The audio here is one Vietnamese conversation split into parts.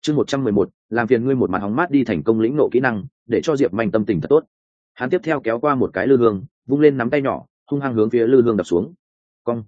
Chương 111, làm phiền ngươi một mặt hóng mát đi thành công lĩnh nộ kỹ năng, để cho Diệp Manh tâm tình thật tốt. Hắn tiếp theo kéo qua một cái lư hương, vung lên nắm tay nhỏ, hung hăng hướng phía lư hương đập xuống. Cong,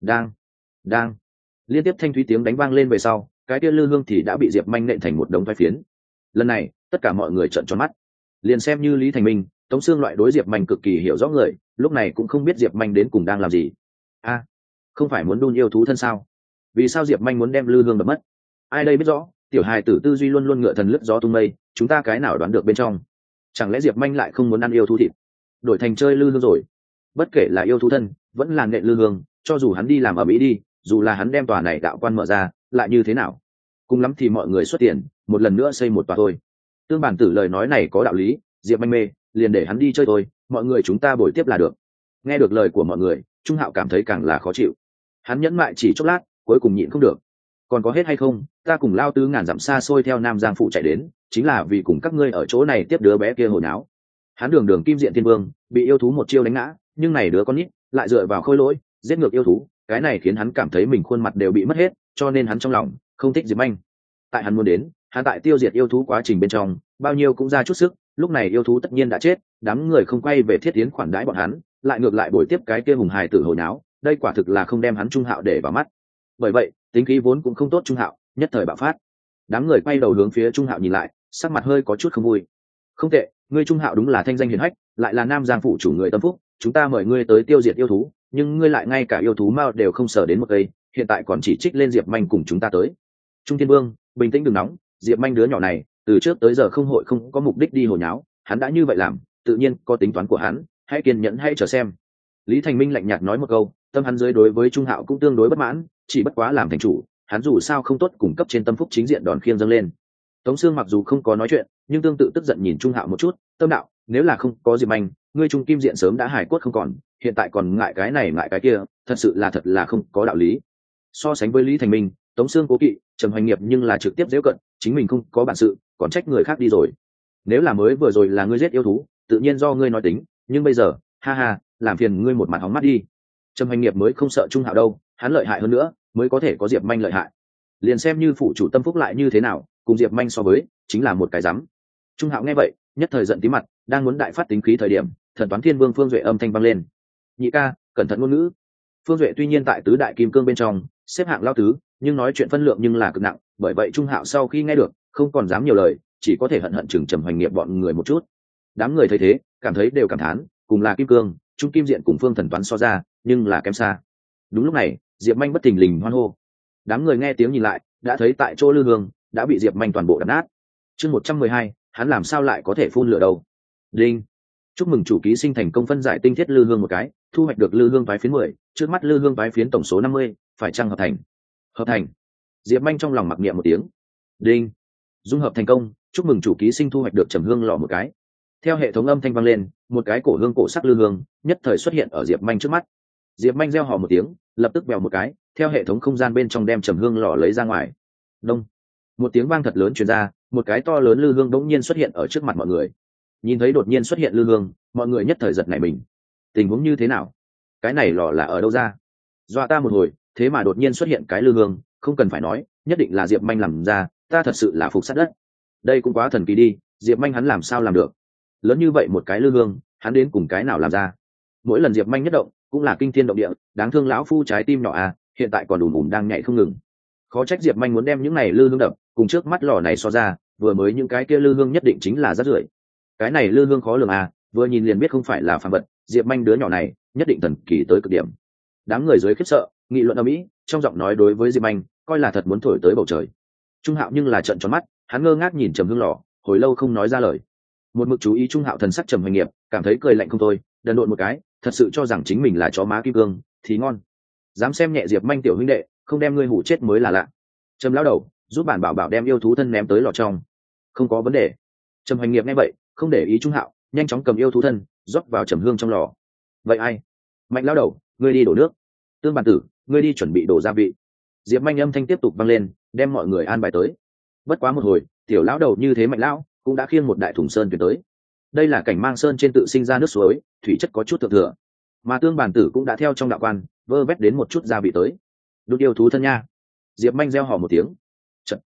đang. Liên tiếp thanh thúy tiếng đánh vang lên về sau, cái kia lư hương thì đã bị Diệp Manh nện thành một đống phai phiến. Lần này, tất cả mọi người trợn tròn mắt. Liền xem như Lý Thành Minh, Tống Sương loại đối Diệp Manh cực kỳ hiểu rõ người, lúc này cũng không biết Diệp Manh đến cùng đang làm gì. A, không phải muốn đun yêu thú thân sao? Vì sao Diệp Manh muốn đem lư hương đập mất? Ai đây biết rõ, tiểu hài tử tư duy luôn luôn ngựa thần lướt gió tung mây, chúng ta cái nào đoán được bên trong? Chẳng lẽ Diệp Manh lại không muốn ăn yêu thú thịt, đổi thành chơi lư hương rồi? Bất kể là yêu thú thân, vẫn là nện lư hương, cho dù hắn đi làm ở Mỹ đi, dù là hắn đem tòa này đạo quan mở ra, lại như thế nào? Cùng lắm thì mọi người xuất tiền, một lần nữa xây một tòa thôi. Tương Bản Tử lời nói này có đạo lý, Diệp Manh mê, liền để hắn đi chơi thôi, mọi người chúng ta bồi tiếp là được. Nghe được lời của mọi người, Trung Hạo cảm thấy càng là khó chịu. Hắn nhẫn mại chỉ chốc lát, cuối cùng nhịn không được. Còn có hết hay không, ta cùng Lao Tứ ngàn dặm xa xôi theo Nam Giang phụ chạy đến, chính là vì cùng các ngươi ở chỗ này tiếp đứa bé kia hồi náo. Hắn đường Kim Diện Thiên Vương, bị yêu thú một chiêu đánh ngã, nhưng này đứa con nít lại dựa vào khôi lỗi, giết ngược yêu thú, cái này khiến hắn cảm thấy mình khuôn mặt đều bị mất hết, cho nên hắn trong lòng không thích Diệp Manh. Tại hắn muốn đến, hắn tại tiêu diệt yêu thú quá trình bên trong, bao nhiêu cũng ra chút sức, lúc này yêu thú tất nhiên đã chết, đám người không quay về Thiết Tiến khoản đãi bọn hắn, lại ngược lại bồi tiếp cái kia hùng hài tử hồi náo, đây quả thực là không đem hắn Trung Hạo để vào mắt. Bởi vậy, tính khí vốn cũng không tốt Trung Hạo, nhất thời bạo phát. Đám người quay đầu hướng phía Trung Hạo nhìn lại, sắc mặt hơi có chút không vui. Không tệ, ngươi Trung Hạo đúng là thanh danh hiển hách, lại là Nam Giang phủ chủ người tâm phúc, chúng ta mời ngươi tới tiêu diệt yêu thú, nhưng ngươi lại ngay cả yêu thú mao đều không sở đến một cây, hiện tại còn chỉ trích lên Diệp Manh cùng chúng ta tới. Trung Thiên Vương, bình tĩnh đừng nóng, Diệp Manh đứa nhỏ này, từ trước tới giờ không có mục đích đi hồi nháo, hắn đã như vậy làm, tự nhiên có tính toán của hắn, hãy kiên nhẫn hãy chờ xem. Lý Thành Minh lạnh nhạt nói một câu, tâm hắn dưới đối với Trung Hạo cũng tương đối bất mãn, chỉ bất quá làm thành chủ, hắn dù sao không tốt cung cấp trên tâm phúc chính diện đòn khiêng dâng lên. Tống Sương mặc dù không có nói chuyện, nhưng tương tự tức giận nhìn Trung Hạo một chút, tâm đạo, nếu là không có Diệp Manh, ngươi Trung Kim Diện sớm đã hải cốt không còn, hiện tại còn ngại cái này ngại cái kia, thật sự là không có đạo lý. So sánh với Lý Thành Minh, Tống Sương cố kỵ, Trầm Hoành Nghiệp nhưng là trực tiếp giễu cận, chính mình không có bản sự, còn trách người khác đi rồi. Nếu là mới vừa rồi là ngươi giết yêu thú, tự nhiên do ngươi nói tính, nhưng bây giờ, ha ha, làm phiền ngươi một mặt hóng mắt đi. Trầm Hoành Nghiệp mới không sợ Trung Hạo đâu, hắn lợi hại hơn nữa, mới có thể có Diệp Manh lợi hại. Liền xem như phụ chủ tâm phúc lại như thế nào, cùng Diệp Manh so với, chính là một cái rắm. Trung Hạo nghe vậy, nhất thời giận tí mặt, đang muốn đại phát tính khí thời điểm, Thần Toán Thiên Vương Phương Duệ âm thanh vang lên. Nhị ca, cẩn thận ngôn ngữ. Phương Duệ tuy nhiên tại tứ đại kim cương bên trong xếp hạng lao tứ, nhưng nói chuyện phân lượng nhưng là cực nặng, bởi vậy Trung Hạo sau khi nghe được, không còn dám nhiều lời, chỉ có thể hận hận chừng Trầm Hoành Nghiệp bọn người một chút. Đám người thấy thế, cảm thấy đều cảm thán, cùng là kim cương, Trung Kim Diện cùng Phương Thần Toán so ra, nhưng là kém xa. Đúng lúc này, Diệp Manh bất thình lình hoan hô. Đám người nghe tiếng nhìn lại, đã thấy tại chỗ lư hương đã bị Diệp Manh toàn bộ đập nát. Chương 112, hắn làm sao lại có thể phun lửa đâu? Đinh. Chúc mừng chủ ký sinh thành công phân giải tinh thiết lư hương một cái, thu hoạch được lư hương toái phiến 10, trước mắt lư hương toái phiến tổng số 50, phải chăng hợp thành? Hợp thành. Diệp Manh trong lòng mặc niệm một tiếng. Đinh. Dung hợp thành công, chúc mừng chủ ký sinh thu hoạch được trầm hương lọ một cái. Theo hệ thống âm thanh vang lên, một cái cổ hương cổ sắc lư hương nhất thời xuất hiện ở Diệp Manh trước mắt. Diệp Manh reo hò một tiếng, lập tức bèo một cái, theo hệ thống không gian bên trong đem trầm hương lọ lấy ra ngoài. Đông. Một tiếng vang thật lớn truyền ra, một cái to lớn lư hương đống nhiên xuất hiện ở trước mặt mọi người. Nhìn thấy đột nhiên xuất hiện lư hương, mọi người nhất thời giật nảy mình. Tình huống như thế nào? Cái này lọ là ở đâu ra? Dọa ta một hồi, thế mà đột nhiên xuất hiện cái lư hương, không cần phải nói, nhất định là Diệp Manh làm ra, ta thật sự là phục sát đất. Đây cũng quá thần kỳ đi, Diệp Manh hắn làm sao làm được? Lớn như vậy một cái lư hương, hắn đến cùng cái nào làm ra? Mỗi lần Diệp Manh nhất động, cũng là kinh thiên động địa, đáng thương lão phu trái tim nhỏ à, hiện tại còn ùm đang nhảy không ngừng. Khó trách Diệp Manh muốn đem những này lư hương đập, cùng trước mắt lò này so ra, vừa mới những cái kia lư hương nhất định chính là rác rưởi. Cái này lư hương khó lường à, vừa nhìn liền biết không phải là phàm vật, Diệp Manh đứa nhỏ này nhất định thần kỳ tới cực điểm. Đám người dưới khiếp sợ, nghị luận ầm ĩ, trong giọng nói đối với Diệp Manh, coi là thật muốn thổi tới bầu trời. Trung Hạo nhưng là trợn tròn mắt, hắn ngơ ngác nhìn trầm hương lò, hồi lâu không nói ra lời. Một mực chú ý Trung Hạo thần sắc Trầm Hoành Nghiệp, cảm thấy cười lạnh không thôi, đần độn một cái, thật sự cho rằng chính mình là chó má kim cương thì ngon. Dám xem nhẹ Diệp Manh tiểu huynh đệ, không đem ngươi hủ chết mới là lạ. Trầm lão đầu, giúp bản bảo bảo đem yêu thú thân ném tới lò trong. Không có vấn đề. Trầm Hoành Nghiệp nghe vậy, không để ý Trung Hạo, nhanh chóng cầm yêu thú thân rót vào trầm hương trong lò. Vậy ai? Mạnh lão đầu, ngươi đi đổ nước. Tương Bản Tử, ngươi đi chuẩn bị đổ gia vị. Diệp Manh âm thanh tiếp tục vang lên, đem mọi người an bài tới. Bất quá một hồi, tiểu lão đầu như thế Mạnh lão cũng đã khiêng một đại thùng sơn chuyển tới. Đây là cảnh mang sơn trên tự sinh ra nước suối, thủy chất có chút thượng thừa, mà Tương Bản Tử cũng đã theo trong đạo quan vơ vét đến một chút gia vị tới. Đốt yêu thú thân nha. Diệp Manh reo hò một tiếng. Chật,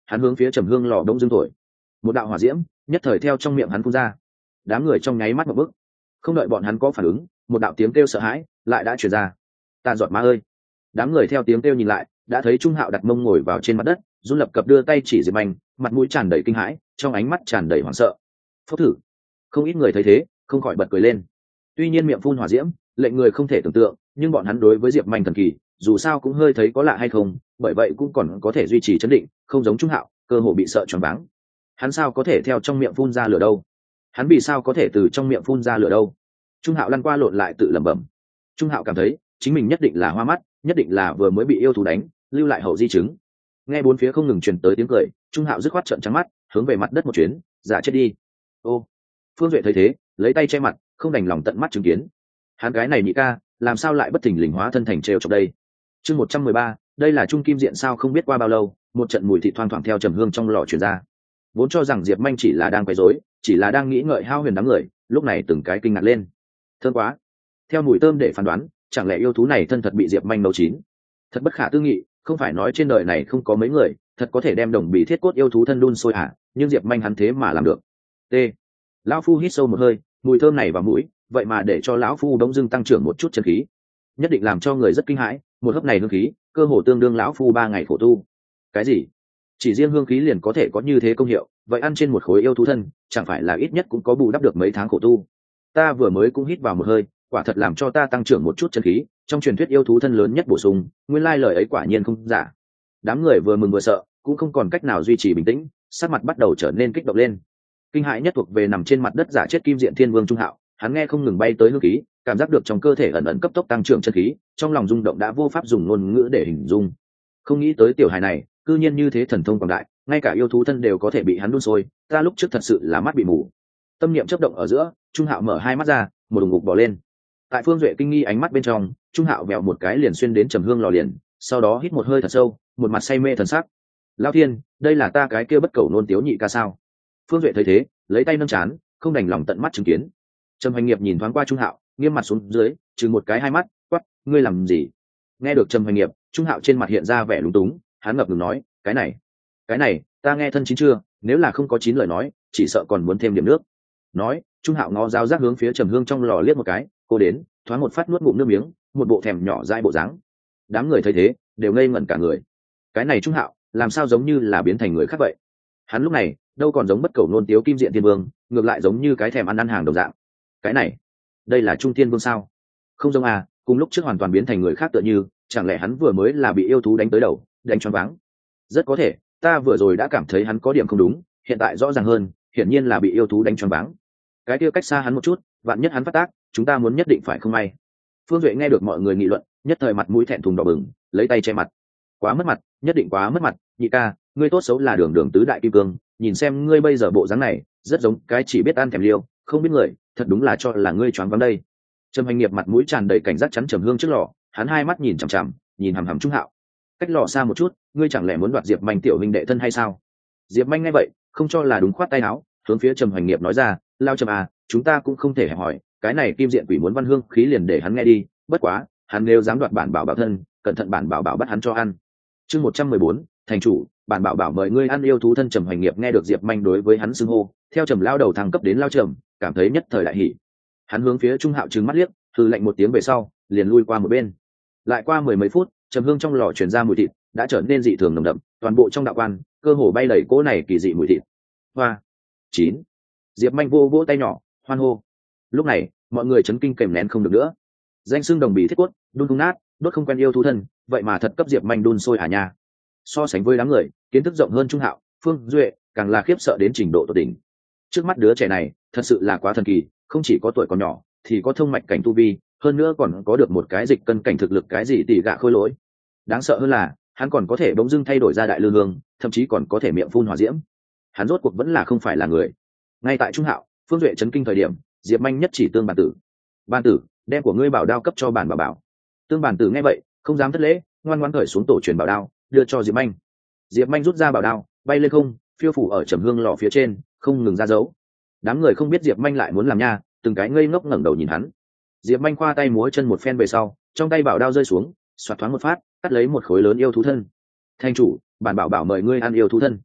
hắn hướng phía trầm hương lò đông dương thổi, một đạo hỏa diễm nhất thời theo trong miệng hắn phun ra. Đám người trong nháy mắt một bức, không đợi bọn hắn có phản ứng, một đạo tiếng kêu sợ hãi lại đã truyền ra. Tàn giọt ma ơi! Đám người theo tiếng kêu nhìn lại, đã thấy Trung Hạo đặt mông ngồi vào trên mặt đất, run lập cập đưa tay chỉ Diệp Anh, mặt mũi tràn đầy kinh hãi, trong ánh mắt tràn đầy hoảng sợ. Phốc thử! Không ít người thấy thế không khỏi bật cười lên. Tuy nhiên miệng phun hỏa diễm lệnh người không thể tưởng tượng, nhưng bọn hắn đối với Diệp Anh thần kỳ dù sao cũng hơi thấy có lạ hay không, bởi vậy cũng còn có thể duy trì trấn định, không giống Trung Hạo cơ hồ bị sợ choáng váng. Hắn sao có thể theo trong miệng phun ra lửa đâu? Hắn vì sao có thể từ trong miệng phun ra lửa đâu? Trung Hạo lăn qua lộn lại tự lẩm bẩm. Trung Hạo cảm thấy chính mình nhất định là hoa mắt, nhất định là vừa mới bị yêu thú đánh lưu lại hậu di chứng. Nghe bốn phía không ngừng truyền tới tiếng cười, Trung Hạo dứt khoát trợn trắng mắt hướng về mặt đất một chuyến, giả chết đi. Ô! Phương Duệ thấy thế lấy tay che mặt, không đành lòng tận mắt chứng kiến. Hắn gái này nhị ca làm sao lại bất thình lình hóa thân thành trêu chọc đây? Chương 113, đây là Trung Kim Diện sao? Không biết qua bao lâu, một trận mùi thịt thoang thoảng theo trầm hương trong lò truyền ra. Vốn cho rằng Diệp Manh chỉ là đang quấy rối, chỉ là đang nghĩ ngợi hao huyền đám người, lúc này từng cái kinh ngạc lên. Thơm quá! Theo mùi thơm để phán đoán, chẳng lẽ yêu thú này thân thật bị Diệp Manh nấu chín? Thật bất khả tư nghị, không phải nói trên đời này không có mấy người thật có thể đem đồng bì thiết cốt yêu thú thân đun sôi hả? Nhưng Diệp Manh hắn thế mà làm được. T. Lão phu hít sâu một hơi, mùi thơm này vào mũi, vậy mà để cho lão phu đống dưng tăng trưởng một chút chân khí, nhất định làm cho người rất kinh hãi. Một hớp này hương khí cơ hồ tương đương lão phu 3 ngày khổ tu. Cái gì? Chỉ riêng hương khí liền có thể có như thế công hiệu? Vậy ăn trên một khối yêu thú thân chẳng phải là ít nhất cũng có bù đắp được mấy tháng khổ tu? Ta vừa mới cũng hít vào một hơi, quả thật làm cho ta tăng trưởng một chút chân khí. Trong truyền thuyết yêu thú thân lớn nhất bổ sung, nguyên lai lời ấy quả nhiên không giả. Đám người vừa mừng vừa sợ, cũng không còn cách nào duy trì bình tĩnh, sắc mặt bắt đầu trở nên kích động lên. Kinh hãi nhất thuộc về nằm trên mặt đất giả chết Kim Diện Thiên Vương Trung Hạo. Hắn nghe không ngừng bay tới hương khí, cảm giác được trong cơ thể ẩn ẩn cấp tốc tăng trưởng chân khí, trong lòng rung động đã vô pháp dùng ngôn ngữ để hình dung. Không nghĩ tới tiểu hài này cư nhiên như thế thần thông quảng đại, ngay cả yêu thú thân đều có thể bị hắn đun sôi. Ta lúc trước thật sự là mắt bị mù. Tâm niệm chớp động ở giữa, Trung Hạo mở hai mắt ra, một đùng ngục bò lên. Tại Phương Duệ kinh nghi ánh mắt bên trong, Trung Hạo vèo một cái liền xuyên đến trầm hương lò liền, sau đó hít một hơi thật sâu, một mặt say mê thần sắc. Lão thiên, đây là ta cái kia bất cẩu nôn tiếu nhị ca sao? Phương Duệ thấy thế lấy tay nâng chán, không đành lòng tận mắt chứng kiến. Trầm Hoành Nghiệp nhìn thoáng qua Trung Hạo, nghiêm mặt xuống dưới, chừng một cái hai mắt, quát: ngươi làm gì? Nghe được Trầm Hoành Nghiệp, Trung Hạo trên mặt hiện ra vẻ lúng túng, hắn ngập ngừng nói: cái này, ta nghe thân chín chưa? Nếu là không có chín lời nói, chỉ sợ còn muốn thêm điểm nước. Nói, Trung Hạo ngó giáo giác hướng phía trầm hương trong lò liếc một cái, cô đến, thoáng một phát nuốt ngụm nước miếng, một bộ thèm nhỏ dãi bộ dáng. Đám người thấy thế đều ngây ngẩn cả người. Cái này Trung Hạo làm sao giống như là biến thành người khác vậy? Hắn lúc này đâu còn giống bất cẩu nôn tiếu Kim Diện Thiên Vương, ngược lại giống như cái thèm ăn hàng đồng dạng. Cái này, đây là Trung Thiên Vương sao? Không giống à, cùng lúc trước hoàn toàn biến thành người khác tựa như, chẳng lẽ hắn vừa mới là bị yêu thú đánh tới đầu, đánh choáng váng? Rất có thể, ta vừa rồi đã cảm thấy hắn có điểm không đúng, hiện tại rõ ràng hơn, hiển nhiên là bị yêu thú đánh choáng váng. Cái kia cách xa hắn một chút, vạn nhất hắn phát tác, chúng ta muốn nhất định phải không may. Phương Duệ nghe được mọi người nghị luận, nhất thời mặt mũi thẹn thùng đỏ bừng, lấy tay che mặt. Quá mất mặt, nhất định quá mất mặt, nhị ca, ngươi tốt xấu là đường đường tứ đại kim cương, nhìn xem ngươi bây giờ bộ dáng này, rất giống cái chỉ biết ăn thèm liêu, không biết người, thật đúng là cho là ngươi choáng váng đây. Trầm Hoành Nghiệp mặt mũi tràn đầy cảnh giác chắn trầm hương trước lò, hắn hai mắt nhìn chằm chằm, nhìn hằm hằm Trung Hạo. Cách lò xa một chút, ngươi chẳng lẽ muốn đoạt Diệp Manh tiểu huynh đệ thân hay sao? Diệp Manh nghe vậy, không cho là đúng, khoát tay áo, hướng phía Trầm Hoành Nghiệp nói ra: lao Trầm à, chúng ta cũng không thể hẹp hỏi, cái này Kim Diện quỷ muốn văn hương khí liền để hắn nghe đi, bất quá hắn nếu dám đoạt bản bảo bảo thân, cẩn thận bản bảo bảo bắt hắn cho ăn. Chương 114, thành chủ, bản bảo bảo mời ngươi ăn yêu thú thân. Trầm Hoành Nghiệp nghe được Diệp Manh đối với hắn xưng hô, theo Trầm lao đầu thăng cấp đến lao Trầm, cảm thấy nhất thời đại hỉ. Hắn hướng phía Trung Hạo trừng mắt liếc, hừ lạnh một tiếng về sau, liền lui qua một bên. Lại qua mười mấy phút, trầm hương trong lò truyền ra mùi thịt đã trở nên dị thường nồng đậm, toàn bộ trong đạo quan cơ hồ bay đầy cỗ này kỳ dị mùi thịt. Hoa 9. Diệp Manh vô vỗ tay nhỏ, hoan hô. Lúc này mọi người chấn kinh kèm nén không được nữa. Danh xưng đồng bì thiết cốt, đun thung nát, đốt không quen yêu thú thân, vậy mà thật cấp Diệp Manh đun sôi à nha. So sánh với đám người kiến thức rộng hơn Trung Hạo, Phương Duệ càng là khiếp sợ đến trình độ tột đỉnh. Trước mắt đứa trẻ này thật sự là quá thần kỳ, không chỉ có tuổi còn nhỏ thì có thông mạch cảnh tu vi, hơn nữa còn có được một cái dịch cân cảnh thực lực, cái gì tỉ gạ khôi lỗi. Đáng sợ hơn là hắn còn có thể bỗng dưng thay đổi ra đại lư hương, thậm chí còn có thể miệng phun hỏa diễm. Hắn rốt cuộc vẫn là không phải là người. Ngay tại Trung Hạo, Phương Duệ chấn kinh thời điểm, Diệp Manh nhất chỉ Tương Bản Tử: Ban tử, đem của ngươi bảo đao cấp cho bản bảo bảo. Tương Bản Tử nghe vậy không dám thất lễ, ngoan ngoãn cởi xuống tổ truyền bảo đao đưa cho Diệp Manh. Diệp Manh rút ra bảo đao, bay lên không, phiêu phủ ở trầm hương lò phía trên, không ngừng ra dấu. Đám người không biết Diệp Manh lại muốn làm nha, từng cái ngây ngốc ngẩng đầu nhìn hắn. Diệp Manh khoa tay múa chân một phen về sau, trong tay bảo đao rơi xuống, xoạt thoáng một phát, cắt lấy một khối lớn yêu thú thân. Thành chủ, bản bảo bảo mời ngươi ăn yêu thú thân.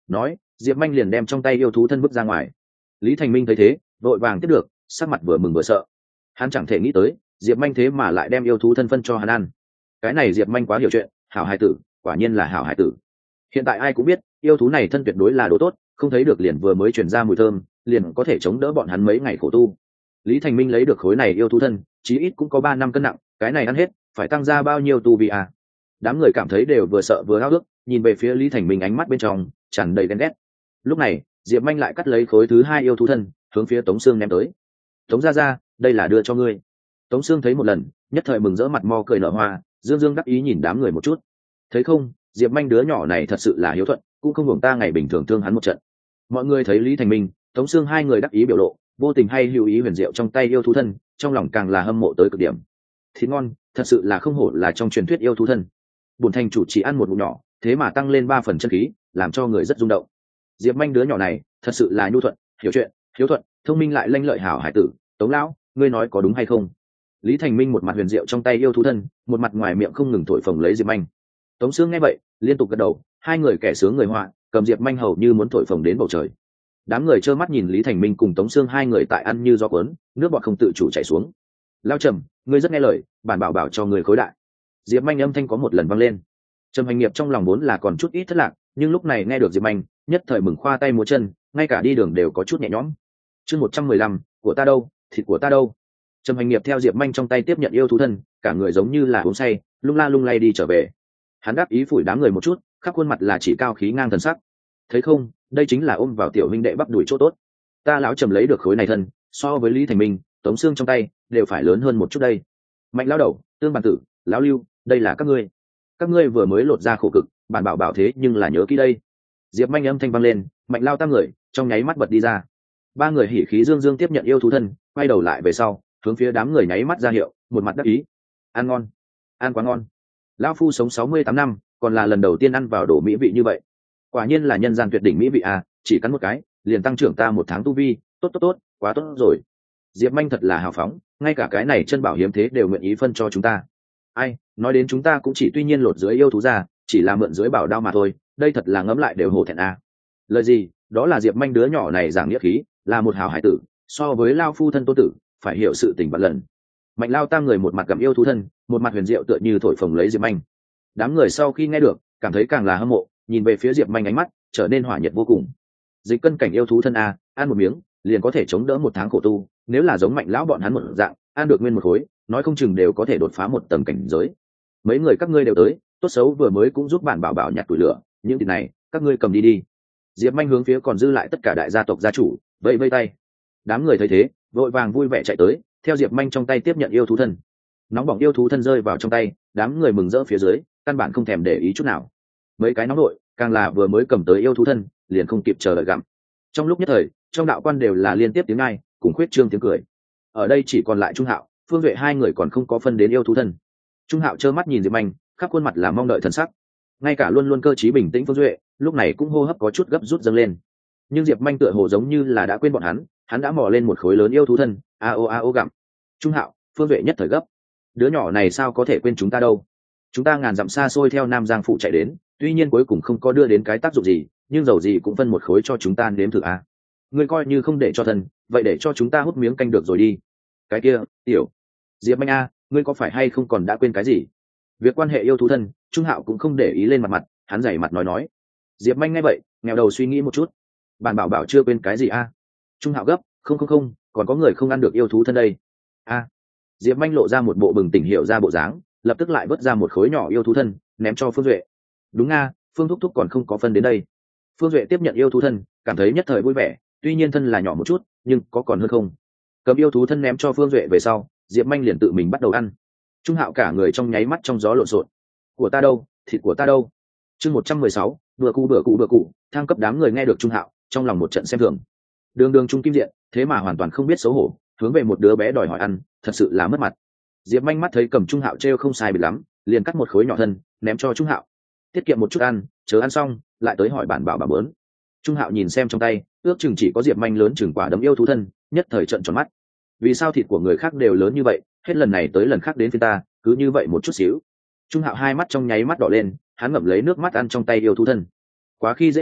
nói diệp manh liền đem trong tay yêu thú thân vứt ra ngoài. Lý Thành Minh thấy thế vội vàng tiếp được, sắc mặt vừa mừng vừa sợ. Hắn chẳng thể nghĩ tới diệp manh thế mà lại đem yêu thú thân phân cho hắn ăn. Cái này diệp manh quá hiểu chuyện, hảo hải tử, quả nhiên là hảo hải tử. Hiện tại ai cũng biết yêu thú này thân tuyệt đối là đồ tốt, không thấy được liền vừa mới truyền ra mùi thơm liền có thể chống đỡ bọn hắn mấy ngày khổ tu. Lý Thành Minh lấy được khối này yêu thú thân chí ít cũng có 3 năm cân nặng, cái này ăn hết phải tăng ra bao nhiêu tu vi à? Đám người cảm thấy đều vừa sợ vừa háo ước, nhìn về phía Lý Thành Minh ánh mắt bên trong tràn đầy ghen ghét. Lúc này diệp manh lại cắt lấy khối thứ 2 yêu thú thân hướng phía Tống Sương ném tới. Tống ra đây là đưa cho ngươi. Tống Sương thấy một lần nhất thời mừng rỡ mặt mo cười nở hoa, dương dương đắc ý nhìn đám người một chút. Thấy không, diệp manh đứa nhỏ này thật sự là hiếu thuận, cũng không hưởng ta ngày bình thường thương hắn một trận. Mọi người thấy Lý Thành Minh, Tống Sương hai người đắc ý biểu lộ, vô tình hay hữu ý huyền diệu trong tay yêu thú thân, trong lòng càng là hâm mộ tới cực điểm. Thịt ngon, thật sự là không hổ là trong truyền thuyết yêu thú thân. Bổn thành chủ chỉ ăn một ngụm nhỏ, thế mà tăng lên 3 phần chân khí, làm cho người rất rung động. Diệp manh đứa nhỏ này thật sự là nhu thuận, hiểu chuyện, hiếu thuận, thông minh lại lanh lợi hảo hải tử. Tống lão, ngươi nói có đúng hay không? Lý Thành Minh một mặt huyền diệu trong tay yêu thú thân, một mặt ngoài miệng không ngừng thổi phồng lấy diệp manh. Tống Sương nghe vậy liên tục gật đầu, hai người kẻ sướng người họa, cầm diệp manh hầu như muốn thổi phồng đến bầu trời. Đám người trơ mắt nhìn Lý Thành Minh cùng Tống Sương hai người tại ăn như gió cuốn, nước bọt không tự chủ chảy xuống. Lao Trầm, ngươi rất nghe lời, bản bảo bảo cho người khối đại. Diệp manh âm thanh có một lần vang lên. Trầm Hành Nghiệp trong lòng vốn là còn chút ít thất lạc, nhưng lúc này nghe được diệp manh, nhất thời mừng khoa tay múa chân, ngay cả đi đường đều có chút nhẹ nhõm. Chương 115, của ta đâu, thịt của ta đâu. Trầm Hành Nghiệp theo diệp manh trong tay tiếp nhận yêu thú thân, cả người giống như là uống say, lung la lung lay đi trở về. Hắn đáp ý phủi đám người một chút, khắp khuôn mặt là chỉ cao khí ngang thần sắc. Thấy không, đây chính là ôm vào tiểu huynh đệ bắp đuổi chỗ tốt. Ta lão Trầm lấy được khối này thân, so với Lý Thành Minh, Tống Sương trong tay đều phải lớn hơn một chút đây. Mạnh lão đầu, Tương Bản Tử, lão Lưu, đây là các ngươi vừa mới lột ra khổ cực, bản bảo bảo thế nhưng là nhớ kỹ đây. Diệp manh âm thanh vang lên, Mạnh lao tam người trong nháy mắt bật đi ra. Ba người hỉ khí dương dương tiếp nhận yêu thú thân, quay đầu lại về sau, hướng phía đám người nháy mắt ra hiệu, một mặt đắc ý. Ăn ngon, ăn quá ngon. Lão phu sống 68 năm, còn là lần đầu tiên ăn vào đồ mỹ vị như vậy. Quả nhiên là nhân gian tuyệt đỉnh mỹ vị à, chỉ cắn một cái, liền tăng trưởng ta 1 tháng tu vi, tốt, quá tốt rồi. Diệp manh thật là hào phóng, ngay cả cái này chân bảo hiếm thế đều nguyện ý phân cho chúng ta. Ai, nói đến chúng ta cũng chỉ tuy nhiên lột dưới yêu thú ra, chỉ là mượn dưới bảo đao mà thôi, đây thật là ngấm lại đều hổ thẹn à. Lời gì, đó là Diệp manh đứa nhỏ này giảng nghĩa khí, là một hào hải tử, so với lao phu thân tôn tử, phải hiểu sự tình vạn lần. Mạnh lao tam người một mặt gặm yêu thú thân, một mặt huyền diệu tựa như thổi phồng lấy Diệp manh. Đám người sau khi nghe được, cảm thấy càng là hâm mộ, nhìn về phía Diệp manh ánh mắt trở nên hỏa nhiệt vô cùng. Dịch cân cảnh yêu thú thân a, ăn một miếng liền có thể chống đỡ 1 tháng khổ tu, nếu là giống Mạnh lão bọn hắn một dạng, ăn được nguyên một khối, nói không chừng đều có thể đột phá 1 tầng cảnh giới. Mấy người các ngươi đều tới, tốt xấu vừa mới cũng giúp bản bảo bảo nhặt tuổi lửa, những thịt này các ngươi cầm đi đi. Diệp manh hướng phía còn dư lại tất cả đại gia tộc gia chủ vẫy vây tay. Đám người thấy thế vội vàng vui vẻ chạy tới, theo Diệp manh trong tay tiếp nhận yêu thú thân. Nóng bỏng yêu thú thân rơi vào trong tay, đám người mừng rỡ phía dưới căn bản không thèm để ý chút nào. Mấy cái nóng nội càng là vừa mới cầm tới yêu thú thân liền không kịp chờ đợi gặm. Trong lúc nhất thời trong đạo quan đều là liên tiếp tiếng ai cùng khuyết trương tiếng cười. Ở đây chỉ còn lại Trung Hạo, Phương Duệ hai người còn không có phân đến yêu thú thân. Trung Hạo trơ mắt nhìn Diệp manh, khắp khuôn mặt là mong đợi thần sắc. Ngay cả luôn luôn cơ trí bình tĩnh Phương Duệ lúc này cũng hô hấp có chút gấp rút dâng lên. Nhưng Diệp manh tựa hồ giống như là đã quên bọn hắn đã mò lên một khối lớn yêu thú thân, a ô gặm. Trung Hạo, Phương Duệ nhất thời gấp. Đứa nhỏ này sao có thể quên chúng ta đâu? Chúng ta ngàn dặm xa xôi theo Nam Giang phụ chạy đến, tuy nhiên cuối cùng không có đưa đến cái tác dụng gì, nhưng dầu gì cũng phân một khối cho chúng ta nếm thử a. Ngươi coi như không để cho thân, vậy để cho chúng ta hút miếng canh được rồi đi. Cái kia, tiểu Diệp manh a, ngươi có phải hay không còn đã quên cái gì? Việc quan hệ yêu thú thân, Trung Hạo cũng không để ý lên mặt, hắn dày mặt nói. Diệp manh nghe vậy nghèo đầu suy nghĩ một chút, bản bảo bảo chưa quên cái gì a? Trung Hạo gấp, không, còn có người không ăn được yêu thú thân đây. A. Diệp manh lộ ra một bộ bừng tỉnh hiểu ra bộ dáng, lập tức lại vớt ra một khối nhỏ yêu thú thân ném cho Phương Duệ. Đúng a, Phương thúc thúc còn không có phân đến đây. Phương Duệ tiếp nhận yêu thú thân, cảm thấy nhất thời vui vẻ, tuy nhiên thân là nhỏ một chút nhưng có còn hơn không. Cầm yêu thú thân ném cho Phương Duệ về sau, Diệp manh liền tự mình bắt đầu ăn. Trung Hạo cả người trong nháy mắt trong gió lộn xộn. Của ta đâu, thịt của ta đâu. Chương 116, bữa cụ, thang cấp. Đám người nghe được Trung Hạo trong lòng một trận xem thường. Đường Trung Kim Diện thế mà hoàn toàn không biết xấu hổ, hướng về một đứa bé đòi hỏi ăn, thật sự là mất mặt. Diệp manh mắt thấy cầm Trung Hạo trêu không sai biệt lắm, liền cắt một khối nhỏ thân ném cho Trung Hạo. Tiết kiệm một chút ăn, chờ ăn xong lại tới hỏi bản bảo bà bớn. Trung Hạo nhìn xem trong tay, ước chừng chỉ có Diệp manh lớn chừng quả đấm yêu thú thân, nhất thời trợn tròn mắt. Vì sao thịt của người khác đều lớn như vậy, hết lần này tới lần khác đến phía ta cứ như vậy một chút xíu. Trung Hạo hai mắt trong nháy mắt đỏ lên, hắn ngậm lấy nước mắt ăn trong tay yêu thú thân. Quá khi dễ người,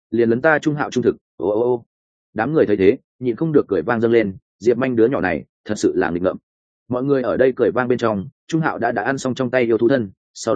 liền lấn ta Trung Hạo trung thực. Ô ô ô. Đám người thấy thế nhịn không được cười vang dâng lên, Diệp Manh đứa nhỏ này thật sự là nghịch ngợm. Mọi người ở đây cười vang bên trong, Trung Hạo đã ăn xong trong tay yêu thú thân,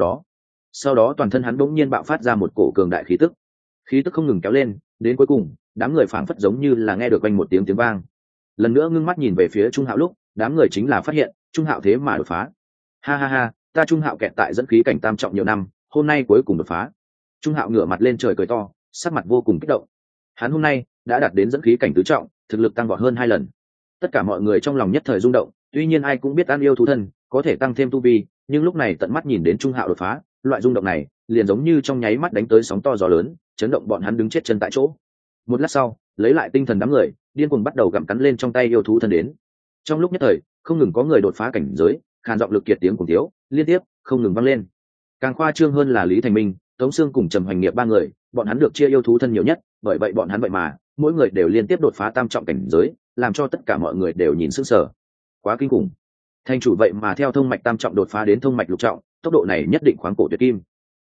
sau đó toàn thân hắn bỗng nhiên bạo phát ra một cổ cường đại khí tức không ngừng kéo lên, đến cuối cùng đám người phảng phất giống như là nghe được vang một tiếng vang. Lần nữa ngưng mắt nhìn về phía Trung Hạo lúc, đám người chính là phát hiện Trung Hạo thế mà đột phá. Ha ha ha, ta Trung Hạo kẹt tại dẫn khí cảnh tam trọng nhiều năm, hôm nay cuối cùng đột phá. Trung Hạo ngửa mặt lên trời cười to, sắc mặt vô cùng kích động. Hắn hôm nay đã đạt đến dẫn khí cảnh tứ trọng, thực lực tăng vọt hơn 2 lần. Tất cả mọi người trong lòng nhất thời rung động, tuy nhiên ai cũng biết ăn yêu thú thân có thể tăng thêm tu vi, nhưng lúc này tận mắt nhìn đến Trung Hạo đột phá, loại rung động này liền giống như trong nháy mắt đánh tới sóng to gió lớn, chấn động bọn hắn đứng chết chân tại chỗ. Một lát sau, lấy lại tinh thần đám người, điên cuồng bắt đầu gặm cắn lên trong tay yêu thú thân đến. Trong lúc nhất thời, không ngừng có người đột phá cảnh giới, khàn giọng lực kiệt tiếng cùng thiếu liên tiếp không ngừng vang lên. Càng khoa trương hơn là Lý Thành Minh, Tống Sương cùng Trầm Hoành Nghiệp 3 người, bọn hắn được chia yêu thú thân nhiều nhất, bởi vậy bọn hắn vậy mà mỗi người đều liên tiếp đột phá tam trọng cảnh giới, làm cho tất cả mọi người đều nhìn sững sờ. Quá kinh khủng. Thành chủ vậy mà theo thông mạch tam trọng đột phá đến thông mạch lục trọng, tốc độ này nhất định khoáng cổ tuyệt kim.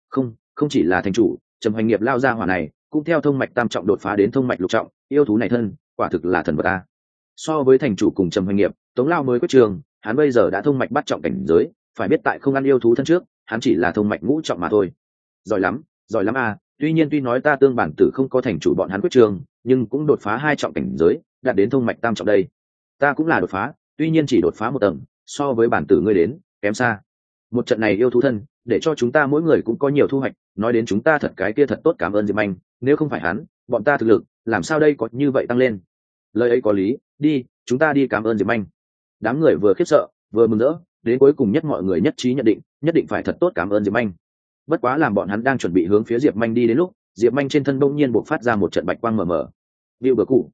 Không chỉ là thành chủ, Trầm Hoành Nghiệp lao ra hỏa này cũng theo thông mạch tam trọng đột phá đến thông mạch lục trọng, yêu thú này thân quả thực là thần vật a. So với thành chủ cùng Trầm Hoành Nghiệp, Tống Lao mới quyết trường, hắn bây giờ đã thông mạch bắt trọng cảnh giới, phải biết tại không ăn yêu thú thân trước, hắn chỉ là thông mạch ngũ trọng mà thôi. Giỏi lắm a. Tuy nói ta Tương Bản Tử không có thành chủ bọn hắn quyết trường, nhưng cũng đột phá 2 trọng cảnh giới, đạt đến thông mạch tam trọng đây. Ta cũng là đột phá, tuy nhiên chỉ đột phá 1 tầng, so với Bản Tử ngươi đến kém xa. Một trận này yêu thú thân, để cho chúng ta mỗi người cũng có nhiều thu hoạch, nói đến chúng ta thật cái kia thật tốt, cảm ơn Diệp Anh, nếu không phải hắn, bọn ta thực lực làm sao đây có như vậy tăng lên. Lời ấy có lý, đi, chúng ta đi cảm ơn Diệp Anh. Đám người vừa khiếp sợ vừa mừng rỡ, đến cuối cùng nhất mọi người nhất trí nhận định nhất định phải thật tốt cảm ơn Diệp Anh. Bất quá làm bọn hắn đang chuẩn bị hướng phía Diệp Anh đi đến lúc, Diệp Anh trên thân bỗng nhiên bộc phát ra một trận bạch quang mờ mờ. Bịu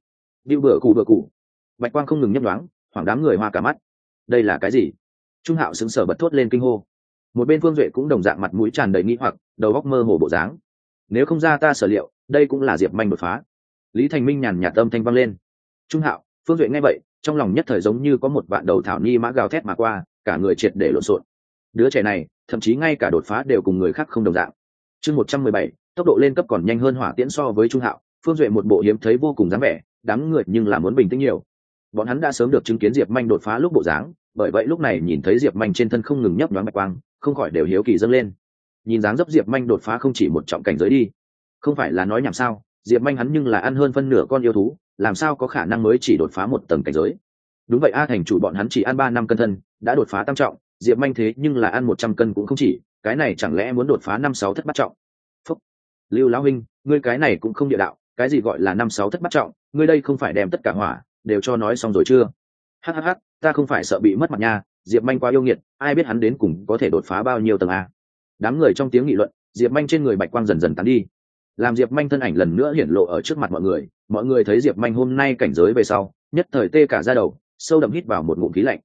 bừa cụ. Bạch quang không ngừng nhấp nhoáng, hoảng đám người hoa cả mắt. Đây là cái gì? Trung Hạo sững sờ bật thốt lên kinh hô. Một bên Phương Duệ cũng đồng dạng mặt mũi tràn đầy nghi hoặc, đầu óc mơ hồ bộ dáng. Nếu không ra ta sở liệu, đây cũng là Diệp Anh đột phá. Lý Thành Minh nhàn nhạt âm thanh vang lên. Trung Hạo, Phương Duệ nghe vậy, trong lòng nhất thời giống như có một vạn đầu thảo ni mã gào thét mà qua, cả người triệt để lộn xộn. Đứa trẻ này, thậm chí ngay cả đột phá đều cùng người khác không đồng dạng. Chương 117, tốc độ lên cấp còn nhanh hơn Hỏa Tiễn so với Trung Hạo, Phương Duệ một bộ hiếm thấy vô cùng dáng vẻ, đám người nhưng là muốn bình tĩnh nhiều. Bọn hắn đã sớm được chứng kiến Diệp Anh đột phá lúc bộ dáng, bởi vậy lúc này nhìn thấy Diệp Anh trên thân không ngừng nhấp nhoáng bạch quang, không khỏi đều hiếu kỳ dâng lên. Nhìn dáng dấp Diệp Anh đột phá không chỉ 1 trọng cảnh giới đi. Không phải là nói nhảm sao, Diệp Anh hắn nhưng là ăn hơn phân nửa con yêu thú, làm sao có khả năng mới chỉ đột phá 1 tầng cảnh giới. Đúng vậy a, thành chủ bọn hắn chỉ ăn 3 năm cân thân đã đột phá tam trọng, Diệp Anh thế nhưng là ăn 100 cân cũng không chỉ, cái này chẳng lẽ muốn đột phá 5-6 thất bát trọng. Phúc. Lưu lão huynh, ngươi cái này cũng không địa đạo, cái gì gọi là 5-6 thất bát trọng, ngươi đây không phải đem tất cả hỏa đều cho nói xong rồi chưa? Hhh, ta không phải sợ bị mất mặt nha, Diệp Anh quá yêu nghiệt, ai biết hắn đến cùng có thể đột phá bao nhiêu tầng a. Đám người trong tiếng nghị luận, Diệp Anh trên người bạch quang dần dần tán đi, làm Diệp Anh thân ảnh lần nữa hiển lộ ở trước mặt mọi người thấy Diệp Anh hôm nay cảnh giới về sau, nhất thời tê cả da đầu, sâu đậm hít vào một ngụm khí lạnh.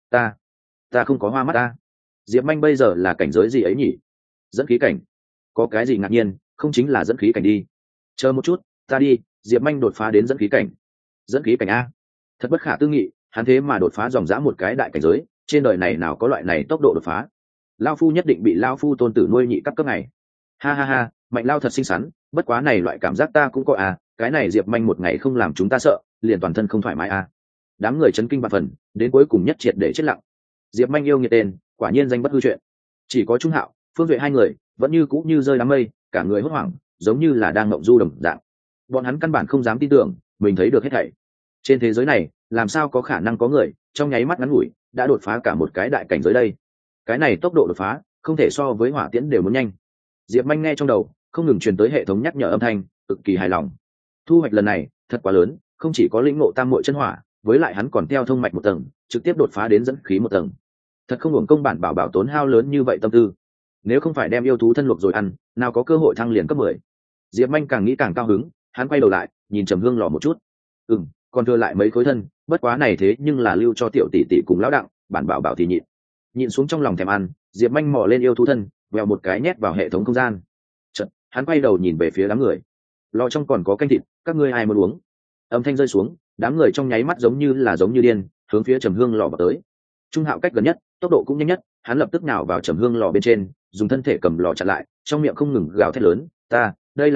Ta không có hoa mắt ta. Diệp Anh bây giờ là cảnh giới gì ấy nhỉ? Dẫn khí cảnh? Có cái gì ngạc nhiên, không chính là dẫn khí cảnh đi. Chờ một chút, ta đi. Diệp Anh đột phá đến dẫn khí cảnh. Dẫn khí cảnh a? Thật bất khả tư nghị, hắn thế mà đột phá dòng dã một cái đại cảnh giới, trên đời này nào có loại này tốc độ đột phá. Lao phu nhất định bị Lao phu tôn tử nuôi nhị cấp cấp này. Ha ha ha, Mạnh Lao thật xinh xắn, bất quá này loại cảm giác ta cũng có à, cái này Diệp Anh một ngày không làm chúng ta sợ, liền toàn thân không thoải mái à. Đám người chấn kinh vạn phần, đến cuối cùng nhất triệt để chết lặng. Diệp Anh yêu nghiệt tên, quả nhiên danh bất hư chuyện. Chỉ có Trung Hạo, Phương Duệ 2 người vẫn như cũ như rơi đám mây, cả người hốt hoảng, giống như là đang ngộng du đồng dạng. Bọn hắn căn bản không dám tin tưởng mình thấy được hết thảy. Trên thế giới này, làm sao có khả năng có người trong nháy mắt ngắn ngủi đã đột phá cả một cái đại cảnh giới đây? Cái này tốc độ đột phá, không thể so với Hỏa Tiễn đều muốn nhanh. Diệp Anh nghe trong đầu không ngừng truyền tới hệ thống nhắc nhở âm thanh, cực kỳ hài lòng. Thu hoạch lần này thật quá lớn, không chỉ có lĩnh ngộ tam muội chân hỏa, với lại hắn còn theo thông mạch 1 tầng, trực tiếp đột phá đến dẫn khí 1 tầng. Thật không hưởng công bản bảo tốn hao lớn như vậy tâm tư. Nếu không phải đem yêu thú thân luộc rồi ăn, nào có cơ hội thăng liền cấp 10. Diệp Anh càng nghĩ càng cao hứng, hắn quay đầu lại, nhìn Trầm Hương Lò một chút. Còn thừa lại mấy khối thân, bất quá này thế nhưng là lưu cho tiểu tỷ tỷ cùng lão đặng, bản bảo thì nhịn xuống trong lòng thèm ăn. Diệp Anh mò lên yêu thú thân, vèo một cái nhét vào hệ thống không gian. Chợt, hắn quay đầu nhìn về phía đám người. Lò trong còn có canh thịt, các ngươi ai muốn uống? Âm thanh rơi xuống, đám người trong nháy mắt giống như điên, hướng phía Trầm Hương Lò vào tới. Trung Hạo cách gần nhất, tốc độ cũng nhanh nhất, hắn lập tức nhào vào Trầm Hương Lò bên trên, dùng thân thể cầm lò chặn lại, trong miệng không ngừng gào thét lớn, đây là ta,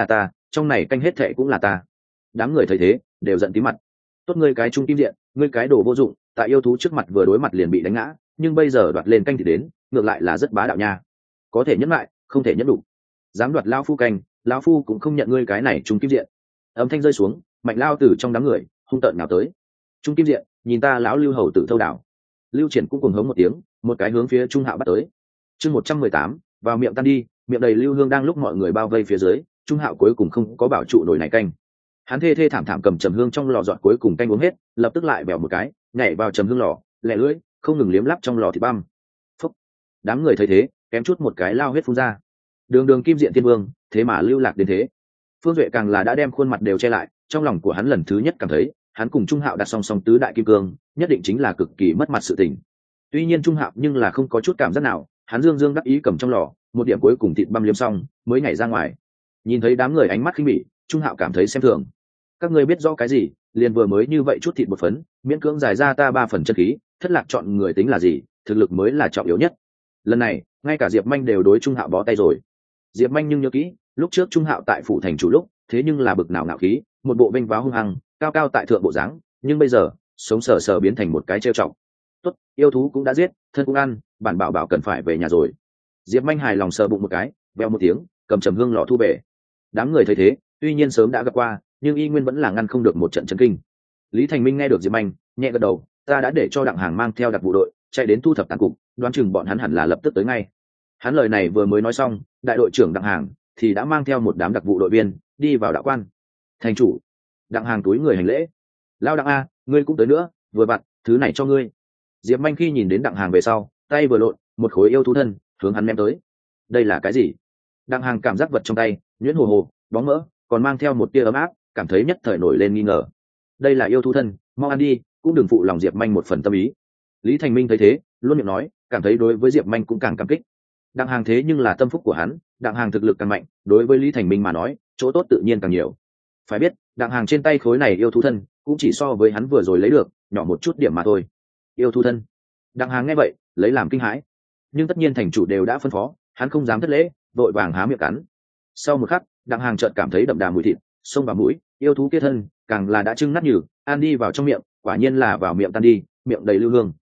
trong này canh hết thệ cũng là ta. Đám người thấy thế đều giận tí mặt. Tốt ngươi cái trung kim diện, ngươi cái đồ vô dụng, tại yêu thú trước mặt vừa đối mặt liền bị đánh ngã, nhưng bây giờ đoạt lên canh thì đến, ngược lại là rất bá đạo nha. Có thể nhẫn lại, không thể nhẫn đủ. Dám đoạt lão phu canh, lão phu cũng không nhận ngươi cái này trung kim diện. Âm thanh rơi xuống, Mạnh Lao từ trong đám người hung tợn nhào tới. Trung kim diện, nhìn ta lão Lưu hầu tử thâu đảo. Lưu Triển cũng cùng hống một tiếng, một cái hướng phía Trung Hạo bắt tới. Chương 118, vào miệng tan đi, miệng đầy lưu hương đang lúc mọi người bao vây phía dưới, Trung Hạo cuối cùng không có bảo trụ nổi này canh. Hắn thê thê thảm thảm cầm trầm hương trong lò dọn cuối cùng canh uống hết, lập tức lại bèo một cái, nhảy vào trầm hương lò, lẹ lưỡi, không ngừng liếm lắp trong lò thịt băm. Phúc. Đám người thấy thế, kém chút một cái lao huyết phun ra. Đường Đường kim diện tiên vương, thế mà lưu lạc đến thế. Phương Duệ càng là đã đem khuôn mặt đều che lại, trong lòng của hắn lần thứ nhất cảm thấy, hắn cùng Trung Hạo đặt song song tứ đại kim cương, nhất định chính là cực kỳ mất mặt sự tình. Tuy nhiên Trung Hạo nhưng là không có chút cảm giác nào, hắn dương dương đắc ý cầm trong lò, một điểm cuối cùng thịt băm liếm xong, mới nhảy ra ngoài. Nhìn thấy đám người ánh mắt khinh bỉ, Trung Hạo cảm thấy xem thường. Các ngươi biết rõ cái gì, liền vừa mới như vậy chút thịt một phấn, miễn cưỡng giải ra ta 3 phần chân khí, thất lạc chọn người tính là gì, thực lực mới là trọng yếu nhất. Lần này, ngay cả Diệp Manh đều đối Trung Hạo bó tay rồi. Diệp Manh nhưng nhớ kỹ, lúc trước Trung Hạo tại phủ thành chủ lúc, thế nhưng là bực nào ngạo khí, một bộ vênh váo hung hăng, cao cao tại thượng bộ dáng, nhưng bây giờ, sống sờ sờ biến thành một cái trêu chọc. Tốt, yêu thú cũng đã giết, thân cũng ăn, bản bảo bảo cần phải về nhà rồi. Diệp Manh hài lòng sờ bụng một cái, veo một tiếng, cầm trầm hương lọ thu về. Đám người thấy thế, tuy nhiên sớm đã gặp qua, nhưng y nguyên vẫn là ngăn không được một trận chấn kinh. Lý Thành Minh nghe được Diệp Manh, nhẹ gật đầu, ta đã để cho Đặng Hàng mang theo đặc vụ đội chạy đến thu thập tàn cục, đoán chừng bọn hắn hẳn là lập tức tới ngay. Hắn lời này vừa mới nói xong, đại đội trưởng Đặng Hàng thì đã mang theo một đám đặc vụ đội viên đi vào đạo quan. Thành chủ. Đặng Hàng túi người hành lễ. Lao Đặng a, ngươi cũng tới nữa, vừa vặn, thứ này cho ngươi. Diệp Manh khi nhìn đến Đặng Hàng về sau, tay vừa lộn, một khối yêu thú thân hướng hắn ném tới. Đây là cái gì? Đặng Hàng cảm giác vật trong tay nhuyễn hồ hồ, bóng mỡ, còn mang theo một tia ấm áp, cảm thấy nhất thời nổi lên nghi ngờ. Đây là yêu thú thân, mau ăn đi, cũng đừng phụ lòng Diệp Manh một phần tâm ý. Lý Thành Minh thấy thế, luôn miệng nói, cảm thấy đối với Diệp Manh cũng càng cảm kích. Đặng Hàng thế nhưng là tâm phúc của hắn, Đặng Hàng thực lực càng mạnh, đối với Lý Thành Minh mà nói, chỗ tốt tự nhiên càng nhiều. Phải biết, Đặng Hàng trên tay khối này yêu thú thân, cũng chỉ so với hắn vừa rồi lấy được, nhỏ một chút điểm mà thôi. Yêu thú thân. Đặng Hàng nghe vậy, lấy làm kinh hãi. Nhưng tất nhiên thành chủ đều đã phân phó, hắn không dám thất lễ, vội vàng há miệng cắn. Sau một khắc, Đặng Hàng chợt cảm thấy đậm đà mùi thịt xông vào mũi, yêu thú kia thân càng là đã trưng nát nhừ, ăn đi vào trong miệng, quả nhiên là vào miệng tan đi, miệng đầy lưu hương.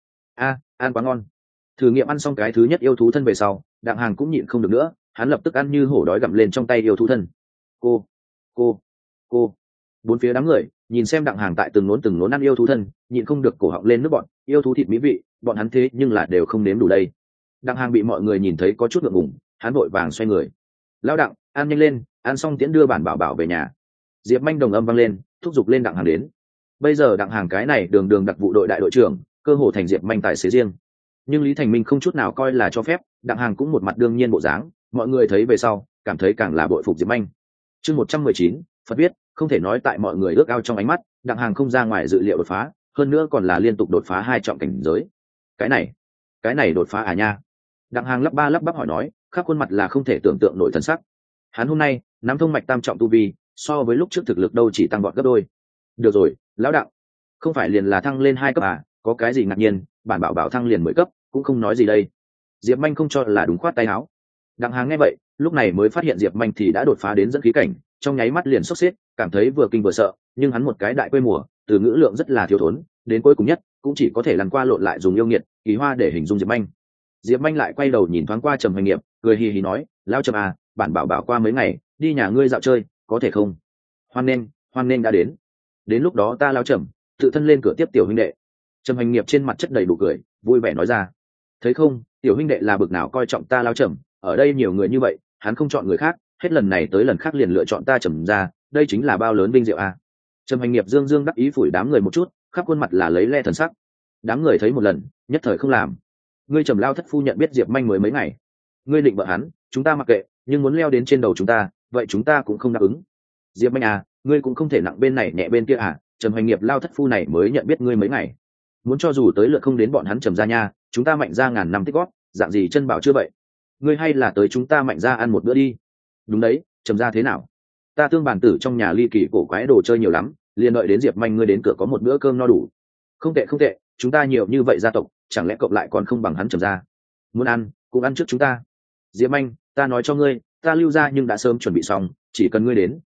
Ăn quá ngon. Thử nghiệm ăn xong cái thứ nhất yêu thú thân về sau, Đặng Hàng cũng nhịn không được nữa, hắn lập tức ăn như hổ đói gặm lên trong tay yêu thú thân. Cô. Bốn phía đám người nhìn xem Đặng Hàng tại từng nốn ăn yêu thú thân, nhịn không được cổ họng lên nước bọn, yêu thú thịt mỹ vị, bọn hắn thế nhưng là đều không nếm đủ đây. Đặng Hàng bị mọi người nhìn thấy có chút ngượng ngùng, hắn vội vàng xoay người. Lão Đặng, ăn nhanh lên, ăn xong tiễn đưa bản bảo bảo về nhà. Diệp Manh đồng âm vang lên, thúc giục lên Đặng Hàng đến. Bây giờ Đặng Hàng cái này đường đường đặc vụ đội đại đội trưởng, cơ hồ thành Diệp Manh tài xế riêng. Nhưng Lý Thành Minh không chút nào coi là cho phép, Đặng Hàng cũng một mặt đương nhiên bộ dáng, mọi người thấy về sau, cảm thấy càng là bội phục Diệp Manh. Chương 119, Phật biết, không thể nói tại mọi người ước ao trong ánh mắt, Đặng Hàng không ra ngoài dự liệu đột phá, hơn nữa còn là liên tục đột phá 2 trọng cảnh giới. Cái này đột phá à nha? Đặng Hàng lắp ba lắp bắp hỏi nói, khắp khuôn mặt là không thể tưởng tượng nổi thần sắc. Hắn hôm nay nắm thông mạch tam trọng tu vi, so với lúc trước thực lực đâu chỉ tăng vọt gấp đôi. Được rồi, lão Đặng, không phải liền là thăng lên 2 cấp à, có cái gì ngạc nhiên, bản bảo bảo thăng liền 10 cấp, cũng không nói gì đây. Diệp Manh không cho là đúng, khoát tay áo. Đặng Hàng nghe vậy, lúc này mới phát hiện Diệp Manh thì đã đột phá đến dẫn khí cảnh, trong nháy mắt liền sốc xếp, cảm thấy vừa kinh vừa sợ, nhưng hắn một cái đại quê mùa, từ ngữ lượng rất là thiếu thốn, đến cuối cùng nhất cũng chỉ có thể lăn qua lộn lại dùng yêu nghiệt, kỳ hoa để hình dung Diệp Manh. Diệp Manh lại quay đầu nhìn thoáng qua Trầm Hoành Nghiệp, cười hì hì nói, lão Trầm à, bản bảo bảo qua mấy ngày đi nhà ngươi dạo chơi, có thể không? Hoan nghênh đã đến lúc đó ta lão Trầm tự thân lên cửa tiếp tiểu huynh đệ. Trầm Hoành Nghiệp trên mặt chất đầy đủ cười, vui vẻ nói ra, thấy không, tiểu huynh đệ là bực nào coi trọng ta lão Trầm, ở đây nhiều người như vậy, hắn không chọn người khác, hết lần này tới lần khác liền lựa chọn ta Trầm ra, đây chính là bao lớn vinh diệu à. Trầm Hoành Nghiệp dương dương đắc ý phủi đám người một chút, khắp khuôn mặt là lấy le thần sắc. Đám người thấy một lần, nhất thời không làm. Ngươi Trầm lao thất phu nhận biết Diệp Manh mới mấy ngày, ngươi định vợ hắn, chúng ta mặc kệ, nhưng muốn leo đến trên đầu chúng ta, vậy chúng ta cũng không đáp ứng. Diệp Manh à, ngươi cũng không thể nặng bên này nhẹ bên kia à, Trầm Hoành Nghiệp lao thất phu này mới nhận biết ngươi mấy ngày, muốn cho dù tới lượt không đến bọn hắn Trầm ra nha, chúng ta Mạnh ra ngàn năm tích gót, dạng gì chân bảo chưa vậy, ngươi hay là tới chúng ta Mạnh ra ăn một bữa đi. Đúng đấy, Trầm ra thế nào, ta Tương Bản Tử trong nhà ly kỳ cổ quái đồ chơi nhiều lắm, liền đợi đến Diệp Manh ngươi đến cửa có một bữa cơm no đủ. Không tệ, chúng ta nhiều như vậy gia tộc, chẳng lẽ cộng lại còn không bằng hắn Trầm ra, muốn ăn cũng ăn trước chúng ta. Diệp Manh, ta nói cho ngươi, ta Lưu ra nhưng đã sớm chuẩn bị xong, chỉ cần ngươi đến,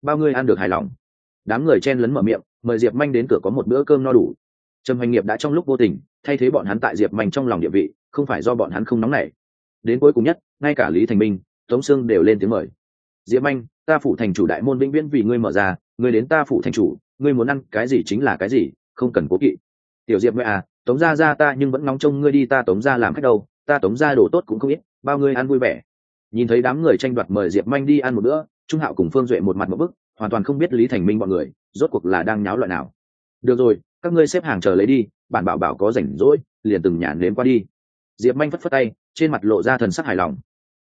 bao ngươi ăn được hài lòng. Đám người chen lấn mở miệng mời Diệp Manh đến cửa có một bữa cơm no đủ. Trầm Hoành Nghiệp đã trong lúc vô tình thay thế bọn hắn tại Diệp Manh trong lòng địa vị, không phải do bọn hắn không nóng nảy. Đến cuối cùng nhất, ngay cả Lý Thành Minh, Tống Sương đều lên tiếng mời. Diệp Manh, ta phủ thành chủ đại môn vĩnh viễn vì ngươi mở ra, ngươi đến ta phủ thành chủ, ngươi muốn ăn cái gì chính là cái gì, không cần cố kỵ. Tiểu Diệp ngươi à, Tống gia ta nhưng vẫn ngóng trông ngươi đi ta Tống gia làm khách đâu, ta Tống gia đồ tốt cũng không ít, bao ngươi ăn vui vẻ. Nhìn thấy đám người tranh đoạt mời Diệp Manh đi ăn một bữa, Trung Hạo cùng Phương Duệ một mặt một bức, hoàn toàn không biết Lý Thành Minh bọn người rốt cuộc là đang nháo loại nào. Được rồi, các ngươi xếp hàng chờ lấy đi, bản bảo bảo có rảnh rỗi liền từng nhà nếm qua đi. Diệp Manh phất phất tay, trên mặt lộ ra thần sắc hài lòng.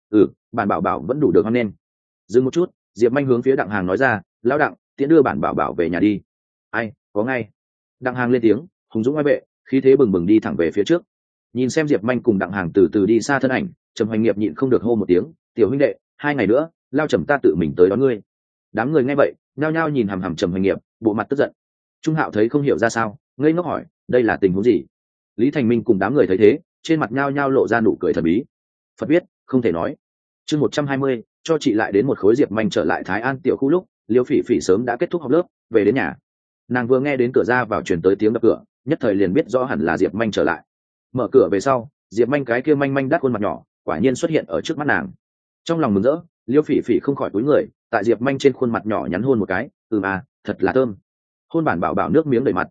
Bản bảo bảo vẫn đủ được hoan nghênh. Dừng một chút, Diệp Manh hướng phía Đặng Hàng nói ra, lão Đặng, tiễn đưa bản bảo bảo về nhà đi. Ai, có ngay. Đặng Hàng lên tiếng, hùng dũng oai vệ, khí thế bừng bừng đi thẳng về phía trước. Nhìn xem Diệp Manh cùng Đặng Hàng từ từ đi xa thân ảnh, Trầm Hoành Nghiệp nhịn không được hô một tiếng, tiểu huynh đệ, 2 ngày nữa lao Trầm ta tự mình tới đón ngươi. Đám người nghe vậy nhao nhao nhìn hằm hằm Trầm Hoành Nghiệp, bộ mặt tức giận. Trung Hạo thấy không hiểu ra sao, ngây ngốc hỏi, đây là tình huống gì? Lý Thành Minh cùng đám người thấy thế, trên mặt nhao nhao lộ ra nụ cười thần bí. Phật biết không thể nói. Chương 120, cho chị lại đến một khối. Diệp Manh trở lại Thái An tiểu khu lúc Liêu Phỉ Phỉ sớm đã kết thúc học lớp, về đến nhà. Nàng vừa nghe đến cửa ra vào truyền tới tiếng đập cửa, nhất thời liền biết rõ hẳn là Diệp Manh trở lại. Mở cửa về sau, Diệp Manh cái kia manh manh đắt khuôn mặt nhỏ quả nhiên xuất hiện ở trước mắt nàng. Trong lòng mừng rỡ, Liêu Phỉ Phỉ không khỏi cúi người tại Diệp Manh trên khuôn mặt nhỏ nhắn hôn một cái. Thật là thơm. Hôn bản bảo bảo nước miếng đầy mặt.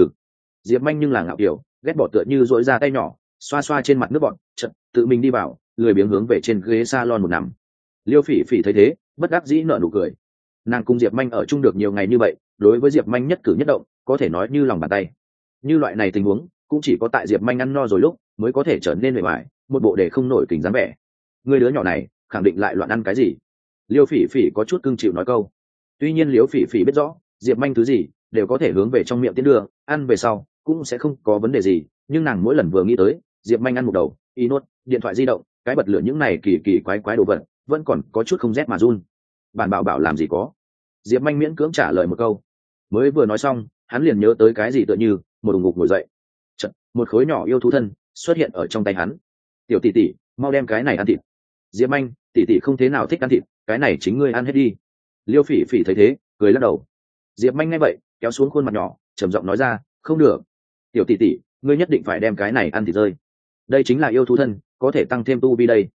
Diệp Manh nhưng là ngạo kiểu, ghét bỏ tựa như dỗi ra tay nhỏ xoa xoa trên mặt nước bọt, chợt tự mình đi vào, lười biếng hướng về trên ghế salon một nằm. Liêu Phỉ Phỉ thấy thế, bất đắc dĩ nở nụ cười. Nàng cùng Diệp Manh ở chung được nhiều ngày như vậy, đối với Diệp Manh nhất cử nhất động có thể nói như lòng bàn tay. Như loại này tình huống cũng chỉ có tại Diệp Manh ăn no rồi lúc mới có thể trở nên mệt mỏi, một bộ để không nổi kình dáng vẻ. Người đứa nhỏ này khẳng định lại loạn ăn cái gì? Liêu Phỉ Phỉ có chút cưng chịu nói câu. Tuy nhiên Liêu Phỉ Phỉ biết rõ Diệp Manh thứ gì đều có thể hướng về trong miệng tiến đưa, ăn về sau cũng sẽ không có vấn đề gì, nhưng nàng mỗi lần vừa nghĩ tới Diệp Manh ăn một đầu nốt điện thoại di động, cái bật lửa những này kỳ kỳ quái quái đồ vật, vẫn còn có chút không rét mà run. Bản bảo bảo làm gì có? Diệp Manh miễn cưỡng trả lời một câu. Mới vừa nói xong, hắn liền nhớ tới cái gì tựa như một đùng ngục ngồi dậy. Chật, một khối nhỏ yêu thú thân xuất hiện ở trong tay hắn. Tiểu tỷ tỷ, mau đem cái này ăn thịt. Diệp Manh, tỷ tỷ không thế nào thích ăn thịt, cái này chính ngươi ăn hết đi. Liêu Phỉ Phỉ thấy thế, cười lắc đầu. Diệp Manh nghe vậy, kéo xuống khuôn mặt nhỏ, trầm giọng nói ra, không được. Tiểu tỷ tỷ, ngươi nhất định phải đem cái này ăn thịt rơi. Đây chính là yêu thú thân, có thể tăng thêm tu vi đây.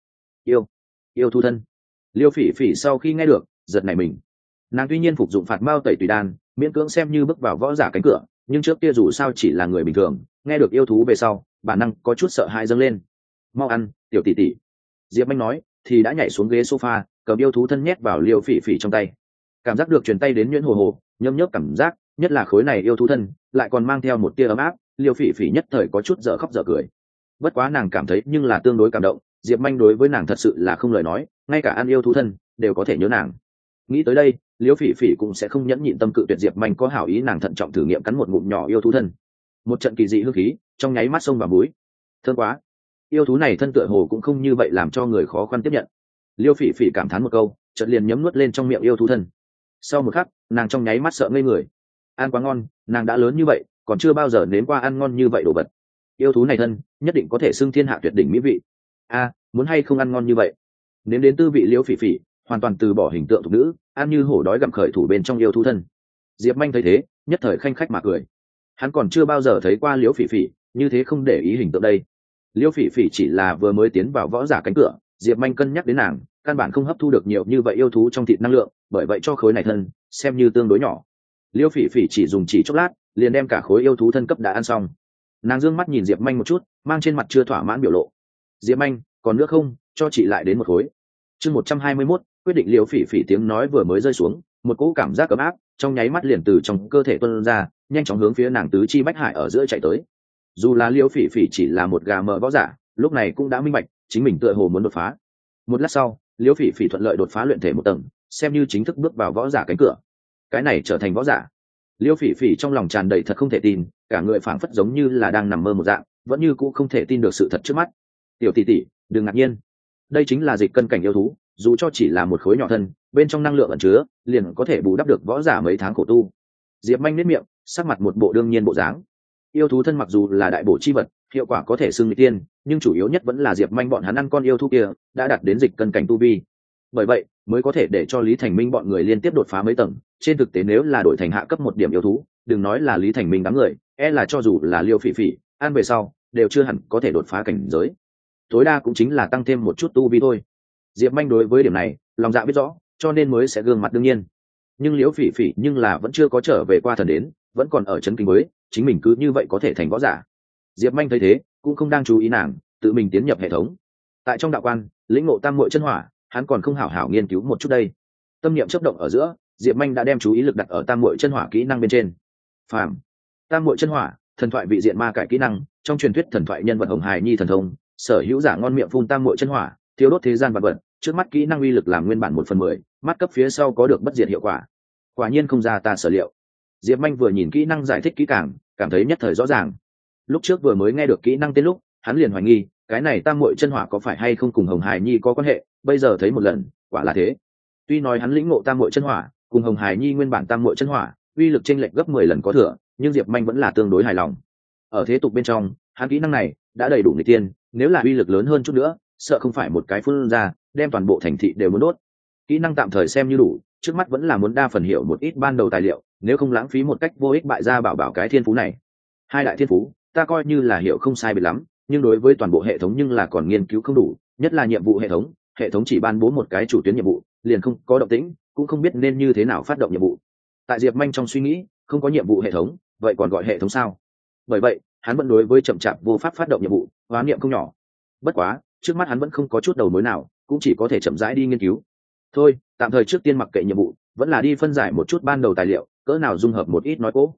Yêu thú thân. Liêu Phỉ Phỉ sau khi nghe được, giật nảy mình. Nàng tuy nhiên phục dụng phạt mao tẩy tùy đan, miễn cưỡng xem như bước vào võ giả cánh cửa, nhưng trước kia dù sao chỉ là người bình thường, nghe được yêu thú về sau, bản năng có chút sợ hãi dâng lên. Mau ăn, tiểu tỷ tỷ. Diệp Manh nói, thì đã nhảy xuống ghế sofa, cầm yêu thú thân nhét vào Liêu Phỉ Phỉ trong tay. Cảm giác được truyền tay đến nhuyễn hồ hồ, nhâm nhớp cảm giác, nhất là khối này yêu thú thân, lại còn mang theo một tia ấm áp, Liêu Phỉ Phỉ nhất thời có chút dở khóc dở cười. Bất quá nàng cảm thấy nhưng là tương đối cảm động, Diệp Manh đối với nàng thật sự là không lời nói, ngay cả ăn yêu thú thân đều có thể nhớ nàng. Nghĩ tới đây, Liêu Phỉ Phỉ cũng sẽ không nhẫn nhịn tâm cự tuyệt Diệp Manh có hảo ý, nàng thận trọng thử nghiệm cắn một ngụm nhỏ yêu thú thân. Một trận kỳ dị hương khí trong nháy mắt xông vào mũi. Thơm quá. Yêu thú này thân tựa hồ cũng không như vậy làm cho người khó khăn tiếp nhận. Liêu Phỉ Phỉ cảm thán một câu, chợt liền nhấm nuốt lên trong miệng yêu thú thân. Sau một khắc, nàng trong nháy mắt sợ ngây người. Ăn quá ngon, nàng đã lớn như vậy, còn chưa bao giờ nếm qua ăn ngon như vậy đồ vật. Yêu thú này thân nhất định có thể xưng thiên hạ tuyệt đỉnh mỹ vị. Muốn hay không ăn ngon như vậy? Nếm đến tư vị Liêu Phỉ Phỉ hoàn toàn từ bỏ hình tượng thục nữ, ăn như hổ đói gặm khởi thủ bên trong yêu thú thân. Diệp Manh thấy thế, nhất thời khanh khách mà cười. Hắn còn chưa bao giờ thấy qua Liêu Phỉ Phỉ như thế không để ý hình tượng đây. Liêu Phỉ Phỉ chỉ là vừa mới tiến vào võ giả cánh cửa, Diệp Manh cân nhắc đến nàng căn bản không hấp thu được nhiều như vậy yêu thú trong thịt năng lượng, bởi vậy cho khối này thân xem như tương đối nhỏ. Liêu Phỉ Phỉ chỉ dùng chỉ chốc lát liền đem cả khối yêu thú thân cấp đã ăn xong. Nàng dương mắt nhìn Diệp Manh một chút, mang trên mặt chưa thỏa mãn biểu lộ. Diệp Manh, còn nước không, cho chị lại đến một khối. Chương 121, quyết định. Liêu Phỉ Phỉ tiếng nói vừa mới rơi xuống, một cỗ cảm giác ấm áp trong nháy mắt liền từ trong cơ thể tuôn ra, nhanh chóng hướng phía nàng tứ chi bách hải ở giữa chạy tới. Dù là Liêu Phỉ Phỉ chỉ là một gà mờ võ giả, lúc này cũng đã minh bạch chính mình tựa hồ muốn đột phá. Một lát sau, Liêu Phỉ Phỉ thuận lợi đột phá luyện thể một tầng, xem như chính thức bước vào võ giả cánh cửa. Cái này trở thành võ giả. Liêu Phỉ Phỉ trong lòng tràn đầy thật không thể tin, cả người phảng phất giống như là đang nằm mơ một dạng, vẫn như cũ không thể tin được sự thật trước mắt. Tiểu tỷ tỷ, đừng ngạc nhiên, đây chính là dịch cân cảnh yêu thú, dù cho chỉ là một khối nhỏ thân, bên trong năng lượng ẩn chứa liền có thể bù đắp được võ giả mấy tháng khổ tu. Diệp Manh nhếch miệng, sắc mặt một bộ đương nhiên bộ dáng. Yêu thú thân mặc dù là đại bổ chi vật, hiệu quả có thể xưng mỹ tiên, nhưng chủ yếu nhất vẫn là Diệp Manh bọn hắn ăn con yêu thú kia đã đạt đến dịch cân cảnh tu vi. Bởi vậy, mới có thể để cho Lý Thành Minh bọn người liên tiếp đột phá mấy tầng. Trên thực tế nếu là đổi thành hạ cấp một điểm yêu thú, đừng nói là Lý Thành Minh đám người, là cho dù là Liêu Phỉ Phỉ ăn về sau đều chưa hẳn có thể đột phá cảnh giới, tối đa cũng chính là tăng thêm một chút tu vi thôi. Diệp Manh đối với điểm này lòng dạ biết rõ, cho nên mới sẽ gương mặt đương nhiên. Nhưng Liễu Phỉ Phỉ nhưng là vẫn chưa có trở về qua thần đến, vẫn còn ở chấn kinh mới chính mình cứ như vậy có thể thành võ giả. Diệp Manh thấy thế cũng không đang chú ý nàng, tự mình tiến nhập hệ thống. Tại trong đạo quan lĩnh ngộ tam muội chân hỏa, hắn còn không hảo hảo nghiên cứu một chút đây. Tâm niệm chớp động ở giữa, Diệp Manh đã đem chú ý lực đặt ở tam muội chân hỏa kỹ năng bên trên. Phàm, tam muội chân hỏa, thần thoại vị diện ma cải kỹ năng, trong truyền thuyết thần thoại nhân vật Hồng Hải Nhi thần thông, sở hữu giả ngon miệng phun tam muội chân hỏa, thiêu đốt thế gian vật vật. Trước mắt kỹ năng uy lực làm nguyên bản 1/10, mắt cấp phía sau có được bất diệt hiệu quả. Quả nhiên không ra ta sở liệu. Diệp Manh vừa nhìn kỹ năng giải thích kỹ càng, cảm thấy nhất thời rõ ràng. Lúc trước vừa mới nghe được kỹ năng tên lúc, hắn liền hoài nghi, cái này tam muội chân hỏa có phải hay không cùng Hồng Hải Nhi có quan hệ, bây giờ thấy một lần, quả là thế. Tuy nói hắn lĩnh ngộ tam muội chân hỏa, cùng Hồng Hải Nhi nguyên bản tam muội chân hỏa, uy lực chênh lệch gấp 10 lần có thừa, nhưng Diệp Manh vẫn là tương đối hài lòng. Ở thế tục bên trong, hắn kỹ năng này đã đầy đủ nghịch tiên, nếu là uy lực lớn hơn chút nữa, sợ không phải một cái phun ra, đem toàn bộ thành thị đều muốn đốt. Kỹ năng tạm thời xem như đủ, trước mắt vẫn là muốn đa phần hiểu một ít ban đầu tài liệu, nếu không lãng phí một cách vô ích bại gia bảo cái thiên phú này. Hai đại thiên phú, ta coi như là hiểu không sai biệt lắm, nhưng đối với toàn bộ hệ thống nhưng là còn nghiên cứu không đủ, nhất là nhiệm vụ hệ thống chỉ ban bố một cái chủ tuyến nhiệm vụ, liền không có động tĩnh, cũng không biết nên như thế nào phát động nhiệm vụ. Tại Diệp Manh trong suy nghĩ, không có nhiệm vụ hệ thống, vậy còn gọi hệ thống sao? Bởi vậy, hắn vẫn đối với chậm chạp vô pháp phát động nhiệm vụ, hóa niệm không nhỏ. Bất quá, trước mắt hắn vẫn không có chút đầu mối nào, cũng chỉ có thể chậm rãi đi nghiên cứu. Thôi, tạm thời trước tiên mặc kệ nhiệm vụ, vẫn là đi phân giải một chút ban đầu tài liệu, cỡ nào dung hợp một ít nói cố.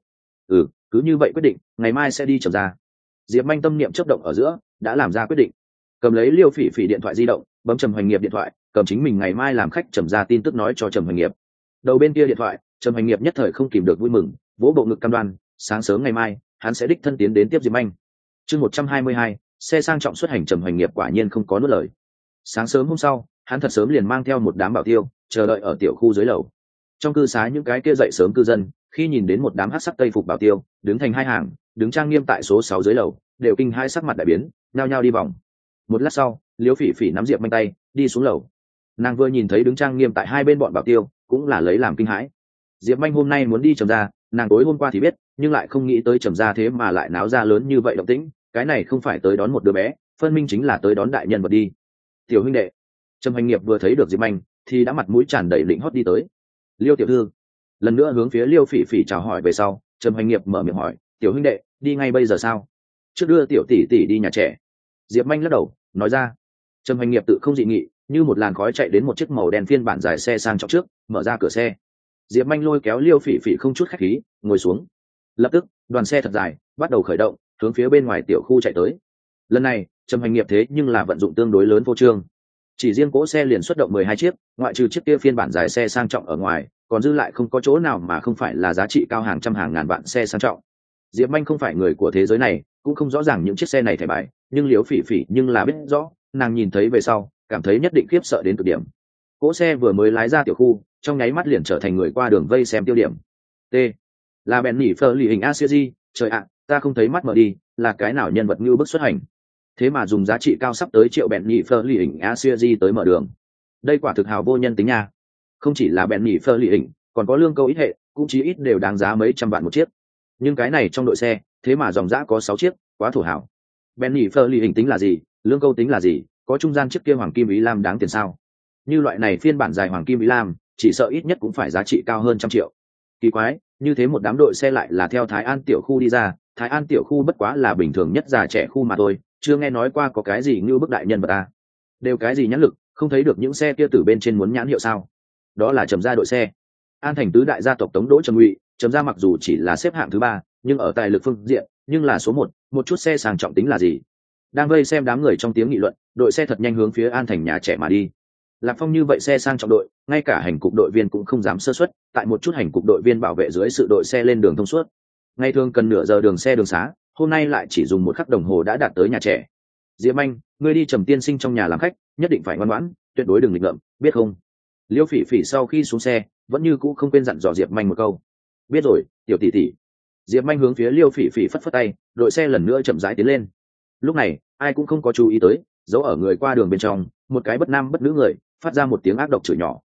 Cứ như vậy quyết định, ngày mai sẽ đi Trầm Gia. Diệp Manh tâm niệm chớp động ở giữa, đã làm ra quyết định. Cầm lấy Liêu Phỉ Phỉ điện thoại di động, bấm Trầm Hoành Nghiệp điện thoại, cầm chính mình ngày mai làm khách Trầm Gia tin tức nói cho Trầm Hoành Nghiệp. Đầu bên kia điện thoại, Trầm Hoành Nghiệp nhất thời không kìm được vui mừng, vỗ bộ ngực cam đoan, sáng sớm ngày mai, hắn sẽ đích thân tiến đến tiếp Diệp Manh. Chương 122, xe sang trọng xuất hành. Trầm Hoành Nghiệp quả nhiên không có nuốt lời. Sáng sớm hôm sau, hắn thật sớm liền mang theo một đám bảo tiêu, chờ đợi ở tiểu khu dưới lầu. Trong cư xá những cái kia dậy sớm cư dân, khi nhìn đến một đám hắc sắc tây phục bảo tiêu, đứng thành hai hàng, đứng trang nghiêm tại số 6 dưới lầu, đều kinh hai sắc mặt đại biến, nhao nhao đi vòng. Một lát sau, Liễu Phỉ Phỉ nắm Diệp Manh tay, đi xuống lầu. Nàng vừa nhìn thấy đứng trang nghiêm tại hai bên bọn bảo tiêu, cũng là lấy làm kinh hãi. Diệp Manh hôm nay muốn đi Trầm Gia, nàng tối hôm qua thì biết, nhưng lại không nghĩ tới Trầm Gia thế mà lại náo ra lớn như vậy động tĩnh, cái này không phải tới đón một đứa bé, phân minh chính là tới đón đại nhân vật đi. Tiểu huynh đệ. Trầm Hoành Nghiệp vừa thấy được Diệp Manh, thì đã mặt mũi tràn đầy lĩnh hót đi tới. Liêu tiểu thư. Lần nữa hướng phía Liêu Phỉ Phỉ chào hỏi về sau, Trầm Hoành Nghiệp mở miệng hỏi, tiểu huynh đệ, đi ngay bây giờ sao? Trước đưa tiểu tỷ tỷ đi nhà trẻ. Diệp Manh lắc đầu, nói ra. Trầm Hoành Nghiệp tự không dị nghị, như một làn khói chạy đến một chiếc màu đen phiên bản dài xe sang trọng trước, mở ra cửa xe. Diệp Manh lôi kéo Liêu Phỉ Phỉ không chút khách khí, ngồi xuống. Lập tức, đoàn xe thật dài bắt đầu khởi động, hướng phía bên ngoài tiểu khu chạy tới. Lần này, Trầm Hoành Nghiệp thế nhưng là vận dụng tương đối lớn vô trương. Chỉ riêng cỗ xe liền xuất động 12 chiếc, ngoại trừ chiếc kia phiên bản dài xe sang trọng ở ngoài, còn dư lại không có chỗ nào mà không phải là giá trị cao hàng trăm hàng ngàn vạn xe sang trọng. Diệp Manh không phải người của thế giới này, cũng không rõ ràng những chiếc xe này thẻ bài, nhưng Liễu Phỉ Phỉ nhưng là biết rõ, nàng nhìn thấy về sau, cảm thấy nhất định khiếp sợ đến cực điểm. Cỗ xe vừa mới lái ra tiểu khu, trong nháy mắt liền trở thành người qua đường vây xem tiêu điểm. T. Là bèn nỉ phơ lì hình ACG, trời ạ, ta không thấy mắt mở đi, là cái nào nhân vật như bức xuất hành. Thế mà dùng giá trị cao sắp tới triệu bèn nhị phơ lì hình ACG tới mở đường. Đây quả thực hào vô nhân tính nha. Không chỉ là bèn nhị phơ lì hình, còn có lương câu ít hệ, cũng chí ít đều đáng giá mấy trăm vạn một chiếc. Nhưng cái này trong đội xe, thế mà dòng dã có 6 chiếc, quá thổ hào. Bèn nhị phơ lì hình tính là gì, lương câu tính là gì, có trung gian chiếc kia hoàng kim ý lam đáng tiền sao? Như loại này phiên bản dài hoàng kim ý lam, chỉ sợ ít nhất cũng phải giá trị cao hơn 100 triệu. Kỳ quái, như thế một đám đội xe lại là theo Thái An tiểu khu đi ra, Thái An tiểu khu bất quá là bình thường nhất già trẻ khu mà thôi, chưa nghe nói qua có cái gì như bức đại nhân vật ta. Đều cái gì nhãn lực, không thấy được những xe kia từ bên trên muốn nhãn hiệu sao? Đó là Trầm Gia đội xe. An thành tứ đại gia tộc Tống Đỗ Trầm Ngụy, Trầm Gia mặc dù chỉ là xếp hạng thứ 3, nhưng ở tài lực phương diện, nhưng là số 1, một chút xe sang trọng tính là gì? Đang vây xem đám người trong tiếng nghị luận, đội xe thật nhanh hướng phía An thành nhà trẻ mà đi. Lạc Phong như vậy xe sang trọng đội, ngay cả hành cục đội viên cũng không dám sơ suất, tại một chút hành cục đội viên bảo vệ dưới sự đội xe lên đường thông suốt. Ngày thường cần nửa giờ đường xe đường xá, hôm nay lại chỉ dùng 1 khắc đồng hồ đã đạt tới nhà trẻ. Diệp Anh, ngươi đi Trầm tiên sinh trong nhà làm khách, nhất định phải ngoan ngoãn, tuyệt đối đừng nghịch ngợm, biết không? Liêu Phỉ Phỉ sau khi xuống xe, vẫn như cũ không quên dặn dò Diệp Anh một câu. Biết rồi, tiểu tỷ tỷ. Diệp Anh hướng phía Liêu Phỉ Phỉ phất phất tay, đội xe lần nữa chậm rãi tiến lên. Lúc này, ai cũng không có chú ý tới, giấu ở người qua đường bên trong, một cái bất nam bất nữ người phát ra một tiếng ác độc chửi nhỏ,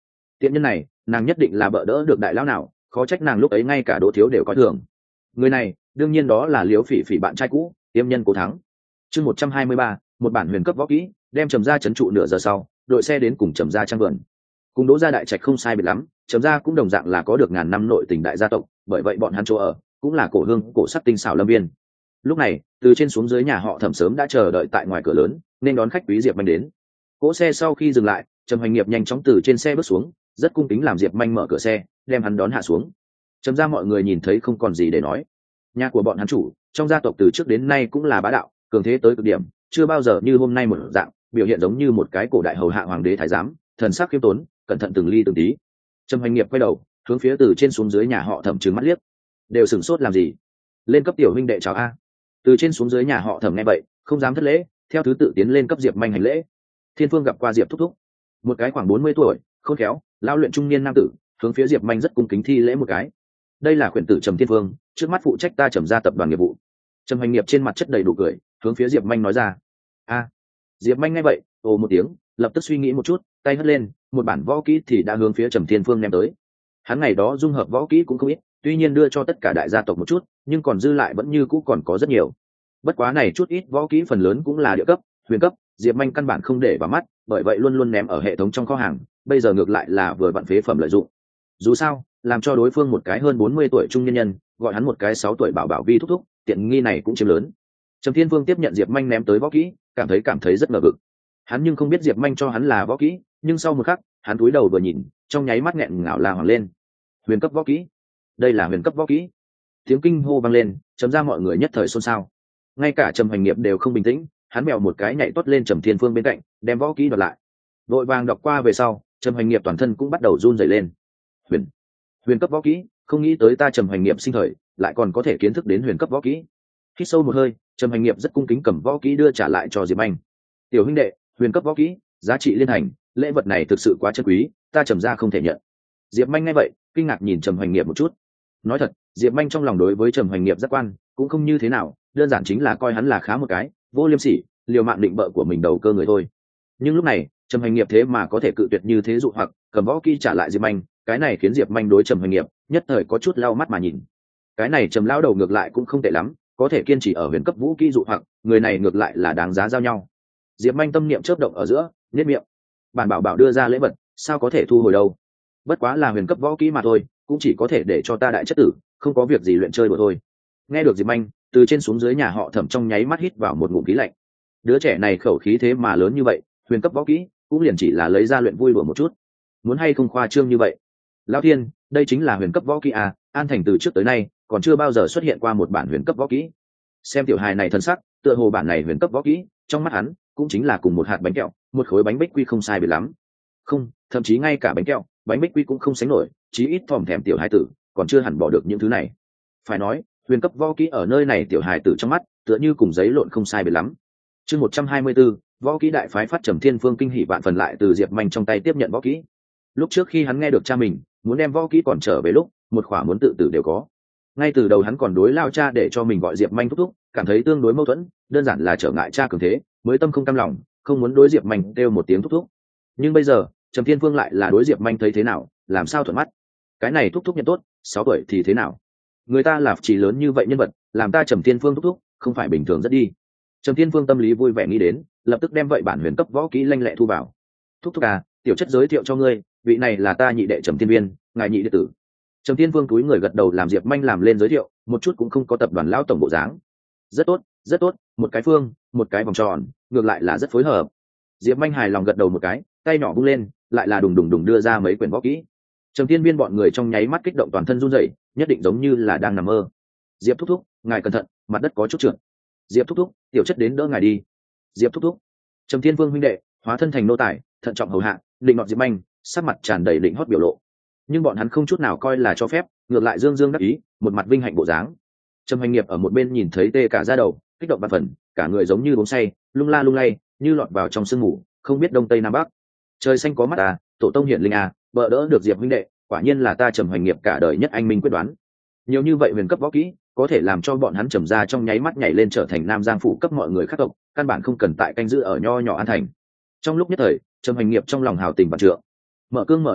tiện nhân này nàng nhất định là bỡ đỡ được đại lão nào, khó trách nàng lúc ấy ngay cả Đỗ Thiếu đều coi thường. Người này đương nhiên đó là Liễu Phỉ Phỉ bạn trai cũ, Tiêm Nhân Cố Thắng. Chương 123, một bản huyền cấp võ kỹ, đem Trầm gia trấn trụ nửa giờ sau, đội xe đến cùng Trầm gia trang vườn. Cùng Đỗ gia đại trạch không sai biệt lắm, Trầm gia cũng đồng dạng là có được ngàn năm nội tình đại gia tộc, bởi vậy bọn hắn chỗ ở cũng là cổ hương cổ sắc tinh xảo lâm viên. Lúc này, từ trên xuống dưới nhà họ Thẩm sớm đã chờ đợi tại ngoài cửa lớn, nên đón khách quý Diệp Manh đến. Cỗ xe sau khi dừng lại, Trầm Hoành Nghiệp nhanh chóng từ trên xe bước xuống, rất cung kính làm Diệp Manh mở cửa xe, đem hắn đón hạ xuống. Trầm gia mọi người nhìn thấy không còn gì để nói. Nhà của bọn hắn chủ, trong gia tộc từ trước đến nay cũng là bá đạo, cường thế tới cực điểm, chưa bao giờ như hôm nay một dạng, biểu hiện giống như một cái cổ đại hầu hạ hoàng đế thái giám, thần sắc khiêm tốn, cẩn thận từng ly từng tí. Trầm Hoành Nghiệp quay đầu, hướng phía từ trên xuống dưới nhà họ Thẩm trừng mắt liếc. Đều sửng sốt làm gì? Lên cấp tiểu huynh đệ chào a. Từ trên xuống dưới nhà họ Thẩm nghe vậy, không dám thất lễ, theo thứ tự tiến lên cấp Diệp Manh hành lễ. Thiên Phương gặp qua Diệp thúc thúc. Một cái khoảng 40 tuổi, khôn khéo, lão luyện trung niên nam tử, hướng phía Diệp Manh rất cung kính thi lễ một cái. Đây là khuyển tử Trầm Thiên Phương, trước mắt phụ trách ta Trầm gia tập đoàn nghiệp vụ. Trầm Hoành Nghiệp trên mặt chất đầy đủ cười, hướng phía Diệp Manh nói ra. A. Diệp Manh nghe vậy, ồ một tiếng, lập tức suy nghĩ một chút, tay hất lên, một bản võ kỹ thì đã hướng phía Trầm Thiên Phương ném tới. Hắn ngày đó dung hợp võ kỹ cũng không ít, tuy nhiên đưa cho tất cả đại gia tộc một chút, nhưng còn dư lại vẫn như cũ còn có rất nhiều. Bất quá này chút ít võ kỹ phần lớn cũng là địa cấp, huyền cấp, Diệp Manh căn bản không để vào mắt, bởi vậy luôn luôn ném ở hệ thống trong kho hàng, bây giờ ngược lại là vừa vặn phế phẩm lợi dụng. Dù sao, làm cho đối phương một cái hơn 40 tuổi trung nhân nhân, gọi hắn một cái 6 tuổi bảo bảo vi thúc thúc, tiện nghi này cũng chiếm lớn. Trầm Thiên Vương tiếp nhận Diệp Manh ném tới võ kỹ, cảm thấy rất ngờ vực. Hắn nhưng không biết Diệp Manh cho hắn là võ kỹ, nhưng sau một khắc, hắn cúi đầu vừa nhìn, trong nháy mắt nghẹn ngào la hoàng lên. Huyền cấp võ kỹ, đây là huyền cấp võ kỹ. Tiếng kinh hô vang lên, chấm ra mọi người nhất thời xôn xao. Ngay cả Trầm Hoành Nghiệp đều không bình tĩnh, hắn mèo một cái nhảy tuốt lên Trầm Thiên Phương bên cạnh, đem võ kỹ đoạt lại. Vội vàng đọc qua về sau, Trầm Hoành Nghiệp toàn thân cũng bắt đầu run rẩy lên. Huyền cấp võ kỹ, không nghĩ tới ta Trầm Hoành Nghiệp sinh thời lại còn có thể kiến thức đến huyền cấp võ kỹ. Hít sâu một hơi, Trầm Hoành Nghiệp rất cung kính cầm võ kỹ đưa trả lại cho Diệp Anh. Tiểu huynh đệ, huyền cấp võ kỹ, giá trị liên thành, lễ vật này thực sự quá chân quý, ta Trầm gia không thể nhận. Diệp Anh nghe vậy, kinh ngạc nhìn Trầm Hoành Nghiệp một chút. Nói thật, Diệp Anh trong lòng đối với Trầm Hoành Nghiệp giác quan cũng không như thế nào, đơn giản chính là coi hắn là khá một cái vô liêm sỉ, liều mạng định bợ của mình đầu cơ người thôi. Nhưng lúc này, Trầm Hoành Nghiệp thế mà có thể cự tuyệt như thế dụ hoặc cầm võ kỹ trả lại Diệp Anh, cái này khiến Diệp Anh đối Trầm Hoành Nghiệp nhất thời có chút lau mắt mà nhìn. Cái này Trầm lão đầu ngược lại cũng không tệ lắm, có thể kiên trì ở huyền cấp vũ kỹ dụ hoặc, người này ngược lại là đáng giá giao nhau. Diệp Anh tâm niệm chớp động ở giữa, nhếch miệng. Bản bảo bảo đưa ra lễ vật, sao có thể thu hồi đâu? Bất quá là huyền cấp võ kỹ mà thôi, cũng chỉ có thể để cho ta đại chất tử, không có việc gì luyện chơi đùa thôi. Nghe được Diệp Anh, từ trên xuống dưới nhà họ Thẩm trong nháy mắt hít vào một ngụm khí lạnh. Đứa trẻ này khẩu khí thế mà lớn như vậy, huyền cấp võ kỹ cũng liền chỉ là lấy ra luyện vui đùa một chút, muốn hay không khoa trương như vậy. Lão Thiên, đây chính là huyền cấp võ kỹ à? An Thành từ trước tới nay còn chưa bao giờ xuất hiện qua một bản huyền cấp võ kỹ. Xem tiểu hài này thân sắc, tựa hồ bản này huyền cấp võ kỹ trong mắt hắn cũng chính là cùng một hạt bánh kẹo, một khối bánh bích quy không sai biệt lắm. Không, thậm chí ngay cả bánh kẹo, bánh bích quy cũng không sánh nổi, chí ít thòm thèm tiểu hài tử còn chưa hẳn bỏ được những thứ này. Phải nói, huyền cấp võ kỹ ở nơi này tiểu hài tử trong mắt tựa như cùng giấy lộn không sai biệt lắm. Chương 124, võ kỹ đại phái phát Trầm Thiên Phương kinh hỉ vạn phần lại từ Diệp Manh trong tay tiếp nhận võ kỹ. Lúc trước khi hắn nghe được cha mình muốn đem võ kỹ còn trở về lúc, một khỏa muốn tự tử đều có. Ngay từ đầu hắn còn đối lao cha để cho mình gọi Diệp Manh thúc thúc, cảm thấy tương đối mâu thuẫn, đơn giản là trở ngại cha cường thế, mới tâm không cam lòng, không muốn đối Diệp Manh kêu một tiếng thúc thúc. Nhưng bây giờ, Trầm Thiên Phương lại là đối Diệp Manh thấy thế nào, làm sao thuận mắt. Cái này thúc thúc nhận tốt, 6 tuổi thì thế nào? Người ta là chỉ lớn như vậy nhân vật, làm ta Trầm Thiên Phương thúc thúc, không phải bình thường rất đi. Trầm Thiên Phương tâm lý vui vẻ nghĩ đến, lập tức đem vậy bản huyền cấp võ kỹ lanh lẹ thu vào. Thúc thúc à, tiểu chất giới thiệu cho ngươi, vị này là ta nhị đệ Trầm Thiên Viên, ngài nhị đệ tử. Trầm Thiên Vương túi người gật đầu làm Diệp Manh làm lên giới thiệu, một chút cũng không có tập đoàn lão tổng bộ dáng. Rất tốt, rất tốt, một cái phương, một cái vòng tròn, ngược lại là rất phối hợp. Diệp Manh hài lòng gật đầu một cái, tay nhỏ vung lên, lại là đùng đùng đùng đưa ra mấy quyển võ kỹ. Trầm Thiên Viên bọn người trong nháy mắt kích động toàn thân run rẩy, nhất định giống như là đang nằm mơ. Diệp thúc thúc, ngài cẩn thận, mặt đất có chút trượt. Diệp thúc thúc, tiểu chất đến đỡ ngài đi. Diệp thúc thúc. Trầm Thiên Vương huynh đệ hóa thân thành nô tài, thận trọng hầu hạ, định nọt Diệp Manh, sắc mặt tràn đầy định hót biểu lộ. Nhưng bọn hắn không chút nào coi là cho phép, ngược lại dương dương đắc ý, một mặt vinh hạnh bộ dáng. Trầm Hoành Nghiệp ở một bên nhìn thấy tê cả da đầu, kích động bạt phần, cả người giống như uống say, lung la lung lay, như lọt vào trong sương mù, không biết đông tây nam bắc. Trời xanh có mắt à, tổ tông hiển linh à, vợ đỡ được Diệp huynh đệ, quả nhiên là ta Trầm Hoành Nghiệp cả đời nhất anh minh quyết đoán. Nhiều như vậy huyền cấp võ kỹ, có thể làm cho bọn hắn Trầm gia trong nháy mắt nhảy lên trở thành Nam Giang phủ cấp mọi người khác tộc, căn bản không cần tại canh giữ ở nho nhỏ An Thành. Trong lúc nhất thời, Trầm Hoành Nghiệp trong lòng hào tình vạn trượng. Mở cương mở đất thổ,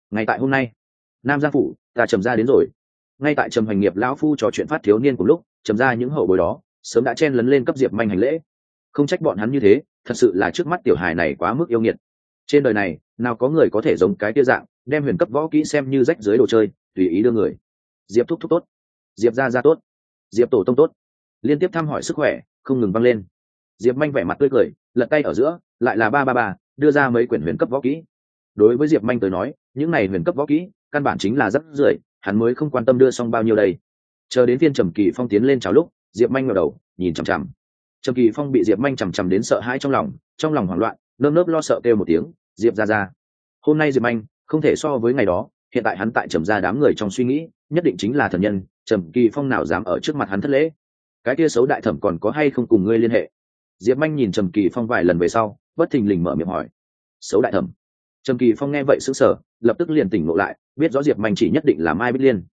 ngay tại hôm nay, Nam Giang phủ, ta Trầm gia đến rồi. Ngay tại Trầm Hoành Nghiệp lão phu trò chuyện phát thiếu niên cùng lúc, Trầm gia những hậu bối đó sớm đã chen lấn lên cấp Diệp Manh hành lễ. Không trách bọn hắn như thế, thật sự là trước mắt tiểu hài này quá mức yêu nghiệt. Trên đời này, nào có người có thể giống cái tia dạng, đem huyền cấp võ kỹ xem như rách dưới đồ chơi, tùy ý đưa người. Diệp thúc thúc tốt, Diệp gia gia tốt, Diệp tổ tông tốt, liên tiếp thăm hỏi sức khỏe không ngừng vang lên. Diệp Manh vẻ mặt tươi cười, lật tay ở giữa lại là ba đưa ra mấy quyển huyền cấp võ kỹ. Đối với Diệp Manh tới nói, những này huyền cấp võ kỹ căn bản chính là rất rưởi, hắn mới không quan tâm đưa xong bao nhiêu đây. Chờ đến phiên Trầm Kỳ Phong tiến lên chào lúc, Diệp Manh ngẩng đầu nhìn chằm chằm. Trầm Kỳ Phong bị Diệp Manh chằm chằm đến sợ hãi trong lòng hoảng loạn, nơm nớp lo sợ kêu một tiếng, Diệp gia. Hôm nay Diệp Manh không thể so với ngày đó, hiện tại hắn tại Trầm gia đám người trong suy nghĩ nhất định chính là thần nhân. Trầm Kỳ Phong nào dám ở trước mặt hắn thất lễ. Cái kia xấu đại thẩm còn có hay không cùng ngươi liên hệ? Diệp Manh nhìn Trầm Kỳ Phong vài lần về sau, bất thình lình mở miệng hỏi. Xấu đại thẩm? Trầm Kỳ Phong nghe vậy sững sờ, lập tức liền tỉnh ngộ lại, biết rõ Diệp Manh chỉ nhất định là Mai Bích Liên.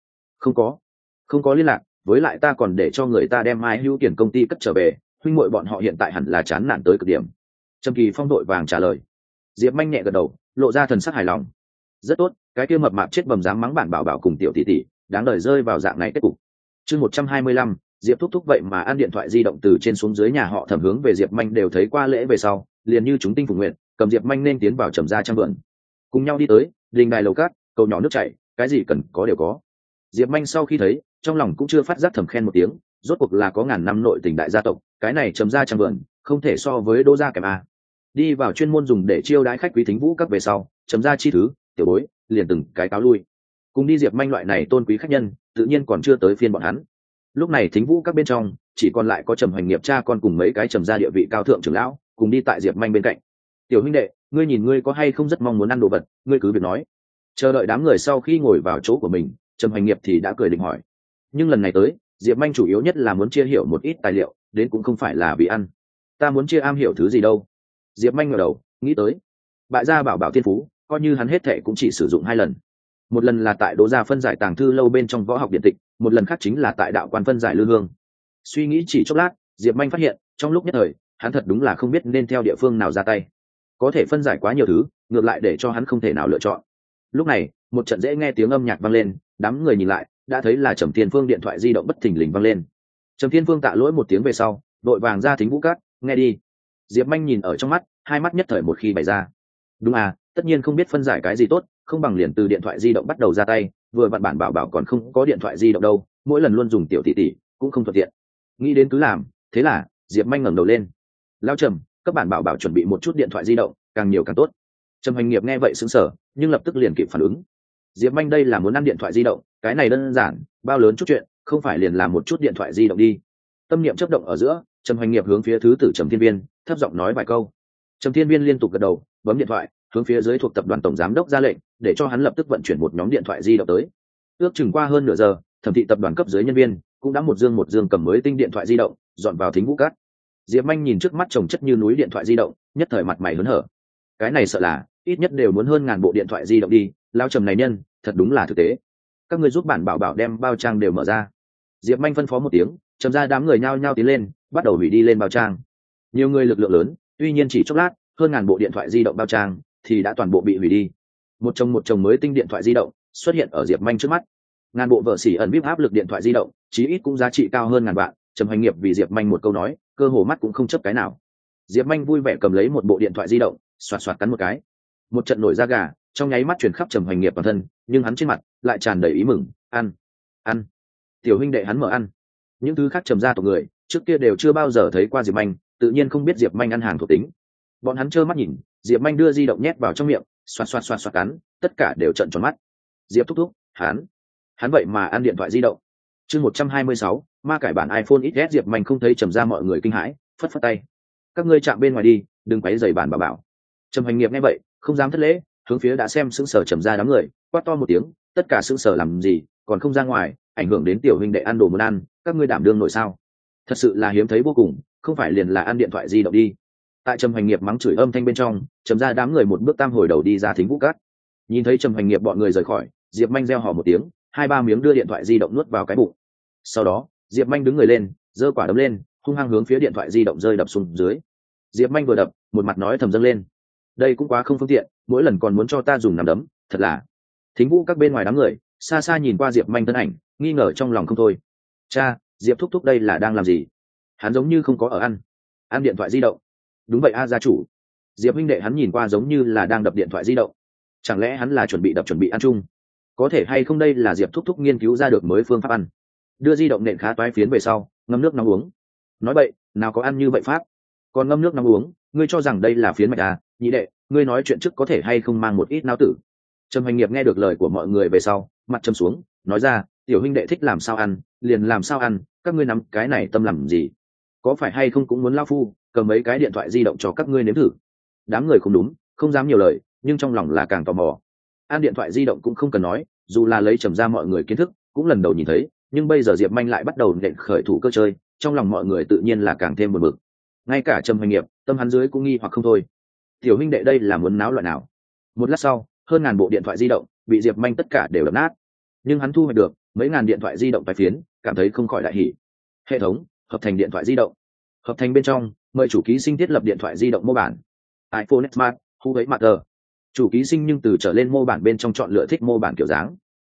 Không có liên lạc, với lại ta còn để cho người ta đem Mai Hữu Kiển công ty cất trở về, huynh muội bọn họ hiện tại hẳn là chán nản tới cực điểm. Trầm Kỳ Phong đội vàng trả lời. Diệp Manh nhẹ gật đầu, lộ ra thần sắc hài lòng. Rất tốt, cái kia mập mạp chết bầm dám mắng bản bảo bảo cùng tiểu tỷ tỷ, đáng đời rơi vào dạng này kết cục. Chương 125, Diệp thúc thúc vậy mà ăn điện thoại di động từ trên xuống dưới nhà họ Thẩm hướng về Diệp Manh đều thấy qua lễ về sau, liền như chúng tinh phục nguyện, cầm Diệp Manh nên tiến vào Trầm gia trang vườn. Cùng nhau đi tới, đình đài lầu cát, cầu nhỏ nước chảy, cái gì cần có đều có. Diệp Manh sau khi thấy, trong lòng cũng chưa phát giác thầm khen một tiếng, rốt cuộc là có ngàn năm nội tình đại gia tộc, cái này Trầm gia trang vườn, không thể so với Đỗ gia kém a. Đi vào chuyên môn dùng để chiêu đãi khách quý thính vũ các về sau, Trầm gia chi thứ, tiểu bối, liền từng cái cáo lui. Cùng đi Diệp Manh loại này tôn quý khách nhân, tự nhiên còn chưa tới phiên bọn hắn. Lúc này thính vũ các bên trong chỉ còn lại có Trầm Hoành Nghiệp cha con cùng mấy cái Trầm gia địa vị cao thượng trưởng lão cùng đi tại Diệp Manh bên cạnh. Tiểu huynh đệ, ngươi nhìn ngươi có hay không rất mong muốn ăn đồ vật, ngươi cứ việc nói. Chờ đợi đám người sau khi ngồi vào chỗ của mình, Trầm Hoành Nghiệp thì đã cười định hỏi. Nhưng lần này tới, Diệp Manh chủ yếu nhất là muốn chia hiểu một ít tài liệu, đến cũng không phải là vì ăn. Ta muốn chia am hiểu thứ gì đâu? Diệp Manh ngẩng đầu nghĩ tới, bại gia bảo bảo tiên phú, coi như hắn hết thệ cũng chỉ sử dụng 2 lần. Một lần là tại Đỗ gia phân giải tàng thư lâu bên trong võ học điện tịch, một lần khác chính là tại đạo quan phân giải lư hương. Suy nghĩ chỉ chốc lát, Diệp Manh phát hiện trong lúc nhất thời hắn thật đúng là không biết nên theo địa phương nào ra tay. Có thể phân giải quá nhiều thứ, ngược lại để cho hắn không thể nào lựa chọn. Lúc này một trận dễ nghe tiếng âm nhạc vang lên, đám người nhìn lại đã thấy là Trầm Thiên Phương điện thoại di động bất thình lình vang lên. Trầm Thiên Phương tạ lỗi một tiếng về sau, đội vàng ra thính vũ cát, nghe đi. Diệp Manh nhìn ở trong mắt, hai mắt nhất thời một khi bày ra. Đúng à, tất nhiên không biết phân giải cái gì tốt, không bằng liền từ điện thoại di động bắt đầu ra tay, vừa vặn bản bảo bảo còn không có điện thoại di động đâu, mỗi lần luôn dùng tiểu tỷ tỷ cũng không thuận tiện. Nghĩ đến cứ làm, thế là Diệp Manh ngẩng đầu lên. Lao Trầm, các bản bảo bảo chuẩn bị một chút điện thoại di động, càng nhiều càng tốt. Trầm Hoành Nghiệp nghe vậy sững sờ, nhưng lập tức liền kịp phản ứng. Diệp Manh đây là muốn ăn điện thoại di động, cái này đơn giản, bao lớn chút chuyện, không phải liền làm một chút điện thoại di động đi. Tâm niệm chớp động ở giữa, Trầm Hoành Nghiệp hướng phía thứ tử Trầm Thiên Viên thấp giọng nói vài câu. Trầm Thiên Viên liên tục gật đầu, bấm điện thoại hướng phía dưới thuộc tập đoàn tổng giám đốc ra lệnh, để cho hắn lập tức vận chuyển một nhóm điện thoại di động tới. Ước chừng qua hơn nửa giờ, thẩm thị tập đoàn cấp dưới nhân viên cũng đã một dương cầm mới tinh điện thoại di động dọn vào thính vũ cát. Diệp Manh nhìn trước mắt chồng chất như núi điện thoại di động, nhất thời mặt mày hớn hở. Cái này sợ là ít nhất đều muốn hơn 1000 bộ điện thoại di động đi, lao Trầm này nhân thật đúng là thực tế. Các người giúp bản bảo bảo đem bao trang đều mở ra. Diệp Manh phân phó một tiếng, Trầm ra đám người nhao nhao tiến lên, bắt đầu hủy đi lên bao trang. Nhiều người lực lượng lớn, tuy nhiên chỉ chốc lát, hơn 1000 bộ điện thoại di động bao trang thì đã toàn bộ bị hủy đi. Một chồng mới tinh điện thoại di động xuất hiện ở Diệp Manh trước mắt. 1000 bộ vợ xỉ ẩn vip áp lực điện thoại di động, chí ít cũng giá trị cao hơn 1000 vạn. Trầm Hoành Nghiệp vì Diệp Manh một câu nói, cơ hồ mắt cũng không chấp cái nào. Diệp Manh vui vẻ cầm lấy một bộ điện thoại di động, xoạt xoạt cắn một cái. Một trận nổi da gà trong nháy mắt truyền khắp Trầm Hoành Nghiệp bản thân, nhưng hắn trên mặt lại tràn đầy ý mừng, ăn. Tiểu huynh đệ hắn mở ăn. Những thứ khác Trầm gia tộc người trước kia đều chưa bao giờ thấy qua Diệp Manh, tự nhiên không biết Diệp Manh ăn hàng thuộc tính. Bọn hắn trơ mắt nhìn Diệp Manh đưa di động nhét vào trong miệng, xoạt cắn, tất cả đều trợn tròn mắt. Diệp thúc thúc, hắn vậy mà ăn điện thoại di động. Chương 126, ma cải bản iPhone XS. Diệp Manh không thấy Trầm gia mọi người kinh hãi, phất phất tay. Các ngươi chạm bên ngoài đi, đừng quấy rầy bản bảo bảo. Trầm Hoành Nghiệp nghe vậy không dám thất lễ, hướng phía đã xem sững sờ Trầm gia đám người quát to một tiếng, tất cả sững sờ làm gì, còn không ra ngoài, ảnh hưởng đến tiểu huynh đệ ăn đồ muốn ăn, các ngươi đảm đương nổi sao? Thật sự là hiếm thấy vô cùng, không phải liền là ăn điện thoại di động đi. Tại Trầm Hoành Nghiệp mắng chửi âm thanh bên trong, Trầm gia đám người một bước tam hồi đầu đi ra thính vũ cát. Nhìn thấy Trầm Hoành Nghiệp bọn người rời khỏi, Diệp Manh reo hò một tiếng, 2-3 miếng đưa điện thoại di động nuốt vào cái bụng. Sau đó Diệp Manh đứng người lên, giơ quả đấm lên, hung hăng hướng phía điện thoại di động rơi đập xuống dưới. Diệp Manh vừa đập, một mặt nói thầm dâng lên, đây cũng quá không phương tiện, mỗi lần còn muốn cho ta dùng nắm đấm, thật là. Thính vũ các bên ngoài đám người xa xa nhìn qua diệp manh thân ảnh, nghi ngờ trong lòng không thôi. Cha, diệp thúc thúc đây là đang làm gì? Hắn giống như không có ở ăn điện thoại di động. Đúng vậy a, gia chủ. Diệp huynh đệ hắn nhìn qua giống như là đang đập điện thoại di động. Chẳng lẽ hắn là chuẩn bị ăn chung? Có thể hay không đây là diệp thúc thúc nghiên cứu ra được mới phương pháp ăn. Đưa di động nện khá toái phiến về sau, ngâm nước nóng uống. Nói vậy, nào có ăn như vậy pháp. Còn ngâm nước nóng uống, ngươi cho rằng đây là phiến mạch à? Nhị đệ, ngươi nói chuyện trước có thể hay không mang một ít nao tử. Trầm Hoành Nghiệp nghe được lời của mọi người về sau, mặt trầm xuống, nói ra, tiểu huynh đệ thích làm sao ăn, liền làm sao ăn, các ngươi nắm cái này tâm làm gì? Có phải hay không cũng muốn lao phu cầm mấy cái điện thoại di động cho các ngươi nếm thử? Đám người không đúng, không dám nhiều lời, nhưng trong lòng là càng tò mò. Ăn điện thoại di động cũng không cần nói, dù là lấy trầm ra mọi người kiến thức, cũng lần đầu nhìn thấy, nhưng bây giờ Diệp Manh lại bắt đầu nện khởi thủ cơ chơi, trong lòng mọi người tự nhiên là càng thêm buồn bực. Ngay cả Trầm Hoành Nghiệp, tâm hắn dưới cũng nghi hoặc không thôi. Tiểu huynh đệ đây là muốn náo loạn nào? Một lát sau, hơn ngàn bộ điện thoại di động bị Diệp Manh tất cả đều đập nát, nhưng hắn thu hoạch được mấy ngàn điện thoại di động tài phiến, cảm thấy không khỏi đại hỉ. Hệ thống hợp thành điện thoại di động. Hợp thành bên trong, mời chủ ký sinh thiết lập điện thoại di động mô bản iPhone Smart Huawei Matter. Chủ ký sinh nhưng từ trở lên mô bản bên trong chọn lựa thích mô bản kiểu dáng.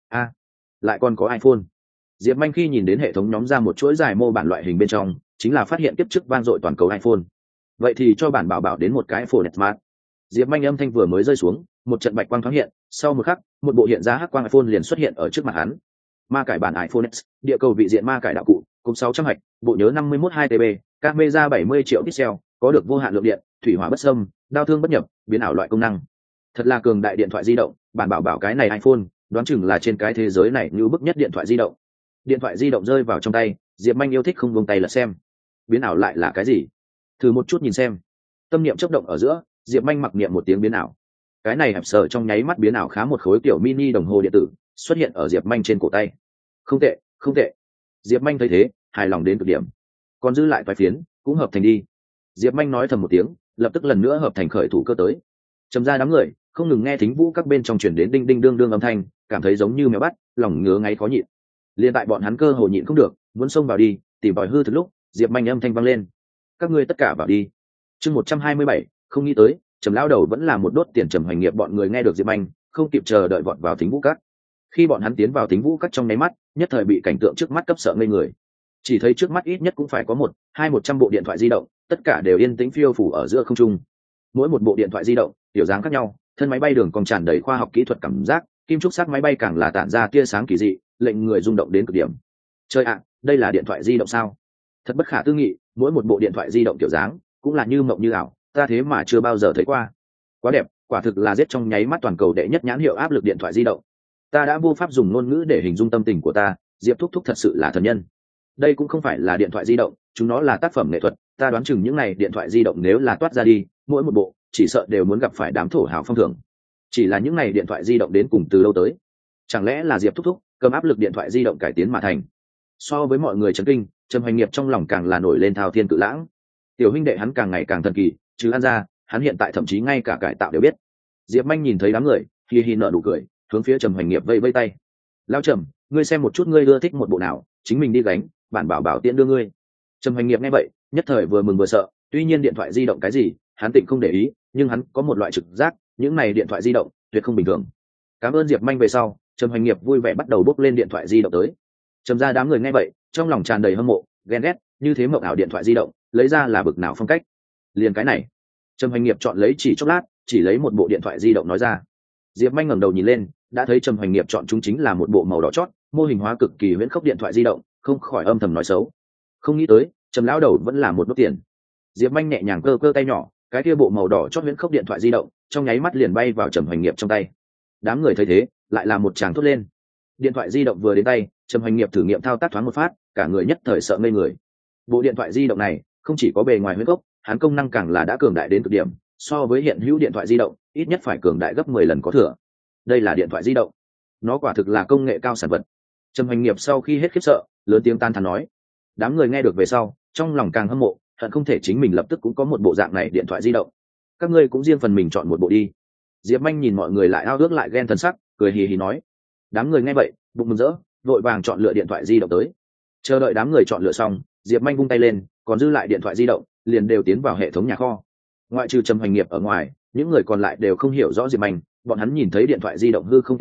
Lại còn có iPhone. Diệp Manh khi nhìn đến hệ thống nhóm ra một chuỗi dài mô bản loại hình bên trong, chính là phát hiện kiếp trước vang dội toàn cầu iPhone. Vậy thì cho bản bảo bảo đến một cái iPhone Smart. Diệp Manh âm thanh vừa mới rơi xuống, một trận bạch quang thoáng hiện, sau một khắc, một bộ hiện ra hắc quang iPhone liền xuất hiện ở trước mặt hắn. Ma cải bản iPhone X, địa cầu vị diện ma cải đạo cụ, cùng 600 hạch, bộ nhớ 51 2TB, camera 70 triệu pixel, có được vô hạn lượng điện, thủy hỏa bất xâm, đao thương bất nhập, biến ảo loại công năng. Thật là cường đại điện thoại di động, bản bảo bảo cái này iPhone, đoán chừng là trên cái thế giới này như bức nhất điện thoại di động. Điện thoại di động rơi vào trong tay, Diệp Manh yêu thích không buông tay lật xem. Biến ảo lại là cái gì? Thử một chút nhìn xem. Tâm niệm chớp động ở giữa, Diệp Manh mặc niệm một tiếng biến ảo. Cái này hẹp sở trong nháy mắt biến ảo khá một khối tiểu mini đồng hồ điện tử xuất hiện ở Diệp Manh trên cổ tay. Không tệ, không tệ. Diệp Manh thấy thế, hài lòng đến cực điểm. Còn dư lại toái phiến cũng hợp thành đi. Diệp Manh nói thầm một tiếng, lập tức lần nữa hợp thành khởi thủ cơ tới. Trầm ra đám người không ngừng nghe thính vũ các bên trong truyền đến đinh đinh đương đương âm thanh, cảm thấy giống như mèo bắt, lòng ngứa ngáy khó nhịn. Liên tại bọn hắn cơ hồ nhịn không được, muốn xông vào đi, tìm vòi hư thực lúc, Diệp Manh âm thanh vang lên. Các ngươi tất cả vào đi. Chương 127, không nghĩ tới, Trầm lão đầu vẫn là một đốt tiền. Trầm Hoành Nghiệp bọn người nghe được Diệp Manh, không kịp chờ đợi vọt vào thính vũ các. Khi bọn hắn tiến vào thính vũ các trong nháy mắt, nhất thời bị cảnh tượng trước mắt cấp sợ ngây người. Chỉ thấy trước mắt ít nhất cũng phải có 100 bộ điện thoại di động, tất cả đều yên tĩnh phiêu phù ở giữa không trung. Mỗi một bộ điện thoại di động, kiểu dáng khác nhau, thân máy bay đường còn tràn đầy khoa học kỹ thuật cảm giác, kim trúc sắc máy bay càng là tản ra tia sáng kỳ dị, lệnh người rung động đến cực điểm. Chơi ạ, đây là điện thoại di động sao? Thật bất khả tư nghị, mỗi một bộ điện thoại di động kiểu dáng cũng là như mộng như ảo, ta thế mà chưa bao giờ thấy qua. Quá đẹp, quả thực là giết trong nháy mắt toàn cầu đệ nhất nhãn hiệu áp lực điện thoại di động. Ta đã vô pháp dùng ngôn ngữ để hình dung tâm tình của ta, Diệp thúc thúc thật sự là thần nhân. Đây cũng không phải là điện thoại di động, chúng nó là tác phẩm nghệ thuật, ta đoán chừng những này điện thoại di động nếu là toát ra đi, mỗi một bộ chỉ sợ đều muốn gặp phải đám thổ hào phong thưởng. Chỉ là những này điện thoại di động đến cùng từ lâu tới? Chẳng lẽ là Diệp thúc thúc cầm áp lực điện thoại di động cải tiến mà thành? So với mọi người chấn kinh, Trầm Hoành Nghiệp trong lòng càng là nổi lên thao thiên cự lãng. Tiểu huynh đệ hắn càng ngày càng thần kỳ, chứ ăn ra, hắn hiện tại thậm chí ngay cả cải tạo đều biết. Diệp Manh nhìn thấy đám người, hi hi nở nụ cười, hướng phía Trầm Hoành Nghiệp vây vây tay. Lao Trầm, ngươi xem một chút ngươi ưa thích một bộ nào, chính mình đi gánh, bản bảo bảo tiện đưa ngươi. Trầm Hoành Nghiệp nghe vậy, nhất thời vừa mừng vừa sợ, tuy nhiên điện thoại di động cái gì, hắn tịnh không để ý, nhưng hắn có một loại trực giác, những này điện thoại di động tuyệt không bình thường. Cảm ơn Diệp Manh về sau, Trầm Hoành Nghiệp vui vẻ bắt đầu bốc lên điện thoại di động tới. Trầm ra đám người nghe vậy, trong lòng tràn đầy hâm mộ, ghen ghét, như thế mộng ảo điện thoại di động, lấy ra là bực nào phong cách. Liền cái này. Trầm Hoành Nghiệp chọn lấy chỉ chốc lát, chỉ lấy một bộ điện thoại di động nói ra. Diệp Manh ngẩng đầu nhìn lên, đã thấy Trầm Hoành Nghiệp chọn chúng chính là một bộ màu đỏ chót, mô hình hóa cực kỳ huyễn khốc điện thoại di động, không khỏi âm thầm nói xấu. Không nghĩ tới, Trầm lão đầu vẫn là một nốt tiền. Diệp Manh nhẹ nhàng cơ cơ tay nhỏ, cái kia bộ màu đỏ chót huyễn khốc điện thoại di động, trong nháy mắt liền bay vào Trầm Hoành Nghiệp trong tay. Đám người thấy thế, lại là một tràng thốt lên. Điện thoại di động vừa đến tay, Trầm Hoành Nghiệp thử nghiệm thao tác thoáng một phát, cả người nhất thời sợ ngây người. Bộ điện thoại di động này không chỉ có bề ngoài huyễn khốc, hắn công năng càng là đã cường đại đến cực điểm, so với hiện hữu điện thoại di động, ít nhất phải cường đại gấp 10 lần có thừa. Đây là điện thoại di động, nó quả thực là công nghệ cao sản vật. Trầm Hoành Nghiệp sau khi hết khiếp sợ, lớn tiếng tan thán nói. Đám người nghe được về sau, trong lòng càng hâm mộ, hận không thể chính mình lập tức cũng có một bộ dạng này điện thoại di động. Các ngươi cũng riêng phần mình chọn một bộ đi. Diệp Manh nhìn mọi người lại ao ước lại ghen thần sắc, cười hì hì nói. Đám người nghe vậy, bụng mừng rỡ, vội vàng chọn lựa điện thoại di động tới. Chờ đợi đám người chọn lựa xong, Diệp Manh vung tay lên, còn dư lại điện thoại di động liền đều tiến vào hệ thống nhà kho. Ngoại trừ Trầm Hoành Nghiệp ở ngoài, những người còn lại đều không hiểu rõ Diệp Manh, bọn hắn nhìn thấy điện thoại di động hư không tiêu thất,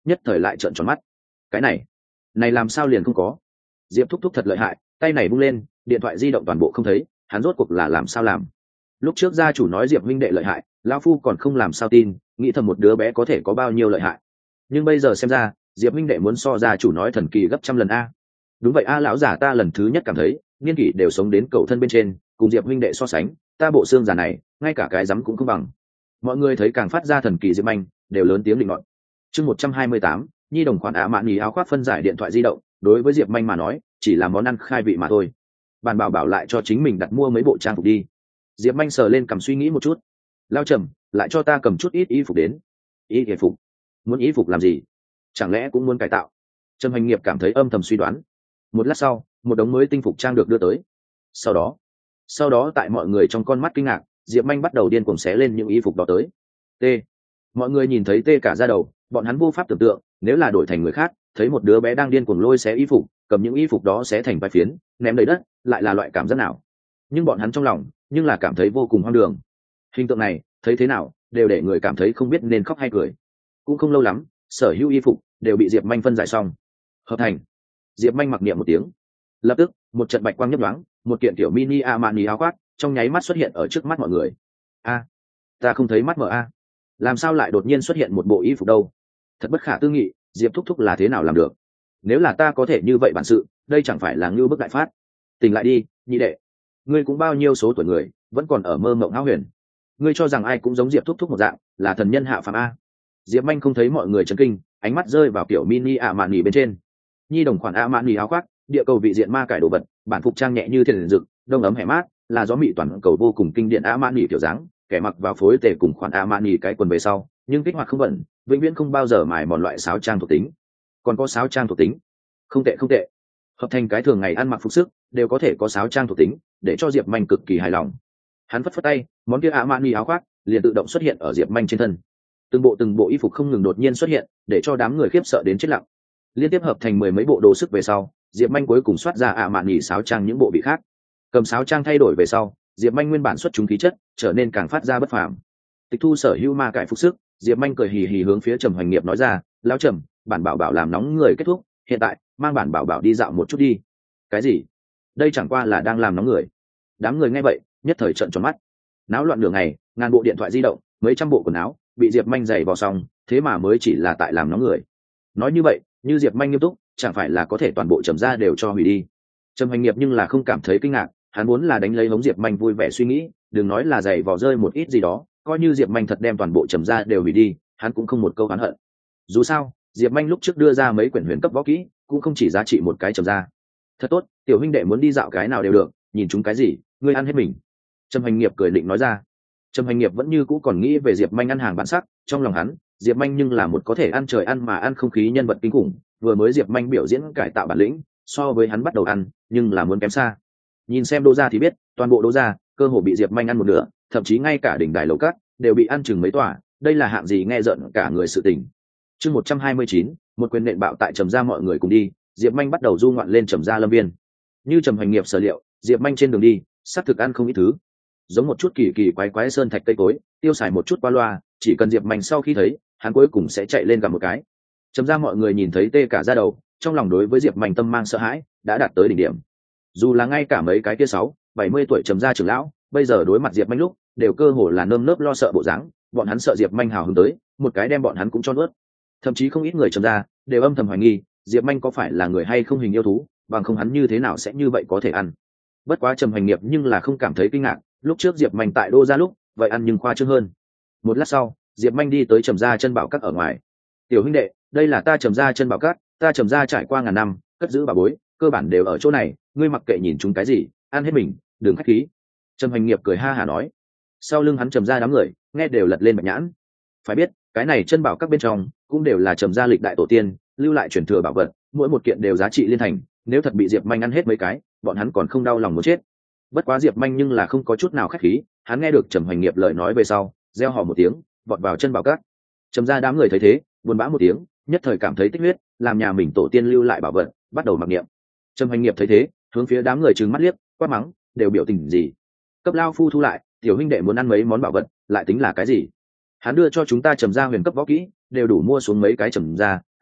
nhất thời lại trợn tròn mắt. Cái này làm sao liền không có? Diệp thúc thúc thật lợi hại, tay này bung lên, điện thoại di động toàn bộ không thấy, hắn rốt cuộc là làm sao làm? Lúc trước gia chủ nói Diệp huynh đệ lợi hại, lão phu còn không làm sao tin, nghĩ thầm một đứa bé có thể có bao nhiêu lợi hại. Nhưng bây giờ xem ra, Diệp huynh đệ muốn so gia chủ nói thần kỳ gấp trăm lần a. Đúng vậy a, lão giả ta lần thứ nhất cảm thấy, niên kỷ đều sống đến cầu thân bên trên, cùng Diệp huynh đệ so sánh, ta bộ xương già này, ngay cả cái rắm cũng không bằng. Mọi người thấy càng phát ra thần kỳ Diệp Anh, đều lớn tiếng định luận. Chương 128, nhi đồng khoản ạ mạn nhì áo khoác phân giải điện thoại di động, đối với Diệp Anh mà nói, chỉ là món ăn khai vị mà thôi. Bàn bảo bảo lại cho chính mình đặt mua mấy bộ trang phục đi. Diệp Anh sờ lên cầm suy nghĩ một chút. Lao trầm, lại cho ta cầm chút ít y phục đến. Y phục? Muốn y phục làm gì? Chẳng lẽ cũng muốn cải tạo? Trầm Hành Nghiệp cảm thấy âm thầm suy đoán. Một lát sau, một đống mới tinh phục trang được đưa tới. Sau đó tại mọi người trong con mắt kinh ngạc, Diệp Anh bắt đầu điên cuồng xé lên những y phục đó tới. T. Mọi người nhìn thấy tê cả da đầu, bọn hắn vô pháp tưởng tượng, nếu là đổi thành người khác, thấy một đứa bé đang điên cuồng lôi xé y phục, cầm những y phục đó xé thành vài phiến, ném đầy đất, lại là loại cảm giác nào? Nhưng bọn hắn trong lòng, nhưng là cảm thấy vô cùng hoang đường. Hình tượng này, thấy thế nào, đều để người cảm thấy không biết nên khóc hay cười. Cũng không lâu lắm, sở hữu y phục đều bị Diệp Anh phân giải xong. Hợp thành. Diệp Anh mặc niệm một tiếng. Lập tức, một trận bạch quang nhấp nhoáng, một kiện tiểu mini Armani áo khoác, trong nháy mắt xuất hiện ở trước mắt mọi người. A, ta không thấy mắt mở a. Làm sao lại đột nhiên xuất hiện một bộ y phục đâu? Thật bất khả tư nghị, Diệp thúc thúc là thế nào làm được? Nếu là ta có thể như vậy bản sự, đây chẳng phải là ngưu bức đại phát. Tỉnh lại đi, nhị đệ. Ngươi cũng bao nhiêu số tuổi người, vẫn còn ở mơ mộng hão huyền. Ngươi cho rằng ai cũng giống Diệp thúc thúc một dạng, là thần nhân hạ phàm a? Diệp Anh không thấy mọi người chấn kinh, ánh mắt rơi vào kiểu mini Armani bên trên. Nhi đồng khoản Armani áo khoác, địa cầu vị diện ma cải đồ vật, bản phục trang nhẹ như thiên dực, đông ấm hẻ mát, là gió mị toàn cầu vô cùng kinh điển Armani kiểu dáng, kẻ mặc vào phối tề cùng khoản Armani cái quần về sau, nhưng kích hoạt không bẩn, vĩnh viễn không bao giờ mài mòn loại sáo trang thuộc tính. Còn có sáo trang thuộc tính, không tệ. Hợp thành cái thường ngày ăn mặc phục sức, đều có thể có sáo trang thuộc tính, để cho Diệp Manh cực kỳ hài lòng. Hắn phất phất tay, món kia Armani áo khoác liền tự động xuất hiện ở Diệp Manh trên thân. Từng bộ y phục không ngừng đột nhiên xuất hiện, để cho đám người khiếp sợ đến chết lặng. Liên tiếp hợp thành mười mấy bộ đồ sức về sau, Diệp Manh cuối cùng soát ra Armani sáo trang những bộ vị khác. Cầm sáo trang thay đổi về sau, Diệp Manh nguyên bản xuất chúng khí chất, trở nên càng phát ra bất phàm. Tịch thu sở hữu ma cải phục sức, Diệp Manh cười hì hì hướng phía Trầm Hoành Nghiệp nói ra, lão Trầm, bản bảo bảo làm nóng người kết thúc, hiện tại mang bản bảo bảo đi dạo một chút đi. Cái gì? Đây chẳng qua là đang làm nóng người. Đám người nghe vậy, nhất thời trợn tròn mắt. Náo loạn đường ngày, ngàn bộ điện thoại di động, mấy trăm bộ quần áo, bị Diệp Manh giày vào xong, thế mà mới chỉ là tại làm nóng người. Nói như vậy, như Diệp Manh nghiêm túc, chẳng phải là có thể toàn bộ Trầm gia đều cho hủy đi. Trầm Hoành Nghiệp nhưng là không cảm thấy kinh ngạc, hắn muốn là đánh lấy hống Diệp Manh vui vẻ suy nghĩ, đừng nói là giày vò rơi một ít gì đó, coi như Diệp Manh thật đem toàn bộ Trầm gia đều hủy đi, hắn cũng không một câu oán hận. Dù sao, Diệp Manh lúc trước đưa ra mấy quyển huyền cấp võ kỹ, cũng không chỉ giá trị một cái Trầm gia. Thật tốt, tiểu huynh đệ muốn đi dạo cái nào đều được, nhìn chúng cái gì, ngươi ăn hết mình. Trầm Hoành Nghiệp cười định nói ra. Trầm Hoành Nghiệp vẫn như cũ còn nghĩ về Diệp Manh ăn hàng bản sắc, trong lòng hắn, Diệp Manh nhưng là một có thể ăn trời ăn mà ăn không khí nhân vật kinh khủng, vừa mới Diệp Manh biểu diễn cải tạo bản lĩnh, so với hắn bắt đầu ăn, nhưng là muốn kém xa. Nhìn xem Đỗ gia thì biết, toàn bộ Đỗ gia, cơ hồ bị Diệp Manh ăn một nửa, thậm chí ngay cả đỉnh đài lầu cát đều bị ăn chừng mấy tòa, đây là hạng gì nghe giận cả người sự tình. Chương 129, một quyền nện bạo tại Trầm gia mọi người cùng đi, Diệp Manh bắt đầu du ngoạn lên Trầm gia lâm viên. Như Trầm Hoành Nghiệp sở liệu, Diệp Manh trên đường đi, sắp thực ăn không ít thứ, giống một chút kỳ kỳ quái quái sơn thạch cây cối, tiêu xài một chút qua loa, chỉ cần Diệp Manh sau khi thấy, hắn cuối cùng sẽ chạy lên gặp một cái. Trầm gia mọi người nhìn thấy tê cả da đầu, trong lòng đối với Diệp Manh tâm mang sợ hãi, đã đạt tới đỉnh điểm. Dù là ngay cả mấy cái kia 60-70 tuổi Trầm gia trưởng lão, bây giờ đối mặt Diệp Manh lúc, đều cơ hồ là nơm nớp lo sợ bộ dáng, bọn hắn sợ Diệp Manh hào hứng tới, một cái đem bọn hắn cũng cho nuốt. Thậm chí không ít người Trầm gia đều âm thầm hoài nghi, Diệp Manh có phải là người hay không hình yêu thú, bằng không hắn như thế nào sẽ như vậy có thể ăn. Bất quá Trầm Hoành Nghiệp nhưng là không cảm thấy kinh ngạc, lúc trước Diệp Manh tại Đô gia lúc, vậy ăn nhưng khoa trương hơn. Một lát sau, Diệp Manh đi tới Trầm gia chân bảo các ở ngoài. Tiểu huynh đệ, đây là ta Trầm gia chân bảo các, ta Trầm gia trải qua ngàn năm, cất giữ bảo bối, cơ bản đều ở chỗ này, ngươi mặc kệ nhìn chúng cái gì, ăn hết mình, đừng khách khí. Trầm Hoành Nghiệp cười ha hả nói. Sau lưng hắn Trầm gia đám người, nghe đều lật lên bạch nhãn. Phải biết, cái này chân bảo các bên trong, cũng đều là Trầm gia lịch đại tổ tiên, lưu lại truyền thừa bảo vật, mỗi một kiện đều giá trị liên thành, nếu thật bị Diệp Manh ăn hết mấy cái, bọn hắn còn không đau lòng muốn chết. Bất quá Diệp Manh nhưng là không có chút nào khách khí, hắn nghe được Trầm Hoành Nghiệp lời nói về sau, reo hò một tiếng, vọt vào chân bảo các. Trầm gia đám người thấy thế, buồn bã một tiếng, nhất thời cảm thấy tích huyết, làm nhà mình tổ tiên lưu lại bảo vật, bắt đầu mặc niệm. Trầm Hoành Nghiệp thấy thế, hướng phía đám người trừng mắt liếc, quát mắng, đều biểu tình gì? Cấp lao phu thu lại, tiểu huynh đệ muốn ăn mấy món bảo vật, lại tính là cái gì? Hắn đưa cho chúng ta Trầm gia huyền cấp võ kỹ, đều đủ mua xuống mấy cái Trầm gia,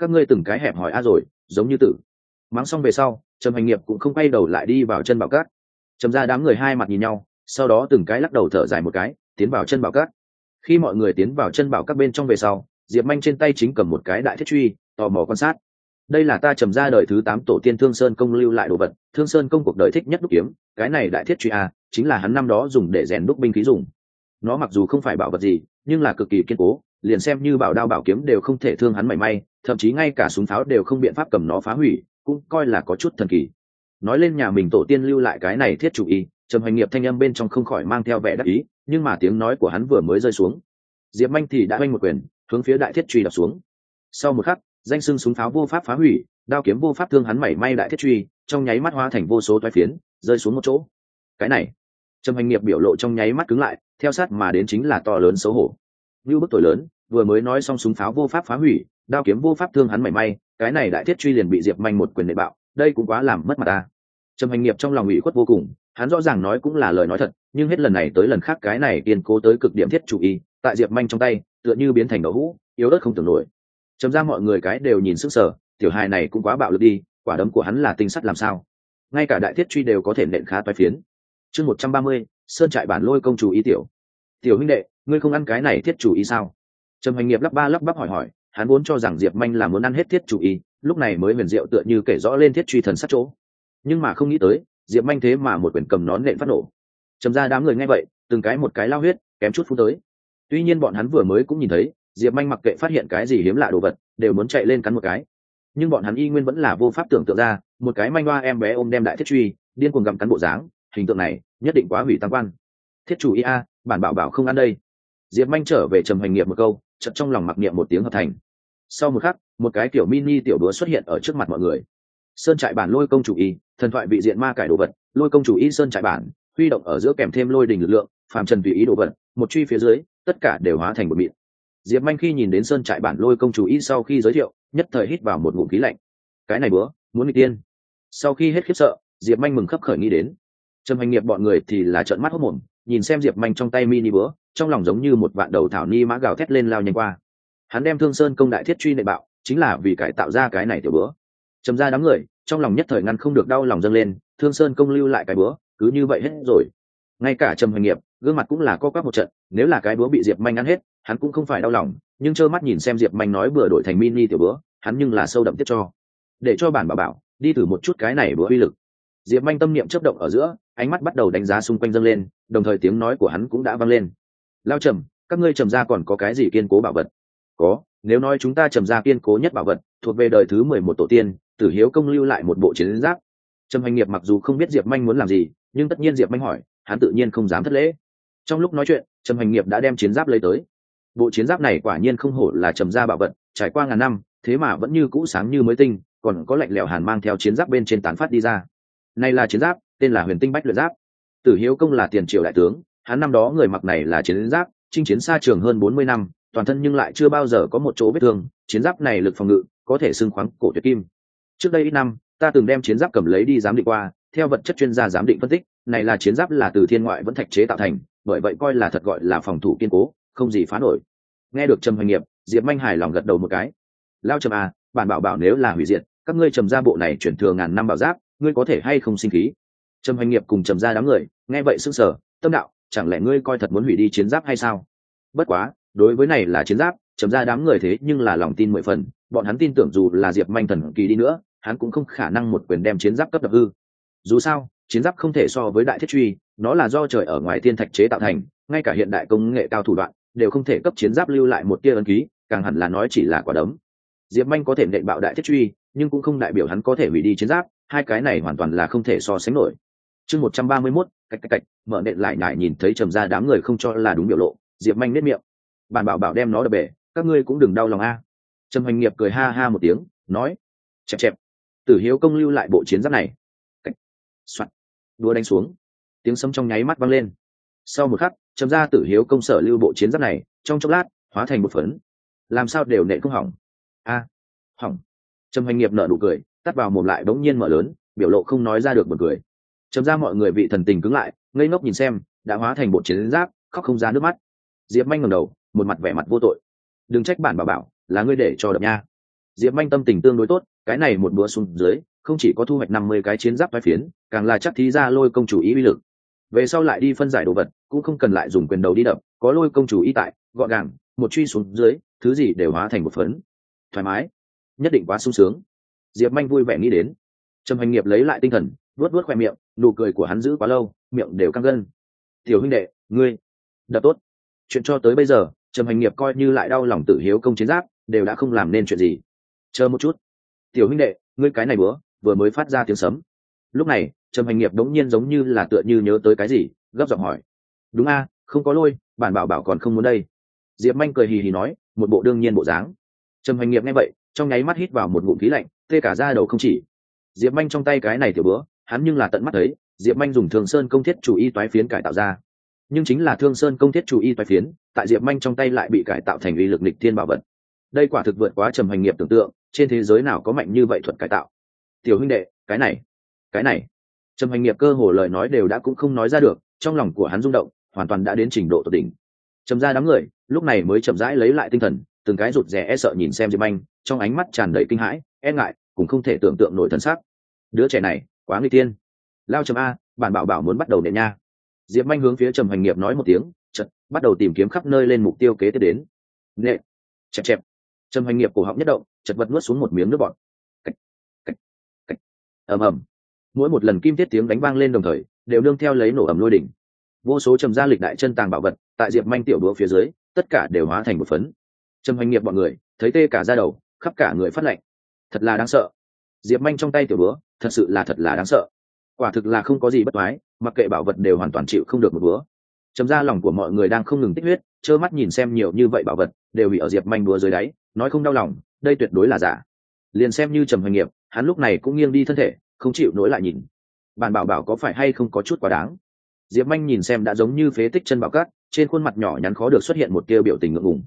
các ngươi từng cái hẹp hỏi a rồi giống như tử. Mắng xong về sau Trầm Hành Nghiệp cũng không quay đầu lại đi vào chân bảo cát. Trầm ra đám người hai mặt nhìn nhau, sau đó từng cái lắc đầu thở dài một cái tiến vào chân bảo cát. Khi mọi người tiến vào chân bảo các bên trong về sau, Diệp Manh trên tay chính cầm một cái đại thiết truy, tò mò quan sát. Đây là ta Trầm ra đời thứ 8 tổ tiên Thương Sơn Công lưu lại đồ vật, Thương Sơn Công cuộc đời thích nhất đúc kiếm, cái này đại thiết truy a, chính là hắn năm đó dùng để rèn đúc binh khí dùng. Nó mặc dù không phải bảo vật gì, nhưng là cực kỳ kiên cố, liền xem như bảo đao bảo kiếm đều không thể thương hắn mảy may, thậm chí ngay cả súng pháo đều không biện pháp cầm nó phá hủy, cũng coi là có chút thần kỳ. Nói lên nhà mình tổ tiên lưu lại cái này thiết chủ y, Trầm Hành Nghiệp thanh âm bên trong không khỏi mang theo vẻ đắc ý, nhưng mà tiếng nói của hắn vừa mới rơi xuống, Diệp Manh thì đã oanh một quyền hướng phía đại thiết truy đập xuống. Sau một khắc, danh xưng súng pháo vô pháp phá hủy, đao kiếm vô pháp thương hắn mảy may đại thiết truy trong nháy mắt hóa thành vô số toái phiến rơi xuống một chỗ. Cái này, Trầm Hành Nghiệp biểu lộ trong nháy mắt cứng lại, theo sát mà đến chính là to lớn xấu hổ. Như bức tội lớn, vừa mới nói xong súng pháo vô pháp phá hủy, đao kiếm vô pháp thương hắn mảy may, cái này đại thiết truy liền bị Diệp Manh một quyền nện bạo, đây cũng quá làm mất mặt ta. Trầm Hành Nghiệp trong lòng ủy khuất vô cùng, hắn rõ ràng nói cũng là lời nói thật, nhưng hết lần này tới lần khác cái này kiên cố tới cực điểm thiết chủ y, tại Diệp Manh trong tay tựa như biến thành đậu hũ, yếu ớt không tưởng nổi. Trầm ra mọi người cái đều nhìn sức sở, tiểu hài này cũng quá bạo lực đi, quả đấm của hắn là tinh sắt làm sao, ngay cả đại thiết truy đều có thể nện khá toái phiến. Chương 130, Sơn trại bản Lôi công chủ ý tiểu huynh đệ, ngươi không ăn cái này thiết chủ ý sao? Trầm Hành Nghiệp lắp ba lắp bắp hỏi, hắn vốn cho rằng Diệp Manh là muốn ăn hết thiết chủ ý, lúc này mới huyền diệu tựa như kể rõ lên thiết truy thần sát chỗ, nhưng mà không nghĩ tới Diệp Manh thế mà một quyển cầm nón nện phát nổ. Trầm ra đám người nghe vậy từng cái một cái lao huyết kém chút phun tới. Tuy nhiên bọn hắn vừa mới cũng nhìn thấy Diệp Manh mặc kệ phát hiện cái gì hiếm lạ đồ vật đều muốn chạy lên cắn một cái, nhưng bọn hắn y nguyên vẫn là vô pháp tưởng tượng ra một cái manh hoa em bé ôm đem đại thiết truy điên cuồng gặm cắn bộ dáng, hình tượng này nhất định quá hủy tam quan. Thiết chủ ý a, bản bảo bảo không ăn đây. Diệp Manh trở về Trầm Hành Nghiệp một câu, chợt trong lòng mặc niệm một tiếng hợp thành. Sau một khắc, một cái tiểu mini tiểu đũa xuất hiện ở trước mặt mọi người. Sơn trại bản Lôi công chủ y, thần thoại vị diện ma cải đồ vật, Lôi công chủ y sơn trại bản, huy động ở giữa kèm thêm lôi đình lực lượng, phàm trần tùy ý đồ vật, một truy phía dưới, tất cả đều hóa thành một mịn. Diệp Manh khi nhìn đến sơn trại bản Lôi công chủ y sau khi giới thiệu, nhất thời hít vào một ngụm khí lạnh. Cái này bữa, muốn nghịch tiên. Sau khi hết khiếp sợ, Diệp Manh mừng khấp khởi nghĩ đến. Trầm Hành Nghiệp bọn người thì là trợn mắt hốt mồm, nhìn xem Diệp Manh trong tay mini bữa, trong lòng giống như một vạn đầu thảo ni mã gào thét lên lao nhanh qua. Hắn đem Thương Sơn công đại thiết truy nệ bạo, chính là vì cải tạo ra cái này tiểu bữa. Trầm ra đám người trong lòng nhất thời ngăn không được đau lòng dâng lên, Thương Sơn công lưu lại cái bữa, cứ như vậy hết rồi. Ngay cả Trầm Hành Nghiệp gương mặt cũng là co quắp một trận, nếu là cái bữa bị Diệp Manh ăn hết hắn cũng không phải đau lòng, nhưng trơ mắt nhìn xem Diệp Manh nói bừa đổi thành mini tiểu bữa, hắn nhưng là sâu đậm tiếp cho. Để cho bản bảo bảo đi thử một chút cái này bữa uy lực. Diệp Manh tâm niệm chớp động ở giữa, ánh mắt bắt đầu đánh giá xung quanh dâng lên, đồng thời tiếng nói của hắn cũng đã vang lên. Lao Trầm, các ngươi Trầm gia còn có cái gì kiên cố bảo vật? Có, nếu nói chúng ta Trầm gia kiên cố nhất bảo vật thuộc về đời thứ 11 tổ tiên Tử Hiếu công lưu lại một bộ chiến giáp. Trầm Hành Nghiệp mặc dù không biết Diệp Manh muốn làm gì, nhưng tất nhiên Diệp Manh hỏi hắn tự nhiên không dám thất lễ. Trong lúc nói chuyện Trầm Hành Nghiệp đã đem chiến giáp lấy tới. Bộ chiến giáp này quả nhiên không hổ là Trầm gia bảo vật, trải qua ngàn năm thế mà vẫn như cũ sáng như mới tinh, còn có lạnh lẽo hàn mang theo chiến giáp bên trên tán phát đi ra. Này là chiến giáp, tên là Huyền Tinh Bách Luyện Giáp. Tử Hiếu công là tiền triều đại tướng, hắn năm đó người mặc này là chiến giáp, chinh chiến xa trường hơn 40 năm, toàn thân nhưng lại chưa bao giờ có một chỗ vết thương, chiến giáp này lực phòng ngự có thể xưng khoáng cổ tuyệt kim. Trước đây ít năm, ta từng đem chiến giáp cầm lấy đi giám định qua, theo vật chất chuyên gia giám định phân tích, này là chiến giáp là từ thiên ngoại vẫn thạch chế tạo thành, bởi vậy coi là thật gọi là phòng thủ kiên cố, không gì phá nổi. Nghe được Trầm Hành Nghiệp, Diệp Manh hài lòng gật đầu một cái. Lao Trầm à, bản bảo bảo nếu là hủy diệt, các ngươi Trầm gia bộ này chuyển thừa ngàn năm bảo giáp, ngươi có thể hay không sinh khí? Trầm Hành Nghiệp cùng Trầm gia đám người nghe vậy sững sờ, tâm đạo, chẳng lẽ ngươi coi thật muốn hủy đi chiến giáp hay sao? Bất quá, đối với này là chiến giáp, Trầm gia đám người thế nhưng là lòng tin 10 phần, bọn hắn tin tưởng dù là Diệp Manh thần kỳ đi nữa, hắn cũng không khả năng một quyền đem chiến giáp cấp đập hư. Dù sao, chiến giáp không thể so với đại thiết truy, nó là do trời ở ngoài thiên thạch chế tạo thành, ngay cả hiện đại công nghệ cao thủ đoạn đều không thể cấp chiến giáp lưu lại một tia ấn ký, càng hẳn là nói chỉ là quả đấm. Diệp Manh có thể nện bạo đại thiết truy, nhưng cũng không đại biểu hắn có thể hủy đi chiến giáp, hai cái này hoàn toàn là không thể so sánh nổi. Chương 131, cạch, mở nện lại nhải nhìn thấy Trầm gia đám người không cho là đúng biểu lộ, Diệp Manh nhếch miệng. Bản bảo bảo đem nó đập bể, các ngươi cũng đừng đau lòng a. Trầm Hành Nghiệp cười ha ha một tiếng, nói, chẹp. Tử Hiếu công lưu lại bộ chiến giáp này. Cạch. Soạt. Đũa đánh xuống. Tiếng sấm trong nháy mắt vang lên. Sau một khắc, Trầm gia Tử Hiếu công sở lưu bộ chiến giáp này, trong chốc lát hóa thành một phấn. Làm sao đều nện không hỏng. A, hỏng. Trầm Hành Nghiệp nở nụ cười, tắt vào mồm lại bỗng nhiên mở lớn, biểu lộ không nói ra được một cười. Trầm gia mọi người vị thần tình cứng lại, ngây ngốc nhìn xem, đã hóa thành bộ chiến giáp, khóc không ra nước mắt. Diệp Manh ngẩng đầu, một mặt vẻ mặt vô tội. Đừng trách bản bảo bảo, là ngươi để cho đập nha. Diệp Manh tâm tình tương đối tốt, cái này một bữa xuống dưới không chỉ có thu hoạch 50 cái chiến giáp toái phiến, càng là chắc thí ra lôi công chủ ý uy lực. Về sau lại đi phân giải đồ vật cũng không cần lại dùng quyền đầu đi đập, có lôi công chủ ý tại, gọn gàng, một truy xuống dưới thứ gì đều hóa thành một phấn, thoải mái, nhất định quá sung sướng. Diệp Manh vui vẻ nghĩ đến. Trầm Hành Nghiệp lấy lại tinh thần, vuốt khoe miệng, nụ cười của hắn giữ quá lâu, miệng đều căng gân. Tiểu huynh đệ, ngươi đập tốt. Chuyện cho tới bây giờ, Trầm Hành Nghiệp coi như lại đau lòng tự hiếu công chiến giáp, đều đã không làm nên chuyện gì. Chờ một chút, tiểu huynh đệ, ngươi cái này vừa mới phát ra tiếng sấm. Lúc này, Trầm Hành Nghiệp đống nhiên giống như là tựa như nhớ tới cái gì, gấp giọng hỏi. Đúng a, không có lôi, bản bảo còn không muốn đây. Diệp Manh cười hì hì nói, một bộ đương nhiên bộ dáng. Trầm Hành Nghiệp nghe vậy, trong nháy mắt hít vào một ngụm khí lạnh, tê cả da đầu không chỉ. Diệp Manh trong tay cái này tiểu bữa, hắn nhưng là tận mắt thấy, Diệp Manh dùng Thương Sơn công thiết chủ y toái phiến cải tạo ra. Nhưng chính là Thương Sơn công thiết chủ y toái phiến, tại Diệp Manh trong tay lại bị cải tạo thành uy lực nghịch thiên bảo vật. Đây quả thực vượt quá Trầm Hành Nghiệp tưởng tượng, trên thế giới nào có mạnh như vậy thuật cải tạo. Tiểu huynh đệ, cái này. Trầm Hành Nghiệp cơ hồ lời nói đều đã cũng không nói ra được, trong lòng của hắn rung động, hoàn toàn đã đến trình độ tột đỉnh. Trầm ra đám người, lúc này mới chậm rãi lấy lại tinh thần, từng cái rụt rè e sợ nhìn xem Diệp Manh, trong ánh mắt tràn đầy kinh hãi, e ngại, cũng không thể tưởng tượng nổi thần sắc. Đứa trẻ này, quá nguy tiên. Lao Trầm a, bản bảo muốn bắt đầu nện nha. Diệp Manh hướng phía Trầm Hành Nghiệp nói một tiếng, chợt bắt đầu tìm kiếm khắp nơi lên mục tiêu kế tiếp đến. Nện. Chẹp. Trầm Hành Nghiệp cổ họng nhất động, chợt vật nuốt xuống một miếng nước bọt. Cạch. Ầm. Mỗi một lần kim thiết tiếng đánh vang lên đồng thời, đều nương theo lấy nổ ầm lôi đỉnh. Vô số trầm gia lịch đại chân tàng bảo vật, tại Diệp Manh tiểu đũa phía dưới, tất cả đều hóa thành một phấn. Trầm Hành Nghiệp bọn người, thấy tê cả da đầu, khắp cả người phát lạnh. Thật là đáng sợ. Diệp Manh trong tay tiểu đũa, thật sự là thật là đáng sợ. Quả thực là không có gì bất toái, mặc kệ bảo vật đều hoàn toàn chịu không được một búa. Trầm ra lòng của mọi người đang không ngừng tích huyết, trơ mắt nhìn xem nhiều như vậy bảo vật đều bị ở Diệp Manh đùa dưới đáy, nói không đau lòng, đây tuyệt đối là giả. Liền xem như Trầm Hành Nghiệp, hắn lúc này cũng nghiêng đi thân thể, không chịu nối lại nhìn. Bản bảo có phải hay không có chút quá đáng. Diệp Manh nhìn xem đã giống như phế tích chân bảo cát, trên khuôn mặt nhỏ nhắn khó được xuất hiện một tia biểu tình ngượng ngùng.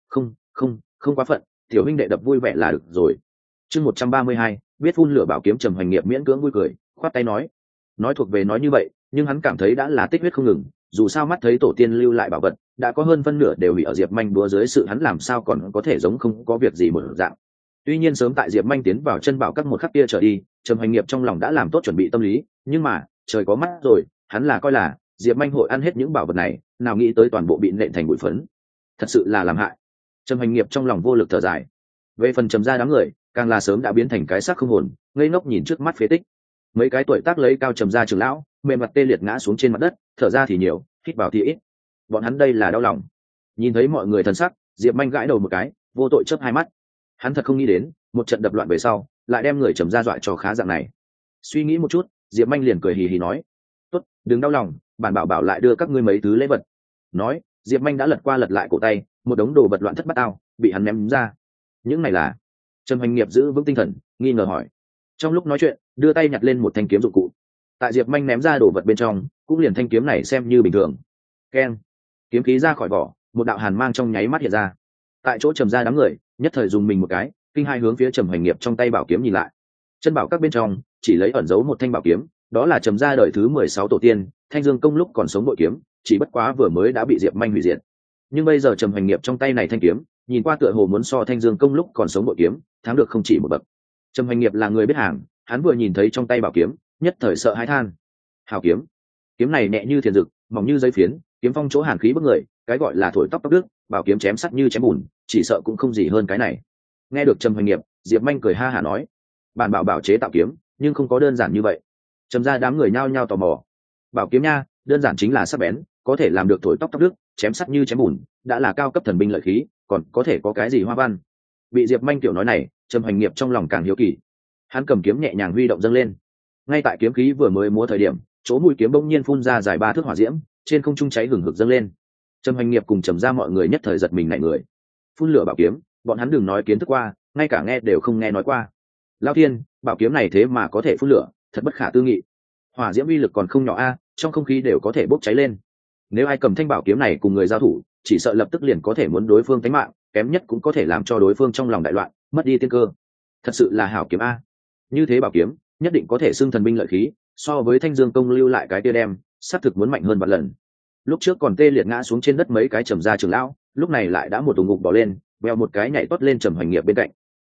Không quá phận, tiểu huynh đệ đập vui vẻ là được rồi. Chương 132, biết phun lửa bảo kiếm. Trầm Hành Nghiệp miễn cưỡng vui cười, khoát tay nói thuộc về nói như vậy, nhưng hắn cảm thấy đã là tích huyết không ngừng, dù sao mắt thấy tổ tiên lưu lại bảo vật, đã có hơn phân nửa đều bị ở Diệp Manh đùa dưới sự hắn làm sao còn có thể giống không có việc gì một dạng. Tuy nhiên sớm tại Diệp Manh tiến vào chân bảo các một khắc kia trở đi, Trầm Hành Nghiệp trong lòng đã làm tốt chuẩn bị tâm lý, nhưng mà, trời có mắt rồi, hắn là coi là Diệp Manh hội ăn hết những bảo vật này, nào nghĩ tới toàn bộ bị nện thành bụi phấn. Thật sự là làm hại. Trầm Hành Nghiệp trong lòng vô lực thở dài. Về phần Trầm gia đám người, càng là sớm đã biến thành cái xác không hồn, ngây ngốc nhìn trước mắt phế tích. Mấy cái tuổi tác lấy cao Trầm gia trưởng lão, mềm mặt tê liệt ngã xuống trên mặt đất, thở ra thì nhiều, hít vào thì ít. Bọn hắn đây là đau lòng. Nhìn thấy mọi người thần sắc, Diệp Manh gãi đầu một cái, vô tội chớp hai mắt. Hắn thật không nghĩ đến, một trận đập loạn về sau, lại đem người Trầm gia dọa cho khá dạng này. Suy nghĩ một chút, Diệp Manh liền cười hì hì nói: "Tốt, đừng đau lòng, bản bảo lại đưa các ngươi mấy thứ lễ vật." Nói, Diệp Manh đã lật qua lật lại cổ tay, một đống đồ vật loạn thất bát ao, bị hắn ném ra. Những này là? Trầm Hành Nghiệp giữ vững tinh thần, nghi ngờ hỏi. Trong lúc nói chuyện, đưa tay nhặt lên một thanh kiếm dụng cụ. Tại Diệp Manh ném ra đồ vật bên trong, cũng liền thanh kiếm này xem như bình thường. Keng, kiếm khí ra khỏi vỏ, một đạo hàn mang trong nháy mắt hiện ra. Tại chỗ Trầm gia đám người, nhất thời dùng mình một cái, kinh hai hướng phía Trầm Hành Nghiệp trong tay bảo kiếm nhìn lại. Chân bảo các bên trong, chỉ lấy ẩn giấu một thanh bảo kiếm, đó là Trầm gia đời thứ 16 tổ tiên, Thanh Dương công lúc còn sống bội kiếm, chỉ bất quá vừa mới đã bị Diệp Manh hủy diệt. Nhưng bây giờ Trầm Hành Nghiệp trong tay này thanh kiếm, nhìn qua tựa hồ muốn so Thanh Dương công lúc còn sống bội kiếm, thắng được không chỉ một bậc. Trầm Hành Nghiệp là người biết hàng, hắn vừa nhìn thấy trong tay bảo kiếm, nhất thời sợ hãi than. Hào kiếm, kiếm này nhẹ như thiền dực, mỏng như giấy phiến, kiếm phong chỗ hàn khí bức người, cái gọi là thổi tóc đứt, bảo kiếm chém sắt như chém bùn, chỉ sợ cũng không gì hơn cái này. Nghe được Trầm Hành Nghiệp, Diệp Manh cười ha hả nói: "Bản bảo chế tạo kiếm, nhưng không có đơn giản như vậy." Trầm gia đám người nhao nhao tò mò. Bảo kiếm nha, đơn giản chính là sắc bén, có thể làm được thổi tóc đứt, chém sắt như chém bùn, đã là cao cấp thần binh lợi khí, còn có thể có cái gì hoa văn? Bị Diệp Manh tiểu nói này, Trầm Hành Nghiệp trong lòng càng hiếu kỳ. Hắn cầm kiếm nhẹ nhàng huy động dâng lên. Ngay tại kiếm khí vừa mới múa thời điểm, chỗ mũi kiếm bỗng nhiên phun ra dài 3 thước hỏa diễm, trên không trung cháy hừng hực dâng lên. Trầm Hành Nghiệp cùng Trầm gia mọi người nhất thời giật mình nảy người. Phun lửa bảo kiếm, bọn hắn đừng nói kiến thức qua, ngay cả nghe đều không nghe nói qua. Lao thiên, bảo kiếm này thế mà có thể phun lửa, thật bất khả tư nghị. Hỏa diễm uy lực còn không nhỏ a, trong không khí đều có thể bốc cháy lên. Nếu ai cầm thanh bảo kiếm này cùng người giao thủ, chỉ sợ lập tức liền có thể muốn đối phương tính mạng, kém nhất cũng có thể làm cho đối phương trong lòng đại loạn, mất đi tiên cơ. Thật sự là hảo kiếm a. Như thế bảo kiếm, nhất định có thể xưng thần binh lợi khí, so với Thanh Dương công lưu lại cái tia đem, xác thực muốn mạnh hơn vạn lần. Lúc trước còn tê liệt ngã xuống trên đất mấy cái Trầm gia trưởng lão, lúc này lại đã một tùng ngục bỏ lên, veo một cái nhảy tót lên Trầm Hành Nghiệp bên cạnh.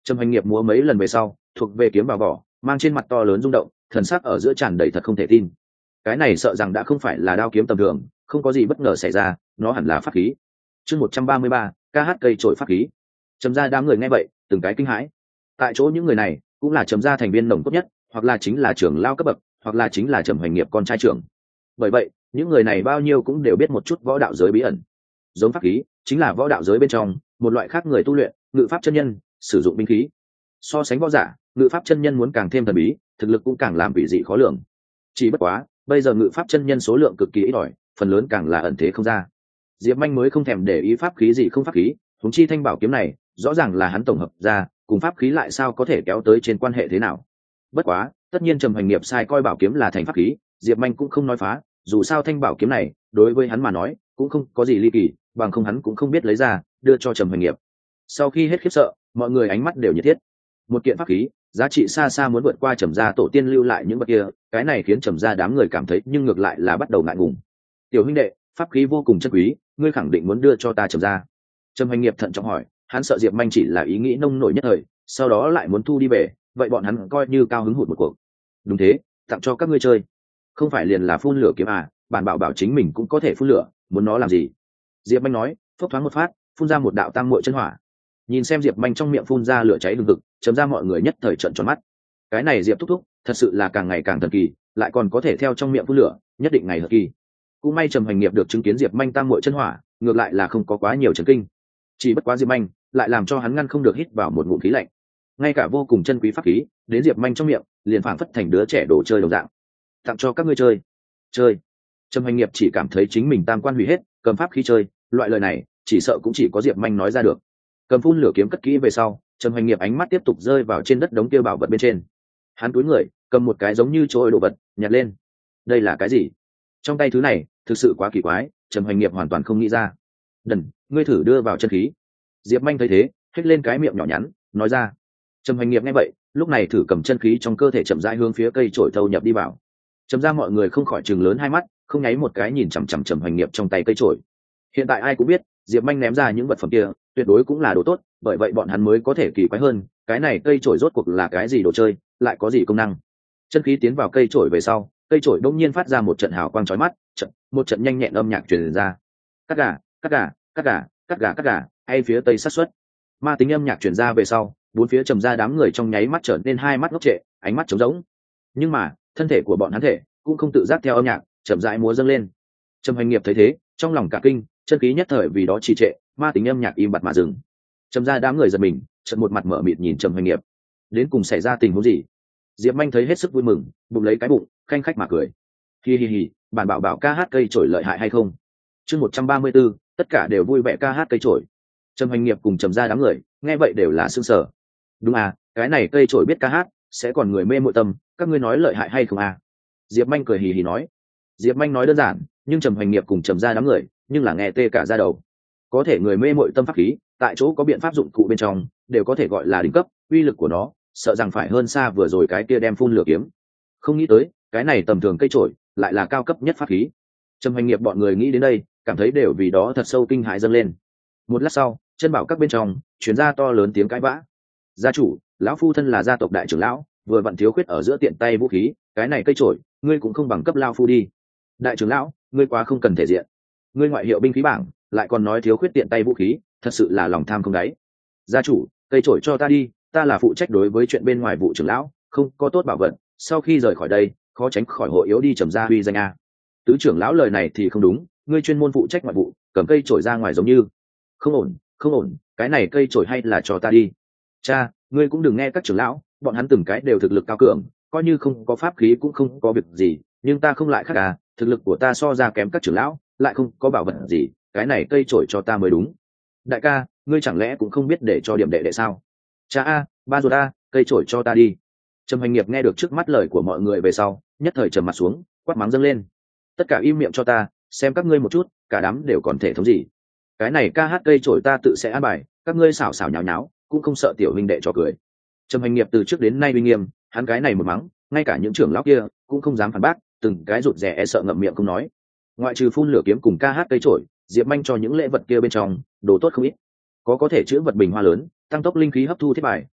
Trầm Hoành Nghiệp múa mấy lần về sau thuộc về kiếm vào vỏ, mang trên mặt to lớn rung động, thần sắc ở giữa tràn đầy thật không thể tin. Cái này sợ rằng đã không phải là đao kiếm tầm thường, không có gì bất ngờ xảy ra, nó hẳn là pháp khí. Chương 133, ca hát cây trổi pháp khí. Trầm gia đám người nghe vậy từng cái kinh hãi. Tại chỗ những người này cũng là Trầm gia thành viên nồng cốt nhất, hoặc là chính là trưởng lao cấp bậc, hoặc là chính là Trầm Hoành Nghiệp con trai trưởng. Bởi vậy những người này bao nhiêu cũng đều biết một chút võ đạo giới bí ẩn. Giống pháp khí chính là võ đạo giới bên trong một loại khác người tu luyện ngự pháp chân nhân sử dụng binh khí. So sánh võ giả, ngự pháp chân nhân muốn càng thêm thần bí, thực lực cũng càng làm bị dị khó lường. Chỉ bất quá bây giờ ngự pháp chân nhân số lượng cực kỳ ít ỏi, phần lớn càng là ẩn thế không ra. Diệp Manh mới không thèm để ý pháp khí gì không pháp khí, huống chi thanh bảo kiếm này rõ ràng là hắn tổng hợp ra, cùng pháp khí lại sao có thể kéo tới trên quan hệ thế nào. Bất quá tất nhiên Trầm Hoành Nghiệp sai coi bảo kiếm là thành pháp khí, Diệp Manh cũng không nói phá, dù sao thanh bảo kiếm này đối với hắn mà nói cũng không có gì ly kỳ, bằng không hắn cũng không biết lấy ra đưa cho Trầm Hoành Nghiệp. Sau khi hết khiếp sợ, mọi người ánh mắt đều nhiệt thiết. Một kiện pháp khí giá trị xa xa muốn vượt qua Trầm gia tổ tiên lưu lại những vật kia, cái này khiến Trầm gia đám người cảm thấy nhưng ngược lại là bắt đầu ngại ngùng. Tiểu huynh đệ, pháp khí vô cùng chân quý, ngươi khẳng định muốn đưa cho ta Trầm gia? Trầm Hoành Nghiệp thận trọng hỏi, hắn sợ Diệp Manh chỉ là ý nghĩ nông nổi nhất thời, sau đó lại muốn thu đi về, vậy bọn hắn coi như cao hứng hụt một cuộc. Đúng thế, tặng cho các ngươi chơi, không phải liền là phun lửa kiếm à? Bản bảo bảo chính mình cũng có thể phun lửa, muốn nó làm gì? Diệp Manh nói, phốc thoáng một phát, phun ra một đạo tam muội chân hỏa. Nhìn xem Diệp Manh trong miệng phun ra lửa cháy hừng hực, Trầm gia mọi người nhất thời trợn tròn mắt. Cái này Diệp thúc thúc thật sự là càng ngày càng thần kỳ, lại còn có thể theo trong miệng phun lửa, nhất định ngày hợp kỳ. Cũng may Trầm Hoành Nghiệp được chứng kiến Diệp Manh tam muội chân hỏa, ngược lại là không có quá nhiều chấn kinh. Chỉ bất quá Diệp Manh lại làm cho hắn ngăn không được hít vào một ngụm khí lạnh. Ngay cả vô cùng chân quý pháp khí đến Diệp Manh trong miệng liền phảng phất thành đứa trẻ đồ chơi đồng dạng. Tặng cho các ngươi chơi. Chơi? Trầm Hoành Nghiệp chỉ cảm thấy chính mình tam quan hủy hết, cầm pháp khí chơi, loại lời này chỉ sợ cũng chỉ có Diệp Manh nói ra được. Cầm phun lửa kiếm cất kỹ về sau, Trầm Hoành Nghiệp ánh mắt tiếp tục rơi vào trên đất đống tiêu bảo vật bên trên. Hắn cúi người cầm một cái giống như trôi đồ vật nhặt lên. Đây là cái gì? Trong tay thứ này thực sự quá kỳ quái, Trầm Hoành Nghiệp hoàn toàn không nghĩ ra. Đần, ngươi thử đưa vào chân khí. Diệp Manh thấy thế hét lên cái miệng nhỏ nhắn nói ra. Trầm Hoành Nghiệp nghe vậy lúc này thử cầm chân khí trong cơ thể chậm rãi hướng phía cây trổi thâu nhập đi vào. Trầm ra mọi người không khỏi chừng lớn hai mắt, không nháy một cái nhìn chằm chằm Trầm Hoành Nghiệp trong tay cây trổi. Hiện tại ai cũng biết Diệp Manh ném ra những vật phẩm kia tuyệt đối cũng là đồ tốt, bởi vậy bọn hắn mới có thể kỳ quái hơn, cái này cây trổi rốt cuộc là cái gì đồ chơi, lại có gì công năng. Chân khí tiến vào cây trổi về sau, cây trổi đột nhiên phát ra một trận hào quang chói mắt, một trận nhanh nhẹn âm nhạc truyền ra. Cắt gà, cắt gà, cắt gà, cắt gà, cắt gà, hay phía tây sát xuất. Ma tính âm nhạc truyền ra về sau, bốn phía Trầm ra đám người trong nháy mắt trở nên hai mắt ngốc trệ, ánh mắt trống rỗng. Nhưng mà thân thể của bọn hắn thể cũng không tự giác theo âm nhạc chậm rãi múa dâng lên. Trầm Hoành Nghiệp thấy thế trong lòng cả kinh, chân khí nhất thời vì đó trì trệ, ma tính âm nhạc im bặt mà dừng. Trầm ra đám người giật mình, chợt một mặt mở mịt nhìn Trầm Hoành Nghiệp. Đến cùng xảy ra tình huống gì? Diệp Manh thấy hết sức vui mừng, bụng lấy cái bụng khanh khách mà cười. Hi hi hi, bản bảo bảo ca hát cây trổi lợi hại hay không? Chương 134, tất cả đều vui vẻ ca hát cây trổi. Trầm Hoành Nghiệp cùng Trầm ra đám người nghe vậy đều là sững sờ. Đúng à, cái này cây trổi biết ca hát sẽ còn người mê mội tâm, các ngươi nói lợi hại hay không à? Diệp Manh cười hì hì nói. Diệp Manh nói đơn giản, nhưng Trầm Hoành Nghiệp cùng Trầm ra đám người nhưng là nghe tê cả da đầu. Có thể người mê mội tâm pháp khí tại chỗ có biện pháp dụng cụ bên trong đều có thể gọi là đỉnh cấp, uy lực của nó sợ rằng phải hơn xa vừa rồi cái kia đem phun lửa kiếm. Không nghĩ tới cái này tầm thường cây trổi lại là cao cấp nhất pháp khí. Trầm Hoành Nghiệp bọn người nghĩ đến đây cảm thấy đều vì đó thật sâu kinh hãi dâng lên. Một lát sau chân bảo các bên trong chuyển ra to lớn tiếng cãi vã. Gia chủ, lão phu thân là gia tộc đại trưởng lão, vừa vặn thiếu khuyết ở giữa tiện tay vũ khí, cái này cây trổi ngươi cũng không bằng cấp lao phu đi. Đại trưởng lão, ngươi quá không cần thể diện, ngươi ngoại hiệu binh khí bảng lại còn nói thiếu khuyết tiện tay vũ khí, thật sự là lòng tham không đáy. Gia chủ, cây trổi cho ta đi, ta là phụ trách đối với chuyện bên ngoài vụ trưởng lão, không có tốt bảo vật, sau khi rời khỏi đây khó tránh khỏi hội yếu đi Trầm gia uy danh a. Tứ trưởng lão lời này thì không đúng, ngươi chuyên môn phụ trách ngoại vụ, cầm cây trổi ra ngoài giống như không ổn, không ổn, cái này cây trổi hay là cho ta đi. Cha, ngươi cũng đừng nghe các trưởng lão, bọn hắn từng cái đều thực lực cao cường, coi như không có pháp khí cũng không có việc gì, nhưng ta không lại khác à, thực lực của ta so ra kém các trưởng lão, lại không có bảo vật gì, cái này cây trổi cho ta mới đúng. Đại ca, ngươi chẳng lẽ cũng không biết để cho điểm đệ đệ sao? Cha a, ba ruột a, cây trổi cho ta đi. Trầm Hoành Nghiệp nghe được trước mắt lời của mọi người về sau nhất thời trầm mặt xuống, quát mắng dâng lên. Tất cả im miệng cho ta, xem các ngươi một chút, cả đám đều còn thể thống gì. Cái này ca hát cây trổi ta tự sẽ an bài, các ngươi xảo xảo nháo nháo cũng không sợ tiểu huynh đệ cho cười. Trầm Hoành Nghiệp từ trước đến nay uy nghiêm, hắn cái này một mắng ngay cả những trưởng lão kia cũng không dám phản bác, từng cái rụt rè e sợ ngậm miệng không nói. Ngoại trừ phun lửa kiếm cùng ca hát cây trổi, Diệp Manh cho những lễ vật kia bên trong đồ tốt không ít, có thể chữa vật bình hoa lớn, tăng tốc linh khí hấp thu thiết bài,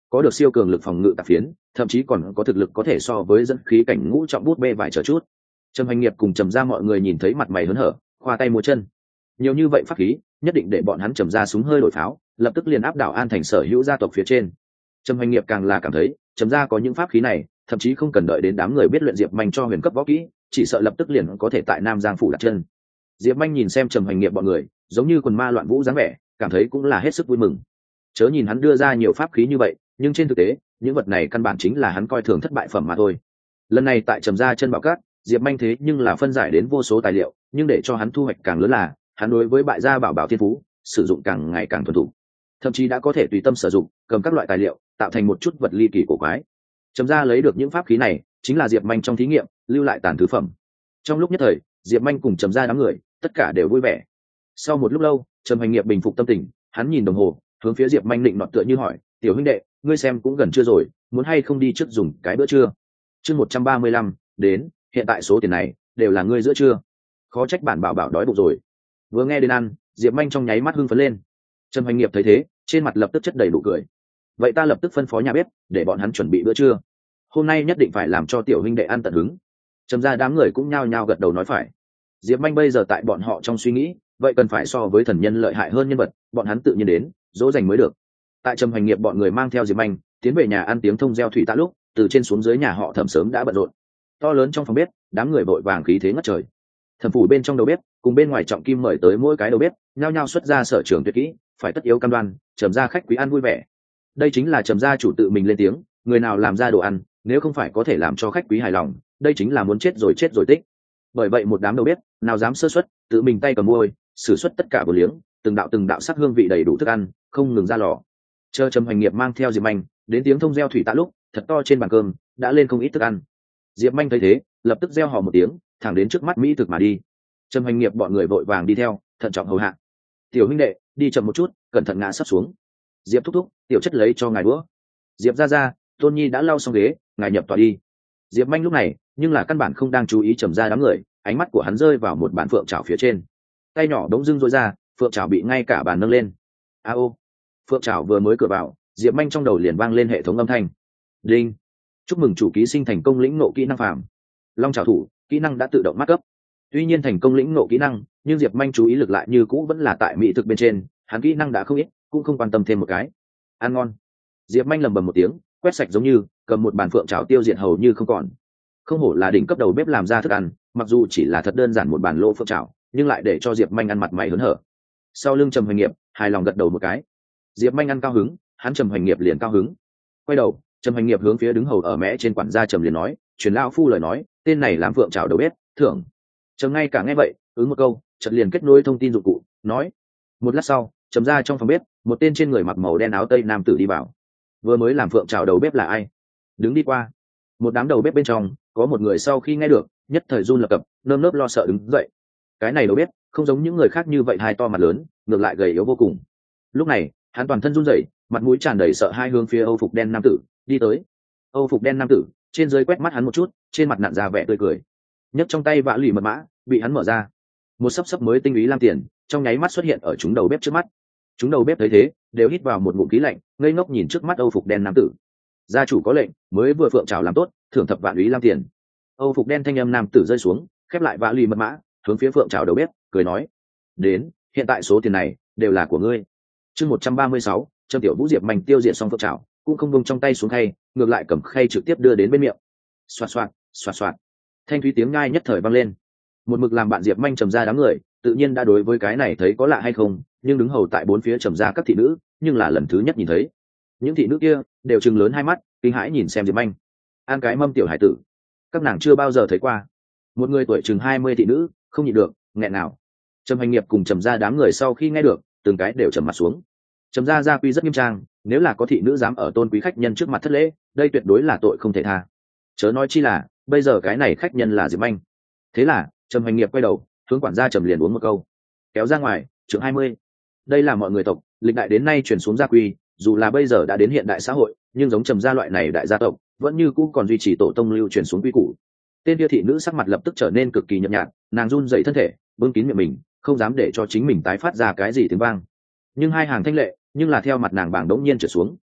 có được siêu cường lực phòng ngự tạp phiến, thậm chí còn có thực lực có thể so với dẫn khí cảnh ngũ trọng bút bê vài trở chút. Trầm Hành Nghiệp cùng Trầm gia mọi người nhìn thấy mặt mày hớn hở, khoa tay múa chân. Nhiều như vậy pháp khí, nhất định để bọn hắn Trầm gia súng hơi đổi pháo, lập tức liền áp đảo An Thành sở hữu gia tộc phía trên. Trầm Hành Nghiệp càng là cảm thấy, Trầm gia có những pháp khí này, thậm chí không cần đợi đến đám người biết luyện Diệp Manh cho huyền cấp võ kỹ, chỉ sợ lập tức liền có thể tại Nam Giang phủ đặt chân. Diệp Manh nhìn xem Trầm Hành Nghiệp bọn người, giống như quần ma loạn vũ dáng vẻ, cảm thấy cũng là hết sức vui mừng. Chớ nhìn hắn đưa ra nhiều pháp khí như vậy, nhưng trên thực tế, những vật này căn bản chính là hắn coi thường thất bại phẩm mà thôi. Lần này tại Trầm gia chân bảo cát, Diệp Manh thế nhưng là phân giải đến vô số tài liệu, nhưng để cho hắn thu hoạch càng lớn là, hắn đối với bại gia bảo bảo thiên phú, sử dụng càng ngày càng thuần thục. Thậm chí đã có thể tùy tâm sử dụng, cầm các loại tài liệu, tạo thành một chút vật ly kỳ cổ quái. Trầm gia lấy được những pháp khí này, chính là Diệp Manh trong thí nghiệm lưu lại tàn thứ phẩm. Trong lúc nhất thời, Diệp Manh cùng Trầm gia đám người, tất cả đều vui vẻ. Sau một lúc lâu, Trầm Hành Nghiệp bình phục tâm tình, hắn nhìn đồng hồ, hướng phía Diệp Manh định nọt tựa như hỏi, "Tiểu huynh đệ, ngươi xem cũng gần trưa rồi, muốn hay không đi trước dùng cái bữa trưa?" Chương 135, đến, hiện tại số tiền này đều là ngươi giữa trưa. Khó trách bản bảo bảo đói bụng rồi. Vừa nghe đến ăn, Diệp Manh trong nháy mắt hưng phấn lên. Trầm Hành Nghiệp thấy thế, trên mặt lập tức chất đầy đủ cười. "Vậy ta lập tức phân phó nhà bếp, để bọn hắn chuẩn bị bữa trưa. Hôm nay nhất định phải làm cho tiểu huynh đệ ăn tận hứng." Trầm gia đám người cũng nhao nhao gật đầu nói phải. Diệp Manh bây giờ tại bọn họ trong suy nghĩ, vậy cần phải so với thần nhân lợi hại hơn nhân vật, bọn hắn tự nhiên đến, dỗ dành mới được. Tại Trầm Hành Nghiệp bọn người mang theo Diệp Manh tiến về nhà ăn tiếng thông gieo thủy tạ lúc, từ trên xuống dưới nhà họ Thẩm sớm đã bận rộn. To lớn trong phòng bếp, đám người vội vàng khí thế ngất trời. Thẩm phủ bên trong đầu bếp cùng bên ngoài trọng kim mời tới mỗi cái đầu bếp, nhao nhao xuất ra sở trường tuyệt kỹ, phải tất yếu cam đoan Trầm gia khách quý ăn vui vẻ. Đây chính là Trầm gia chủ tự mình lên tiếng, người nào làm ra đồ ăn, nếu không phải có thể làm cho khách quý hài lòng, đây chính là muốn chết rồi tích. Bởi vậy một đám đầu bếp nào dám sơ suất, tự mình tay cầm môi, sử xuất tất cả bờ liếng, từng đạo sắc hương vị đầy đủ thức ăn, không ngừng ra lò. Chờ Trầm Hành Nghiệp mang theo Diệp Manh đến tiếng thông gieo thủy tạ lúc, thật to trên bàn cơm đã lên không ít thức ăn. Diệp Manh thấy thế, lập tức reo hò một tiếng, thẳng đến trước mắt mỹ thực mà đi. Trầm Hành Nghiệp bọn người vội vàng đi theo, thận trọng hầu hạ. "Tiểu huynh đệ, đi chậm một chút, cẩn thận ngã sắp xuống." Diệp thúc thúc, tiểu chất lấy cho ngài đũa. Diệp ra, Tôn Nhi đã lau xong ghế, ngài nhập tọa đi. Diệp Manh lúc này, nhưng là căn bản không đang chú ý Trầm gia đám người, ánh mắt của hắn rơi vào một bàn phượng chảo phía trên. Tay nhỏ đống dưng rối ra, phượng chảo bị ngay cả bàn nâng lên. A ô. Phượng chảo vừa mới cửa vào, Diệp Manh trong đầu liền vang lên hệ thống âm thanh. Đinh. Chúc mừng chủ ký sinh thành công lĩnh ngộ kỹ năng phàm. Long chảo thủ, kỹ năng đã tự động mắc cấp. Tuy nhiên thành công lĩnh ngộ kỹ năng, nhưng Diệp Manh chú ý lực lại như cũ vẫn là tại mỹ thực bên trên, hắn kỹ năng đã không ít, cũng không quan tâm thêm một cái. Ăn ngon. Diệp Manh lầm bầm một tiếng, quét sạch giống như cầm một bàn phượng chảo tiêu diệt hầu như không còn. Không hổ là đỉnh cấp đầu bếp làm ra thức ăn, mặc dù chỉ là thật đơn giản một bàn lô phượng chảo, nhưng lại để cho Diệp Manh ăn mặt mày hớn hở. Sau lưng Trầm Hành Nghiệp hài lòng gật đầu một cái. Diệp Manh ăn cao hứng, hắn Trầm Hành Nghiệp liền cao hứng. Quay đầu, Trầm Hành Nghiệp hướng phía đứng hầu ở mẽ trên quản gia Trầm liền nói, "Truyền lão phu lời nói, tên này làm phượng chảo đầu bếp, thưởng." Trầm ngay cả nghe vậy, ứng một câu, chợt liền kết nối thông tin dụng cụ, nói. Một lát sau, Trầm ra trong phòng bếp, một tên trên người mặc màu đen áo tây nam tử đi vào. Vừa mới làm phượng chảo đầu bếp là ai? Đứng đi qua. Một đám đầu bếp bên trong, có một người sau khi nghe được, nhất thời run lập cập, nơm nớp lo sợ đứng dậy. Cái này đầu bếp, không giống những người khác như vậy hai to mặt lớn, ngược lại gầy yếu vô cùng. Lúc này, hắn toàn thân run rẩy, mặt mũi tràn đầy sợ hai hướng phía Âu phục đen nam tử đi tới. Âu phục đen nam tử trên dưới quét mắt hắn một chút, trên mặt nặn ra vẻ tươi cười, nhấc trong tay vã lì mật mã bị hắn mở ra, một sấp mới tinh ý lam tiền trong nháy mắt xuất hiện ở chúng đầu bếp trước mắt. Chúng đầu bếp thấy thế, đều hít vào một ngụm khí lạnh, ngây ngốc nhìn trước mắt Âu phục đen nam tử. Gia chủ có lệnh, mới vừa phượng trào làm tốt, thưởng thập vạn ý lam tiền. Âu phục đen thanh âm nam tử rơi xuống, khép lại vã lì mật mã, hướng phía phượng trào đầu bếp cười nói, đến, hiện tại số tiền này đều là của ngươi. Chương 136, Trâm Tiểu Vũ Diệp Manh tiêu diệt xong phượng trào, cũng không buông trong tay xuống khay, ngược lại cầm khay trực tiếp đưa đến bên miệng. Xoạt xoạt, xoạt xoạt. Thanh thúy tiếng ngai nhất thời vang lên. Một mực làm bạn Diệp Manh trầm ra đám người, tự nhiên đã đối với cái này thấy có lạ hay không, nhưng đứng hầu tại bốn phía trầm ra các thị nữ, nhưng là lần thứ nhất nhìn thấy. Những thị nữ kia đều trừng lớn hai mắt, kinh hãi nhìn xem Diệp Manh. An cái mâm tiểu hải tử, các nàng chưa bao giờ thấy qua. Một người tuổi chừng 20 thị nữ, không nhịn được, nghẹn nào. Trầm Hành Nghiệp cùng trầm ra đám người sau khi nghe được, từng cái đều trầm mặt xuống. Trầm ra gia quy rất nghiêm trang, nếu là có thị nữ dám ở tôn quý khách nhân trước mặt thất lễ, đây tuyệt đối là tội không thể tha. Chớ nói chi là bây giờ cái này khách nhân là Diệp Manh. Thế là Trầm Hành Nghiệp quay đầu hướng quản gia Trầm liền uống một câu, kéo ra ngoài chừng 20. Đây là mọi người tộc lịch đại đến nay truyền xuống gia quy, dù là bây giờ đã đến hiện đại xã hội, nhưng giống Trầm gia loại này đại gia tộc vẫn như cũ còn duy trì tổ tông lưu truyền xuống quy củ. Tên kia thị nữ sắc mặt lập tức trở nên cực kỳ nhợt nhạt, nàng run dậy thân thể, bưng kín miệng mình, không dám để cho chính mình tái phát ra cái gì tiếng vang. Nhưng hai hàng thanh lệ, nhưng là theo mặt nàng bảng đống nhiên trở xuống.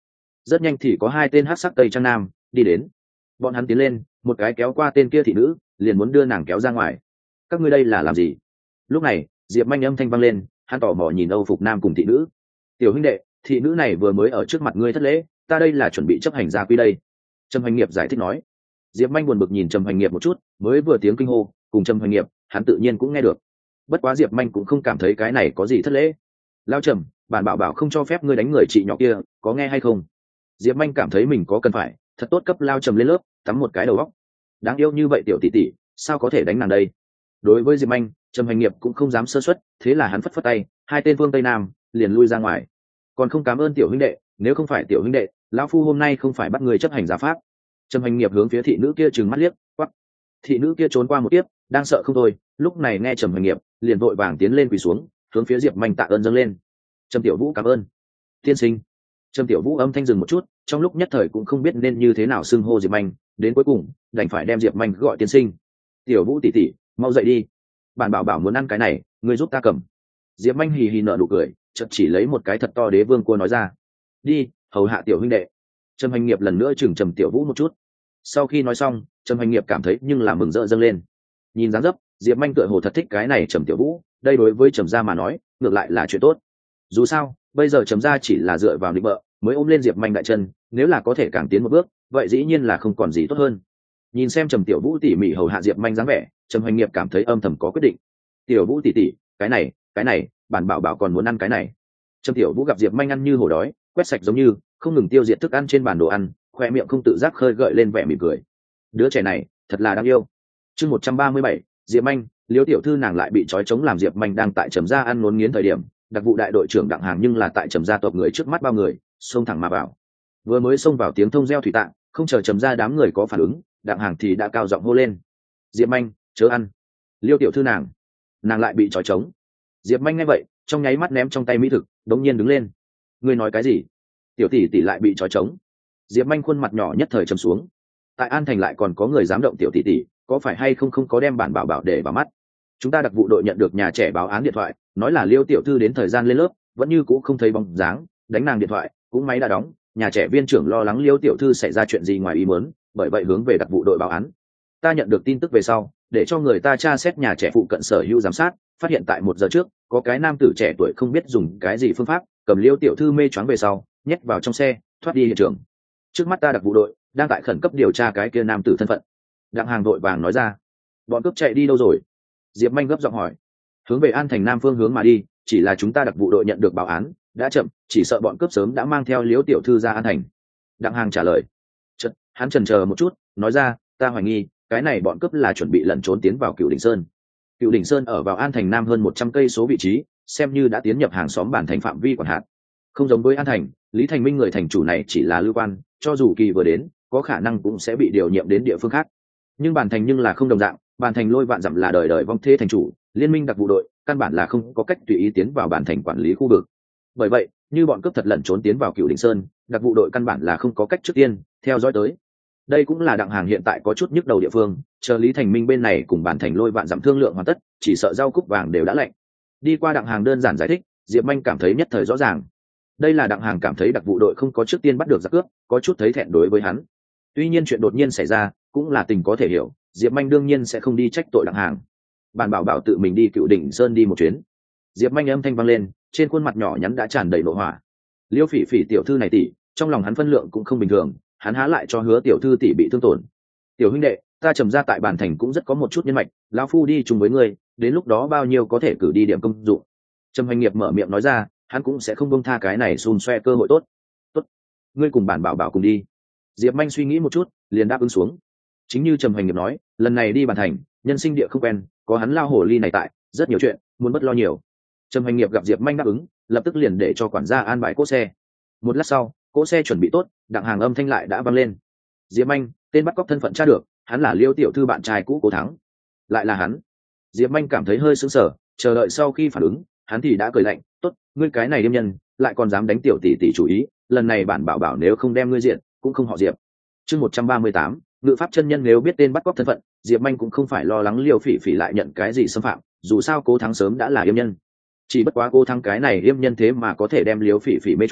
rất nhanh thì có hai tên hắc sắc tây trang nam đi đến. Bọn hắn tiến lên, một cái kéo qua tên kia thị nữ, liền muốn đưa nàng kéo ra ngoài. Các ngươi đây là làm gì? Lúc này Diệp Manh âm thanh vang lên, hắn tò mò nhìn Âu Phục Nam cùng thị nữ. Tiểu huynh đệ, thị nữ này vừa mới ở trước mặt ngươi thất lễ, ta đây là chuẩn bị chấp hành gia quy đây. Trầm Hoành Nghiệp giải thích nói. Diệp Manh buồn bực nhìn Trầm Hoành Nghiệp một chút, mới vừa tiếng kinh hô cùng Trầm Hoành Nghiệp hắn tự nhiên cũng nghe được. Bất quá Diệp Manh cũng không cảm thấy cái này có gì thất lễ. Lao Trầm, bản bảo bảo không cho phép ngươi đánh người chị nhỏ kia, có nghe hay không? Diệp Manh cảm thấy mình có cần phải thật tốt cấp Lao Trầm lên lớp tắm một cái đầu óc. Đáng yêu như vậy tiểu tỷ tỷ, sao có thể đánh nàng đây? Đối với Diệp Manh, Trầm Hoành Nghiệp cũng không dám sơ suất, thế là hắn phất phất tay, hai tên phương tây nam liền lui ra ngoài. Còn không cảm ơn tiểu huynh đệ, nếu không phải tiểu huynh đệ, lão phu hôm nay không phải bắt người chấp hành gia pháp. Trầm Hoành Nghiệp hướng phía thị nữ kia trừng mắt liếc, quắc. Thị nữ kia trốn qua một tiếp, đang sợ không thôi, lúc này nghe Trầm Hoành Nghiệp, liền vội vàng tiến lên quỳ xuống, hướng phía Diệp Manh tạ ơn dâng lên. Trầm Tiểu Vũ cảm ơn. Tiên sinh. Trầm Tiểu Vũ âm thanh dừng một chút, trong lúc nhất thời cũng không biết nên như thế nào xưng hô Diệp Manh, đến cuối cùng đành phải đem Diệp Manh gọi tiên sinh. Tiểu Vũ tỷ tỷ, mau dậy đi. Bản bảo bảo muốn ăn cái này, ngươi giúp ta cầm. Diệp Manh hì hì nở nụ cười, chợt chỉ lấy một cái thật to đế vương cua nói ra. Đi, hầu hạ tiểu huynh đệ. Trầm Hoành Nghiệp lần nữa chừng Trầm Tiểu Vũ một chút. Sau khi nói xong, Trầm Hoành Nghiệp cảm thấy nhưng là mừng rỡ dâng lên. Nhìn dáng dấp, Diệp Manh tựa hồ thật thích cái này Trầm Tiểu Vũ, đây đối với Trầm gia mà nói, ngược lại là chuyện tốt. Dù sao, bây giờ Trầm gia chỉ là dựa vào định bợ, mới ôm lên Diệp Manh đại chân, nếu là có thể càng tiến một bước, vậy dĩ nhiên là không còn gì tốt hơn. Nhìn xem Trầm Tiểu Vũ tỉ mỉ hầu hạ Diệp Manh dáng vẻ, Trầm Hoành Nghiệp cảm thấy âm thầm có quyết định. Tiểu Vũ tỷ tỷ, cái này, bản bảo bảo còn muốn ăn cái này. Trầm Tiểu Vũ gặp Diệp Manh ăn như hổ đói, quét sạch giống như không ngừng tiêu diệt thức ăn trên bàn đồ ăn, khoe miệng không tự giác khơi gợi lên vẻ mỉm cười. Đứa trẻ này thật là đáng yêu. Chương 137, Diệp Manh, Liêu tiểu thư nàng lại bị trói chống làm Diệp Manh đang tại Trầm gia ăn ngốn nghiến thời điểm, đặc vụ đại đội trưởng Đặng Hàng nhưng là tại Trầm gia tộc người trước mắt bao người, xông thẳng mà vào. Vừa mới xông vào tiếng thông reo thủy tạng, không chờ Trầm gia đám người có phản ứng, Đặng Hàng thì đã cao giọng hô lên. Diệp Manh, chớ ăn. Liêu tiểu thư nàng lại bị trói chống. Diệp Manh nghe vậy, trong nháy mắt ném trong tay mỹ thực, đống nhiên đứng lên. Ngươi nói cái gì? Tiểu tỷ tỷ lại bị trói trống. Diệp Manh khuôn mặt nhỏ nhất thời trầm xuống. Tại An Thành lại còn có người dám động tiểu tỷ tỷ, có phải hay không có đem bản bảo bảo để vào mắt? Chúng ta đặc vụ đội nhận được nhà trẻ báo án điện thoại, nói là Liêu tiểu thư đến thời gian lên lớp, vẫn như cũ không thấy bóng dáng, đánh nàng điện thoại, cũng máy đã đóng, nhà trẻ viên trưởng lo lắng Liêu tiểu thư xảy ra chuyện gì ngoài ý muốn, bởi vậy hướng về đặc vụ đội báo án. Ta nhận được tin tức về sau, để cho người ta tra xét nhà trẻ phụ cận sở hữu giám sát, phát hiện tại 1 giờ trước, có cái nam tử trẻ tuổi không biết dùng cái gì phương pháp, cầm Liêu tiểu thư mê choáng về sau, nhét vào trong xe, thoát đi hiện trường. Trước mắt ta đặc vụ đội đang tại khẩn cấp điều tra cái kia nam tử thân phận. Đặng Hàng đội vàng nói ra. Bọn cướp chạy đi đâu rồi? Diệp Manh gấp giọng hỏi. Hướng về An Thành Nam phương hướng mà đi, chỉ là chúng ta đặc vụ đội nhận được báo án, đã chậm, chỉ sợ bọn cướp sớm đã mang theo Liêu tiểu thư ra An Thành. Đặng Hàng trả lời. Hắn chần chờ một chút, nói ra, ta hoài nghi cái này bọn cướp là chuẩn bị lẩn trốn tiến vào Cửu Đỉnh Sơn. Cửu Đỉnh Sơn ở vào An Thành Nam hơn 100 cây số vị trí, xem như đã tiến nhập hàng xóm bản thành phạm vi quản hạt. Không giống với An Thành, Lý Thành Minh người thành chủ này chỉ là lưu quan, cho dù kỳ vừa đến, có khả năng cũng sẽ bị điều nhiệm đến địa phương khác. Nhưng bản thành nhưng là không đồng dạng, bản thành Lôi Vạn Dặm là đời đời vong thế thành chủ, liên minh đặc vụ đội căn bản là không có cách tùy ý tiến vào bản thành quản lý khu vực. Bởi vậy, như bọn cướp thật lẩn trốn tiến vào Cửu Đỉnh Sơn, đặc vụ đội căn bản là không có cách trước tiên theo dõi tới. Đây cũng là Đặng Hàng hiện tại có chút nhức đầu địa phương, chờ Lý Thành Minh bên này cùng bản thành Lôi Vạn Dặm thương lượng hoàn tất, chỉ sợ rau cúc vàng đều đã lạnh. Đi qua Đặng Hàng đơn giản giải thích, Diệp Manh cảm thấy nhất thời rõ ràng. Đây là Đặng Hàng cảm thấy đặc vụ đội không có trước tiên bắt được giặc cướp, có chút thấy thẹn đối với hắn. Tuy nhiên chuyện đột nhiên xảy ra, cũng là tình có thể hiểu, Diệp Manh đương nhiên sẽ không đi trách tội Đặng Hàng. Bản bảo bảo tự mình đi Cửu Đỉnh Sơn đi một chuyến. Diệp Manh âm thanh vang lên, trên khuôn mặt nhỏ nhắn đã tràn đầy nộ hỏa. Liêu Phỉ Phỉ tiểu thư này tỷ, trong lòng hắn phân lượng cũng không bình thường, hắn há lại cho Hứa tiểu thư tỷ bị thương tổn. Tiểu huynh đệ, ta Trầm gia tại bản thành cũng rất có một chút nhân mạch, lão phu đi chung với ngươi, đến lúc đó bao nhiêu có thể cử đi điểm công dụng. Trầm Hoành Nghiệp mở miệng nói ra, hắn cũng sẽ không buông tha cái này xun xoe cơ hội tốt. Tốt, ngươi cùng bản bảo bảo cùng đi. Diệp Manh suy nghĩ một chút, liền đáp ứng xuống. Chính như Trầm Hoành Nghiệp nói, lần này đi bản thành, nhân sinh địa không quen, có hắn lao hổ ly này tại, rất nhiều chuyện, muốn bất lo nhiều. Trầm Hoành Nghiệp gặp Diệp Manh đáp ứng, lập tức liền để cho quản gia an bài cỗ xe. Một lát sau, cỗ xe chuẩn bị tốt, Đặng Hàng âm thanh lại đã vang lên. Diệp Manh, tên bắt cóc thân phận tra được, hắn là Liêu tiểu thư bạn trai cũ Cố Thắng. Lại là hắn. Diệp Manh cảm thấy hơi sững sờ, chờ đợi sau khi phản ứng, hắn thì đã cười lạnh, tốt, ngươi cái này điềm nhân, lại còn dám đánh tiểu tỷ tỷ chủ ý, lần này bản bảo bảo nếu không đem ngươi diện, cũng không họ Diệp. Chương 138, ngự pháp chân nhân nếu biết tên bắt cóc thân phận, Diệp Manh cũng không phải lo lắng Liêu Phỉ Phỉ lại nhận cái gì xâm phạm, dù sao Cố Thắng sớm đã là yêm nhân. Chỉ bất quá Cố Thắng cái này yêm nhân thế mà có thể đem Liêu Phỉ Phỉ mê choáng,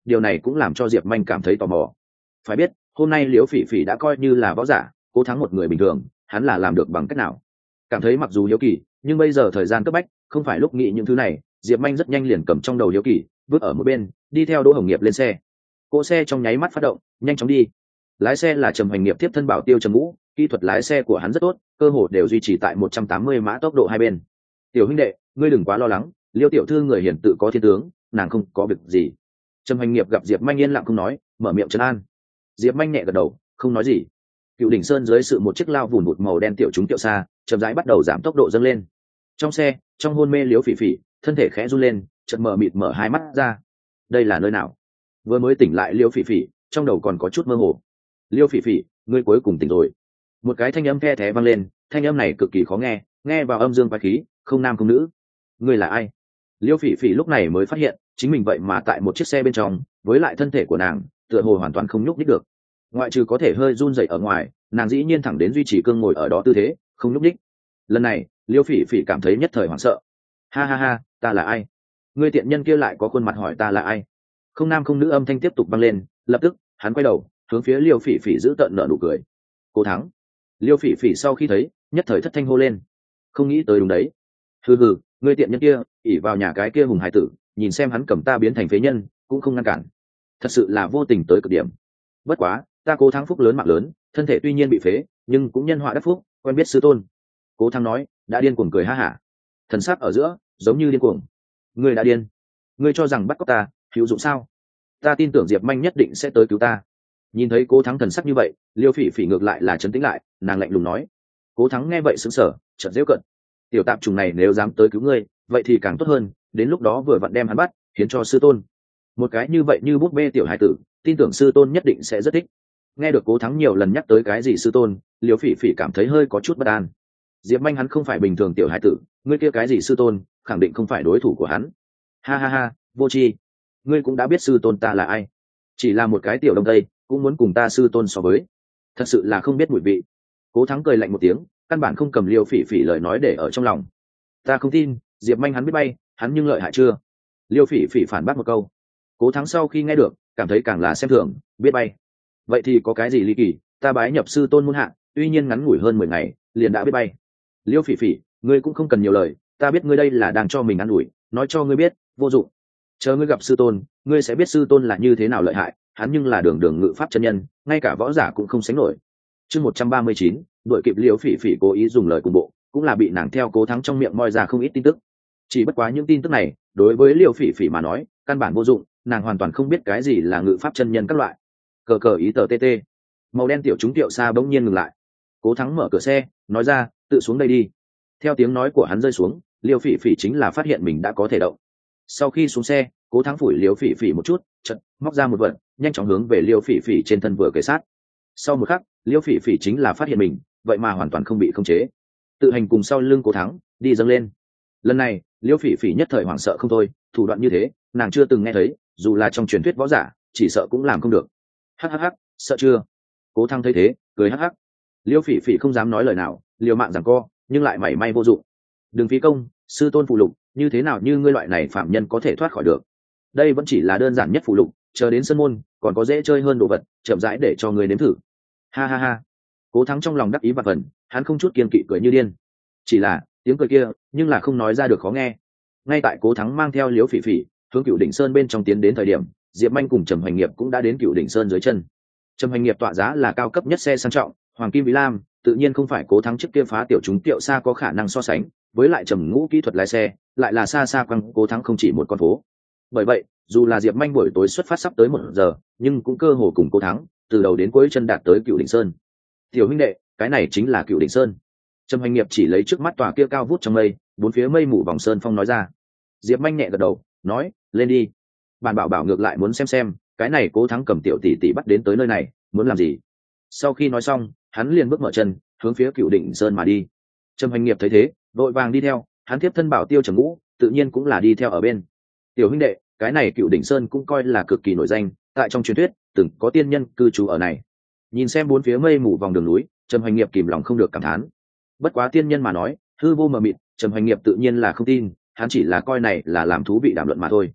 điều này cũng làm cho diệp manh cảm thấy tò mò. Phải biết hôm nay liễu phỉ phỉ đã coi như là võ giả, Cố Thắng một người bình thường, hắn là làm được bằng cách nào? Cảm thấy mặc dù hiếu kỳ, nhưng bây giờ thời gian cấp bách, không phải lúc nghĩ những thứ này. Diệp manh rất nhanh liền cầm trong đầu hiếu kỳ, vứt ở một bên, đi theo Đỗ Hồng Nghiệp lên xe. Cỗ xe trong nháy mắt phát động, nhanh chóng đi. Lái xe là Trầm Hoành Nghiệp tiếp thân bảo tiêu Trầm Ngũ, kỹ thuật lái xe của hắn rất tốt, cơ hồ đều duy trì tại 180 mã tốc độ hai bên. Tiểu huynh đệ, ngươi đừng quá lo lắng, Liêu tiểu thư người hiển tự có thiên tướng, nàng không có việc gì. Trầm Hoành Nghiệp gặp Diệp manh yên lặng không nói, mở miệng trấn an. Diệp manh nhẹ gật đầu, không nói gì. Cựu Đỉnh Sơn dưới sự một chiếc lao vùn vụt màu đen tiểu chúng tiểu xa, chậm rãi bắt đầu giảm tốc độ dâng lên. Trong xe, trong hôn mê Liễu Phỉ Phỉ, thân thể khẽ run lên, chợt mở mịt mở hai mắt ra. Đây là nơi nào? Vừa mới tỉnh lại Liễu Phỉ Phỉ, trong đầu còn có chút mơ hồ. Liễu Phỉ Phỉ, ngươi cuối cùng tỉnh rồi. Một cái thanh âm the thé vang lên, thanh âm này cực kỳ khó nghe, nghe vào âm dương quái khí, không nam không nữ. Ngươi là ai? Liễu Phỉ Phỉ lúc này mới phát hiện, chính mình vậy mà tại một chiếc xe bên trong, với lại thân thể của nàng, tựa hồ hoàn toàn không nhúc nhích được. Ngoại trừ có thể hơi run rẩy ở ngoài, nàng dĩ nhiên thẳng đến duy trì cương ngồi ở đó tư thế, không nhúc nhích. Lần này, Liễu Phỉ Phỉ cảm thấy nhất thời hoảng sợ. Ha ha ha, ta là ai? Ngươi tiện nhân kia lại có khuôn mặt hỏi ta là ai? Không nam không nữ âm thanh tiếp tục vang lên, lập tức, hắn quay đầu, hướng phía Liễu Phỉ Phỉ giữ tợn nở nụ cười. Cố Thắng. Liễu Phỉ Phỉ sau khi thấy, nhất thời thất thanh hô lên. Không nghĩ tới đúng đấy. Hừ hừ, ngươi tiện nhân kia, ỷ vào nhà cái kia hùng hải tử, nhìn xem hắn cầm ta biến thành phế nhân, cũng không ngăn cản. Thật sự là vô tình tới cực điểm. Bất quá, ta Cố Thắng phúc lớn mạng lớn, thân thể tuy nhiên bị phế, nhưng cũng nhân họa đắc phúc, quen biết sư tôn. Cố Thắng nói, đã điên cuồng cười ha hả. Thần sắc ở giữa, giống như điên cuồng. Ngươi đã điên? Ngươi cho rằng bắt cóc ta, hữu dụng sao? Ta tin tưởng Diệp manh nhất định sẽ tới cứu ta. Nhìn thấy Cố Thắng thần sắc như vậy, Liêu Phỉ Phỉ ngược lại là trấn tĩnh lại, nàng lạnh lùng nói. Cố Thắng nghe vậy sững sờ, chợt giễu cận. Tiểu tạp trùng này nếu dám tới cứu ngươi, vậy thì càng tốt hơn, đến lúc đó vừa vặn đem hắn bắt, hiến cho sư tôn. Một cái như vậy như búp bê tiểu hải tử, tin tưởng sư tôn nhất định sẽ rất thích. Nghe được Cố Thắng nhiều lần nhắc tới cái gì sư tôn, Liêu Phỉ Phỉ cảm thấy hơi có chút bất an. Diệp manh hắn không phải bình thường tiểu hải tử, ngươi kia cái gì sư tôn, khẳng định không phải đối thủ của hắn. Ha ha ha, vô tri, ngươi cũng đã biết sư tôn ta là ai, chỉ là một cái tiểu đông tây, cũng muốn cùng ta sư tôn so với, thật sự là không biết mùi vị. Cố Thắng cười lạnh một tiếng, căn bản không cầm Liêu Phỉ Phỉ lời nói để ở trong lòng. Ta không tin, Diệp manh hắn biết bay, hắn nhưng lợi hại chưa? Liêu Phỉ Phỉ phản bác một câu. Cố Thắng sau khi nghe được, cảm thấy càng là xem thường, biết bay. Vậy thì có cái gì ly kỳ, ta bái nhập sư tôn muôn hạ, tuy nhiên ngắn ngủi hơn 10 ngày, liền đã biết bay. Liêu Phỉ Phỉ, ngươi cũng không cần nhiều lời, ta biết ngươi đây là đang cho mình ăn ủi, nói cho ngươi biết, vô dụng. Chờ ngươi gặp sư tôn, ngươi sẽ biết sư tôn là như thế nào lợi hại, hắn nhưng là đường đường ngự pháp chân nhân, ngay cả võ giả cũng không sánh nổi. Chương 139, đội kịp Liêu Phỉ Phỉ cố ý dùng lời cùng bộ, cũng là bị nàng theo Cố Thắng trong miệng moi ra không ít tin tức. Chỉ bất quá những tin tức này, đối với Liêu Phỉ Phỉ mà nói, căn bản vô dụng, nàng hoàn toàn không biết cái gì là ngự pháp chân nhân các loại. Cờ cờ ý tờ tt. Màu đen tiểu chúng tiểu xa bỗng nhiên ngừng lại. Cố Thắng mở cửa xe, nói ra, tự xuống đây đi. Theo tiếng nói của hắn rơi xuống, Liêu Phỉ Phỉ chính là phát hiện mình đã có thể động. Sau khi xuống xe, Cố Thắng phủi Liêu Phỉ Phỉ một chút, chợt móc ra một vật, nhanh chóng hướng về Liêu Phỉ Phỉ trên thân vừa kề sát. Sau một khắc, Liêu Phỉ Phỉ chính là phát hiện mình, vậy mà hoàn toàn không bị khống chế, tự hành cùng sau lưng Cố Thắng đi dâng lên. Lần này, Liêu Phỉ Phỉ nhất thời hoảng sợ không thôi, thủ đoạn như thế, nàng chưa từng nghe thấy, dù là trong truyền thuyết võ giả, chỉ sợ cũng làm không được. Hắc hắc hắc, sợ chưa? Cố Thắng thấy thế, cười hắc hắc. Liêu Phỉ Phỉ không dám nói lời nào, liều mạng giằng co, nhưng lại mảy may vô dụng. Đừng phí công, sư tôn phụ lục, như thế nào như ngươi loại này phạm nhân có thể thoát khỏi được? Đây vẫn chỉ là đơn giản nhất phụ lục, chờ đến sân môn, còn có dễ chơi hơn đồ vật, chậm rãi để cho ngươi nếm thử. Ha ha ha. Cố Thắng trong lòng đắc ý vạn phần, hắn không chút kiêng kỵ cười như điên. Chỉ là, tiếng cười kia, nhưng là không nói ra được khó nghe. Ngay tại Cố Thắng mang theo Liễu Phỉ Phỉ hướng Cựu Đỉnh Sơn bên trong tiến đến thời điểm, Diệp manh cùng Trầm Hoành Nghiệp cũng đã đến Cựu Đỉnh Sơn dưới chân. Trầm Hoành Nghiệp tọa giá là cao cấp nhất xe sang trọng, hoàng kim vĩ lam, tự nhiên không phải Cố Thắng trước kia phá tiểu chúng tiệu xa có khả năng so sánh, với lại Trầm Ngũ kỹ thuật lái xe, lại là xa xa quăng Cố Thắng không chỉ một con phố. Bởi vậy, dù là Diệp manh buổi tối xuất phát sắp tới 1 giờ, nhưng cũng cơ hồ cùng Cố Thắng, từ đầu đến cuối chân đạt tới Cựu Đỉnh Sơn. Tiểu huynh đệ, cái này chính là Cựu Đỉnh Sơn. Trầm Hoành Nghiệp chỉ lấy trước mắt tòa kia cao vút trong mây, bốn phía mây mù vòng sơn phong nói ra. Diệp manh nhẹ gật đầu, nói, lên đi. Bản bảo bảo ngược lại muốn xem, cái này Cố Thắng cầm tiểu tỷ tỷ bắt đến tới nơi này, muốn làm gì? Sau khi nói xong, hắn liền bước mở chân, hướng phía Cựu Đỉnh Sơn mà đi. Trầm Hoành Nghiệp thấy thế, vội vàng đi theo, hắn tiếp thân bảo tiêu Trầm Ngũ, tự nhiên cũng là đi theo ở bên. Tiểu huynh đệ, cái này Cựu Đỉnh Sơn cũng coi là cực kỳ nổi danh, tại trong truyền thuyết, từng có tiên nhân cư trú ở này. Nhìn xem bốn phía mây mù vòng đường núi, Trầm Hoành Nghiệp kìm lòng không được cảm thán. Bất quá tiên nhân mà nói, hư vô mờ mịt, Trầm Hoành Nghiệp tự nhiên là không tin, hắn chỉ là coi này là làm thú vị đàm luận mà thôi.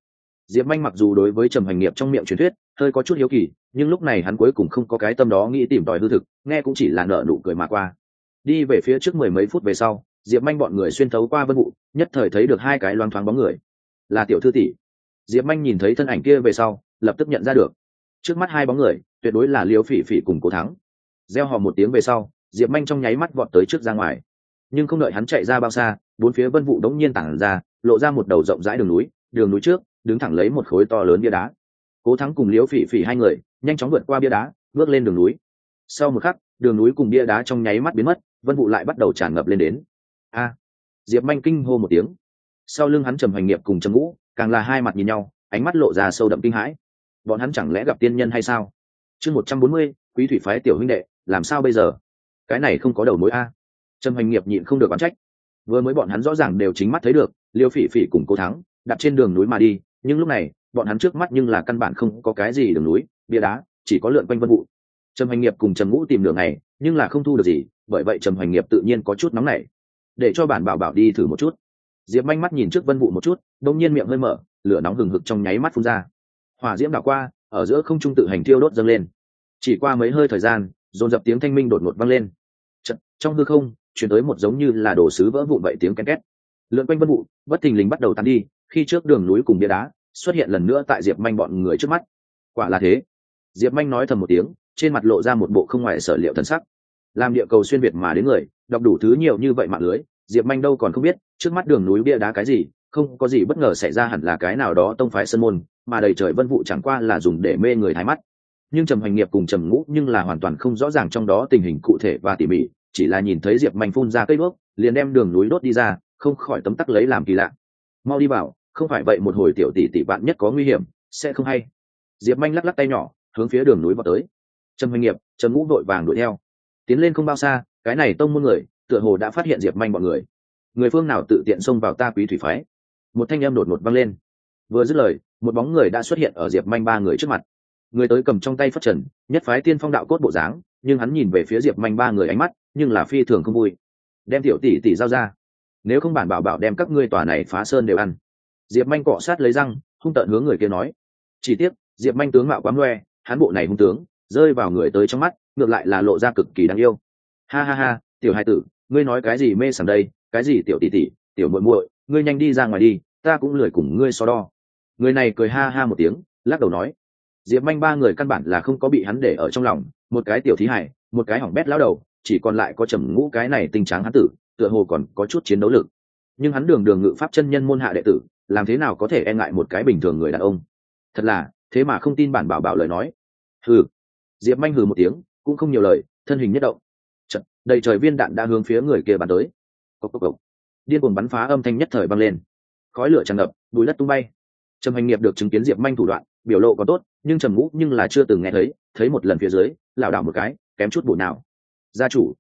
Diệp Manh mặc dù đối với Trầm Hoành Nghiệp trong miệng truyền thuyết hơi có chút hiếu kỳ, nhưng lúc này hắn cuối cùng không có cái tâm đó nghĩ tìm tòi hư thực, nghe cũng chỉ là nở nụ cười mà qua. Đi về phía trước mười mấy phút về sau, Diệp Manh bọn người xuyên thấu qua vân vụ, nhất thời thấy được hai cái loáng thoáng bóng người. Là tiểu thư tỷ. Diệp Manh nhìn thấy thân ảnh kia về sau, lập tức nhận ra được. Trước mắt hai bóng người, tuyệt đối là Liêu Phỉ Phỉ cùng Cố Thắng. Reo hò một tiếng về sau, Diệp Manh trong nháy mắt vọt tới trước ra ngoài. Nhưng không đợi hắn chạy ra bao xa, bốn phía vân vụ đống nhiên tản ra, lộ ra một đầu rộng rãi đường núi trước đứng thẳng lấy một khối to lớn bia đá. Cố Thắng cùng Liễu Phỉ Phỉ hai người nhanh chóng vượt qua bia đá, bước lên đường núi. Sau một khắc, đường núi cùng bia đá trong nháy mắt biến mất, vân vụ lại bắt đầu tràn ngập lên đến. A! Diệp Manh kinh hô một tiếng. Sau lưng hắn Trầm Hoành Nghiệp cùng Trầm Ngũ càng là hai mặt nhìn nhau, ánh mắt lộ ra sâu đậm kinh hãi. Bọn hắn chẳng lẽ gặp tiên nhân hay sao? Chương 140, Quý thủy phái tiểu huynh đệ, làm sao bây giờ? Cái này không có đầu mối a. Trầm Hoành Nghiệp nhịn không được oán trách. Vừa mới bọn hắn rõ ràng đều chính mắt thấy được, Liễu Phỉ Phỉ cùng Cố Thắng đặt trên đường núi mà đi, nhưng lúc này bọn hắn trước mắt nhưng là căn bản không có cái gì đường núi bia đá, chỉ có lượn quanh vân vụ. Trầm Hoành Nghiệp cùng Trầm Ngũ tìm đường này nhưng là không thu được gì, bởi vậy Trầm Hoành Nghiệp tự nhiên có chút nóng nảy, để cho bản bảo bảo đi thử một chút. Diệp Manh mắt nhìn trước vân vụ một chút, đột nhiên miệng hơi mở, lửa nóng hừng hực trong nháy mắt phun ra. Hỏa diễm đảo qua, ở giữa không trung tự hành thiêu đốt dâng lên. Chỉ qua mấy hơi thời gian, dồn dập tiếng thanh minh đột ngột vang lên. Trong hư không truyền tới một giống như là đồ sứ vỡ vụn vậy tiếng ken két. Lượn quanh vân vụ bất thình lình bắt đầu tan đi, khi trước đường núi cùng bia đá xuất hiện lần nữa tại Diệp Manh bọn người trước mắt. Quả là thế. Diệp Manh nói thầm một tiếng, trên mặt lộ ra một bộ không ngoài sở liệu thần sắc. Làm địa cầu xuyên việt mà đến người, đọc đủ thứ nhiều như vậy mạng lưới, Diệp Manh đâu còn không biết trước mắt đường núi bia đá cái gì, không có gì bất ngờ xảy ra hẳn là cái nào đó tông phái sơn môn, mà đầy trời vân vụ chẳng qua là dùng để mê người thái mắt. Nhưng Trầm Hoành Nghiệp cùng Trầm Ngũ nhưng là hoàn toàn không rõ ràng trong đó tình hình cụ thể và tỉ mỉ, chỉ là nhìn thấy Diệp Manh phun ra cây đuốc, liền đem đường núi đốt đi ra, không khỏi tấm tắc lấy làm kỳ lạ. Mau đi vào, không phải vậy một hồi tiểu tỷ tỷ bạn nhất có nguy hiểm, sẽ không hay. Diệp Manh lắc lắc tay nhỏ, hướng phía đường núi vào tới. Trầm Hoành Nghiệp, Trầm Ngũ vội vàng đuổi theo. Tiến lên không bao xa, cái này tông môn người tựa hồ đã phát hiện Diệp Manh bọn người. Người phương nào tự tiện xông vào ta Quý thủy phái? Một thanh âm đột ngột vang lên. Vừa dứt lời, một bóng người đã xuất hiện ở Diệp Manh ba người trước mặt. Người tới cầm trong tay phất trần, nhất phái tiên phong đạo cốt bộ dáng, nhưng hắn nhìn về phía Diệp Manh ba người ánh mắt nhưng là phi thường không vui. Đem tiểu tỷ tỷ giao ra, nếu không bản bảo bảo đem các ngươi tòa này phá sơn đều ăn. Diệp Manh cọ sát lấy răng, hung tợn hướng người kia nói. Chỉ tiếc Diệp Manh tướng mạo quá loe, hắn bộ này hung tướng rơi vào người tới trong mắt ngược lại là lộ ra cực kỳ đáng yêu. Ha ha ha, tiểu hai tử, ngươi nói cái gì mê sảng đây, cái gì tiểu tỷ tỷ, tiểu muội muội, ngươi nhanh đi ra ngoài đi, ta cũng lười cùng ngươi so đo. Người này cười ha ha một tiếng, lắc đầu nói. Diệp Manh ba người căn bản là không có bị hắn để ở trong lòng, một cái tiểu thí hải, một cái hỏng bét lão đầu, chỉ còn lại có Trầm Ngũ cái này tinh tráng hắn tử, tựa hồ còn có chút chiến đấu lực. Nhưng hắn đường đường ngự pháp chân nhân môn hạ đệ tử, làm thế nào có thể e ngại một cái bình thường người đàn ông? Thật là, thế mà không tin bản bảo bảo lời nói. Hừ. Diệp Manh hừ một tiếng, cũng không nhiều lời, thân hình nhất động. Chợt, đầy trời viên đạn đã hướng phía người kia bắn tới. Cốc cốc cốc. Điên cuồng bắn phá âm thanh nhất thời vang lên. Khói lửa tràn ngập, bụi đất tung bay. Trầm Hoành Nghiệp được chứng kiến Diệp Manh thủ đoạn, biểu lộ có tốt, nhưng Trầm Ngũ nhưng là chưa từng nghe thấy một lần phía dưới, lảo đảo một cái, kém chút bụi nào. Gia chủ,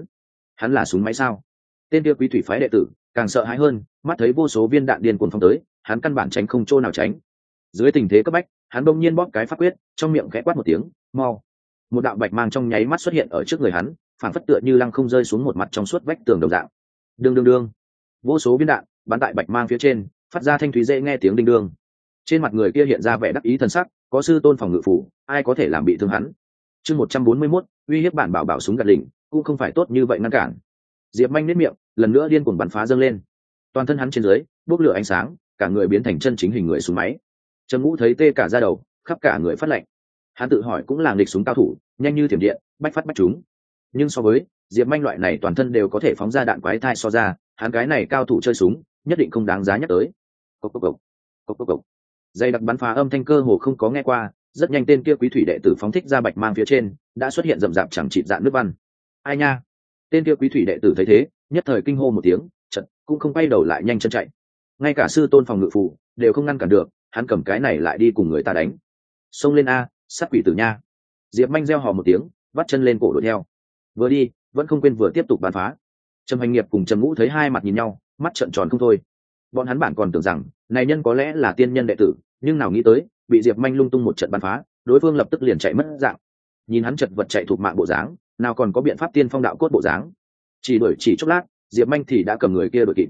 hắn là súng máy sao? Tên kia Quý thủy phái đệ tử càng sợ hãi hơn, mắt thấy vô số viên đạn điên cuồng phóng tới, hắn căn bản tránh không chỗ nào tránh. Dưới tình thế cấp bách, hắn bỗng nhiên bóp cái pháp quyết, trong miệng khẽ quát một tiếng, mau. Một đạo bạch mang trong nháy mắt xuất hiện ở trước người hắn, phảng phất tựa như lăng không rơi xuống một mặt trong suốt vách tường đồng dạng. Đương đương đương, vô số viên đạn bắn tại bạch mang phía trên, phát ra thanh thúy dễ nghe tiếng đinh đương. Trên mặt người kia hiện ra vẻ đắc ý thần sắc, có sư tôn phòng ngự phủ, ai có thể làm bị thương hắn? Chương 141, uy hiếp bản bảo bảo súng gạt lỉnh, cũng không phải tốt như vậy ngăn cản. Diệp Manh nhếch miệng, lần nữa điên cuồng bắn phá dâng lên. Toàn thân hắn trên dưới bốc lửa ánh sáng, cả người biến thành chân chính hình người súng máy. Trầm Ngũ thấy tê cả da đầu, khắp cả người phát lạnh. Hắn tự hỏi cũng là nghịch súng cao thủ, nhanh như thiểm điện, bách phát bách trúng. Nhưng so với Diệp Manh loại này toàn thân đều có thể phóng ra đạn quái thai so ra, hắn cái này cao thủ chơi súng, nhất định không đáng giá nhắc tới. Cốc cốc cốc, cốc cốc cốc. Dây đặc bắn phá âm thanh cơ hồ không có nghe qua, rất nhanh tên kia Quý thủy đệ tử phóng thích ra bạch mang phía trên, đã xuất hiện rậm rạp chẳng chịt dạng nước văn. Ai nha? Tên kia Quý thủy đệ tử thấy thế, nhất thời kinh hô một tiếng, chợt cũng không quay đầu lại nhanh chân chạy. Ngay cả sư tôn phòng ngự phù đều không ngăn cản được, hắn cầm cái này lại đi cùng người ta đánh. Xông lên a, sát quỷ tử nha. Diệp Manh reo hò một tiếng, vắt chân lên cổ đuổi theo. Vừa đi, vẫn không quên vừa tiếp tục bắn phá. Trầm Hoành Nghiệp cùng Trầm Ngũ thấy hai mặt nhìn nhau, mắt trợn tròn không thôi. Bọn hắn bản còn tưởng rằng này nhân có lẽ là tiên nhân đệ tử, nhưng nào nghĩ tới bị Diệp Manh lung tung một trận bắn phá, đối phương lập tức liền chạy mất dạng. Nhìn hắn chật vật chạy thục mạng bộ dáng, nào còn có biện pháp tiên phong đạo cốt bộ dáng. Chỉ chốc lát, Diệp Manh thì đã cầm người kia đuổi kịp.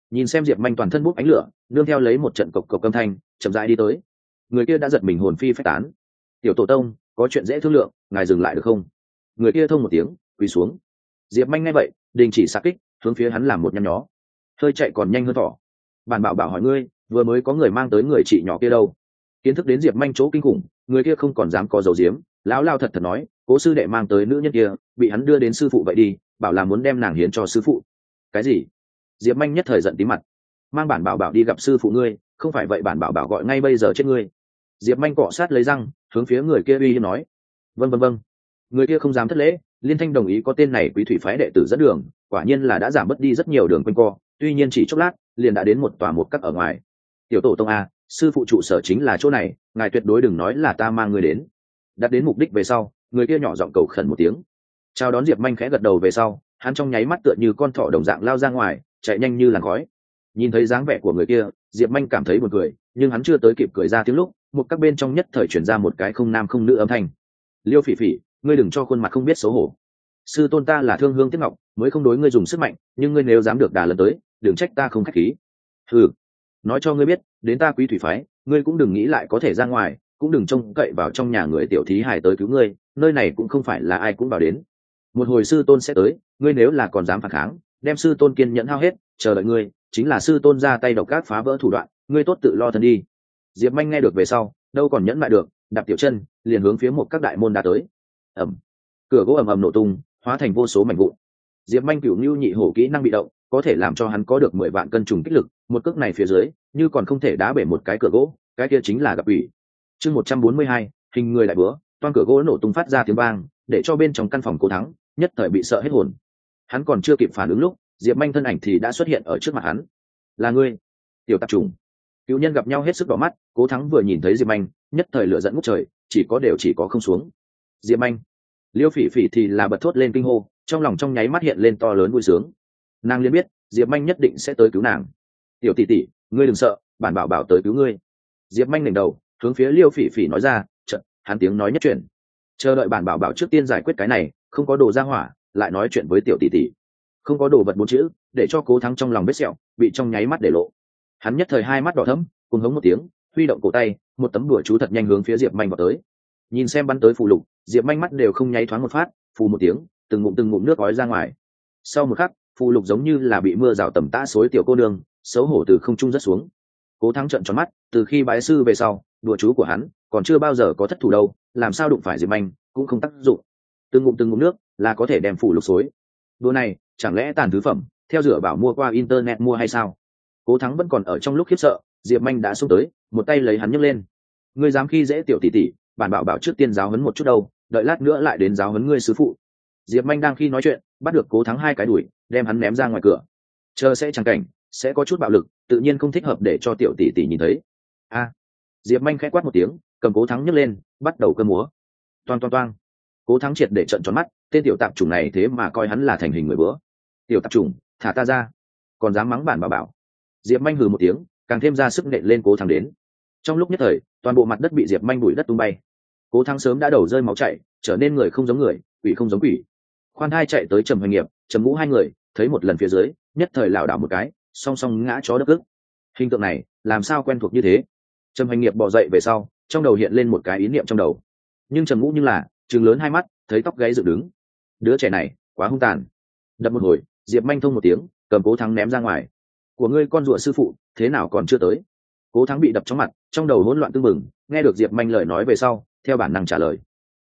nhìn xem diệp manh toàn thân bốc ánh lửa, nương theo lấy một trận cộc cộc âm thanh chậm rãi đi tới. Người kia đã giật mình hồn phi phách tán. Tiểu tổ tông, có chuyện dễ thương lượng, ngài dừng lại được không? Người kia thông một tiếng quỳ xuống. Diệp manh nghe vậy đình chỉ xạ kích, hướng phía hắn làm một nhăn nhó, hơi chạy còn nhanh hơn thỏ. Bản bảo bảo hỏi ngươi, vừa mới có người mang tới người chị nhỏ kia đâu? Kiến thức đến diệp manh chỗ kinh khủng, người kia không còn dám có dầu diếm, lão lao thật thật nói, cố sư đệ mang tới nữ nhân kia bị hắn đưa đến sư phụ vậy đi, bảo là muốn đem nàng hiến cho sư phụ. Cái gì? Diệp manh nhất thời giận tí mặt. Mang bản bảo bảo đi gặp sư phụ ngươi, không phải vậy bản bảo bảo gọi ngay bây giờ chết ngươi. Diệp manh cọ sát lấy răng, hướng phía người kia uy hiếp nói. Vâng vâng vâng. Người kia không dám thất lễ, liên thanh đồng ý có tên này quý thủy phái đệ tử dẫn đường, quả nhiên là đã giảm bớt đi rất nhiều đường quanh co, tuy nhiên chỉ chốc lát liền đã đến một tòa một các ở ngoài. Tiểu tổ tông a, sư phụ trụ sở chính là chỗ này, ngài tuyệt đối đừng nói là ta mang người đến. Đặt đến mục đích về sau, người kia nhỏ giọng cầu khẩn một tiếng. Chào đón Diệp manh khẽ gật đầu về sau, hắn trong nháy mắt tựa như con thỏ đồng dạng lao ra ngoài, chạy nhanh như làn khói. Nhìn thấy dáng vẻ của người kia, Diệp manh cảm thấy buồn cười, nhưng hắn chưa tới kịp cười ra tiếng lúc, một các bên trong nhất thời chuyển ra một cái không nam không nữ âm thanh. Liêu Phỉ Phỉ, ngươi đừng cho khuôn mặt không biết xấu hổ. Sư tôn ta là thương hương tiếc ngọc, mới không đối ngươi dùng sức mạnh, nhưng ngươi nếu dám được đà lần tới, đừng trách ta không khách khí. Ừ, nói cho ngươi biết, đến ta quý thủy phái, ngươi cũng đừng nghĩ lại có thể ra ngoài, cũng đừng trông cậy vào trong nhà người tiểu thí hài tới cứu ngươi, nơi này cũng không phải là ai cũng vào đến. Một hồi sư tôn sẽ tới, ngươi nếu là còn dám phản kháng, đem sư tôn kiên nhẫn hao hết, chờ đợi ngươi chính là sư tôn ra tay độc ác phá vỡ thủ đoạn, ngươi tốt tự lo thân đi. Diệp manh nghe được về sau, đâu còn nhẫn lại được, đạp tiểu chân liền hướng phía một các đại môn đã tới. Ầm, cửa gỗ ầm ầm nổ tung, hóa thành vô số mảnh vụn. Diệp manh cửu nhu nhị hổ kỹ năng bị động, có thể làm cho hắn có được 10 vạn cân trùng kích lực, một cước này phía dưới như còn không thể đá bể một cái cửa gỗ, cái kia chính là gặp ủy. Chương 142, hình người đại búa, toang cửa gỗ nổ tung phát ra tiếng vang, để cho bên trong căn phòng Cố Thắng nhất thời bị sợ hết hồn. Hắn còn chưa kịp phản ứng lúc, Diệp manh thân ảnh thì đã xuất hiện ở trước mặt hắn. Là ngươi, tiểu tạp trùng. Cựu nhân gặp nhau hết sức đỏ mắt, Cố Thắng vừa nhìn thấy Diệp manh nhất thời lửa giận ngút trời, chỉ có không xuống. Diệp manh. Liêu Phỉ Phỉ thì là bật thốt lên kinh hô, trong lòng trong nháy mắt hiện lên to lớn vui sướng. Nàng liền biết Diệp manh nhất định sẽ tới cứu nàng. Tiểu tỷ tỷ, ngươi đừng sợ, bản bảo bảo tới cứu ngươi. Diệp manh ngẩng đầu hướng phía Liêu Phỉ Phỉ nói ra, chợt hắn tiếng nói nhất chuyển, chờ đợi bản bảo bảo trước tiên giải quyết cái này, không có đồ ra hỏa lại nói chuyện với tiểu tỷ tỷ. Không có đồ vật 4 chữ để cho Cố Thắng trong lòng vết sẹo bị trong nháy mắt để lộ. Hắn nhất thời hai mắt đỏ thẫm, cùng hống một tiếng, huy động cổ tay, một tấm đùa chú thật nhanh hướng phía Diệp manh vào tới. Nhìn xem bắn tới phù lục, Diệp manh mắt đều không nháy thoáng một phát, phù một tiếng, từng ngụm nước ói ra ngoài. Sau một khắc, phù lục giống như là bị mưa rào tầm tã xối tiểu cô nương, xấu hổ từ không trung rớt xuống. Cố Thắng trợn tròn mắt, từ khi bái sư về sau, đùa chú của hắn còn chưa bao giờ có thất thủ đâu, làm sao đụng phải Diệp manh cũng không tác dụng. Từng ngụm nước là có thể đem phù lục xối. Đùa này chẳng lẽ tàn thứ phẩm, theo dựa bảo mua qua internet mua hay sao? Cố Thắng vẫn còn ở trong lúc khiếp sợ, Diệp manh đã xông tới, một tay lấy hắn nhấc lên. Ngươi dám khi dễ tiểu tỷ tỷ, bản bảo bảo trước tiên giáo huấn một chút đâu, đợi lát nữa lại đến giáo huấn ngươi sư phụ. Diệp manh đang khi nói chuyện, bắt được Cố Thắng hai cái đuổi, đem hắn ném ra ngoài cửa. Chờ sẽ chẳng cảnh, sẽ có chút bạo lực, tự nhiên không thích hợp để cho tiểu tỷ tỷ nhìn thấy. A! Diệp manh khẽ quát một tiếng, cầm Cố Thắng nhấc lên, bắt đầu cơ múa. Toang toang toang. Cố Thắng triệt để trợn tròn mắt, tên tiểu tạp chủng này thế mà coi hắn là thành hình người bữa. Tiểu tạp chủng, thả ta ra, còn dám mắng bản bảo bảo. Diệp manh hừ một tiếng, càng thêm ra sức nện lên Cố Thắng đến. Trong lúc nhất thời, toàn bộ mặt đất bị Diệp manh bụi đất tung bay. Cố Thắng sớm đã đầu rơi máu chảy, trở nên người không giống người, quỷ không giống quỷ. Khoan thai chạy tới Trầm Hoành Nghiệp, Trầm Ngũ hai người thấy một lần phía dưới, nhất thời lảo đảo một cái, song song ngã chó đất ức. Hình tượng này làm sao quen thuộc như thế? Trầm Hoành Nghiệp bò dậy về sau, trong đầu hiện lên một cái ý niệm trong đầu. Nhưng Trầm Ngũ nhưng là trừng lớn hai mắt, thấy tóc gáy dựng đứng. Đứa trẻ này quá hung tàn. Đập một hồi, Diệp manh thông một tiếng, cầm Cố Thắng ném ra ngoài. Của ngươi con rùa sư phụ thế nào còn chưa tới? Cố Thắng bị đập trong mặt, trong đầu hỗn loạn tưng bừng, nghe được Diệp manh lời nói về sau, theo bản năng trả lời.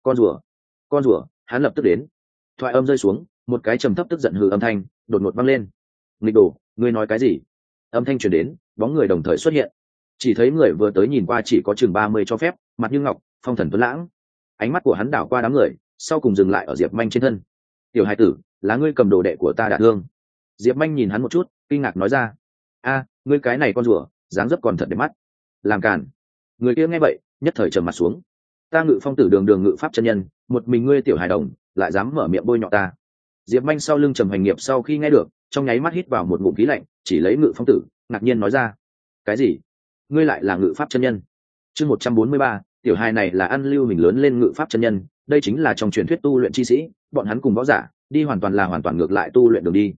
Con rùa, hắn lập tức đến. Thoại âm rơi xuống, một cái trầm thấp tức giận hừ âm thanh đột ngột vang lên. Nghịch đồ, ngươi nói cái gì? Âm thanh truyền đến, bóng người đồng thời xuất hiện. Chỉ thấy người vừa tới nhìn qua chỉ có chừng 30 cho phép, mặt như ngọc, phong thần tuấn lãng. Ánh mắt của hắn đảo qua đám người, sau cùng dừng lại ở Diệp manh trên thân. Tiểu hai tử, là ngươi cầm đồ đệ của ta đả thương. Diệp manh nhìn hắn một chút, kinh ngạc nói ra. A, ngươi cái này con rùa, dáng dấp còn thật đẹp mắt. Làm càn. Người kia nghe vậy, nhất thời trầm mặt xuống. Ta Ngự Phong tử đường đường ngự pháp chân nhân, một mình ngươi tiểu hài đồng lại dám mở miệng bôi nhọ ta. Diệp manh sau lưng Trầm Hoành Nghiệp sau khi nghe được, trong nháy mắt hít vào một ngụm khí lạnh, chỉ lấy Ngự Phong tử ngạc nhiên nói ra. Cái gì? Ngươi lại là ngự pháp chân nhân? Chương 143, tiểu hài này là ăn lưu mình lớn lên ngự pháp chân nhân, đây chính là trong truyền thuyết tu luyện chi sĩ, bọn hắn cùng võ giả đi hoàn toàn ngược lại tu luyện đường đi.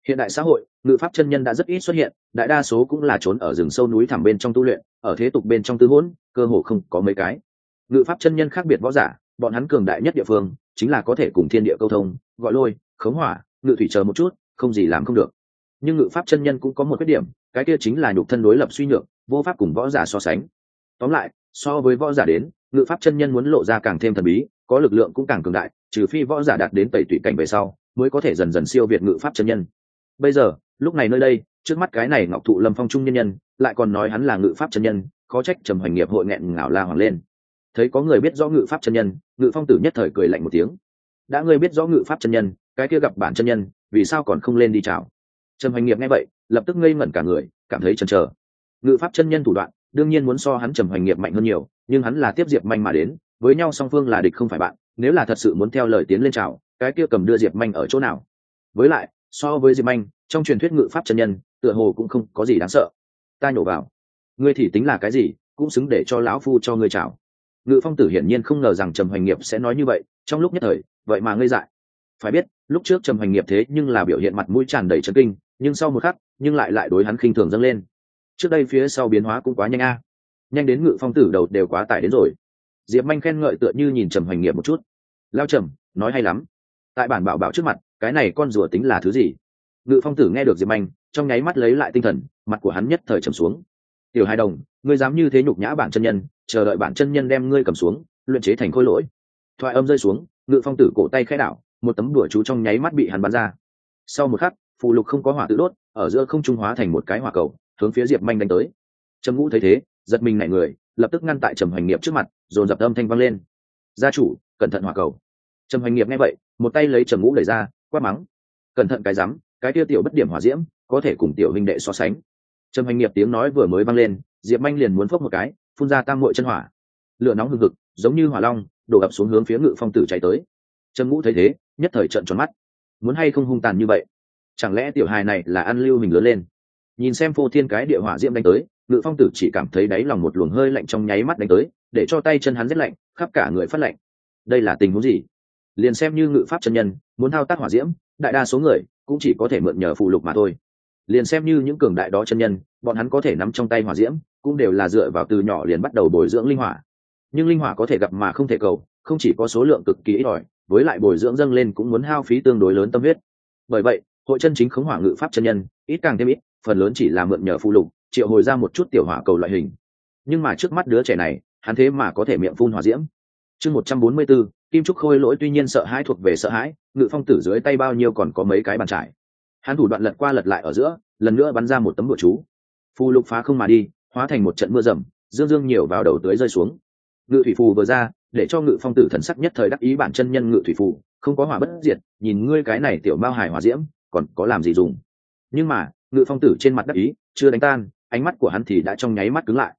Hiện đại xã hội, ngự pháp chân nhân đã rất ít xuất hiện, đại đa số cũng là trốn ở rừng sâu núi thẳm bên trong tu luyện, ở thế tục bên trong tư hỗn, cơ hồ không có mấy cái. Ngự pháp chân nhân khác biệt võ giả, bọn hắn cường đại nhất địa phương chính là có thể cùng thiên địa câu thông, gọi lôi, khống hỏa, ngự thủy chờ một chút, không gì làm không được. Nhưng ngự pháp chân nhân cũng có một khuyết điểm, cái kia chính là nhục thân đối lập suy nhược, vô pháp cùng võ giả so sánh. Tóm lại, so với võ giả đến, ngự pháp chân nhân muốn lộ ra càng thêm thần bí, có lực lượng cũng càng cường đại, trừ phi võ giả đạt đến tẩy tụy cảnh về sau, mới có thể dần dần siêu việt ngự pháp chân nhân. Bây giờ, lúc này nơi đây, trước mắt cái này Ngọc Thụ Lâm Phong trung nhân nhân, lại còn nói hắn là ngự pháp chân nhân, khó trách Trầm Hoành Nghiệp hội nghẹn ngào la hoàng lên. Thấy có người biết rõ ngự pháp chân nhân, Ngự Phong Tử nhất thời cười lạnh một tiếng. Đã ngươi biết rõ ngự pháp chân nhân, cái kia gặp bản chân nhân, vì sao còn không lên đi chào? Trầm Hoành Nghiệp nghe vậy, lập tức ngây ngẩn cả người, cảm thấy chần chờ. Ngự pháp chân nhân thủ đoạn, đương nhiên muốn so hắn Trầm Hoành Nghiệp mạnh hơn nhiều, nhưng hắn là tiếp Diệp Manh mà đến, với nhau song phương là địch không phải bạn, nếu là thật sự muốn theo lời tiến lên chào, cái kia cầm đưa Diệp Manh ở chỗ nào? Với lại, so với Diệp Manh, trong truyền thuyết ngự pháp chân nhân, tựa hồ cũng không có gì đáng sợ. Ta nhổ vào, ngươi thì tính là cái gì, cũng xứng để cho lão phu cho ngươi chào. Ngự Phong Tử hiển nhiên không ngờ rằng Trầm Hoành Nghiệp sẽ nói như vậy, trong lúc nhất thời, vậy mà ngây dại. Phải biết, lúc trước Trầm Hoành Nghiệp thế nhưng là biểu hiện mặt mũi tràn đầy chấn kinh, nhưng sau một khắc, nhưng lại đối hắn khinh thường dâng lên. Trước đây phía sau biến hóa cũng quá nhanh a, nhanh đến Ngự Phong Tử đầu đều quá tải đến rồi. Diệp Manh khen ngợi tựa như nhìn Trầm Hoành Nghiệp một chút. Lao Trầm, nói hay lắm. Tại bản bảo bảo trước mặt, cái này con rùa tính là thứ gì? Ngự Phong Tử nghe được Diệp Manh, trong nháy mắt lấy lại tinh thần, mặt của hắn nhất thời trầm xuống. Tiểu Hai Đồng, ngươi dám như thế nhục nhã bản chân nhân, chờ đợi bản chân nhân đem ngươi cầm xuống, luyện chế thành khối lỗi. Thoại âm rơi xuống, Ngự Phong Tử cổ tay khẽ đảo, một tấm đùa chú trong nháy mắt bị hắn bắn ra. Sau một khắc, phù lục không có hỏa tự đốt, ở giữa không trung hóa thành một cái hỏa cầu, hướng phía Diệp Manh đánh tới. Trầm Ngũ thấy thế, giật mình nảy người, lập tức ngăn tại Trầm Hoành Nghiệp trước mặt, dồn dập âm thanh vang lên. Gia chủ, cẩn thận hỏa cầu. Trầm Hoành Nghiệp nghe vậy, một tay lấy Trầm Ngũ đẩy ra, quát mắng. Cẩn thận cái rắm, cái kia tiểu bất điểm hỏa diễm, có thể cùng tiểu huynh đệ so sánh. Trầm Hoành Nghiệp tiếng nói vừa mới vang lên, Diệp Manh liền muốn phốc một cái, phun ra tam muội chân hỏa. Lửa nóng hừng hực, giống như hỏa long, đổ ập xuống hướng phía Ngự Phong Tử chạy tới. Trầm Ngũ thấy thế, nhất thời trợn tròn mắt. Muốn hay không hung tàn như vậy? Chẳng lẽ tiểu hài này là ăn lưu mình lớn lên? Nhìn xem phô thiên cái địa hỏa diễm đánh tới, Ngự Phong Tử chỉ cảm thấy đáy lòng một luồng hơi lạnh trong nháy mắt đánh tới, để cho tay chân hắn rét lạnh, khắp cả người phát lạnh. Đây là tình huống gì? Liền xem như ngự pháp chân nhân, muốn thao tác hỏa diễm, đại đa số người cũng chỉ có thể mượn nhờ phù lục mà thôi. Liền xem như những cường đại đó chân nhân, bọn hắn có thể nắm trong tay hỏa diễm, cũng đều là dựa vào từ nhỏ liền bắt đầu bồi dưỡng linh hỏa. Nhưng linh hỏa có thể gặp mà không thể cầu, không chỉ có số lượng cực kỳ ít ỏi, với lại bồi dưỡng dâng lên cũng muốn hao phí tương đối lớn tâm huyết. Bởi vậy, hội chân chính khống hỏa ngự pháp chân nhân, ít càng thêm ít, phần lớn chỉ là mượn nhờ phù lục, triệu hồi ra một chút tiểu hỏa cầu loại hình. Nhưng mà trước mắt đứa trẻ này, hắn thế mà có thể miệng phun hỏa diễm. Chương 144, Kim Trúc Khôi Lỗi tuy nhiên sợ hãi thuộc về sợ hãi, Ngự Phong Tử dưới tay bao nhiêu còn có mấy cái bàn trải. Hắn thủ đoạn lật qua lật lại ở giữa, lần nữa bắn ra một tấm bùa chú. Phù lục phá không mà đi, hóa thành một trận mưa rầm, dương dương nhiều vào đầu tưới rơi xuống. Ngự thủy phù vừa ra, để cho Ngự Phong Tử thần sắc nhất thời đắc ý bản chân nhân ngự thủy phù, không có hỏa bất diệt, nhìn ngươi cái này tiểu mao hài hỏa diễm, còn có làm gì dùng. Nhưng mà, Ngự Phong Tử trên mặt đắc ý, chưa đánh tan, ánh mắt của hắn thì đã trong nháy mắt cứng lại.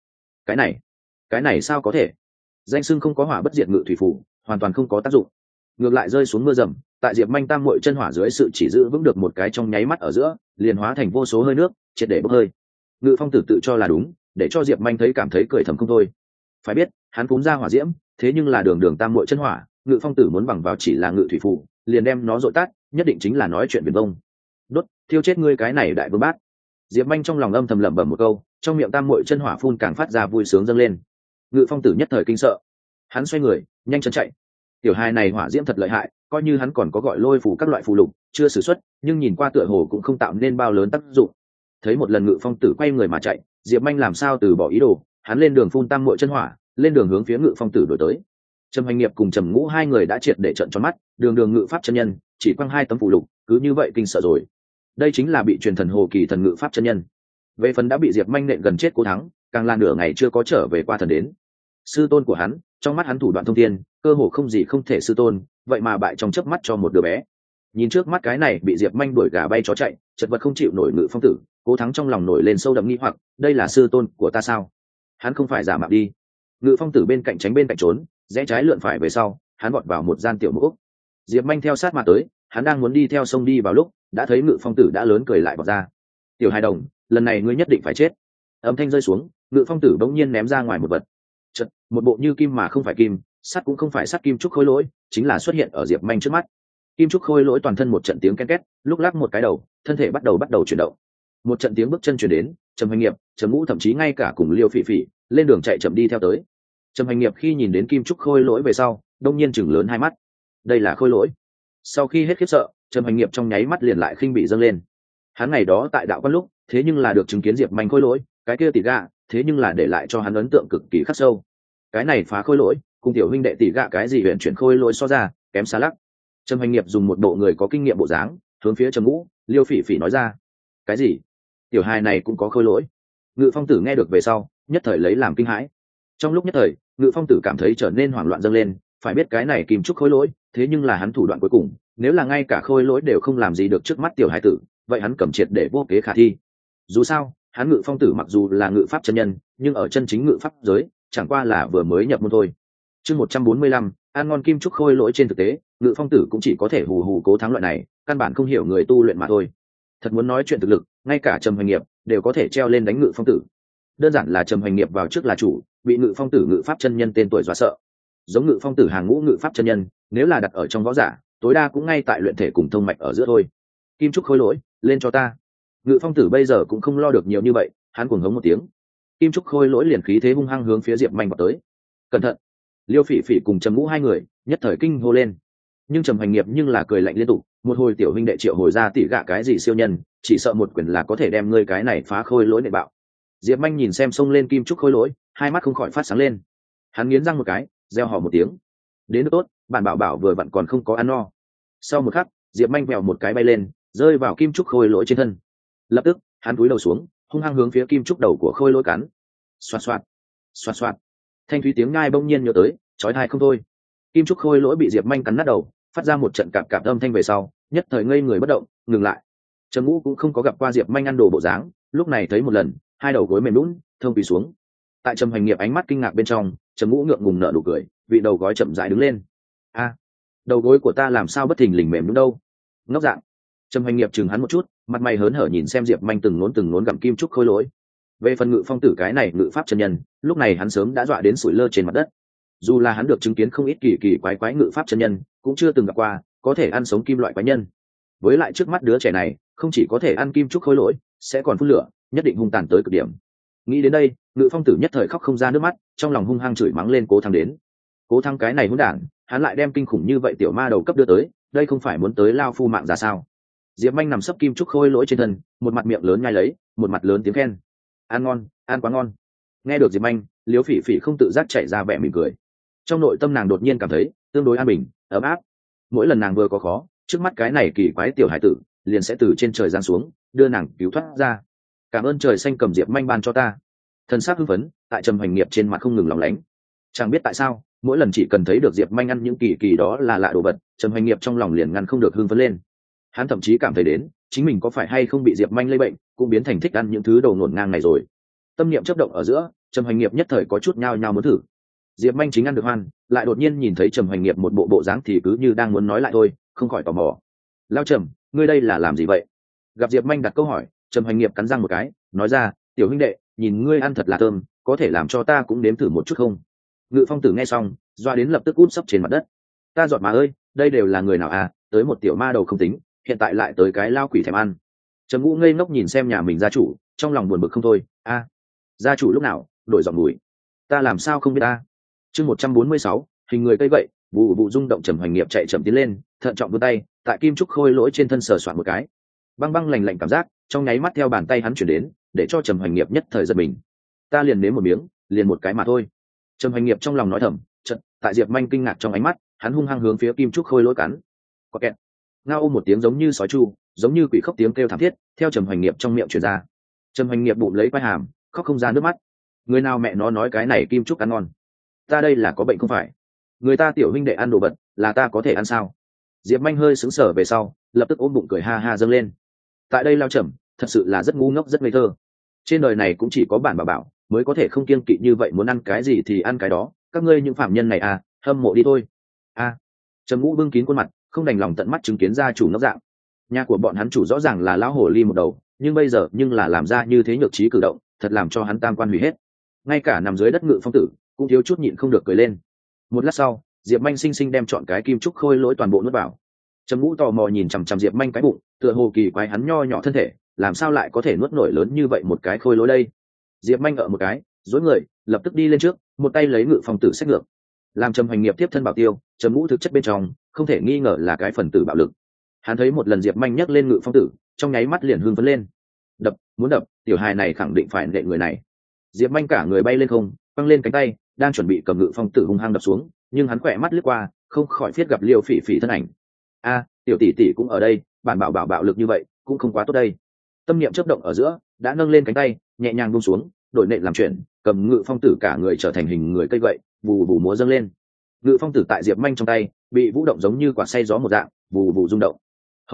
Cái này sao có thể? Danh xưng không có hỏa bất diệt ngự thủy phù, hoàn toàn không có tác dụng. Ngược lại rơi xuống mưa rầm, tại Diệp Manh tam muội chân hỏa dưới sự chỉ giữ vững được một cái trong nháy mắt ở giữa, liền hóa thành vô số hơi nước, triệt để bốc hơi. Ngự Phong Tử tự cho là đúng, để cho Diệp Manh thấy cảm thấy cười thầm không thôi. Phải biết, hắn phúng ra hỏa diễm, thế nhưng là đường đường tam muội chân hỏa, Ngự Phong Tử muốn bằng vào chỉ là ngự thủy phù, liền đem nó dội tát, nhất định chính là nói chuyện viển vông. Đốt, thiêu chết ngươi cái này đại vương bát. Diệp Manh trong lòng âm thầm lẩm bẩm một câu, trong miệng tam muội chân hỏa phun càng phát ra vui sướng dâng lên. Ngự Phong Tử nhất thời kinh sợ, hắn xoay người, nhanh chân chạy. Tiểu hài này hỏa diễm thật lợi hại, coi như hắn còn có gọi lôi phù các loại phù lục chưa sử xuất, nhưng nhìn qua tựa hồ cũng không tạo nên bao lớn tác dụng. Thấy một lần Ngự Phong Tử quay người mà chạy, Diệp Manh làm sao từ bỏ ý đồ, hắn lên đường phun tam muội chân hỏa, lên đường hướng phía Ngự Phong Tử đuổi tới. Trầm Hoành Nghiệp cùng Trầm Ngũ hai người đã triệt để trợn tròn mắt, đường đường ngự pháp chân nhân, chỉ quăng hai tấm phù lục, cứ như vậy kinh sợ rồi. Đây chính là bị truyền thần hồ kỳ thần ngự pháp chân nhân. Về phần đã bị Diệp Manh nện gần chết cố thắng, càng là nửa ngày chưa có trở về qua thần đến. Sư tôn của hắn, trong mắt hắn thủ đoạn thông thiên, cơ hồ không gì không thể sư tôn, vậy mà bại trong chớp mắt cho một đứa bé. Nhìn trước mắt cái này bị Diệp Manh đuổi gà bay chó chạy, chật vật không chịu nổi Ngự Phong Tử, cố thắng trong lòng nổi lên sâu đậm nghi hoặc, đây là sư tôn của ta sao? Hắn không phải giả mạo đi. Ngự Phong Tử bên cạnh tránh bên cạnh trốn, rẽ trái lượn phải về sau, hắn vọt vào một gian tiểu mộ ốc. Diệp Manh theo sát mà tới, hắn đang muốn đi theo sông đi vào lúc, đã thấy Ngự Phong Tử đã lớn cười lại vọt ra. Tiểu Hai Đồng, lần này ngươi nhất định phải chết. Âm thanh rơi xuống, Ngự Phong Tử bỗng nhiên ném ra ngoài một vật. Chật, một bộ như kim mà không phải kim, sắt cũng không phải sắt kim trúc khối lỗi, chính là xuất hiện ở Diệp Manh trước mắt. Kim trúc khôi lỗi toàn thân một trận tiếng ken két, lúc lắc một cái đầu, thân thể bắt đầu chuyển động. Một trận tiếng bước chân chuyển đến, Trầm Hành Nghiệp, Trầm Ngũ thậm chí ngay cả cùng Liêu Phỉ Phỉ lên đường chạy chậm đi theo tới. Trầm Hành Nghiệp khi nhìn đến kim trúc khôi lỗi về sau, đông nhiên chừng lớn hai mắt. Đây là khôi lỗi. Sau khi hết khiếp sợ, Trầm Hành Nghiệp trong nháy mắt liền lại khinh bị dâng lên. Hắn ngày đó tại đạo quan lúc, thế nhưng là được chứng kiến Diệp Manh khôi lỗi, cái kia tỷ gạ, thế nhưng là để lại cho hắn ấn tượng cực kỳ khắc sâu. Cái này phá khôi lỗi, cùng tiểu huynh đệ tỷ gạ cái gì huyền chuyển khôi lỗi so ra, kém xa lắc. Trầm Hành Nghiệp dùng một bộ người có kinh nghiệm bộ dáng, hướng phía Trầm Ngũ, Liêu Phỉ Phỉ nói ra. Cái gì? Tiểu hài này cũng có khôi lỗi? Ngự Phong Tử nghe được về sau, nhất thời lấy làm kinh hãi. Trong lúc nhất thời, Ngự Phong Tử cảm thấy trở nên hoảng loạn dâng lên, phải biết cái này kim trúc khôi lỗi, thế nhưng là hắn thủ đoạn cuối cùng, nếu là ngay cả khôi lỗi đều không làm gì được trước mắt tiểu hài tử, vậy hắn cầm triệt để vô kế khả thi. Dù sao, hắn Ngự Phong Tử mặc dù là ngự pháp chân nhân, nhưng ở chân chính ngự pháp giới, chẳng qua là vừa mới nhập môn thôi. Chương 145, ăn ngon kim trúc khôi lỗi, trên thực tế, Ngự Phong Tử cũng chỉ có thể hù hù cố thắng loại này, căn bản không hiểu người tu luyện mà thôi. Thật muốn nói chuyện thực lực, ngay cả Trầm Hành Nghiệp đều có thể treo lên đánh Ngự Phong Tử. Đơn giản là Trầm Hành Nghiệp vào trước là chủ, bị Ngự Phong Tử ngự pháp chân nhân tên tuổi dọa sợ. Giống Ngự Phong Tử hàng ngũ ngự pháp chân nhân, nếu là đặt ở trong võ giả, tối đa cũng ngay tại luyện thể cùng thông mạch ở giữa thôi. Kim trúc khôi lỗi, lên cho ta. Ngự Phong Tử bây giờ cũng không lo được nhiều như vậy, hắn cuồng hống một tiếng. Kim trúc khôi lỗi liền khí thế hung hăng hướng phía Diệp Manh vào tới. Cẩn thận! Liêu Phỉ Phỉ cùng Trầm Ngũ hai người nhất thời kinh hô lên. Nhưng Trầm Hành Nghiệp nhưng là cười lạnh liên tục, một hồi tiểu huynh đệ triệu hồi ra tỷ gạ cái gì siêu nhân, chỉ sợ một quyền là có thể đem ngươi cái này phá khôi lỗi nệ bạo. Diệp Manh nhìn xem xông lên kim trúc khôi lỗi, hai mắt không khỏi phát sáng lên. Hắn nghiến răng một cái, reo hò một tiếng. Đến nước tốt, bản bảo bảo vừa vặn còn không có ăn no. Sau một khắc, Diệp Manh vèo một cái bay lên, rơi vào kim trúc khôi lỗi trên thân. Lập tức, hắn cúi đầu xuống, hung hăng hướng phía kim trúc đầu của khôi lỗi cắn. Xoạt xoạt, xoạt xoạt. Thanh thúy tiếng ngai bỗng nhiên nhớ tới, chói tai không thôi. Kim trúc khôi lỗi bị Diệp Manh cắn nát đầu, phát ra một trận cạp cạp âm thanh về sau, nhất thời ngây người bất động, ngừng lại. Trầm Ngũ cũng không có gặp qua Diệp Manh ăn đồ bộ dáng, lúc này thấy một lần, hai đầu gối mềm nhũn, thông quỳ xuống. Tại Trầm Hành Nghiệp ánh mắt kinh ngạc bên trong, Trầm Ngũ ngượng ngùng nở nụ cười, vị đầu gối chậm rãi đứng lên. A, đầu gối của ta làm sao bất thình lình mềm nhũn đâu? Ngốc dạng. Trầm Hành Nghiệp chừng hắn một chút, mặt mày hớn hở nhìn xem Diệp Manh từng ngốn gặm kim trúc khôi lỗi. Về phần Ngự Phong Tử cái này ngự pháp chân nhân, lúc này hắn sớm đã dọa đến sủi lơ trên mặt đất. Dù là hắn được chứng kiến không ít kỳ kỳ quái ngự pháp chân nhân, cũng chưa từng gặp qua có thể ăn sống kim loại quái nhân. Với lại trước mắt đứa trẻ này, không chỉ có thể ăn kim trúc khôi lỗi, sẽ còn phun lửa, nhất định hung tàn tới cực điểm. Nghĩ đến đây, Ngự Phong Tử nhất thời khóc không ra nước mắt, trong lòng hung hăng chửi mắng lên Cố Thắng đến. Cố Thắng cái này hỗn đản, hắn lại đem kinh khủng như vậy tiểu ma đầu cấp đưa tới, đây không phải muốn tới lao phu mạng ra sao? Diệp Manh nằm sấp kim trúc khôi lỗi trên thân, một mặt miệng lớn nhai lấy, một mặt lớn tiếng khen. Ăn ngon, ăn quá ngon. Nghe được Diệp Manh, Liễu Phỉ Phỉ không tự giác chảy ra vẻ mỉm cười. Trong nội tâm nàng đột nhiên cảm thấy tương đối an bình, ấm áp. Mỗi lần nàng vừa có khó, trước mắt cái này kỳ quái tiểu hải tử liền sẽ từ trên trời giáng xuống, đưa nàng cứu thoát ra. Cảm ơn trời xanh cầm Diệp Manh ban cho ta. Thần sắc hưng phấn tại Trầm Hành Nghiệp trên mặt không ngừng lóng lánh. Chẳng biết tại sao, mỗi lần chỉ cần thấy được Diệp Manh ăn những kỳ kỳ đó là lạ đồ vật, Trầm Hành Nghiệp trong lòng liền ngăn không được hưng phấn lên. Hắn thậm chí cảm thấy đến chính mình có phải hay không bị Diệp Manh lây bệnh, cũng biến thành thích ăn những thứ đồ ngổn ngang này rồi. Tâm niệm chớp động ở giữa, Trầm Hành Nghiệp nhất thời có chút nhao nhao muốn thử. Diệp Manh chính ăn được hoan, lại đột nhiên nhìn thấy Trầm Hành Nghiệp một bộ bộ dáng thì cứ như đang muốn nói lại thôi, không khỏi tò mò. Lao Trầm, ngươi đây là làm gì vậy? Gặp Diệp Manh đặt câu hỏi, Trầm Hành Nghiệp cắn răng một cái, nói ra, tiểu huynh đệ, nhìn ngươi ăn thật là thơm, có thể làm cho ta cũng nếm thử một chút không? Ngự Phong Tử nghe xong, doa đến lập tức úp sấp trên mặt đất. Ta giọt mà ơi, đây đều là người nào à? Tới một tiểu ma đầu không tính, hiện tại lại tới cái lao quỷ thèm ăn. Trầm Ngũ ngây ngốc nhìn xem nhà mình gia chủ, trong lòng buồn bực không thôi. A, gia chủ lúc nào đổi giọng mùi? Ta làm sao không biết ta? Chương 146, hình người cây gậy, vụ vụ rung động. Trầm Hành Nghiệp chạy chậm tiến lên, thận trọng vươn tay, tại kim trúc khôi lỗi trên thân sờ soạn một cái. Băng băng lạnh lạnh cảm giác trong nháy mắt theo bàn tay hắn chuyển đến, để cho Trầm Hành Nghiệp nhất thời giật mình. Ta liền nếm một miếng, liền một cái mà thôi. Trầm Hành Nghiệp trong lòng nói thầm, chợt tại Diệp Manh kinh ngạc trong ánh mắt, hắn hung hăng hướng phía kim trúc khôi lỗi cắn. Có kẹt. Ngao ôm một tiếng giống như sói chu, giống như quỷ khóc tiếng kêu thảm thiết, theo Trầm Hành Nghiệp trong miệng truyền ra. Trầm Hành Nghiệp bụng lấy quai hàm, khóc không ra nước mắt. Người nào mẹ nó nói cái này kim trúc ăn ngon? Ta đây là có bệnh không phải? Người ta tiểu huynh đệ ăn đồ vật, là ta có thể ăn sao? Diệp Manh hơi sững sờ về sau, lập tức ôm bụng cười ha ha dâng lên. Tại đây Lao Trầm, thật sự là rất ngu ngốc rất ngây thơ. Trên đời này cũng chỉ có bản bảo bảo mới có thể không kiêng kỵ như vậy, muốn ăn cái gì thì ăn cái đó. Các ngươi những phạm nhân này à, hâm mộ đi thôi. A. Trầm Ngũ bưng kín khuôn mặt, không đành lòng tận mắt chứng kiến gia chủ ngốc dạng. Nhà của bọn hắn chủ rõ ràng là lão hồ ly một đầu, nhưng bây giờ là làm ra như thế nhược trí cử động, thật làm cho hắn tam quan hủy hết. Ngay cả nằm dưới đất Ngự Phong Tử cũng thiếu chút nhịn không được cười lên. Một lát sau, Diệp Manh sinh sinh đem chọn cái kim trúc khôi lỗi toàn bộ nuốt vào. Trầm Ngũ tò mò nhìn chằm chằm Diệp Manh cái bụng, tựa hồ kỳ quái hắn nho nhỏ thân thể làm sao lại có thể nuốt nổi lớn như vậy một cái khôi lỗi đây. Diệp Manh ở một cái dối người, lập tức đi lên trước, một tay lấy Ngự Phong Tử xách ngược. Làm Trầm Hoành Nghiệp tiếp thân bảo tiêu, Trầm Ngũ thực chất bên trong không thể nghi ngờ là cái phần tử bạo lực. Hắn thấy một lần Diệp Manh nhấc lên Ngự Phong Tử, trong nháy mắt liền hưng phấn lên. Đập, muốn đập, tiểu hài này khẳng định phải nện người này. Diệp Manh cả người bay lên không, văng lên cánh tay, đang chuẩn bị cầm Ngự Phong Tử hung hăng đập xuống, nhưng hắn khỏe mắt lướt qua, không khỏi phiết gặp Liêu Phỉ Phỉ thân ảnh. A, tiểu tỷ tỷ cũng ở đây, bản bảo bảo bạo lực như vậy, cũng không quá tốt đây. Tâm niệm chớp động ở giữa, đã nâng lên cánh tay, nhẹ nhàng buông xuống, đổi nện làm chuyển, cầm Ngự Phong Tử cả người trở thành hình người cây gậy, vù vù múa dâng lên. Ngự Phong Tử tại Diệp Manh trong tay, bị vũ động giống như quả xay gió một dạng, vù vù rung động.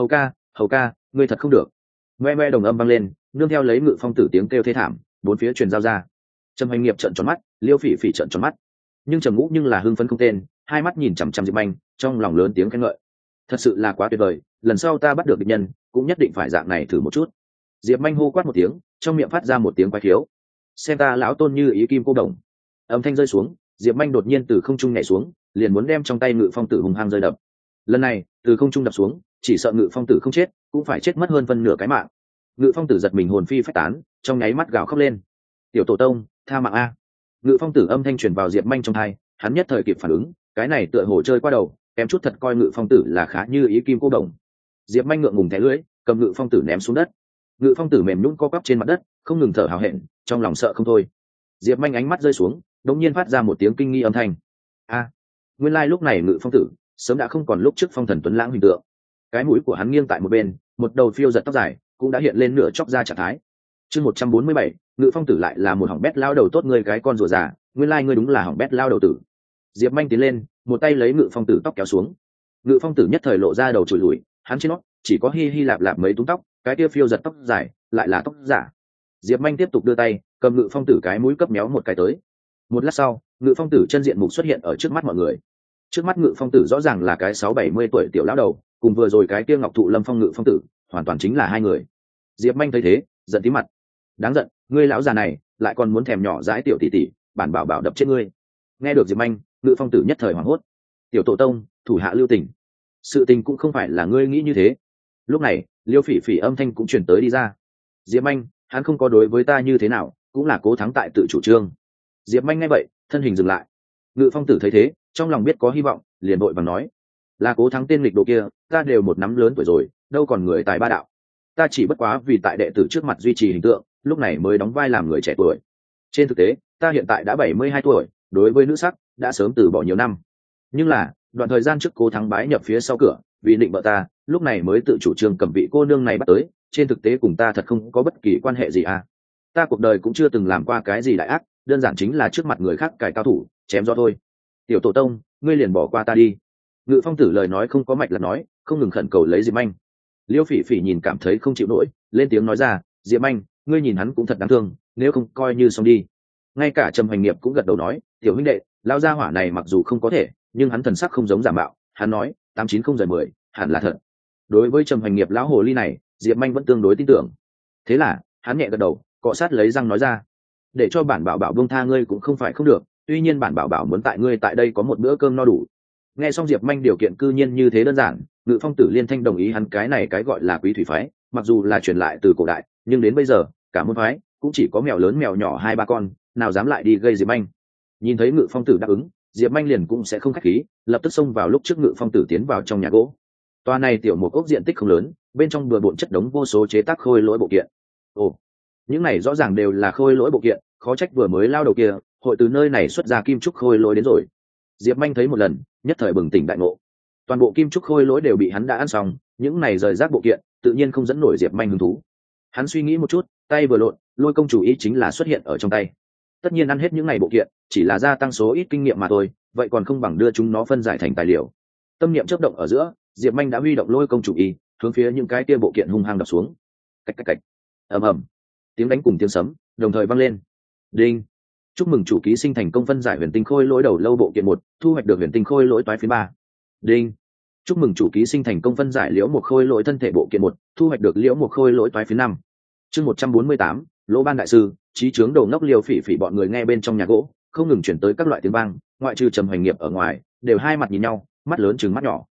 Hầu ca, ngươi thật không được. Ngoe ngoe đồng âm vang lên, nương theo lấy Ngự Phong Tử tiếng kêu thê thảm, bốn phía truyền giao ra. Trầm Hoành Nghiệp trợn tròn mắt, Liêu Phỉ Phỉ trợn tròn mắt, nhưng Trầm Ngũ nhưng là hưng phấn không tên, hai mắt nhìn chằm chằm Diệp Manh, trong lòng lớn tiếng khen ngợi. Thật sự là quá tuyệt vời, lần sau ta bắt được địch nhân, cũng nhất định phải dạng này thử một chút. Diệp Manh hô quát một tiếng, trong miệng phát ra một tiếng quái khiếu. Xem ta lão tôn như ý kim cô đồng. Âm thanh rơi xuống, Diệp Manh đột nhiên từ không trung nhảy xuống, liền muốn đem trong tay Ngự Phong Tử hùng hăng rơi đập. Lần này, từ không trung đập xuống, chỉ sợ Ngự Phong Tử không chết, cũng phải chết mất hơn phân nửa cái mạng. Ngự Phong Tử giật mình hồn phi phách tán, trong nháy mắt gào khóc lên. Tiểu tổ tông, tha mạng a. Ngự Phong Tử âm thanh truyền vào Diệp Manh trong tai, hắn nhất thời kịp phản ứng, cái này tựa hồ chơi qua đầu, em chút thật coi Ngự Phong Tử là khá như ý kim cô đồng. Diệp Manh ngượng ngùng thẻ lưỡi, cầm Ngự Phong Tử ném xuống đất. Ngự Phong Tử mềm nhũn co quắp trên mặt đất, không ngừng thở hào hẹn, trong lòng sợ không thôi. Diệp Manh ánh mắt rơi xuống, đột nhiên phát ra một tiếng kinh nghi âm thanh. A, nguyên lai lúc này Ngự Phong Tử sớm đã không còn lúc trước phong thần tuấn lãng hình tượng. Cái mũi của hắn nghiêng tại một bên, một đầu phiêu giật tóc dài cũng đã hiện lên nửa chóc ra trạng thái. Chương 147, Ngự Phong Tử lại là một hỏng bét lao đầu tốt, ngươi cái con rùa già, nguyên lai ngươi đúng là hỏng bét lao đầu tử. Diệp Manh tiến lên, một tay lấy Ngự Phong Tử tóc kéo xuống. Ngự Phong Tử nhất thời lộ ra đầu trụi lùi, hắn trên nó chỉ có hi hi lạp lạp mấy túm tóc, cái kia phiêu giật tóc dài lại là tóc giả. Diệp Manh tiếp tục đưa tay, cầm Ngự Phong Tử cái mũi cấp méo một cái tới. Một lát sau, Ngự Phong Tử chân diện mục xuất hiện ở trước mắt mọi người. Trước mắt Ngự Phong Tử rõ ràng là cái 60-70 tuổi tiểu lão đầu, cùng vừa rồi cái kia Ngọc Thụ Lâm Phong Ngự Phong Tử hoàn toàn chính là hai người. Diệp Manh thấy thế, giận tí mặt. Đáng giận, ngươi lão già này lại còn muốn thèm nhỏ dãi tiểu tỷ tỷ, bản bảo bảo đập chết ngươi. Nghe được Diệp Manh, Ngự Phong Tử nhất thời hoảng hốt. Tiểu tổ tông, thủ hạ lưu tình. Sự tình cũng không phải là ngươi nghĩ như thế. Lúc này, Liêu Phỉ Phỉ âm thanh cũng truyền tới đi ra. Diệp Manh, hắn không có đối với ta như thế nào, cũng là cố thắng tại tự chủ trương. Diệp Manh nghe vậy, thân hình dừng lại. Ngự Phong Tử thấy thế, trong lòng biết có hy vọng, liền vội vàng nói: là cố thắng tên lịch đồ kia, ta đều một nắm lớn tuổi rồi, đâu còn người tài ba đạo. Ta chỉ bất quá vì tại đệ tử trước mặt duy trì hình tượng, lúc này mới đóng vai làm người trẻ tuổi. Trên thực tế, ta hiện tại đã 72 tuổi, đối với nữ sắc đã sớm từ bỏ nhiều năm. Nhưng là, đoạn thời gian trước cố thắng bái nhập phía sau cửa, vì định vợ ta, lúc này mới tự chủ trương cầm vị cô nương này bắt tới, trên thực tế cùng ta thật không có bất kỳ quan hệ gì à. Ta cuộc đời cũng chưa từng làm qua cái gì đại ác, đơn giản chính là trước mặt người khác cài cao thủ, chém gió thôi. Tiểu tổ tông, ngươi liền bỏ qua ta đi. Ngự Phong Tử lời nói không có mạch là nói, không ngừng khẩn cầu lấy Diệp Manh. Liêu Phỉ Phỉ nhìn cảm thấy không chịu nổi, lên tiếng nói ra: Diệp Manh, ngươi nhìn hắn cũng thật đáng thương, nếu không coi như xong đi. Ngay cả Trầm Hoành Nghiệp cũng gật đầu nói: tiểu huynh đệ, lao gia hỏa này mặc dù không có thể, nhưng hắn thần sắc không giống giả mạo. Hắn nói 890-10, hẳn là thật. Đối với Trầm Hoành Nghiệp lão hồ ly này, Diệp Manh vẫn tương đối tin tưởng. Thế là hắn nhẹ gật đầu, cọ sát lấy răng nói ra: để cho bản bảo bảo buông tha ngươi cũng không phải không được, tuy nhiên bản bảo bảo muốn tại ngươi tại đây có một bữa cơm no đủ. Nghe xong Diệp Manh điều kiện cư nhiên như thế đơn giản, Ngự Phong Tử liên thanh đồng ý hắn cái này cái gọi là quý thủy phái, mặc dù là truyền lại từ cổ đại, nhưng đến bây giờ cả môn phái cũng chỉ có mèo lớn mèo nhỏ 2-3 con, nào dám lại đi gây Diệp Manh. Nhìn thấy Ngự Phong Tử đáp ứng, Diệp Manh liền cũng sẽ không khách khí, lập tức xông vào lúc trước Ngự Phong Tử tiến vào trong nhà gỗ. Toa này tiểu một ốc diện tích không lớn, bên trong bừa bộn chất đống vô số chế tác khôi lỗi bộ kiện. Ồ, những này rõ ràng đều là khôi lỗi bộ kiện, khó trách vừa mới lao đầu kia hội từ nơi này xuất ra kim trúc khôi lỗi đến rồi. Diệp Manh thấy một lần, nhất thời bừng tỉnh đại ngộ. Toàn bộ kim trúc khôi lỗi đều bị hắn đã ăn xong, những này rời rác bộ kiện tự nhiên không dẫn nổi Diệp Manh hứng thú. Hắn suy nghĩ một chút, tay vừa lộn, Lôi Công chủ ý chính là xuất hiện ở trong tay. Tất nhiên ăn hết những này bộ kiện chỉ là gia tăng số ít kinh nghiệm mà thôi, vậy còn không bằng đưa chúng nó phân giải thành tài liệu. Tâm niệm chớp động ở giữa, Diệp Manh đã huy động Lôi Công chủ ý, hướng phía những cái kia bộ kiện hung hăng đập xuống. Cạch cạch cạch. Ầm ầm. Tiếng đánh cùng tiếng sấm đồng thời vang lên. Đinh. Chúc mừng chủ ký sinh thành công phân giải huyền tinh khôi lỗi đầu lâu bộ kiện 1, thu hoạch được huyền tinh khôi lỗi toái phiến 3. Đinh. Chúc mừng chủ ký sinh thành công phân giải liễu một khôi lỗi thân thể bộ kiện 1, thu hoạch được liễu một khôi lỗi toái phiến 5. Chương 148, Lỗ Ban đại sư, trí chướng đầu ngốc Liêu Phỉ Phỉ bọn người nghe bên trong nhà gỗ, không ngừng chuyển tới các loại tiếng vang, ngoại trừ Trầm Hoành Nghiệp ở ngoài, đều hai mặt nhìn nhau, mắt lớn trừng mắt nhỏ.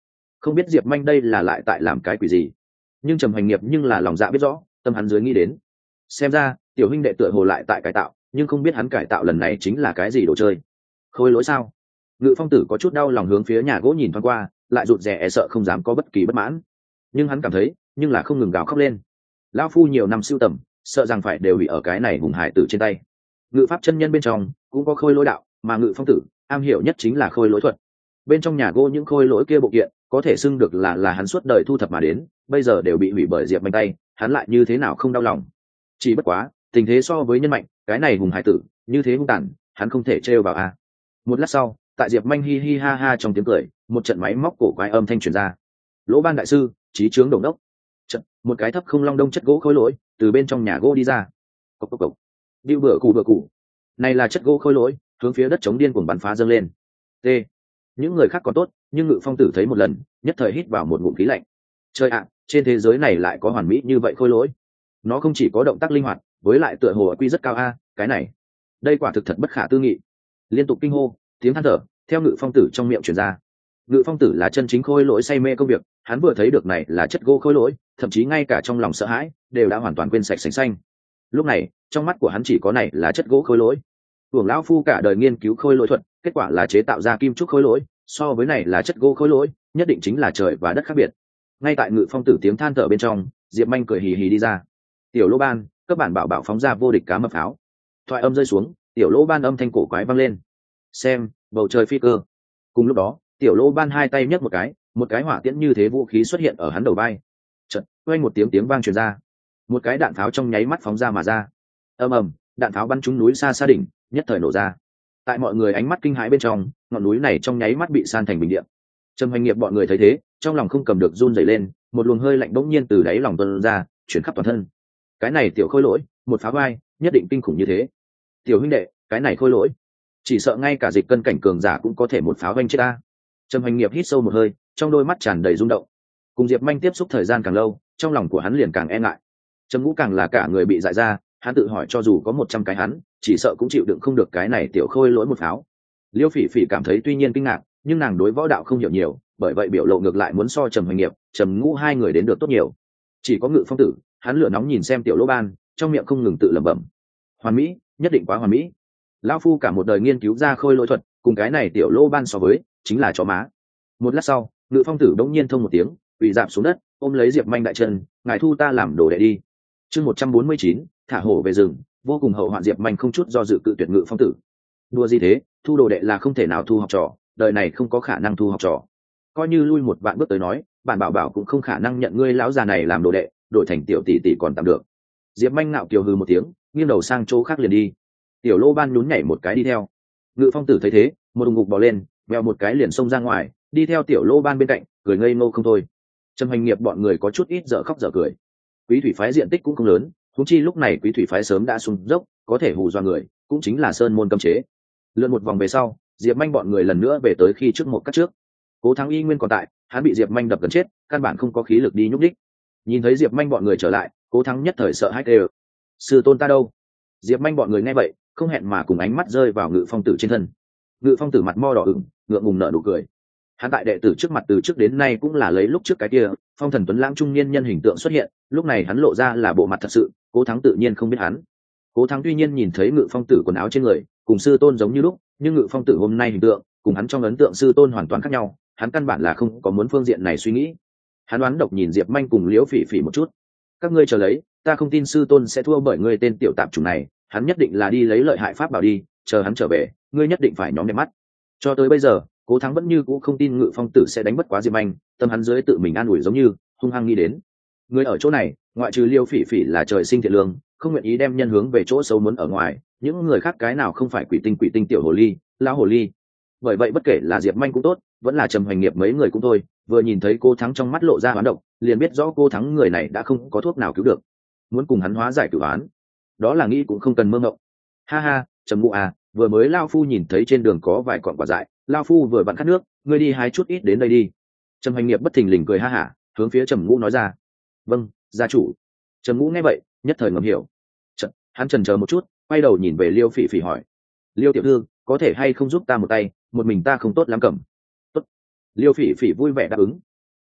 không biết diệp manh đây là lại tại làm cái quỷ gì. Nhưng Trầm Hoành Nghiệp nhưng là lòng dạ biết rõ, tâm hắn dưới nghĩ đến, xem ra tiểu huynh đệ tựa hồ lại tại cải tạo, nhưng không biết hắn cải tạo lần này chính là cái gì đồ chơi. Khôi lỗi sao? Ngự Phong Tử có chút đau lòng hướng phía nhà gỗ nhìn thoáng qua, lại rụt rè e sợ không dám có bất kỳ bất mãn. Nhưng hắn cảm thấy, nhưng là không ngừng gào khóc lên. Lão phu nhiều năm sưu tầm, sợ rằng phải đều bị ở cái này hùng hải tử trên tay. Ngự pháp chân nhân bên trong cũng có khôi lỗi đạo, mà Ngự Phong Tử am hiểu nhất chính là khôi lỗi thuật. Bên trong nhà gỗ những khôi lỗi kia bộ kiện có thể xưng được là hắn suốt đời thu thập mà đến, bây giờ đều bị hủy bởi Diệp Manh tay, hắn lại như thế nào không đau lòng. Chỉ bất quá tình thế so với nhân mạnh, cái này hùng hải tử như thế hung tàn, hắn không thể trêu vào a. Một lát sau, tại Diệp Manh hi hi ha ha trong tiếng cười, một trận máy móc cổ quái âm thanh truyền ra. Lỗ Ban đại sư, trí trướng đồng đốc. Trận, một cái thấp không long đông chất gỗ khôi lỗi từ bên trong nhà gỗ đi ra. Cộc cộc cộc. Điệu bựa cụ. Này là chất gỗ khôi lỗi, hướng phía đất chống điên cuồng bắn phá dâng lên. T. Những người khác còn tốt, nhưng Ngự Phong Tử thấy một lần, nhất thời hít vào một ngụm khí lạnh. Trời ạ, trên thế giới này lại có hoàn mỹ như vậy khôi lỗi. Nó không chỉ có động tác linh hoạt, với lại tựa hồ quy rất cao a, cái này, đây quả thực thật bất khả tư nghị. Liên tục kinh hô, tiếng than thở theo Ngự Phong Tử trong miệng truyền ra. Ngự Phong Tử là chân chính khôi lỗi say mê công việc, hắn vừa thấy được này là chất gỗ khôi lỗi, thậm chí ngay cả trong lòng sợ hãi đều đã hoàn toàn quên sạch sành xanh. Lúc này, trong mắt của hắn chỉ có này là chất gỗ khôi lỗi. Tưởng lão phu cả đời nghiên cứu khôi lỗi thuật, kết quả là chế tạo ra kim trúc khôi lỗi, so với này là chất gỗ khôi lỗi, nhất định chính là trời và đất khác biệt. Ngay tại Ngự Phong Tử tiếng than thở bên trong, Diệp Manh cười hì hì đi ra. Tiểu Lô Ban, các bản bảo phóng ra vô địch cá mập pháo. Thoại âm rơi xuống, Tiểu Lô Ban âm thanh cổ quái vang lên. Xem, bầu trời phi cơ. Cùng lúc đó, Tiểu Lô Ban hai tay nhấc một cái hỏa tiễn như thế vũ khí xuất hiện ở hắn đầu vai. Chợt, oanh một tiếng vang truyền ra. Một cái đạn pháo trong nháy mắt phóng ra mà ra. Ầm ầm, đạn pháo bắn trúng núi xa xa đỉnh, nhất thời nổ ra. Tại mọi người ánh mắt kinh hãi bên trong, ngọn núi này trong nháy mắt bị san thành bình địa. Trầm Hoành Nghiệp bọn người thấy thế, trong lòng không cầm được run rẩy lên, một luồng hơi lạnh bỗng nhiên từ đáy lòng tuôn ra, chuyển khắp toàn thân. Cái này tiểu khôi lỗi, một phá vai, nhất định kinh khủng như thế. Tiểu huynh đệ, cái này khôi lỗi, chỉ sợ ngay cả dịch cân cảnh cường giả cũng có thể một pháo vanh chết ta. Trầm Hoành Nghiệp hít sâu một hơi, trong đôi mắt tràn đầy rung động. Cùng Diệp Manh tiếp xúc thời gian càng lâu, trong lòng của hắn liền càng e ngại. Trầm Ngũ càng là cả người bị dại ra, hắn tự hỏi cho dù có 100 cái hắn, chỉ sợ cũng chịu đựng không được cái này tiểu khôi lỗi một pháo. Liêu Phỉ Phỉ cảm thấy tuy nhiên kinh ngạc, nhưng nàng đối võ đạo không hiểu nhiều, bởi vậy biểu lộ ngược lại muốn so Trầm Hoành Nghiệp, Trầm Ngũ hai người đến được tốt nhiều. Chỉ có Ngự Phong Tử, hắn lửa nóng nhìn xem tiểu Lỗ Ban, trong miệng không ngừng tự lẩm bẩm: hoàn mỹ, nhất định quá hoàn mỹ. Lão phu cả một đời nghiên cứu ra khôi lỗi thuật, cùng cái này tiểu Lỗ Ban so với, chính là chó má. Một lát sau, Ngự Phong Tử đống nhiên thông một tiếng, quỳ rạp xuống đất, ôm lấy Diệp Manh đại chân, ngài thu ta làm đồ đệ đi. Chương 149, thả hổ về rừng, vô cùng hậu hoạn. Diệp Manh không chút do dự cự tuyệt Ngự Phong Tử. Đùa gì thế, thu đồ đệ là không thể nào thu học trò, đời này không có khả năng thu học trò. Coi như lui một vạn bước tới nói, bản bảo cũng không khả năng nhận ngươi lão già này làm đồ đệ, đổi thành tiểu tỷ tỷ còn tạm được. Diệp Manh ngạo kiều hừ một tiếng, nghiêng đầu sang chỗ khác liền đi. Tiểu Lô Ban nhún nhảy một cái đi theo. Ngự Phong Tử thấy thế, một đùng ngục bò lên, vèo một cái liền xông ra ngoài, đi theo tiểu Lô Ban bên cạnh, cười ngây ngô không thôi. Trầm Hoành Nghiệp bọn người có chút ít dở khóc dở cười. Quý thủy phái diện tích cũng không lớn, huống chi lúc này Quý thủy phái sớm đã xuống dốc, có thể hù dọa người, cũng chính là sơn môn cấm chế. Lượn một vòng về sau, Diệp Manh bọn người lần nữa về tới khi trước một cắt trước. Cố Thắng y nguyên còn tại, hắn bị Diệp Manh đập gần chết, căn bản không có khí lực đi nhúc đích. Nhìn thấy Diệp Manh bọn người trở lại, Cố Thắng nhất thời sợ hãi đều. Sư tôn ta đâu? Diệp Manh bọn người nghe vậy, không hẹn mà cùng ánh mắt rơi vào Ngự Phong Tử trên thân. Ngự Phong Tử mặt mo đỏ ửng, ngượng ngùng nở nụ cười. Hắn tại đệ tử trước mặt từ trước đến nay cũng là lấy lúc trước cái kia phong thần tuấn lãng trung niên nhân hình tượng xuất hiện, lúc này hắn lộ ra là bộ mặt thật sự. Cố Thắng tự nhiên không biết hắn. Cố Thắng tuy nhiên nhìn thấy Ngự Phong Tử quần áo trên người cùng sư tôn giống như lúc, nhưng Ngự Phong Tử hôm nay hình tượng cùng hắn trong ấn tượng sư tôn hoàn toàn khác nhau, hắn căn bản là không có muốn phương diện này suy nghĩ. Hắn đoán độc nhìn Diệp Manh cùng Liễu Phỉ Phỉ một chút. Các ngươi chờ lấy, ta không tin sư tôn sẽ thua bởi ngươi tên tiểu tạp chủng này, hắn nhất định là đi lấy lợi hại pháp bảo đi, chờ hắn trở về, ngươi nhất định phải nhóm đẹp mắt. Cho tới bây giờ, Cố Thắng vẫn như cũ không tin Ngự Phong Tử sẽ đánh bất quá Diệp Manh, tâm hắn dưới tự mình an ủi giống như hung hăng nghĩ đến. Người ở chỗ này, ngoại trừ Liêu Phỉ Phỉ là trời sinh thiện lương, không nguyện ý đem nhân hướng về chỗ xấu muốn ở ngoài, những người khác cái nào không phải quỷ tinh tiểu hồ ly, lão hồ ly. Bởi vậy bất kể là Diệp Manh cũng tốt, vẫn là Trầm Hoành Nghiệp mấy người cũng thôi, vừa nhìn thấy Cố Thắng trong mắt lộ ra oán độc, liền biết rõ Cố Thắng người này đã không có thuốc nào cứu được. Muốn cùng hắn hóa giải cửu oán, đó là nghĩ cũng không cần mơ ngộng. Ha ha, Trầm Ngũ à, vừa mới lao phu nhìn thấy trên đường có vài cọn quả dại, lao phu vừa vặn khát nước, ngươi đi hái chút ít đến đây đi. Trầm Hoành Nghiệp bất thình lình cười ha hả, hướng phía Trầm Ngũ nói ra. Vâng, gia chủ. Trầm Ngũ nghe vậy, nhất thời ngầm hiểu. Hắn chần chờ một chút, quay đầu nhìn về Liêu Phỉ Phỉ hỏi: Liêu tiểu thư, có thể hay không giúp ta một tay, một mình ta không tốt lắm cầm. Tốt. Liêu Phỉ Phỉ vui vẻ đáp ứng.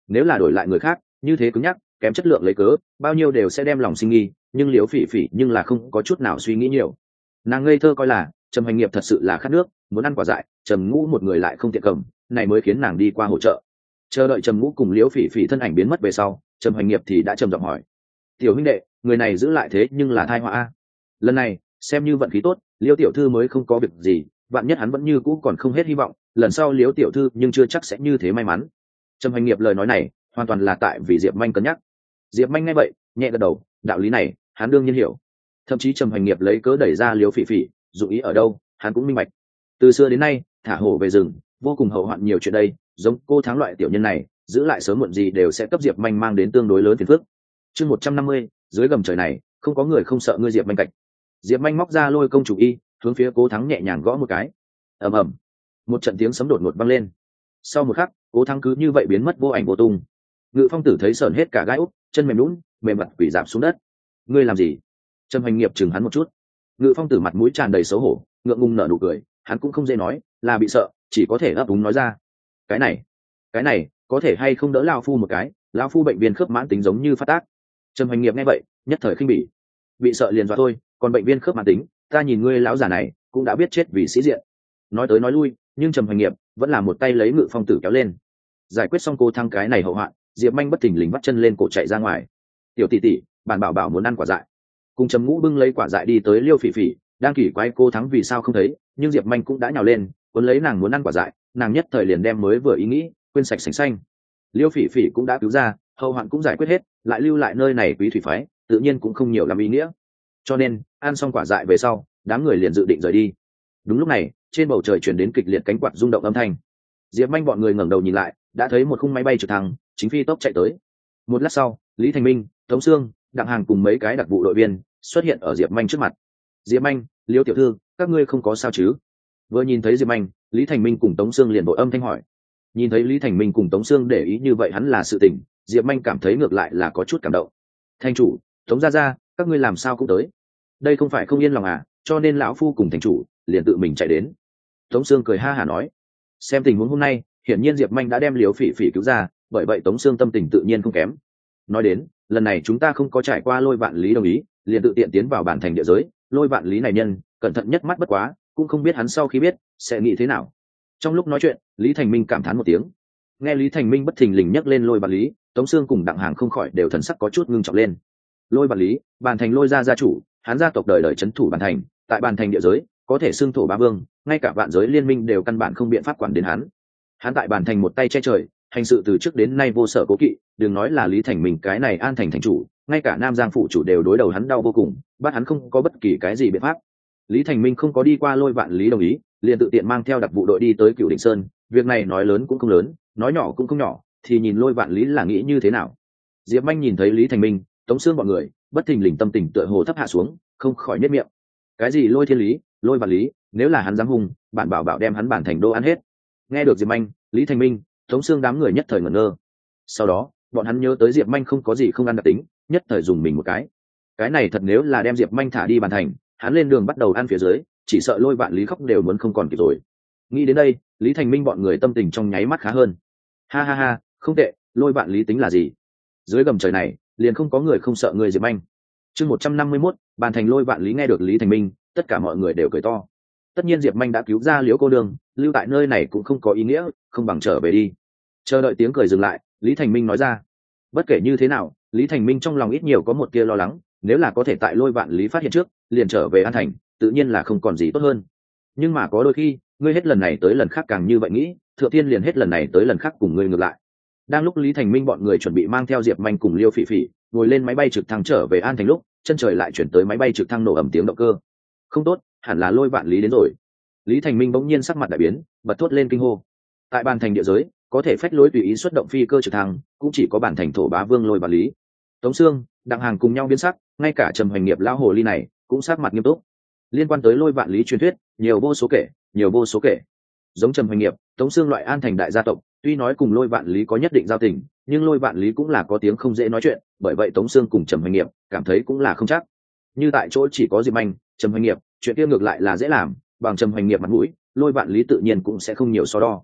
nếu là đổi lại người khác như thế cứng nhắc kém chất lượng lấy cớ bao nhiêu đều sẽ đem lòng sinh nghi, nhưng liễu phỉ phỉ nhưng là không có chút nào suy nghĩ nhiều. Nàng ngây thơ coi là Trầm Hành Nghiệp thật sự là khát nước muốn ăn quả dại, Trầm Ngũ một người lại không tiện cầm, này mới khiến nàng đi qua hỗ trợ. Chờ đợi Trầm Ngũ cùng liễu phỉ phỉ thân ảnh biến mất về sau, Trầm Hành Nghiệp thì đã trầm giọng hỏi: tiểu huynh đệ, người này giữ lại thế nhưng là thai họa a. Lần này xem như vận khí tốt, liễu tiểu thư mới không có việc gì, vạn nhất hắn vẫn như cũ còn không hết hy vọng, lần sau liễu tiểu thư nhưng chưa chắc sẽ như thế may mắn. Trầm Hành Nghiệp lời nói này hoàn toàn là tại vì Diệp Manh cân nhắc. Diệp Manh nghe vậy nhẹ gật đầu, đạo lý này hắn đương nhiên hiểu. Thậm chí Trầm Hành Nghiệp lấy cớ đẩy ra liễu phỉ phỉ, dụng ý ở đâu hắn cũng minh bạch. Từ xưa đến nay thả hổ về rừng, vô cùng hậu hoạn nhiều chuyện đây, giống cô Thắng loại tiểu nhân này giữ lại sớm muộn gì đều sẽ cấp Diệp Manh mang đến tương đối lớn phiền phức. Chương 150, dưới gầm trời này không có người không sợ ngươi. Diệp Manh cạnh. Diệp Manh móc ra lôi công chủ y, hướng phía Cố Thắng nhẹ nhàng gõ một cái. Ầm ầm, một trận tiếng sấm đột ngột vang lên. Sau một khắc, Cố Thắng cứ như vậy biến mất vô ảnh vô tung. Ngự Phong Tử thấy sởn hết cả gai úc, chân mềm lún, mềm mặt quỷ giảm xuống đất. Ngươi làm gì? Trầm Hành Nghiệp chừng hắn một chút. Ngự Phong Tử mặt mũi tràn đầy xấu hổ, ngượng ngùng nở nụ cười, hắn cũng không dễ nói, là bị sợ, chỉ có thể ấp úng nói ra. Cái này, có thể hay không đỡ lão phu một cái, lão phu bệnh viên khớp mãn tính giống như phát tác. Trầm Hành Nghiệp nghe vậy nhất thời khinh bỉ, bị sợ liền dọa thôi, còn bệnh viên khớp mãn tính, ta nhìn ngươi lão già này cũng đã biết chết vì sĩ diện. Nói tới nói lui, nhưng Trầm Hành Nghiệp vẫn là một tay lấy Ngự Phong Tử kéo lên. Giải quyết xong Cô Thắng cái này hậu hoạn, Diệp Manh bất thình lình bắt chân lên cổ chạy ra ngoài. Tiểu tỷ tỷ, bản bảo bảo muốn ăn quả dại. Cùng Trầm Ngũ bưng lấy quả dại đi tới liêu phỉ phỉ, đang kỳ quái Cô Thắng vì sao không thấy, nhưng Diệp Manh cũng đã nhào lên cuốn lấy nàng muốn ăn quả dại, nàng nhất thời liền đem mới vừa ý nghĩ quên sạch sành xanh. Liêu phỉ phỉ cũng đã cứu ra, hậu hoạn cũng giải quyết hết, lại lưu lại nơi này quý thủy phái tự nhiên cũng không nhiều làm ý nghĩa, cho nên ăn xong quả dại về sau đám người liền dự định rời đi. Đúng lúc này trên bầu trời chuyển đến kịch liệt cánh quạt rung động âm thanh. Diệp Manh bọn người ngẩng đầu nhìn lại, đã thấy một khung máy bay trực thăng chính phi tốc chạy tới. Một lát sau, Lý Thành Minh, Tống Sương, Đặng Hàng cùng mấy cái đặc vụ đội viên xuất hiện ở Diệp Manh trước mặt. Diệp Manh, Liêu tiểu thư, các ngươi không có sao chứ? Vừa nhìn thấy Diệp Manh, Lý Thành Minh cùng Tống Sương liền vội âm thanh hỏi. Nhìn thấy Lý Thành Minh cùng Tống Sương để ý như vậy hắn là sự tình, Diệp Manh cảm thấy ngược lại là có chút cảm động. Thành chủ, Tống gia gia, các ngươi làm sao cũng tới? Đây không phải không yên lòng à, cho nên lão phu cùng thành chủ liền tự mình chạy đến. Tống Sương cười ha hả nói. Xem tình huống hôm nay, hiển nhiên Diệp Manh đã đem Liễu Phỉ Phỉ cứu ra, bởi vậy Tống Sương tâm tình tự nhiên không kém. Nói đến, lần này chúng ta không có trải qua Lôi Vạn Lý đồng ý, liền tự tiện tiến vào bản thành địa giới, Lôi Vạn Lý này nhân, cẩn thận nhất mắt bất quá, cũng không biết hắn sau khi biết sẽ nghĩ thế nào. Trong lúc nói chuyện, Lý Thành Minh cảm thán một tiếng. Nghe Lý Thành Minh bất thình lình nhắc lên Lôi Vạn Lý, Tống Sương cùng Đặng Hàng không khỏi đều thần sắc có chút ngưng trọng lên. Lôi Vạn Lý, bản thành Lôi gia gia chủ, hắn gia tộc đời đời trấn thủ bản thành, tại bản thành địa giới có thể xưng thổ bá vương, ngay cả vạn giới liên minh đều căn bản không biện pháp quản đến hắn. Hắn tại bản thành một tay che trời, hành sự từ trước đến nay vô sở cố kỵ, đừng nói là Lý Thành Minh cái này An thành thành chủ, ngay cả Nam Giang phụ chủ đều đối đầu hắn đau vô cùng, bắt hắn không có bất kỳ cái gì biện pháp. Lý Thành Minh không có đi qua Lôi Vạn Lý đồng ý, liền tự tiện mang theo đặc vụ đội đi tới Cửu Đỉnh Sơn, việc này nói lớn cũng không lớn, nói nhỏ cũng không nhỏ, thì nhìn Lôi Vạn Lý là nghĩ như thế nào. Diệp Manh nhìn thấy Lý Thành Minh, Tống Sương bọn người bất thình lình tâm tình tựa hồ thấp hạ xuống, không khỏi nhếch miệng. Cái gì Lôi Thiên Lý, Lôi Vạn Lý, nếu là hắn dám hung, bản bảo bảo đem hắn bản thành đô ăn hết. Nghe được Diệp Manh, Lý Thành Minh, Tống Sương đám người nhất thời ngẩn ngơ. Sau đó bọn hắn nhớ tới Diệp Manh không có gì không ăn đặc tính, nhất thời dùng mình một cái này thật nếu là đem Diệp Manh thả đi bản thành, hắn lên đường bắt đầu ăn phía dưới, chỉ sợ Lôi Vạn Lý khóc đều muốn không còn kịp rồi. Nghĩ đến đây, Lý Thành Minh bọn người tâm tình trong nháy mắt khá hơn. Ha ha ha, không tệ, Lôi Vạn Lý tính là gì? Dưới gầm trời này liền không có người không sợ người Diệp Manh. Chương 151, bản thành Lôi Vạn Lý. Nghe được Lý Thành Minh, tất cả mọi người đều cười to. Tất nhiên Diệp Manh đã cứu ra Liễu cô đường, lưu tại nơi này cũng không có ý nghĩa, không bằng trở về đi. Chờ đợi tiếng cười dừng lại, Lý Thành Minh nói ra. Bất kể như thế nào, Lý Thành Minh trong lòng ít nhiều có một tia lo lắng, nếu là có thể tại Lôi Vạn Lý phát hiện trước liền trở về An thành, tự nhiên là không còn gì tốt hơn. Nhưng mà có đôi khi ngươi hết lần này tới lần khác càng như vậy nghĩ, Thượng Tiên liền hết lần này tới lần khác cùng ngươi ngược lại. Đang lúc Lý Thành Minh bọn người chuẩn bị mang theo Diệp Manh cùng Liêu Phỉ Phỉ ngồi lên máy bay trực thăng trở về An thành lúc, chân trời lại chuyển tới máy bay trực thăng nổ ầm tiếng động cơ. Không tốt, hẳn là Lôi Vạn Lý đến rồi. Lý Thành Minh bỗng nhiên sắc mặt đại biến, bật thốt lên kinh hô. Tại bản thành địa giới, có thể phách lối tùy ý xuất động phi cơ trực thăng, cũng chỉ có bản thành thổ bá vương Lôi Vạn Lý. Tống Sương, Đặng Hàng cùng nhau biến sắc, ngay cả Trầm Hoành Nghiệp lão hồ ly này cũng sắc mặt nghiêm túc. Liên quan tới Lôi Vạn Lý truyền thuyết, nhiều vô số kể. Giống Trầm Hoành Nghiệp, Tống Sương loại An thành đại gia tộc, tuy nói cùng Lôi Vạn Lý có nhất định giao tình, nhưng Lôi Vạn Lý cũng là có tiếng không dễ nói chuyện, bởi vậy Tống Sương cùng Trầm Hoành Nghiệp cảm thấy cũng là không chắc. Như tại chỗ chỉ có Diệp Manh, Trầm Hoành Nghiệp, chuyện kia ngược lại là dễ làm, bằng Trầm Hoành Nghiệp mặt mũi, Lôi Vạn Lý tự nhiên cũng sẽ không nhiều so đo.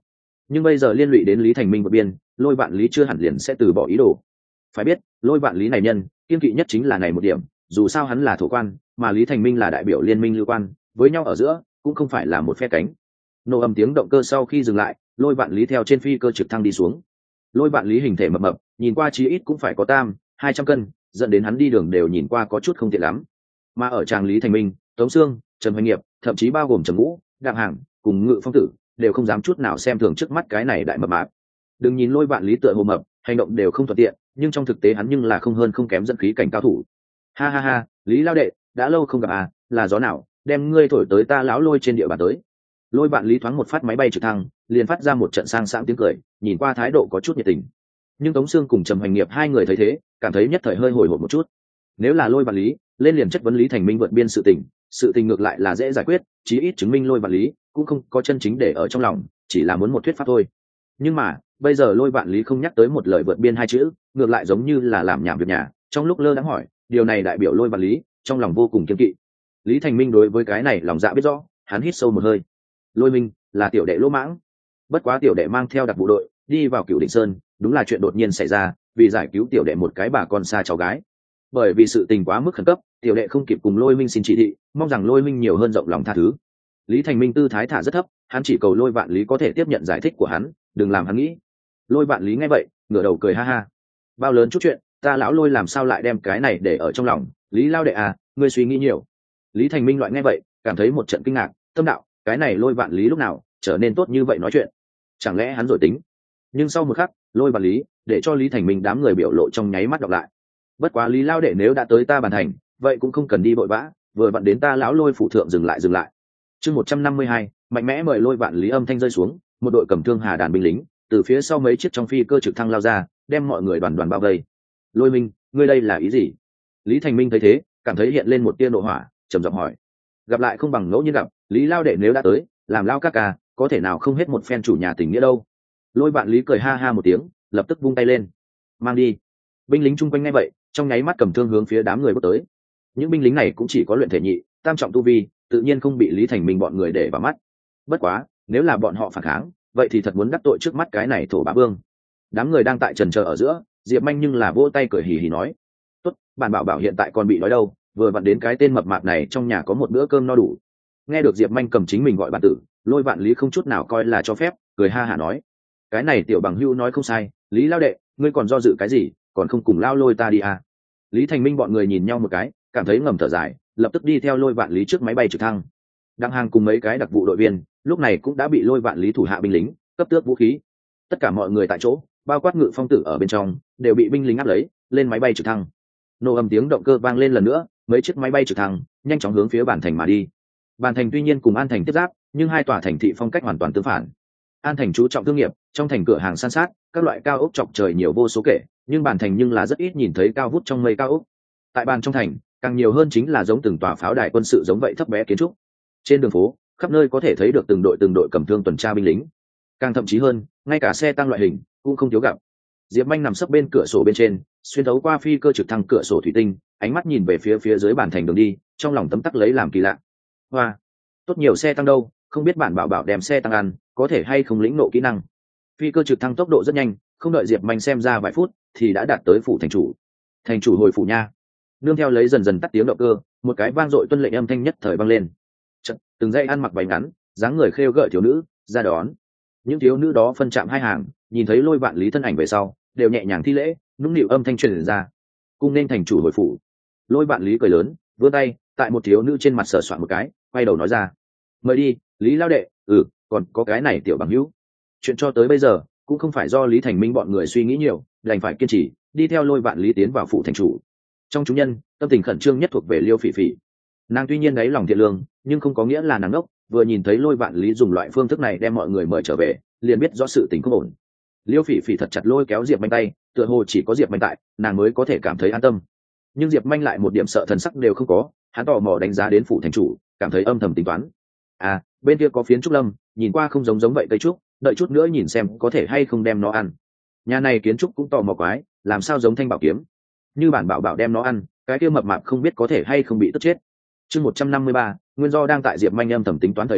nhưng bây giờ liên lụy đến Lý Thành Minh vượt biên, Lôi Vạn Lý chưa hẳn liền sẽ từ bỏ ý đồ. Phải biết, Lôi Vạn Lý này nhân, kiên kỵ nhất chính là này một điểm, dù sao hắn là thổ quan, mà Lý Thành Minh là đại biểu liên minh lưu quan, với nhau ở giữa cũng không phải là một phe cánh. Nổ ầm tiếng động cơ sau khi dừng lại, Lôi Vạn Lý theo trên phi cơ trực thăng đi xuống. Lôi Vạn Lý hình thể mập mập, nhìn qua chí ít cũng phải có 200 cân, dẫn đến hắn đi đường đều nhìn qua có chút không tiện lắm. Mà ở tràng Lý Thành Minh, Tống Sương, Trần Hoành Nghiệp, thậm chí bao gồm Trần Ngũ, Đặng Hàng cùng Ngự Phong Tử đều không dám chút nào xem thường trước mắt cái này đại mập mạp. Đừng nhìn Lôi Vạn Lý tựa hồ mập, hành động đều không thuận tiện, nhưng trong thực tế hắn nhưng là không hơn không kém dẫn khí cảnh cao thủ. Ha ha ha, Lý lao đệ, đã lâu không gặp à, là gió nào đem ngươi thổi tới ta lão Lôi trên địa bàn tới. Lôi Vạn Lý thoáng một phát máy bay trực thăng, liền phát ra một trận sang sảng tiếng cười, nhìn qua thái độ có chút nhiệt tình. Nhưng Tống Sương cùng Trầm Hoành Nghiệp hai người thấy thế, cảm thấy nhất thời hơi hồi hộp một chút. Nếu là Lôi Vạn Lý lên liền chất vấn Lý Thành Minh vượt biên sự tình ngược lại là dễ giải quyết, chí ít chứng minh Lôi Vạn Lý cũng không có chân chính để ở trong lòng, chỉ là muốn một thuyết pháp thôi. Nhưng mà bây giờ Lôi Vạn Lý không nhắc tới một lời vượt biên hai chữ, ngược lại giống như là làm nhảm việc nhà, trong lúc lơ đãng hỏi, điều này đại biểu Lôi Vạn Lý trong lòng vô cùng kiêng kỵ. Lý Thành Minh đối với cái này lòng dạ biết rõ, hắn hít sâu một hơi. Lôi Minh là tiểu đệ lỗ mãng, bất quá tiểu đệ mang theo đặc vụ đội đi vào Cửu Định Sơn, đúng là chuyện đột nhiên xảy ra, vì giải cứu tiểu đệ một cái bà con xa cháu gái. Bởi vì sự tình quá mức khẩn cấp, tiểu đệ không kịp cùng Lôi Minh xin chỉ thị, mong rằng Lôi Minh nhiều hơn rộng lòng tha thứ. Lý Thành Minh tư thái thả rất thấp, hắn chỉ cầu Lôi Vạn Lý có thể tiếp nhận giải thích của hắn, đừng làm hắn nghĩ. Lôi Vạn Lý nghe vậy, ngửa đầu cười ha ha. Bao lớn chút chuyện, ta lão Lôi làm sao lại đem cái này để ở trong lòng, Lý lao đệ à, ngươi suy nghĩ nhiều. Lý Thành Minh loại nghe vậy, cảm thấy một trận kinh ngạc, tâm đạo, cái này Lôi Vạn Lý lúc nào trở nên tốt như vậy nói chuyện, chẳng lẽ hắn rồi tính. Nhưng sau một khắc, Lôi Vạn Lý để cho Lý Thành Minh đám người biểu lộ trong nháy mắt đọc lại. Bất quá Lý lao đệ nếu đã tới ta bàn thành, vậy cũng không cần đi vội vã, vừa vặn đến ta lão Lôi phủ thượng dừng lại. Chương 152, mạnh mẽ mời Lôi Vạn Lý âm thanh rơi xuống, một đội cầm thương hà đàn binh lính từ phía sau mấy chiếc trong phi cơ trực thăng lao ra, đem mọi người đoàn đoàn bao vây. Lôi Minh, ngươi đây là ý gì? Lý Thành Minh thấy thế, cảm thấy hiện lên một tia nộ hỏa, trầm giọng hỏi. Gặp lại không bằng ngẫu nhiên gặp, Lý lao đệ nếu đã tới, làm lao các ca, có thể nào không hết một phen chủ nhà tình nghĩa đâu. Lôi Vạn Lý cười ha ha một tiếng, lập tức vung tay lên, mang đi. Binh lính chung quanh nghe vậy, trong nháy mắt cầm thương hướng phía đám người bước tới. Những binh lính này cũng chỉ có luyện thể nhị tam trọng tu vi, tự nhiên không bị Lý Thành Minh bọn người để vào mắt. Bất quá nếu là bọn họ phản kháng, vậy thì thật muốn đắc tội trước mắt cái này thổ bá vương. Đám người đang tại trần chờ ở giữa, Diệp Manh nhưng là vỗ tay cười hì hì nói, tốt, bản bảo bảo hiện tại còn bị đói đâu, vừa vặn đến cái tên mập mạp này trong nhà có một bữa cơm no đủ. Nghe được Diệp Manh cầm chính mình gọi bản tử, Lôi Vạn Lý không chút nào coi là cho phép, cười ha hả nói, cái này tiểu bằng hữu nói không sai, Lý lao đệ, ngươi còn do dự cái gì, còn không cùng lao Lôi ta đi à. Lý Thành Minh bọn người nhìn nhau một cái, cảm thấy ngầm thở dài, lập tức đi theo Lôi Vạn Lý trước máy bay trực thăng. Đặng Hàng cùng mấy cái đặc vụ đội viên lúc này cũng đã bị Lôi Vạn Lý thủ hạ binh lính cấp tước vũ khí. Tất cả mọi người tại chỗ, bao quát Ngự Phong Tử ở bên trong, đều bị binh lính áp lấy lên máy bay trực thăng. Nổ ầm tiếng động cơ vang lên lần nữa, mấy chiếc máy bay trực thăng nhanh chóng hướng phía Bản Thành mà đi. Bản Thành tuy nhiên cùng An Thành tiếp giáp, nhưng hai tòa thành thị phong cách hoàn toàn tương phản. An Thành chú trọng thương nghiệp, trong thành cửa hàng san sát, các loại cao ốc chọc trời nhiều vô số kể, nhưng Bản Thành nhưng là rất ít nhìn thấy cao vút trong mây cao ốc. Tại bàn trong thành, càng nhiều hơn chính là giống từng tòa pháo đài quân sự giống vậy thấp bé kiến trúc. Trên đường phố, khắp nơi có thể thấy được từng đội cầm thương tuần tra binh lính. Càng thậm chí hơn, ngay cả xe tăng loại hình cũng không thiếu gặp. Diệp Manh nằm sấp bên cửa sổ bên trên, xuyên thấu qua phi cơ trực thăng cửa sổ thủy tinh, ánh mắt nhìn về phía dưới bản thành đường đi, trong lòng tấm tắc lấy làm kỳ lạ. Hoa, tốt nhiều xe tăng đâu, không biết bản bảo bảo đem xe tăng ăn, có thể hay không lĩnh nộ kỹ năng. Phi cơ trực thăng tốc độ rất nhanh, không đợi Diệp Manh xem ra vài phút, thì đã đạt tới phủ thành chủ. Thành chủ hồi phủ nha. Nương theo lấy dần dần tắt tiếng động cơ, một cái vang dội tuân lệnh âm thanh nhất thời vang lên. Chật, từng dãy ăn mặc váy ngắn, dáng người khêu gợi thiếu nữ ra đón. Những thiếu nữ đó phân chạm hai hàng, nhìn thấy Lôi Vạn Lý thân ảnh về sau, đều nhẹ nhàng thi lễ, nũng nịu âm thanh truyền ra. Cung nên thành chủ hồi phủ. Lôi Vạn Lý cười lớn, vươn tay, tại một thiếu nữ trên mặt sờ soạn một cái, quay đầu nói ra: "Mời đi, Lý lao đệ, còn có cái này tiểu bằng hữu." Chuyện cho tới bây giờ, cũng không phải do Lý Thành Minh bọn người suy nghĩ nhiều, đành phải kiên trì, đi theo Lôi Vạn Lý tiến vào phủ thành chủ. Trong chúng nhân, tâm tình khẩn trương nhất thuộc về Liêu Phỉ Phỉ. Nàng tuy nhiên đáy lòng thiện lương, nhưng không có nghĩa là nàng ngốc, vừa nhìn thấy Lôi Vạn Lý dùng loại phương thức này đem mọi người mời trở về, liền biết rõ sự tình không ổn. Liêu Phỉ Phỉ thật chặt lôi kéo Diệp Manh tay, tựa hồ chỉ có Diệp Manh tại, nàng mới có thể cảm thấy an tâm. Nhưng Diệp Manh lại một điểm sợ thần sắc đều không có, hắn tò mò đánh giá đến phủ thành chủ, cảm thấy âm thầm tính toán. À, bên kia có phiến trúc lâm, nhìn qua không giống vậy cây trúc, đợi chút nữa nhìn xem có thể hay không đem nó ăn. Nhà này kiến trúc cũng tò mò quái, làm sao giống thanh bảo kiếm. Như bản bảo bảo đem nó ăn, cái kia mập mạp không biết có thể hay không bị tức chết. Chương 153, nguyên do đang tại Diệp Manh âm thầm tính toán thời điểm,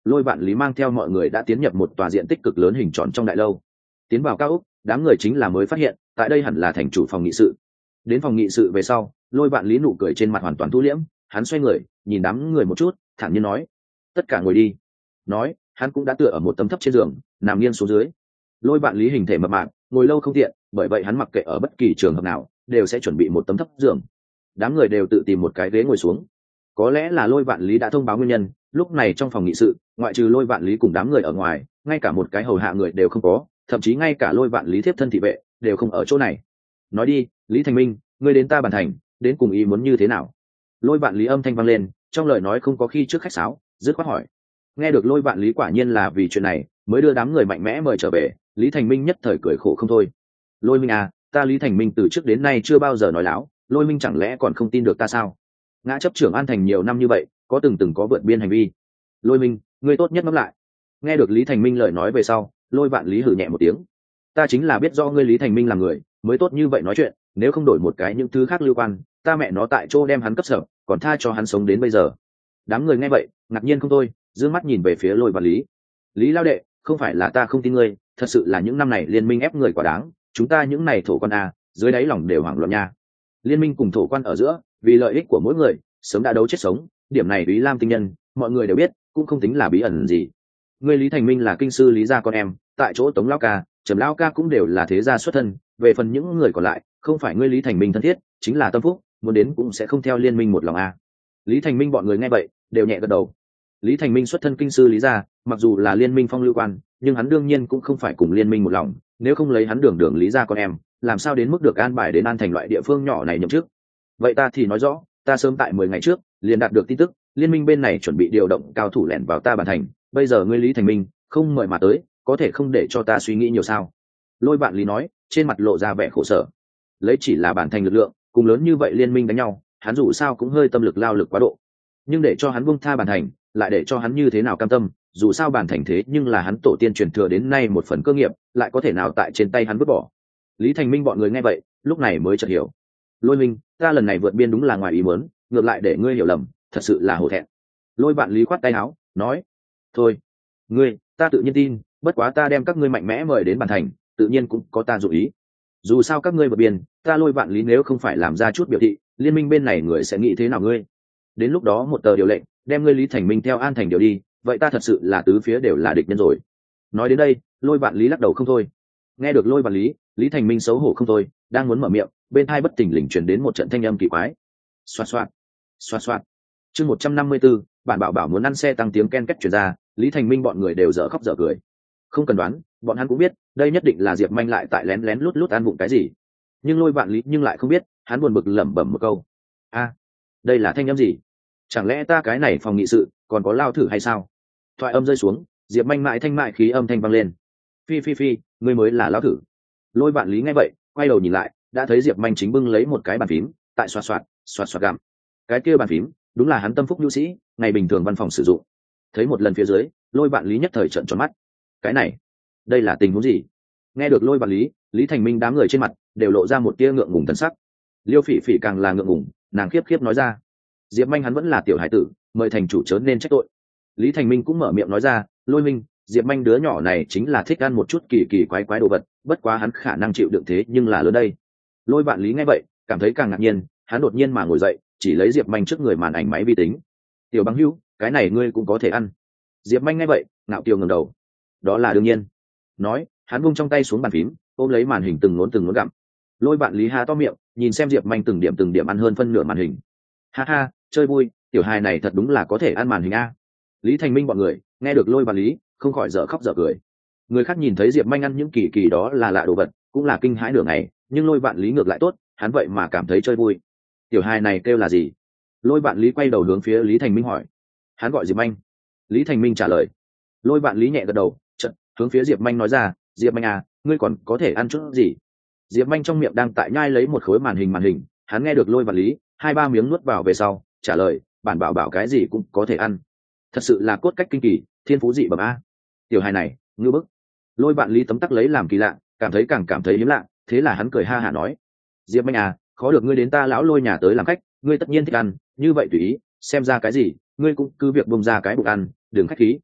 Lôi Vạn Lý mang theo mọi người đã tiến nhập một tòa diện tích cực lớn hình tròn trong đại lâu. Tiến vào cao ốc, đám người chính là mới phát hiện tại đây hẳn là thành chủ phòng nghị sự. Đến phòng nghị sự về sau, Lôi Vạn Lý nụ cười trên mặt hoàn toàn thu liễm, hắn xoay người nhìn đám người một chút, thản nhiên nói: tất cả ngồi đi. Nói hắn cũng đã tựa ở một tấm thấp trên giường, nằm nghiêng xuống dưới. Lôi Vạn Lý hình thể mập mạp, ngồi lâu không tiện, bởi vậy hắn mặc kệ ở bất kỳ trường hợp nào đều sẽ chuẩn bị một tấm thấp giường. Đám người đều tự tìm một cái ghế ngồi xuống. Có lẽ là Lôi Vạn Lý đã thông báo nguyên nhân, lúc này trong phòng nghị sự ngoại trừ Lôi Vạn Lý cùng đám người ở ngoài, ngay cả một cái hầu hạ người đều không có, thậm chí ngay cả Lôi Vạn Lý thiếp thân thị vệ đều không ở chỗ này. Nói đi, Lý Thành Minh, ngươi đến ta bàn thành, đến cùng ý muốn như thế nào? Lôi Vạn Lý âm thanh vang lên, trong lời nói không có khi trước khách sáo, dứt khoát hỏi. Nghe được Lôi Vạn Lý quả nhiên là vì chuyện này mới đưa đám người mạnh mẽ mời trở về, Lý Thành Minh nhất thời cười khổ không thôi. Lôi Minh à, ta Lý Thành Minh từ trước đến nay chưa bao giờ nói láo, Lôi Minh chẳng lẽ còn không tin được ta sao? Ngã chấp trưởng An Thành nhiều năm như vậy, có từng có vượt biên hành vi. Lôi Minh, ngươi tốt nhất ngẫm lại. Nghe được Lý Thành Minh lời nói về sau, Lôi Vạn Lý hừ nhẹ một tiếng. Ta chính là biết do ngươi Lý Thành Minh là người mới tốt như vậy nói chuyện, nếu không đổi một cái những thứ khác lưu quan, ta mẹ nó tại chỗ đem hắn cấp sở, còn tha cho hắn sống đến bây giờ. Đám người nghe vậy ngạc nhiên không thôi, dương mắt nhìn về phía Lôi Vạn Lý. Lý lao đệ, không phải là ta không tin ngươi, thật sự là những năm này liên minh ép người quá đáng, chúng ta những này thổ quan a, dưới đáy lòng đều hoảng loạn nha. Liên minh cùng thổ quan ở giữa, vì lợi ích của mỗi người, sớm đã đấu chết sống, điểm này Lý Lam tinh nhân, mọi người đều biết, cũng không tính là bí ẩn gì. Ngươi Lý Thành Minh là kinh sư Lý gia con em, tại chỗ Tống lão ca, Trầm lão ca cũng đều là thế gia xuất thân, về phần những người còn lại, không phải ngươi Lý Thành Minh thân thiết, chính là tâm phúc, muốn đến cũng sẽ không theo liên minh một lòng a. Lý Thành Minh bọn người nghe vậy, đều nhẹ gật đầu. Lý Thành Minh xuất thân kinh sư Lý gia, mặc dù là liên minh phong lưu quan, nhưng hắn đương nhiên cũng không phải cùng liên minh một lòng, nếu không lấy hắn đường Lý gia con em, làm sao đến mức được an bài đến An Thành loại địa phương nhỏ này nhậm chức. Vậy ta thì nói rõ, ta sớm tại 10 ngày trước liền đạt được tin tức, liên minh bên này chuẩn bị điều động cao thủ lẻn vào ta bản thành, bây giờ ngươi Lý Thành Minh không mời mà tới, có thể không để cho ta suy nghĩ nhiều sao? Lôi Vạn Lý nói, trên mặt lộ ra vẻ khổ sở. Lấy chỉ là bản thành lực lượng, cùng lớn như vậy liên minh đánh nhau, hắn dù sao cũng hơi tâm lực lao lực quá độ. Nhưng để cho hắn buông tha bản thành, lại để cho hắn như thế nào cam tâm, dù sao bản thành thế nhưng là hắn tổ tiên truyền thừa đến nay một phần cơ nghiệp, lại có thể nào tại trên tay hắn vứt bỏ. Lý Thành Minh bọn người nghe vậy, lúc này mới chợt hiểu. Lôi Minh, ta lần này vượt biên đúng là ngoài ý muốn, ngược lại để ngươi hiểu lầm, thật sự là hổ thẹn. Lôi Vạn Lý khoát tay áo, nói: thôi, ngươi, ta tự nhiên tin, bất quá ta đem các ngươi mạnh mẽ mời đến bản thành, tự nhiên cũng có ta dụ ý. Dù sao các ngươi vượt biên, ta Lôi Vạn Lý nếu không phải làm ra chút biểu thị, liên minh bên này người sẽ nghĩ thế nào ngươi? Đến lúc đó một tờ điều lệnh, đem ngươi Lý Thành Minh theo An Thành điều đi, vậy ta thật sự là tứ phía đều là địch nhân rồi. Nói đến đây, Lôi Vạn Lý lắc đầu không thôi. Nghe được Lôi Vạn Lý, Lý Thành Minh xấu hổ không thôi, đang muốn mở miệng, bên tai bất thình lình truyền đến một trận thanh âm kỳ quái. Xoạt xoạt, xoạt xoạt. Chương 154, bản bảo bảo muốn ăn xe tăng tiếng ken két truyền ra, Lý Thành Minh bọn người đều dở khóc dở cười. Không cần đoán, bọn hắn cũng biết, đây nhất định là Diệp Manh lại tại lén lén lút lút ăn vụng cái gì. Nhưng Lôi Vạn Lý nhưng lại không biết, hắn buồn bực lẩm bẩm một câu: a, đây là thanh âm gì? Chẳng lẽ ta cái này phòng nghị sự còn có lao thử hay sao? Thoại âm rơi xuống, Diệp Manh mại thanh mại khí âm thanh vang lên. Phi phi phi, ngươi mới là lao thử. Lôi Vạn Lý nghe vậy, quay đầu nhìn lại, đã thấy Diệp Manh chính bưng lấy một cái bàn phím, tại xoạt xoạt xoạt xoạt gặm. Cái kia bàn phím đúng là hắn tâm phúc nhu sĩ ngày bình thường văn phòng sử dụng. Thấy một lần phía dưới, Lôi Vạn Lý nhất thời trợn tròn mắt. Cái này, đây là tình huống gì? Nghe được Lôi Vạn Lý, Lý Thành Minh đám người trên mặt đều lộ ra một tia ngượng ngùng thần sắc. Liêu Phỉ Phỉ càng là ngượng ngùng, nàng khiếp khiếp nói ra: Diệp Manh hắn vẫn là tiểu hải tử, mời thành chủ chớ nên trách tội. Lý Thành Minh cũng mở miệng nói ra: Lôi Minh, Diệp Manh đứa nhỏ này chính là thích ăn một chút kỳ kỳ quái quái đồ vật, bất quá hắn khả năng chịu đựng thế nhưng là lớn đây. Lôi Vạn Lý nghe vậy, cảm thấy càng ngạc nhiên, hắn đột nhiên mà ngồi dậy, chỉ lấy Diệp Manh trước người màn ảnh máy vi tính. Tiểu Bằng Hữu, cái này ngươi cũng có thể ăn. Diệp Manh nghe vậy, ngạo kiều ngẩng đầu. Đó là đương nhiên. Nói, hắn buông trong tay xuống bàn phím, ôm lấy màn hình từng ngốn gặm. Lôi Vạn Lý há to miệng, nhìn xem Diệp Manh từng điểm ăn hơn phân nửa màn hình. Ha ha, chơi vui, tiểu hài này thật đúng là có thể ăn màn hình a. Lý Thành Minh bọn người nghe được Lôi Vạn Lý, không khỏi dở khóc dở cười. Người khác nhìn thấy Diệp Manh ăn những kỳ kỳ đó là lạ đồ vật, cũng là kinh hãi nửa ngày, nhưng Lôi Vạn Lý ngược lại tốt, hắn vậy mà cảm thấy chơi vui. Tiểu hài này kêu là gì? Lôi Vạn Lý quay đầu hướng phía Lý Thành Minh hỏi. Hắn gọi Diệp Manh. Lý Thành Minh trả lời. Lôi Vạn Lý nhẹ gật đầu, chợt hướng phía Diệp Manh nói ra: Diệp Manh à, ngươi còn có thể ăn chút gì? Diệp Manh trong miệng đang tại nhai lấy một khối màn hình, hắn nghe được Lôi Vạn Lý, 2-3 miếng nuốt vào về sau, trả lời: bản bảo bảo cái gì cũng có thể ăn. Thật sự là cốt cách kinh kỳ, thiên phú dị bẩm a. Tiểu hài này, ngư bức. Lôi Vạn Lý tấm tắc lấy làm kỳ lạ, càng cảm thấy hiếm lạ, thế là hắn cười ha hả nói: Diệp Manh à, khó được ngươi đến ta lão Lôi nhà tới làm khách, ngươi tất nhiên thích ăn, như vậy tùy ý, xem ra cái gì, ngươi cũng cứ việc bông ra cái bụng ăn, đừng khách khí.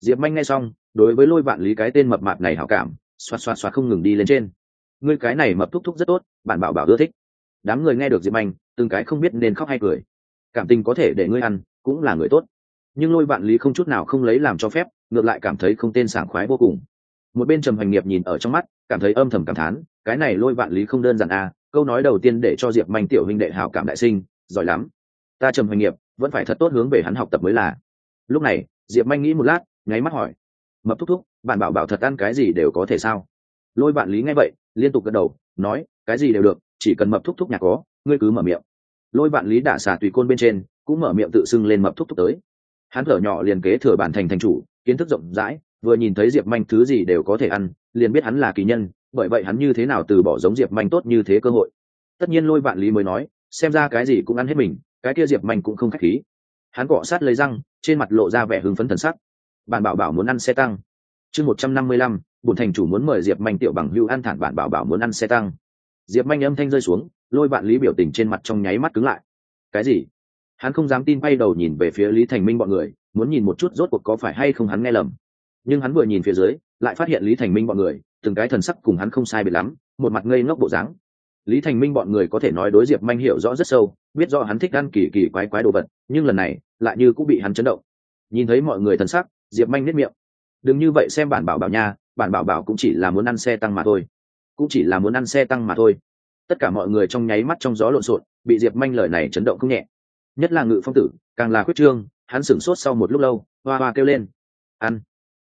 Diệp Manh nghe xong, đối với Lôi Vạn Lý cái tên mập mạp này hảo cảm xoạt xoạt xoạt không ngừng đi lên trên. Ngươi cái này mập thúc thúc rất tốt, bạn bảo bảo ưa thích. Đám người nghe được Diệp Manh, từng cái không biết nên khóc hay cười. Cảm tình có thể để ngươi ăn, cũng là người tốt. Nhưng Lôi Vạn Lý không chút nào không lấy làm cho phép, ngược lại cảm thấy không tên sảng khoái vô cùng. Một bên Trầm Hoành Nghiệp nhìn ở trong mắt, cảm thấy âm thầm cảm thán, cái này Lôi Vạn Lý không đơn giản à, câu nói đầu tiên để cho Diệp Manh tiểu huynh đệ hảo cảm đại sinh, giỏi lắm. Ta Trầm Hoành Nghiệp vẫn phải thật tốt hướng về hắn học tập mới là. Lúc này, Diệp Manh nghĩ một lát, nháy mắt hỏi: "Mập thúc thúc, bạn bảo bảo thật ăn cái gì đều có thể sao?" Lôi Vạn Lý nghe vậy, liên tục gật đầu, nói: "Cái gì đều được, chỉ cần mập thúc thúc nhà có, ngươi cứ mở miệng." Lôi Vạn Lý đả xà tùy côn bên trên, cũng mở miệng tự xưng lên mập thúc thúc tới. Hắn thở nhỏ liền kế thừa bản thành thành chủ, kiến thức rộng rãi, vừa nhìn thấy Diệp Manh thứ gì đều có thể ăn, liền biết hắn là kỳ nhân, bởi vậy hắn như thế nào từ bỏ giống Diệp Manh tốt như thế cơ hội. Tất nhiên Lôi Vạn Lý mới nói, xem ra cái gì cũng ăn hết mình, cái kia Diệp Manh cũng không khách khí. Hắn cọ sát lấy răng, trên mặt lộ ra vẻ hưng phấn thần sắc. Bản bảo bảo muốn ăn xe tăng. Chương 155, bổn thành chủ muốn mời Diệp Manh tiểu bằng hữu ăn thản, bản bảo bảo muốn ăn xe tăng. Diệp Manh âm thanh rơi xuống, Lôi Vạn Lý biểu tình trên mặt trong nháy mắt cứng lại. Cái gì? Hắn không dám tin, quay đầu nhìn về phía Lý Thành Minh bọn người, muốn nhìn một chút rốt cuộc có phải hay không hắn nghe lầm. Nhưng hắn vừa nhìn phía dưới, lại phát hiện Lý Thành Minh bọn người, từng cái thần sắc cùng hắn không sai biệt lắm, một mặt ngây ngốc bộ dáng. Lý Thành Minh bọn người có thể nói đối Diệp Manh hiểu rõ rất sâu, biết rõ hắn thích ăn kỳ kỳ quái quái đồ vật, nhưng lần này lại như cũng bị hắn chấn động. Nhìn thấy mọi người thần sắc, Diệp Manh nhếch miệng: "Đừng như vậy xem bản bảo bảo nha, bản bảo bảo cũng chỉ là muốn ăn xe tăng mà thôi, cũng chỉ là muốn ăn xe tăng mà thôi." Tất cả mọi người trong nháy mắt trong gió lộn xộn, bị Diệp Manh lời này chấn động không nhẹ. Nhất là Ngự Phong Tử, càng là khuyết trương, hắn sửng sốt sau một lúc lâu, hoa hoa kêu lên: "Ăn,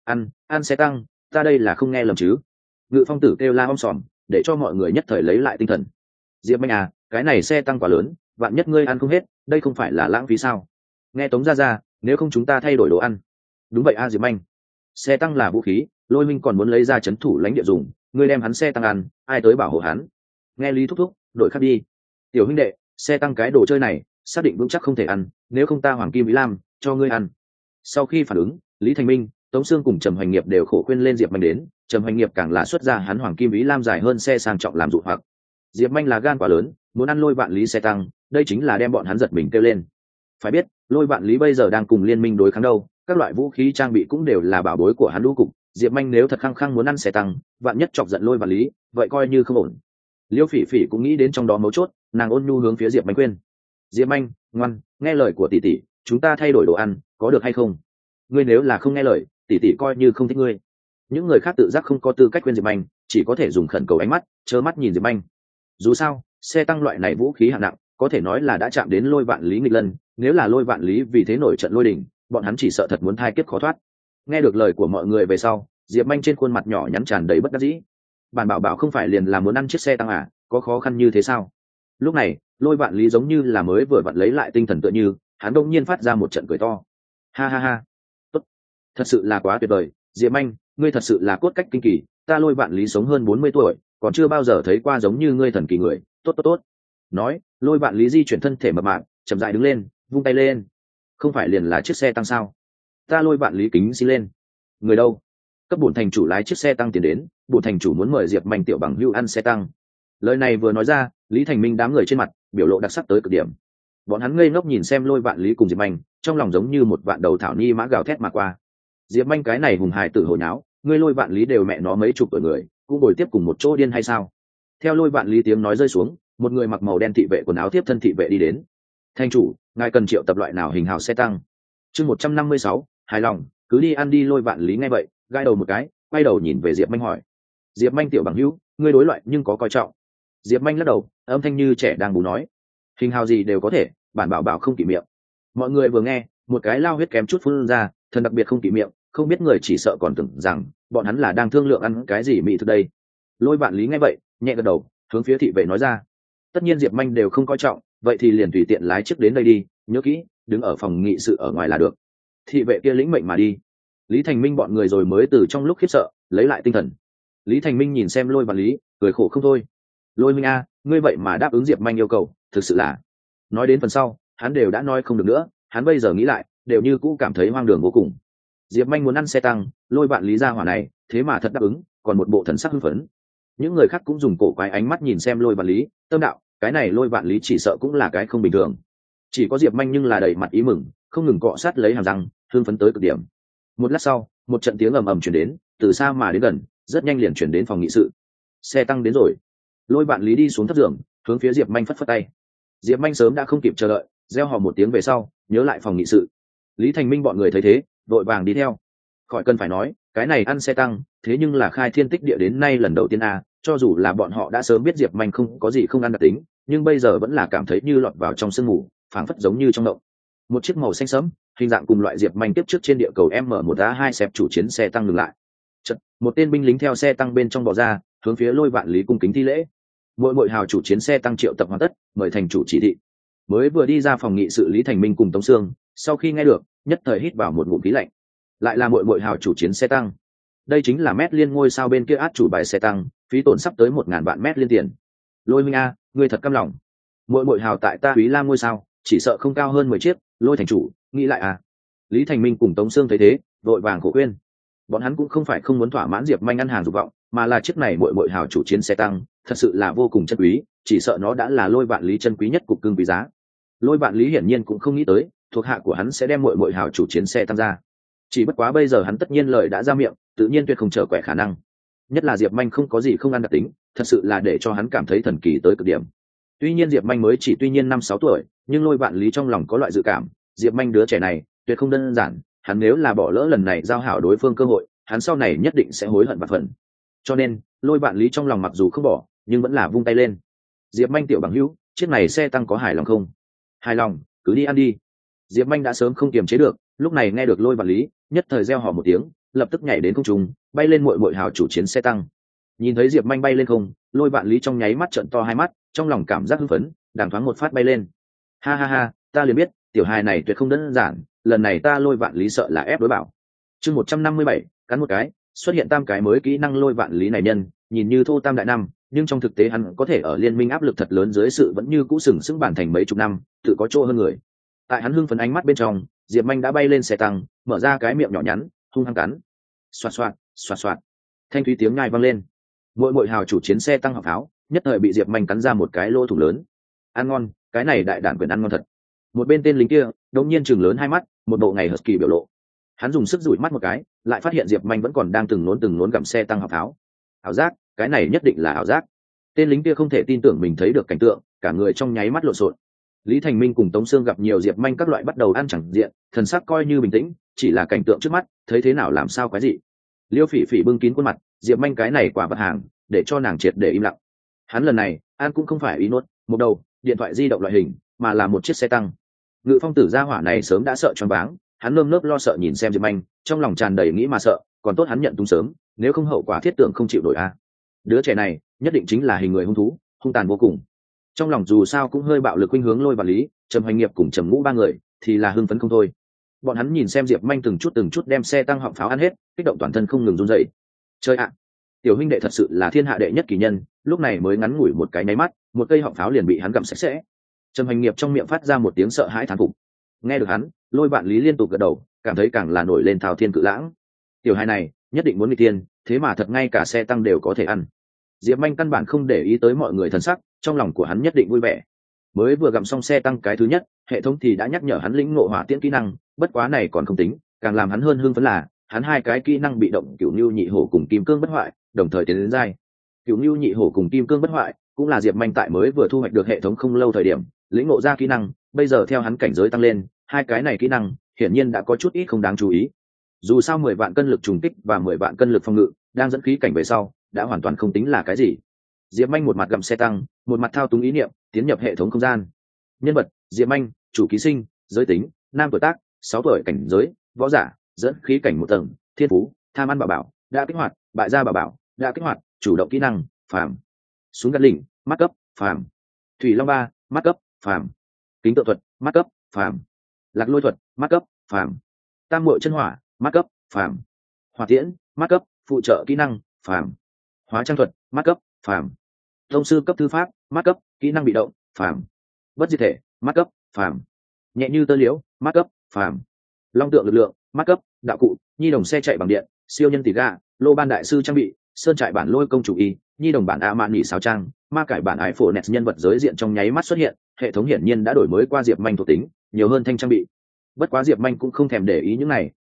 ăn xe tăng, ta đây là không nghe lầm chứ?" Ngự Phong Tử kêu la om sòm, để cho mọi người nhất thời lấy lại tinh thần. "Diệp Manh à, cái này xe tăng quá lớn, vạn nhất ngươi ăn không hết, đây không phải là lãng phí sao? Nghe Tống gia gia, nếu không chúng ta thay đổi đồ ăn." "Đúng vậy a Diệp Manh, xe tăng là vũ khí, Lôi Minh còn muốn lấy ra trấn thủ lãnh địa dùng, ngươi đem hắn xe tăng ăn, ai tới bảo hộ hắn?" Nghe Lý thúc thúc, đổi khác đi. "Tiểu huynh đệ, xe tăng cái đồ chơi này, xác định vững chắc không thể ăn, nếu không ta Hoàng Kim Vĩ Lam cho ngươi ăn." Sau khi phản ứng, Lý Thành Minh, Tống Sương cùng Trầm Hoành Nghiệp đều khổ khuyên lên Diệp Manh đến, Trầm Hoành Nghiệp càng là xuất ra hắn Hoàng Kim Vĩ Lam dài hơn xe sang trọng làm dụ hoặc. Diệp Manh là gan quá lớn, muốn ăn Lôi Vạn Lý xe tăng, đây chính là đem bọn hắn giật mình kêu lên. Phải biết, Lôi Vạn Lý bây giờ đang cùng liên minh đối kháng đâu, các loại vũ khí trang bị cũng đều là bảo bối của hắn lũ cục. Diệp Manh nếu thật khăng khăng muốn ăn xe tăng, vạn nhất chọc giận Lôi Vạn Lý, vậy coi như không ổn. Liêu Phỉ Phỉ cũng nghĩ đến trong đó mấu chốt, nàng ôn nhu hướng phía Diệp Manh khuyên: "Diệp Manh, ngoan, nghe lời của tỷ tỷ, chúng ta thay đổi đồ ăn, có được hay không? Ngươi nếu là không nghe lời, tỷ tỷ coi như không thích ngươi." Những người khác tự giác không có tư cách khuyên Diệp Manh, chỉ có thể dùng khẩn cầu ánh mắt, trơ mắt nhìn Diệp Manh. Dù sao, xe tăng loại này vũ khí hạng nặng, có thể nói là đã chạm đến Lôi Vạn Lý nghịch lân, nếu là Lôi Vạn Lý vì thế nổi trận lôi đình, bọn hắn chỉ sợ thật muốn thai kiếp khó thoát. Nghe được lời của mọi người về sau, Diệp Manh trên khuôn mặt nhỏ nhắn tràn đầy bất đắc dĩ. Bản bảo bảo không phải liền là muốn ăn chiếc xe tăng à, có khó khăn như thế sao? Lúc này, Lôi Vạn Lý giống như là mới vừa vặn lấy lại tinh thần tựa như, hắn đông nhiên phát ra một trận cười to. Ha ha ha, tốt, thật sự là quá tuyệt vời, Diệp Manh, ngươi thật sự là cốt cách kinh kỳ, ta Lôi Vạn Lý sống hơn 40 tuổi, còn chưa bao giờ thấy qua giống như ngươi thần kỳ người, tốt tốt tốt. Nói, Lôi Vạn Lý di chuyển thân thể mập mạp, chậm rãi đứng lên, vung tay lên. Không phải liền là chiếc xe tăng sao? Ta Lôi Vạn Lý kính xin lên. Người đâu? Cấp bổn thành chủ lái chiếc xe tăng tiến đến, bổn thành chủ muốn mời Diệp Manh tiểu bằng hữu ăn xe tăng. Lời này vừa nói ra, Lý Thành Minh đám người trên mặt biểu lộ đặc sắc tới cực điểm. Bọn hắn ngây ngốc nhìn xem Lôi Vạn Lý cùng Diệp Manh, trong lòng giống như một vạn đầu thảo ni mã gào thét mà qua. Diệp Manh cái này hùng hài tử hồi náo, ngươi Lôi Vạn Lý đều mẹ nó mấy chục tuổi người, cũng ngồi tiếp cùng một chỗ điên hay sao? Theo Lôi Vạn Lý tiếng nói rơi xuống, một người mặc màu đen thị vệ quần áo tiếp thân thị vệ đi đến. Thành chủ, ngài cần triệu tập loại nào hình hào xe tăng? Chương 156, hài lòng, cứ đi ăn đi. Lôi Vạn Lý nghe vậy, gai đầu một cái, quay đầu nhìn về Diệp Manh hỏi: Diệp Manh tiểu bằng hữu, ngươi đối loại nhưng có coi trọng? Diệp Manh lắc đầu, âm thanh như trẻ đang bú nói: hình hào gì đều có thể, bản bảo bảo không kỵ miệng. Mọi người vừa nghe, một cái lao huyết kém chút phun ra, thần đặc biệt không kỵ miệng, không biết người chỉ sợ còn tưởng rằng bọn hắn là đang thương lượng ăn cái gì mỹ thực đây. Lôi Vạn Lý nghe vậy, nhẹ gật đầu, hướng phía thị vệ nói ra: tất nhiên Diệp Manh đều không coi trọng, vậy thì liền tùy tiện lái chiếc đến đây đi, nhớ kỹ, đứng ở phòng nghị sự ở ngoài là được. Thị vệ kia lĩnh mệnh mà đi. Lý Thành Minh bọn người rồi mới từ trong lúc khiếp sợ lấy lại tinh thần. Lý Thành Minh nhìn xem Lôi Vạn Lý, cười khổ không thôi. Lôi Minh a, ngươi vậy mà đáp ứng Diệp Manh yêu cầu, thực sự là... Nói đến phần sau, hắn đều đã nói không được nữa, hắn bây giờ nghĩ lại, đều như cũ cảm thấy hoang đường vô cùng. Diệp Manh muốn ăn xe tăng, Lôi Vạn Lý ra hỏa này, thế mà thật đáp ứng, còn một bộ thần sắc hưng phấn. Những người khác cũng dùng cổ quái ánh mắt nhìn xem Lôi Vạn Lý, tâm đạo, cái này Lôi Vạn Lý chỉ sợ cũng là cái không bình thường. Chỉ có Diệp Manh nhưng là đầy mặt ý mừng, không ngừng cọ sát lấy hàm răng, hưng phấn tới cực điểm. Một lát sau, một trận tiếng ầm ầm chuyển đến, từ xa mà đến gần, rất nhanh liền chuyển đến phòng nghị sự. Xe tăng đến rồi. Lôi Vạn Lý đi xuống thấp giường, hướng phía Diệp Manh phất phất tay. Diệp Manh sớm đã không kịp chờ đợi, reo hò một tiếng về sau, nhớ lại phòng nghị sự. Lý Thành Minh bọn người thấy thế, vội vàng đi theo. Khỏi cần phải nói, cái này ăn xe tăng, thế nhưng là khai thiên tích địa đến nay lần đầu tiên a, cho dù là bọn họ đã sớm biết Diệp Manh không có gì không ăn đặc tính, nhưng bây giờ vẫn là cảm thấy như lọt vào trong sương mù, phảng phất giống như trong động. Một chiếc màu xanh sẫm, hình dạng cùng loại Diệp Manh tiếp trước trên địa cầu M1A2 xẹp chủ chiến xe tăng ngừng lại. Chợt, một tên binh lính theo xe tăng bên trong bò ra, hướng phía Lôi Vạn Lý cung kính thi lễ. Mỗi hào chủ chiến xe tăng triệu tập hoàn tất, mời thành chủ chỉ thị. Mới vừa đi ra phòng nghị sự Lý Thành Minh cùng Tống Sương, sau khi nghe được, nhất thời hít vào một ngụm khí lạnh. Lại là mỗi hào chủ chiến xe tăng. Đây chính là mét liên ngôi sao bên kia át chủ bài xe tăng, phí tổn sắp tới 1000 vạn mét liên tiền. Lôi Minh a, ngươi thật căm lòng. Mỗi hào tại ta Úy Lam ngôi sao, chỉ sợ không cao hơn 10 chiếc, Lôi thành chủ, nghĩ lại à. Lý Thành Minh cùng Tống Sương thấy thế, vội vàng khổ khuyên. Bọn hắn cũng không phải không muốn thỏa mãn Diệp Manh ăn hàng dục vọng, mà là chiếc này mỗi hào chủ chiến xe tăng, thật sự là vô cùng chân quý, chỉ sợ nó đã là Lôi Vạn Lý chân quý nhất cục cưng quý giá. Lôi Vạn Lý hiển nhiên cũng không nghĩ tới, thuộc hạ của hắn sẽ đem mỗi hào chủ chiến xe tăng ra. Chỉ bất quá bây giờ hắn tất nhiên lời đã ra miệng, tự nhiên tuyệt không trở quẻ khả năng. Nhất là Diệp Manh không có gì không ăn đặc tính, thật sự là để cho hắn cảm thấy thần kỳ tới cực điểm. Tuy nhiên Diệp Manh mới chỉ 5-6 tuổi, nhưng Lôi Vạn Lý trong lòng có loại dự cảm, Diệp Manh đứa trẻ này tuyệt không đơn giản, hắn nếu là bỏ lỡ lần này giao hảo đối phương cơ hội, hắn sau này nhất định sẽ hối hận vạn phần. Cho nên, Lôi Vạn Lý trong lòng mặc dù không bỏ, nhưng vẫn là vung tay lên. Diệp Manh tiểu bằng hữu, chiếc này xe tăng có hài lòng không? Hài lòng, cứ đi ăn đi. Diệp Manh đã sớm không kiềm chế được, lúc này nghe được Lôi Vạn Lý, nhất thời reo hò một tiếng, lập tức nhảy đến không trung, bay lên mỗi hào chủ chiến xe tăng. Nhìn thấy Diệp Manh bay lên không, Lôi Vạn Lý trong nháy mắt trợn to hai mắt, trong lòng cảm giác hưng phấn, đàng thoáng một phát bay lên. Ha ha ha, ta liền biết, tiểu hài này tuyệt không đơn giản, lần này ta Lôi Vạn Lý sợ là ép đối bảo. Chương 157, cắn một cái, xuất hiện tam cái mới kỹ năng Lôi Vạn Lý này nhân, nhìn như thô tam đại năm, nhưng trong thực tế hắn có thể ở liên minh áp lực thật lớn dưới sự vẫn như cũ sừng sững bản thành mấy chục năm, tự có chỗ hơn người. Tại hắn hưng phấn ánh mắt bên trong, Diệp Manh đã bay lên xe tăng, mở ra cái miệng nhỏ nhắn, hung hăng cắn. Xoạt xoạt, xoạt xoạt. Thanh thúy tiếng nhai vang lên. Mỗi hào chủ chiến xe tăng họng pháo, nhất thời bị Diệp Manh cắn ra một cái lỗ thủng lớn. Ăn ngon, cái này đại đản quyền ăn ngon thật. Một bên tên lính kia, đột nhiên chừng lớn hai mắt, một bộ ngày husky biểu lộ. Hắn dùng sức dụi mắt một cái, lại phát hiện Diệp Manh vẫn còn đang từng nốn gặm xe tăng họng pháo. Ảo giác, cái này nhất định là ảo giác. Tên lính kia không thể tin tưởng mình thấy được cảnh tượng, cả người trong nháy mắt lộn xộn. Lý Thành Minh cùng Tống Sương gặp nhiều Diệp Manh các loại bắt đầu ăn chẳng diện, thần sắc coi như bình tĩnh, chỉ là cảnh tượng trước mắt, thấy thế nào làm sao quái gì. Liêu Phỉ Phỉ bưng kín khuôn mặt, Diệp Manh cái này quả vật hàng, để cho nàng triệt để im lặng. Hắn lần này, ăn cũng không phải ý nốt, một đầu, điện thoại di động loại hình, mà là một chiếc xe tăng. Ngự Phong Tử gia hỏa này sớm đã sợ choáng váng, hắn nơm nớp lo sợ nhìn xem Diệp Manh, trong lòng tràn đầy nghĩ mà sợ, còn tốt hắn nhận tung sớm, nếu không hậu quả thiết tưởng không chịu nổi a. Đứa trẻ này, nhất định chính là hình người hung thú, hung tàn vô cùng. Trong lòng dù sao cũng hơi bạo lực khuynh hướng Lôi Vạn Lý, Trầm Hoành Nghiệp cùng Trầm Ngũ ba người thì là hưng phấn không thôi. Bọn hắn nhìn xem Diệp Manh từng chút đem xe tăng họng pháo ăn hết, kích động toàn thân không ngừng run rẩy. Chơi ạ, tiểu huynh đệ thật sự là thiên hạ đệ nhất kỳ nhân, lúc này mới ngắn ngủi một cái nháy mắt, một cây họng pháo liền bị hắn gặm sạch sẽ. Trầm Hoành Nghiệp trong miệng phát ra một tiếng sợ hãi thán phục. Nghe được hắn, Lôi Vạn Lý liên tục gật đầu, cảm thấy càng là nổi lên thao thiên cự lãng. Tiểu hai này nhất định muốn nghịch tiên, thế mà thật ngay cả xe tăng đều có thể ăn. Diệp Manh căn bản không để ý tới mọi người thần sắc, trong lòng của hắn nhất định vui vẻ. Mới vừa gặm xong xe tăng cái thứ nhất, hệ thống thì đã nhắc nhở hắn lĩnh ngộ hỏa tiễn kỹ năng, bất quá này còn không tính, càng làm hắn hơn hưng phấn là hắn hai cái kỹ năng bị động Cửu Nưu Nhị Hổ cùng Kim Cương Bất Hoại, đồng thời tiến đến giai. Cửu Nưu Nhị Hổ cùng Kim Cương Bất Hoại cũng là Diệp Manh tại mới vừa thu hoạch được hệ thống không lâu thời điểm, lĩnh ngộ ra kỹ năng, bây giờ theo hắn cảnh giới tăng lên, hai cái này kỹ năng hiển nhiên đã có chút ít không đáng chú ý. Dù sao 10 vạn cân lực trùng kích và 10 vạn cân lực phòng ngự đang dẫn khí cảnh về sau, đã hoàn toàn không tính là cái gì. Diệp Manh một mặt gặm xe tăng, một mặt thao túng ý niệm, tiến nhập hệ thống không gian. Nhân vật: Diệp Manh, chủ ký sinh, giới tính: nam, tuổi tác: 6 tuổi, cảnh giới: võ giả, dẫn khí cảnh 1 tầng, thiên phú: tham ăn bảo bảo, đã kích hoạt, bại gia bảo bảo, đã kích hoạt, chủ động kỹ năng: phàm, súng gắn lỉnh, mắt cấp: phàm, thủy long ba, mắt cấp: phàm, kính tự thuật, mắt cấp: phàm, lạc lôi thuật, mắt cấp: phàm, tam muội chân hỏa, mắt cấp: phàm, hỏa tiễn, mắt cấp: phụ trợ kỹ năng: phàm, hóa trang thuật, mắt cấp: phàm, thông sư cấp thư pháp, mắt cấp: kỹ năng bị động: phàm, bất diệt thể, mắt cấp: phàm, nhẹ như tơ liễu, mắt cấp: phàm, long tượng lực lượng, mắt cấp: đạo cụ, nhi đồng xe chạy bằng điện, siêu nhân tỷ ga, lô ban đại sư trang bị, sơn trại bản lôi công chủ y, nhi đồng bản a mạn nhị sáo trang, ma cải bản ái phổ nẹt nhân vật giới diện trong nháy mắt xuất hiện. Hệ thống hiển nhiên đã đổi mới qua Diệp Manh thuộc tính, nhiều hơn thanh trang bị. Bất quá Diệp Manh cũng không thèm để ý những này,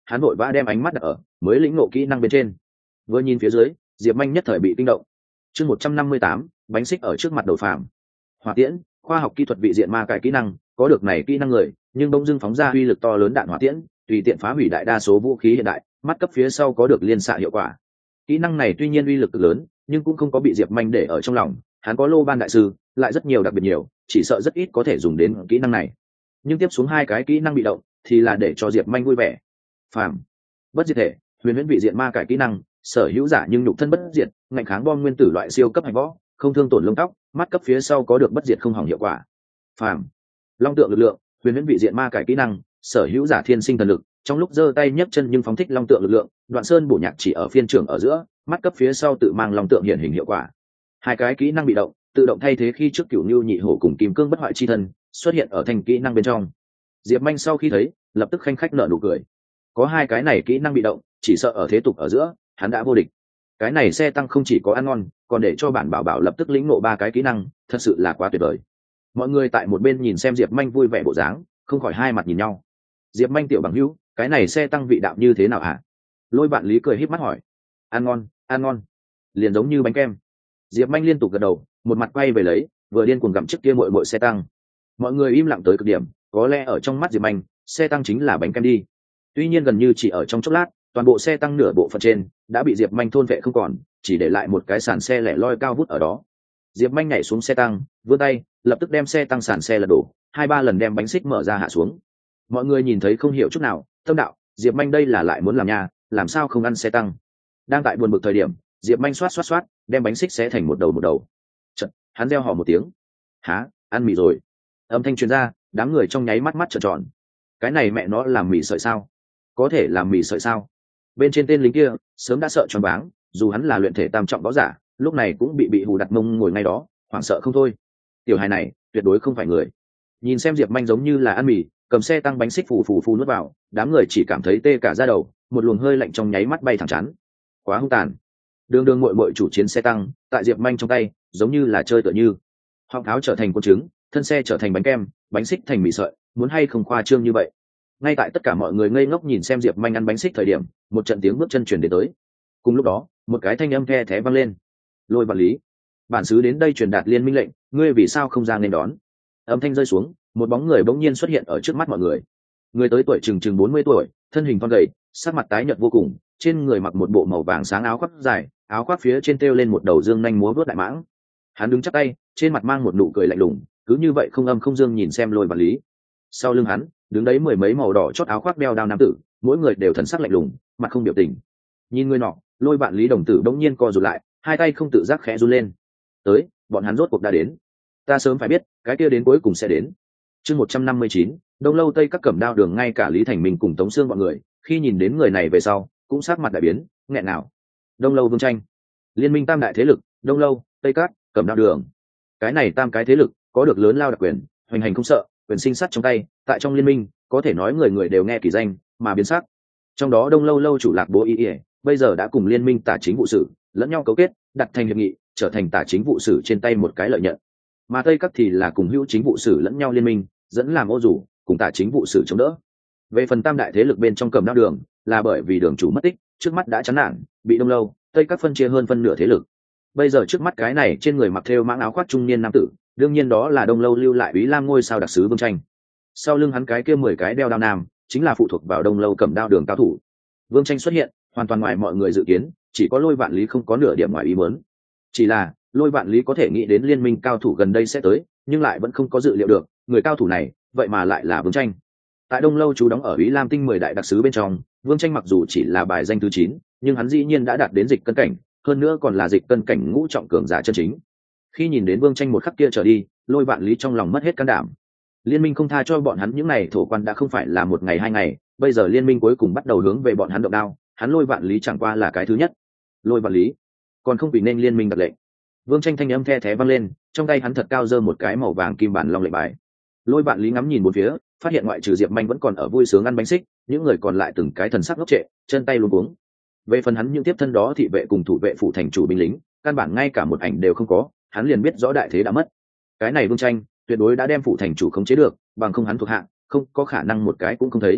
hắn vội vã đem ánh mắt đặt ở mới lĩnh ngộ kỹ năng bên trên. Vừa nhìn phía dưới, Diệp Manh nhất thời bị kinh động. Chương 158, bánh xích ở trước mặt đầu phàm. Hỏa tiễn, khoa học kỹ thuật vị diện ma cải kỹ năng, có được này kỹ năng người, nhưng bỗng dưng phóng ra uy lực to lớn đạn hỏa tiễn, tùy tiện phá hủy đại đa số vũ khí hiện đại, mắt cấp phía sau có được liên xạ hiệu quả. Kỹ năng này tuy nhiên uy lực cực lớn, nhưng cũng không có bị Diệp Manh để ở trong lòng, hắn có lô ban đại sư, lại rất nhiều đặc biệt nhiều, chỉ sợ rất ít có thể dùng đến kỹ năng này. Nhưng tiếp xuống hai cái kỹ năng bị động thì là để cho Diệp Manh vui vẻ. Phàm, bất diệt thể, huyền huyễn vị diện ma cải kỹ năng, sở hữu giả nhưng nhục thân bất diệt, ngạnh kháng bom nguyên tử loại siêu cấp hành võ, không thương tổn lông tóc, mắt cấp phía sau có được bất diệt không hỏng hiệu quả. Phàm, long tượng lực lượng, huyền huyễn vị diện ma cải kỹ năng, sở hữu giả thiên sinh thần lực, trong lúc giơ tay nhấc chân nhưng phóng thích long tượng lực lượng, đoạn sơn bổ nhạc chỉ ở phiên trưởng ở giữa, mắt cấp phía sau tự mang long tượng hiện hình hiệu quả. Hai cái kỹ năng bị động tự động thay thế khi trước cửu lưu nhị hổ cùng kim cương bất hoại chi thân xuất hiện ở thành kỹ năng bên trong. Diệp Manh sau khi thấy lập tức khanh khách nở nụ cười. Có hai cái này kỹ năng bị động, chỉ sợ ở thế tục ở giữa hắn đã vô địch. Cái này xe tăng không chỉ có ăn ngon, còn để cho bản bảo bảo lập tức lĩnh ngộ ba cái kỹ năng, thật sự là quá tuyệt vời. Mọi người tại một bên nhìn xem Diệp Manh vui vẻ bộ dáng, không khỏi hai mặt nhìn nhau. Diệp Manh tiểu bằng hữu, cái này xe tăng vị đạo như thế nào hả? Lôi Bạn Lý cười híp mắt hỏi. Ăn ngon, ăn ngon, liền giống như bánh kem. Diệp Manh liên tục gật đầu, một mặt quay về lấy, vừa điên cuồng gặm chiếc kia muội muội xe tăng. Mọi người im lặng tới cực điểm, có lẽ ở trong mắt Diệp Manh, xe tăng chính là bánh kem đi. Tuy nhiên gần như chỉ ở trong chốc lát, toàn bộ xe tăng nửa bộ phận trên đã bị Diệp Manh thôn vệ không còn, chỉ để lại một cái sàn xe lẻ loi cao vút ở đó. Diệp Manh nhảy xuống xe tăng, vươn tay, lập tức đem xe tăng sàn xe lật đổ, 2-3 lần đem bánh xích mở ra hạ xuống. Mọi người nhìn thấy không hiểu chút nào, tâm đạo, Diệp Manh đây là lại muốn làm nhà, làm sao không ăn xe tăng. Đang tại buồn bực thời điểm, Diệp Manh xoát đem bánh xích xé thành một đầu. Chật, hắn reo hò một tiếng. Hả, ăn mì rồi. Âm thanh truyền ra, đám người trong nháy mắt mắt trợn tròn. Cái này mẹ nó làm mì sợi sao? Có thể làm mì sợi sao? Bên trên tên lính kia sớm đã sợ choáng váng, dù hắn là luyện thể tam trọng võ giả, lúc này cũng bị hù đặt mông ngồi ngay đó, hoảng sợ không thôi. Tiểu hài này tuyệt đối không phải người. Nhìn xem Diệp Manh giống như là ăn mì, cầm xe tăng bánh xích phù nuốt vào, đám người chỉ cảm thấy tê cả da đầu, một luồng hơi lạnh trong nháy mắt bay thẳng chán. Quá hung tàn. Đường muội chủ chiến xe tăng, tại Diệp Manh trong tay, giống như là chơi tựa như. Họng tháo trở thành con trứng, thân xe trở thành bánh kem, bánh xích thành mì sợi, muốn hay không khoa trương như vậy. Ngay tại tất cả mọi người ngây ngốc nhìn xem Diệp Manh ăn bánh xích thời điểm, một trận tiếng bước chân truyền đến tới. Cùng lúc đó, một cái thanh âm the thé vang lên. Lôi Bạn Lý, bản xứ đến đây truyền đạt liên minh lệnh, ngươi vì sao không ra nên đón? Âm thanh rơi xuống, một bóng người bỗng nhiên xuất hiện ở trước mắt mọi người. Người tới tuổi chừng 40 tuổi, thân hình thon gầy, sắc mặt tái nhợt vô cùng, trên người mặc một bộ màu vàng sáng áo khoác dài, áo khoác phía trên treo lên một đầu dương nhanh múa vuốt đại mãng. Hắn đứng chắp tay, trên mặt mang một nụ cười lạnh lùng, cứ như vậy không âm không dương nhìn xem Lôi Bạn Lý. Sau lưng hắn, đứng đấy mười mấy màu đỏ chót áo khoác đeo đao nam tử, mỗi người đều thần sắc lạnh lùng, mặt không biểu tình. Nhìn người nọ, Lôi Bạn Lý đồng tử bỗng nhiên co rụt lại, hai tay không tự giác khẽ run lên. Tới, bọn hắn rốt cuộc đã đến. Ta sớm phải biết, cái kia đến cuối cùng sẽ đến. Chương 159, Đông Lâu Tây các cẩm đao đường, ngay cả Lý Thành Minh cùng Tống Xương bọn người, khi nhìn đến người này về sau, cũng sắc mặt đại biến, nghẹn nào. Đông Lâu Vương Tranh, liên minh tam đại thế lực, Đông Lâu, Tây các, cẩm đao đường. Cái này tam cái thế lực có được lớn lao đặc quyền, hoành hành không sợ, quyền sinh sát trong tay, tại trong liên minh, có thể nói người người đều nghe kỳ danh, mà biến sắc. Trong đó Đông Lâu lâu chủ Lạc Bố Y, bây giờ đã cùng liên minh tả chính vụ sử lẫn nhau cấu kết, đặt thành hiệp nghị, trở thành tả chính vụ sử trên tay một cái lợi nhận. Mà Tây các thì là cùng hữu chính vụ sử lẫn nhau liên minh, dẫn làm ô dù, cùng tả chính vụ sử chống đỡ. Về phần tam đại thế lực bên trong cẩm đao đường, là bởi vì đường chủ mất tích, trước mắt đã chán nản, bị Đông Lâu, Tây các phân chia hơn phân nửa thế lực. Bây giờ trước mắt cái này trên người mặc thêu mãng áo khoác trung niên nam tử, đương nhiên đó là Đông Lâu lưu lại Úy Lam ngôi sao đặc sứ Vương Tranh. Sau lưng hắn cái kia 10 cái đeo đao nam, chính là phụ thuộc vào Đông Lâu cẩm đao đường cao thủ. Vương Tranh xuất hiện, hoàn toàn ngoài mọi người dự kiến, chỉ có Lôi Bạn Lý không có nửa điểm ngoài ý muốn. Chỉ là Lôi Bạn Lý có thể nghĩ đến liên minh cao thủ gần đây sẽ tới, nhưng lại vẫn không có dự liệu được, người cao thủ này, vậy mà lại là Vương Tranh. Tại Đông Lâu chú đóng ở Úy Lam tinh 10 đại đặc sứ bên trong, Vương Tranh mặc dù chỉ là bài danh thứ 9, nhưng hắn dĩ nhiên đã đạt đến dịch cân cảnh, hơn nữa còn là dịch cân cảnh ngũ trọng cường giả chân chính. Khi nhìn đến Vương Tranh một khắc kia trở đi, Lôi Bạn Lý trong lòng mất hết can đảm. Liên minh không tha cho bọn hắn những này thổ quan đã không phải là một ngày hai ngày, bây giờ liên minh cuối cùng bắt đầu hướng về bọn hắn động đao, hắn Lôi Bạn Lý chẳng qua là cái thứ nhất. Lôi Bạn Lý còn không bị nên liên minh đặt lệnh. Vương Tranh thanh âm the thé vang lên, trong tay hắn thật cao giơ một cái màu vàng kim bản long lệnh bài. Lôi Bạn Lý ngắm nhìn bốn phía, phát hiện ngoại trừ Diệp Manh vẫn còn ở vui sướng ăn bánh xích, những người còn lại từng cái thần sắc ngốc trệ, chân tay luống cuống. Về phần hắn những tiếp thân đó thị vệ cùng thủ vệ phụ thành chủ binh lính, căn bản ngay cả một ảnh đều không có, hắn liền biết rõ đại thế đã mất. Cái này Vương Tranh tuyệt đối đã đem phụ thành chủ khống chế được, bằng không hắn thuộc hạ không có khả năng một cái cũng không thấy.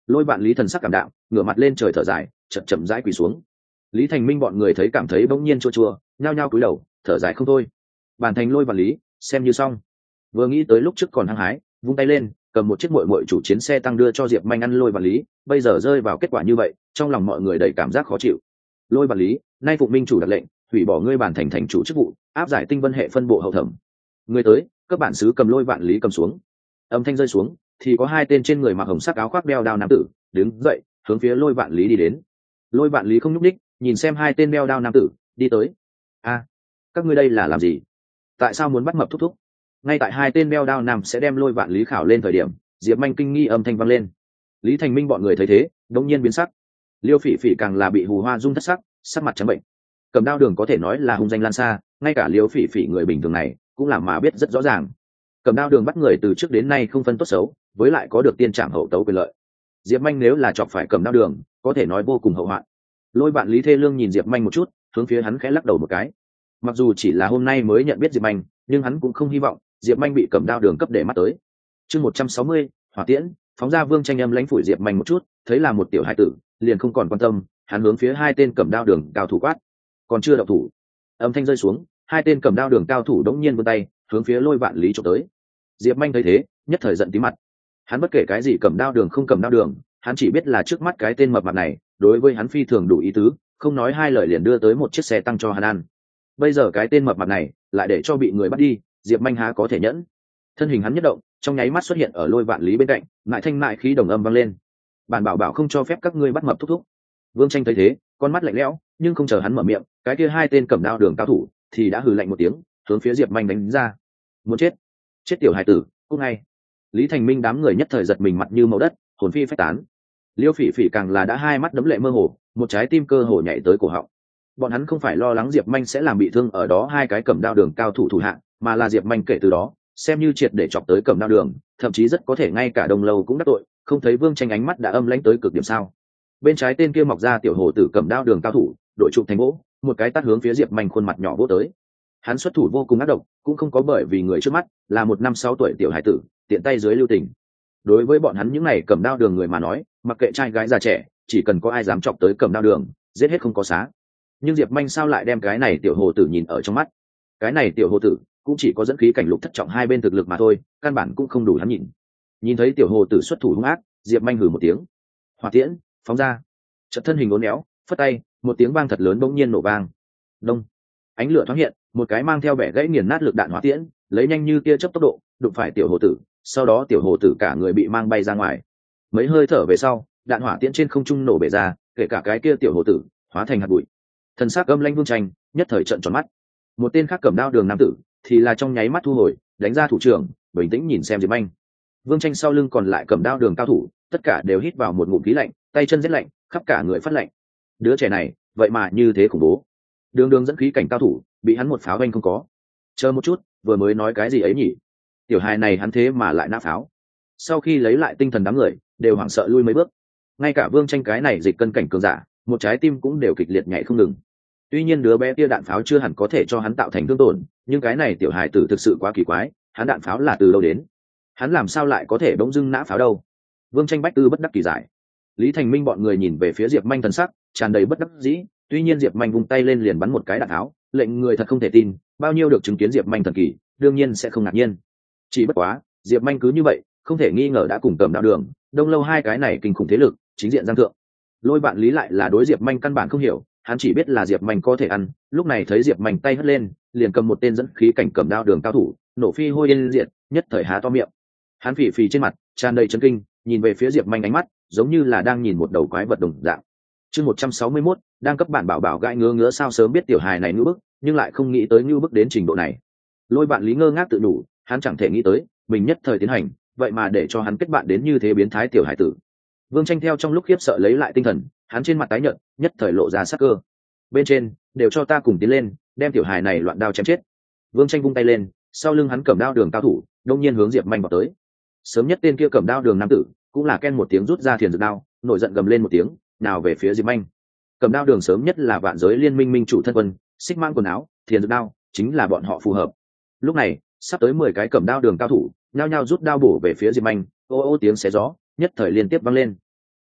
Lôi Vạn Lý thần sắc cảm đạm, ngửa mặt lên trời thở dài, chậm chậm rãi quỳ xuống. Lý Thành Minh bọn người thấy cảm thấy bỗng nhiên chua chua, nhao nhao cúi đầu, thở dài không thôi. Bản thành Lôi Vạn Lý, xem như xong. Vừa nghĩ tới lúc trước còn hăng hái, vung tay lên, cầm một chiếc muội muội chủ chiến xe tăng đưa cho Diệp Manh ăn. Lôi Vạn Lý, bây giờ rơi vào kết quả như vậy, trong lòng mọi người đầy cảm giác khó chịu. Lôi Vạn Lý, nay Phụng Minh chủ đặt lệnh, hủy bỏ ngươi bản thành thành chủ chức vụ, áp giải Tinh Vân hệ phân bộ hậu thẩm. Người tới, các bản xứ cầm Lôi Vạn Lý cầm xuống. Âm thanh rơi xuống, thì có hai tên trên người mặc hồng sắc áo khoác đeo đao nam tử đứng dậy, hướng phía Lôi Vạn Lý đi đến. Lôi Vạn Lý không nhúc nhích, nhìn xem hai tên đeo đao nam tử đi tới. A, các ngươi đây là làm gì? Tại sao muốn bắt mập thúc thúc? Ngay tại hai tên đeo đao nam sẽ đem Lôi Vạn Lý khảo lên thời điểm, Diệp Manh kinh nghi âm thanh vang lên. Lý Thành Minh bọn người thấy thế, đống nhiên biến sắc. Liêu Phỉ Phỉ càng là bị hù hoa rung thất sắc, sắc mặt trắng bệnh. Cầm đao đường có thể nói là hung danh lan xa, ngay cả Liêu Phỉ Phỉ người bình thường này cũng là mà biết rất rõ ràng. Cầm đao đường bắt người từ trước đến nay không phân tốt xấu, với lại có được tiên trảm hậu tấu quyền lợi. Diệp Manh nếu là chọc phải cầm đao đường, có thể nói vô cùng hậu hoạn. Lôi Vạn Lý thê lương nhìn Diệp Manh một chút, hướng phía hắn khẽ lắc đầu một cái. Mặc dù chỉ là hôm nay mới nhận biết Diệp Manh, nhưng hắn cũng không hy vọng Diệp Manh bị cầm đao đường cấp để mắt tới. Chương 160, hỏa tiễn, phóng ra. Vương Tranh âm lãnh phủi Diệp Manh một chút, thấy là một tiểu hải tử, liền không còn quan tâm, hắn hướng phía hai tên cầm đao đường cao thủ quát. Còn chưa động thủ. Âm thanh rơi xuống, hai tên cầm đao đường cao thủ đống nhiên vươn tay, hướng phía Lôi Vạn Lý chụp tới. Diệp Manh thấy thế, nhất thời giận tí mặt. Hắn bất kể cái gì cầm đao đường không cầm đao đường, hắn chỉ biết là trước mắt cái tên mập mạp này đối với hắn phi thường đủ ý tứ, không nói hai lời liền đưa tới một chiếc xe tăng cho hắn ăn. Bây giờ cái tên mập mạp này lại để cho bị người bắt đi, Diệp Manh há có thể nhẫn. Thân hình hắn nhất động, trong nháy mắt xuất hiện ở Lôi Vạn Lý bên cạnh, mại thanh mại khí đồng âm vang lên. Bản bảo bảo không cho phép các ngươi bắt mập thúc thúc. Vương Tranh thấy thế, con mắt lạnh lẽo, nhưng không chờ hắn mở miệng, cái kia hai tên cầm đao đường cao thủ thì đã hừ lạnh một tiếng, hướng phía Diệp Manh đánh ra. Muốn chết, chết tiểu hải tử, cút ngay. Lý Thành Minh đám người nhất thời giật mình mặt như màu đất, hồn phi phách tán. Liêu Phỉ Phỉ càng là đã hai mắt đấm lệ mơ hồ, một trái tim cơ hồ nhảy tới cổ họng. Bọn hắn không phải lo lắng Diệp Manh sẽ làm bị thương ở đó hai cái cầm đao đường cao thủ thủ hạng, mà là Diệp Manh kể từ đó xem như triệt để chọc tới cầm đao đường, thậm chí rất có thể ngay cả Đông Lâu cũng đắc tội. Không thấy Vương Tranh ánh mắt đã âm lãnh tới cực điểm sao? Bên trái tên kia mọc ra tiểu hồ tử cầm đao đường cao thủ, đội trụ thành gỗ, một cái tát hướng phía Diệp Manh khuôn mặt nhỏ vỗ tới. Hắn xuất thủ vô cùng ác độc, cũng không có bởi vì người trước mắt là một năm sáu tuổi tiểu hải tử, tiện tay dưới lưu tình. Đối với bọn hắn những này cầm đao đường người mà nói, mặc kệ trai gái già trẻ, chỉ cần có ai dám chọc tới cầm đao đường, giết hết không có xá. Nhưng Diệp Manh sao lại đem cái này tiểu hồ tử nhìn ở trong mắt? Cái này tiểu hồ tử cũng chỉ có dẫn khí cảnh lục thất trọng hai bên thực lực mà thôi, căn bản cũng không đủ hắn nhìn. Nhìn thấy tiểu hồ tử xuất thủ hung ác, Diệp Manh hừ một tiếng. Hỏa tiễn, phóng ra. Chợt thân hình uốn éo, phất tay, một tiếng vang thật lớn bỗng nhiên nổ vang. Đông. Ánh lửa thoáng hiện, một cái mang theo bẻ gãy nghiền nát lực đạn hỏa tiễn, lấy nhanh như tia chớp tốc độ, đụng phải tiểu hồ tử, sau đó tiểu hồ tử cả người bị mang bay ra ngoài. Mấy hơi thở về sau, đạn hỏa tiễn trên không trung nổ bể ra, kể cả cái kia tiểu hồ tử hóa thành hạt bụi. Thần sắc âm lãnh Vương Tranh nhất thời trợn tròn mắt. Một tên khác cầm đao đường nam tử thì là trong nháy mắt thu hồi, đánh ra thủ trưởng, bình tĩnh nhìn xem Diệp Manh. Vương Tranh sau lưng còn lại cầm đao đường cao thủ, tất cả đều hít vào một ngụm khí lạnh, tay chân rét lạnh, khắp cả người phát lạnh. Đứa trẻ này vậy mà như thế khủng bố. Đường đường dẫn khí cảnh cao thủ bị hắn một pháo anh không có. Chờ một chút, vừa mới nói cái gì ấy nhỉ? Tiểu hài này hắn thế mà lại nã pháo. Sau khi lấy lại tinh thần đám người đều hoảng sợ lui mấy bước. Ngay cả Vương Tranh cái này dịch cân cảnh cường giả, một trái tim cũng đều kịch liệt nhảy không ngừng. Tuy nhiên đứa bé kia đạn pháo chưa hẳn có thể cho hắn tạo thành thương tổn, nhưng cái này tiểu hài tử thực sự quá kỳ quái, hắn đạn pháo là từ đâu đến? Hắn làm sao lại có thể bỗng dưng nã pháo đâu? Vương Tranh bách tư bất đắc kỳ giải. Lý Thành Minh bọn người nhìn về phía Diệp Manh thần sắc tràn đầy bất đắc dĩ, tuy nhiên Diệp Manh vung tay lên liền bắn một cái đạn tháo, lệnh người thật không thể tin, bao nhiêu được chứng kiến Diệp Manh thần kỳ, đương nhiên sẽ không ngạc nhiên. Chỉ bất quá, Diệp Manh cứ như vậy, không thể nghi ngờ đã cùng cầm đạo đường, Đông Lâu hai cái này kinh khủng thế lực, chính diện giang thượng. Lôi Bạn Lý lại là đối Diệp Manh căn bản không hiểu, hắn chỉ biết là Diệp Manh có thể ăn, lúc này thấy Diệp Manh tay hất lên, liền cầm một tên dẫn khí cảnh cầm đao đường cao thủ, nổ phi hôi yên diệt, nhất thời há to miệng. Hắn phì phì trên mặt, tràn đầy chấn kinh, nhìn về phía Diệp Manh ánh mắt, giống như là đang nhìn một đầu quái vật đồng dạng. Chương 161, đang cấp bản bảo bảo gãi ngứa ngứa sao sớm biết tiểu hài này ngưu bức, nhưng lại không nghĩ tới ngưu bức đến trình độ này. Lôi Bạn Lý ngơ ngác tự đủ, hắn chẳng thể nghĩ tới, mình nhất thời tiến hành, vậy mà để cho hắn kết bạn đến như thế biến thái tiểu hải tử. Vương Tranh theo trong lúc khiếp sợ lấy lại tinh thần, hắn trên mặt tái nhợt, nhất thời lộ ra sắc cơ. Bên trên, đều cho ta cùng tiến lên, đem tiểu hài này loạn đao chém chết. Vương Tranh vung tay lên, sau lưng hắn cầm đao đường cao thủ, đông nhiên hướng Diệp Manh vào tới. Sớm nhất tên kia cầm đao đường nam tử, cũng là ken một tiếng rút ra thiền dược đao, nổi giận gầm lên một tiếng, nào về phía Diệp Manh. Cầm đao đường sớm nhất là vạn giới liên minh minh chủ thân quân, xích mang quần áo, thiền dược đao, chính là bọn họ phù hợp. Lúc này, sắp tới 10 cái cầm đao đường cao thủ, nhao nhao rút đao bổ về phía Diệp Manh, ô ô tiếng xé gió, nhất thời liên tiếp vang lên.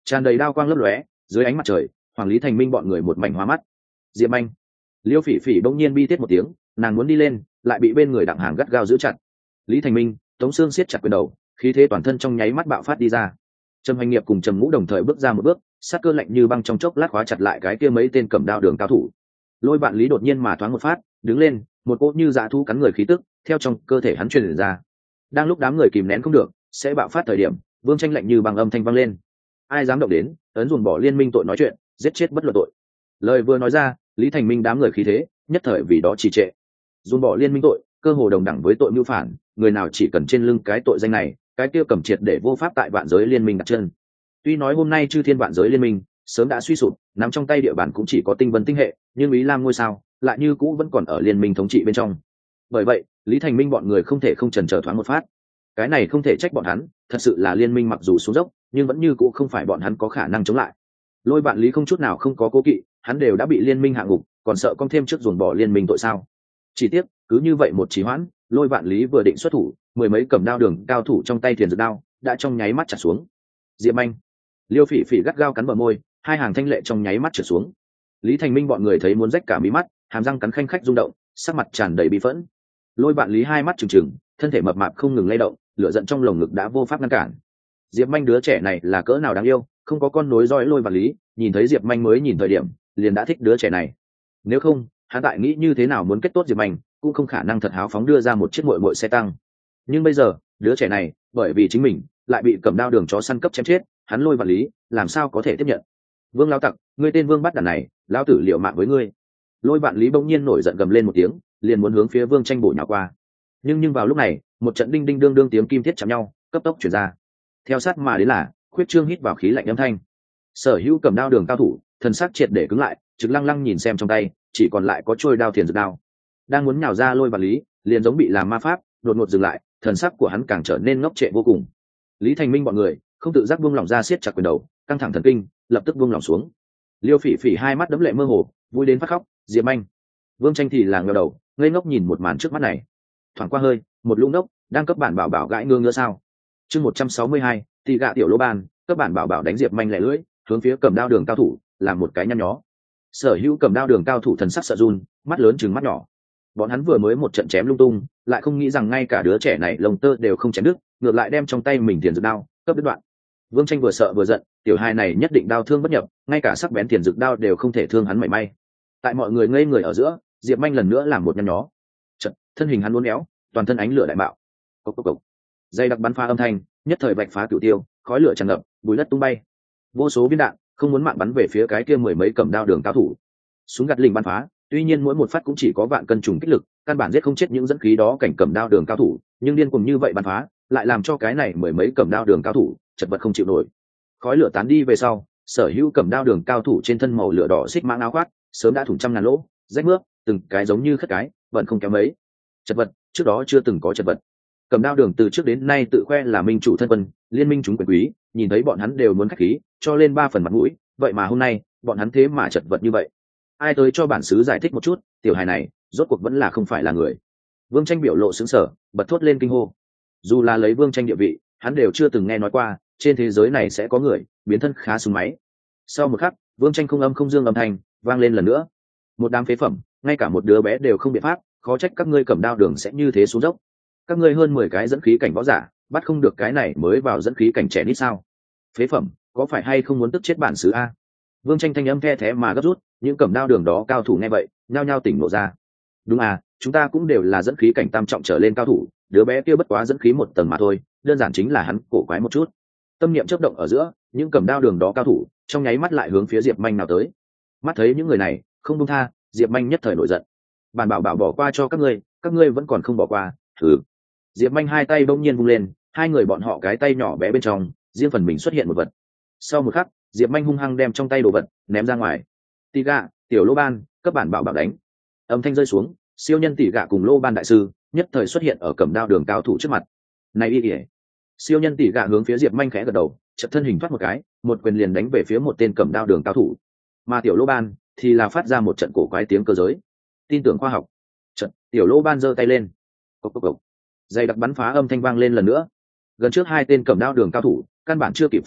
tràn đầy đao quang lấp lóe, dưới ánh mặt trời hoàng lý thành minh bọn người một mảnh hoa mắt. Diệp Anh, Liêu Phỉ Phỉ bỗng nhiên bi tiết một tiếng, nàng muốn đi lên lại bị bên người Đặng Hàng gắt gao giữ chặt. Lý Thành Minh, Tống Sương siết chặt quyền đầu, khí thế toàn thân trong nháy mắt bạo phát đi ra. Trầm Hoành Nghiệp cùng Trầm Ngũ đồng thời bước ra một bước, sát cơ lạnh như băng trong chốc lát khóa chặt lại cái kia mấy tên cầm đao đường cao thủ. Lôi Vạn Lý đột nhiên mà thoáng một phát đứng lên, một cỗ như dã thú cắn người khí tức theo trong cơ thể hắn truyền ra. Đang lúc đám người kìm nén không được sẽ bạo phát thời điểm, Vương Tranh lạnh như băng âm thanh vang lên: ai dám động đến, ấn dùn bỏ liên minh tội nói chuyện, giết chết bất luận tội. Lời vừa nói ra, Lý Thành Minh đám người khí thế nhất thời vì đó trì trệ. Dùn bỏ liên minh tội cơ hồ đồng đẳng với tội mưu phản, người nào chỉ cần trên lưng cái tội danh này, cái kia cầm triệt để vô pháp tại vạn giới liên minh đặt chân. Tuy nói hôm nay chư thiên vạn giới liên minh sớm đã suy sụp, nắm trong tay địa bàn cũng chỉ có tinh vân tinh hệ, nhưng Ý Lam ngôi sao lại như cũ vẫn còn ở liên minh thống trị bên trong. Bởi vậy Lý Thành Minh bọn người không thể không chần chờ thoáng một phát. Cái này không thể trách bọn hắn, thật sự là liên minh mặc dù xuống dốc nhưng vẫn như cũ không phải bọn hắn có khả năng chống lại. Lôi Vạn Lý không chút nào không có cố kỵ, hắn đều đã bị liên minh hạ ngục, còn sợ con thêm trước dồn bỏ liên minh tội sao? Chỉ tiếc cứ như vậy một trì hoãn, Lôi Vạn Lý vừa định xuất thủ, mười mấy cầm đao đường cao thủ trong tay thiền dược đao đã trong nháy mắt chặt xuống. Diệp Anh, Liêu Phỉ Phỉ gắt gao cắn bờ môi, hai hàng thanh lệ trong nháy mắt trượt xuống. Lý Thành Minh bọn người thấy muốn rách cả mí mắt, hàm răng cắn khanh khách rung động, sắc mặt tràn đầy bi phẫn. Lôi Vạn Lý hai mắt trừng trừng, thân thể mập mạp không ngừng lay động, lửa giận trong lồng ngực đã vô pháp ngăn cản. Diệp Anh đứa trẻ này là cỡ nào đáng yêu, không có con nối dõi Lôi Vạn Lý, nhìn thấy Diệp Anh mới nhìn thời điểm liền đã thích đứa trẻ này. Nếu không hắn tại nghĩ như thế nào muốn kết tốt Diệp Anh, cũng không khả năng thật háo phóng đưa ra một chiếc muội muội xe tăng. Nhưng bây giờ đứa trẻ này bởi vì chính mình lại bị cầm đao đường chó săn cấp chém chết, hắn Lôi Vạn Lý làm sao có thể tiếp nhận? Vương lão tặc, ngươi tên Vương bắt đàn này, lão tử liều mạng với ngươi. Lôi Vạn Lý bỗng nhiên nổi giận gầm lên một tiếng, liền muốn hướng phía Vương Tranh bổ nhào qua. Nhưng vào lúc này một trận đinh đinh đương đương tiếng kim thiết chạm nhau cấp tốc chuyển ra, theo sát mà đến là Khuyết Trương hít vào khí lạnh âm thanh. Sở hữu cầm đao đường cao thủ thần sắc triệt để cứng lại, trực lăng lăng nhìn xem trong tay chỉ còn lại có trôi đao thiền dược đao. Đang muốn nhào ra Lôi Vạn Lý liền giống bị làm ma pháp đột ngột dừng lại, thần sắc của hắn càng trở nên ngốc trệ vô cùng. Lý Thành Minh bọn người không tự giác buông lỏng ra, siết chặt quyền đầu, căng thẳng thần kinh lập tức buông lỏng xuống. Liêu Phỉ Phỉ hai mắt đẫm lệ mơ hồ, vui đến phát khóc. Diệp Anh, Vương Tranh thì là ngẩng đầu ngây ngốc nhìn một màn trước mắt này. Thoảng qua hơi một lũ ngốc đang cấp bản bảo bảo gãi ngơ ngỡ sao. Chương 162, Tỳ Gạ Tiểu Lô Ban, cấp bản bảo bảo đánh Diệp Anh lẻ lưỡi, hướng phía cầm đao đường cao thủ làm một cái nhăn nhó. Sở hữu cầm đao đường cao thủ thần sắc sợ run, mắt lớn trừng mắt nhỏ. Bọn hắn vừa mới một trận chém lung tung, lại không nghĩ rằng ngay cả đứa trẻ này lông tơ đều không chém đứt, ngược lại đem trong tay mình tiền dược đao cấp đứt đoạn. Vương Tranh vừa sợ vừa giận, tiểu hai này nhất định đao thương bất nhập, ngay cả sắc bén tiền dược đao đều không thể thương hắn mảy may. Tại mọi người ngây người ở giữa, Diệp Anh lần nữa làm một nhăn nhó. Chợt, thân hình hắn uốn éo, toàn thân ánh lửa đại bạo. Cốc cốc cốc. Dây đặc bắn phá âm thanh, nhất thời vạch phá cửu tiêu, khói lửa tràn ngập, bụi đất tung bay. Vô số viên đạn không muốn mạng bắn về phía cái kia mười mấy cầm đao đường cao thủ. Súng gạt lình bắn phá, tuy nhiên mỗi một phát cũng chỉ có vạn cân trùng kích lực, căn bản giết không chết những dẫn khí đó cảnh cầm đao đường cao thủ, nhưng điên cuồng như vậy bắn phá, lại làm cho cái này mười mấy cầm đao đường cao thủ chật vật không chịu nổi. Khói lửa tán đi về sau, sở hữu cầm đao đường cao thủ trên thân màu lửa đỏ xích mãng áo khoác sớm đã thủng trăm ngàn lỗ, rách mướp, từng cái giống như khất cái, vẫn không kém mấy. Chật vật, trước đó chưa từng có chật vật. Cầm đao đường từ trước đến nay tự khoe là minh chủ thân quân, liên minh chúng quyền quý, nhìn thấy bọn hắn đều muốn khách khí, cho lên 3 phần mặt mũi, vậy mà hôm nay, bọn hắn thế mà chật vật như vậy. Ai tới cho bản xứ giải thích một chút, tiểu hài này, rốt cuộc vẫn là không phải là người. Vương Tranh biểu lộ sững sờ, bật thốt lên kinh hô. Dù là lấy Vương Tranh địa vị, hắn đều chưa từng nghe nói qua, trên thế giới này sẽ có người biến thân khá súng máy. Sau một khắc, Vương Tranh không âm không dương âm thanh vang lên lần nữa. Một đám phế phẩm, ngay cả một đứa bé đều không biện pháp, khó trách các ngươi cầm đao đường sẽ như thế xuống dốc. Các ngươi hơn 10 cái dẫn khí cảnh võ giả, bắt không được cái này mới vào dẫn khí cảnh trẻ nít sao? Phế phẩm, có phải hay không muốn tức chết bản xứ a? Vương Tranh thanh âm the thế mà gấp rút, những cầm đao đường đó cao thủ nghe vậy, nhao nhao tỉnh ngộ ra. Đúng à, chúng ta cũng đều là dẫn khí cảnh tam trọng trở lên cao thủ, đứa bé kia bất quá dẫn khí 1 tầng mà thôi, đơn giản chính là hắn cổ quái một chút. Tâm niệm chớp động ở giữa, những cầm đao đường đó cao thủ trong nháy mắt lại hướng phía Diệp Manh nào tới. Mắt thấy những người này không buông tha, Diệp Manh nhất thời nổi giận. Bản bảo bảo bỏ qua cho các ngươi vẫn còn không bỏ qua, thử. Diệp Manh hai tay bỗng nhiên vung lên, hai người bọn họ cái tay nhỏ bé bên trong riêng phần mình xuất hiện một vật. Sau một khắc, Diệp Manh hung hăng đem trong tay đồ vật ném ra ngoài. Tỷ Gạ, Tiểu Lô Ban, các bản bảo bảo đánh. Âm thanh rơi xuống, siêu nhân Tỷ Gạ cùng Lô Ban đại sư nhất thời xuất hiện ở cầm đao đường cao thủ trước mặt. Này y ỉa. Siêu nhân Tỷ Gạ hướng phía Diệp Manh khẽ gật đầu, chợt thân hình thoát một cái, một quyền liền đánh về phía một tên cầm đao đường cao thủ. Mà Tiểu Lô Ban thì là phát ra một trận cổ quái tiếng cơ giới. Tin tưởng khoa học. Chợt, Tiểu Lô Ban giơ tay lên. Cốc cốc cốc. Dây đặc bắn phá âm thanh vang lên lần nữa. Gần trước hai tên cầm đao đường cao thủ căn bản chưa kịp phản ứng,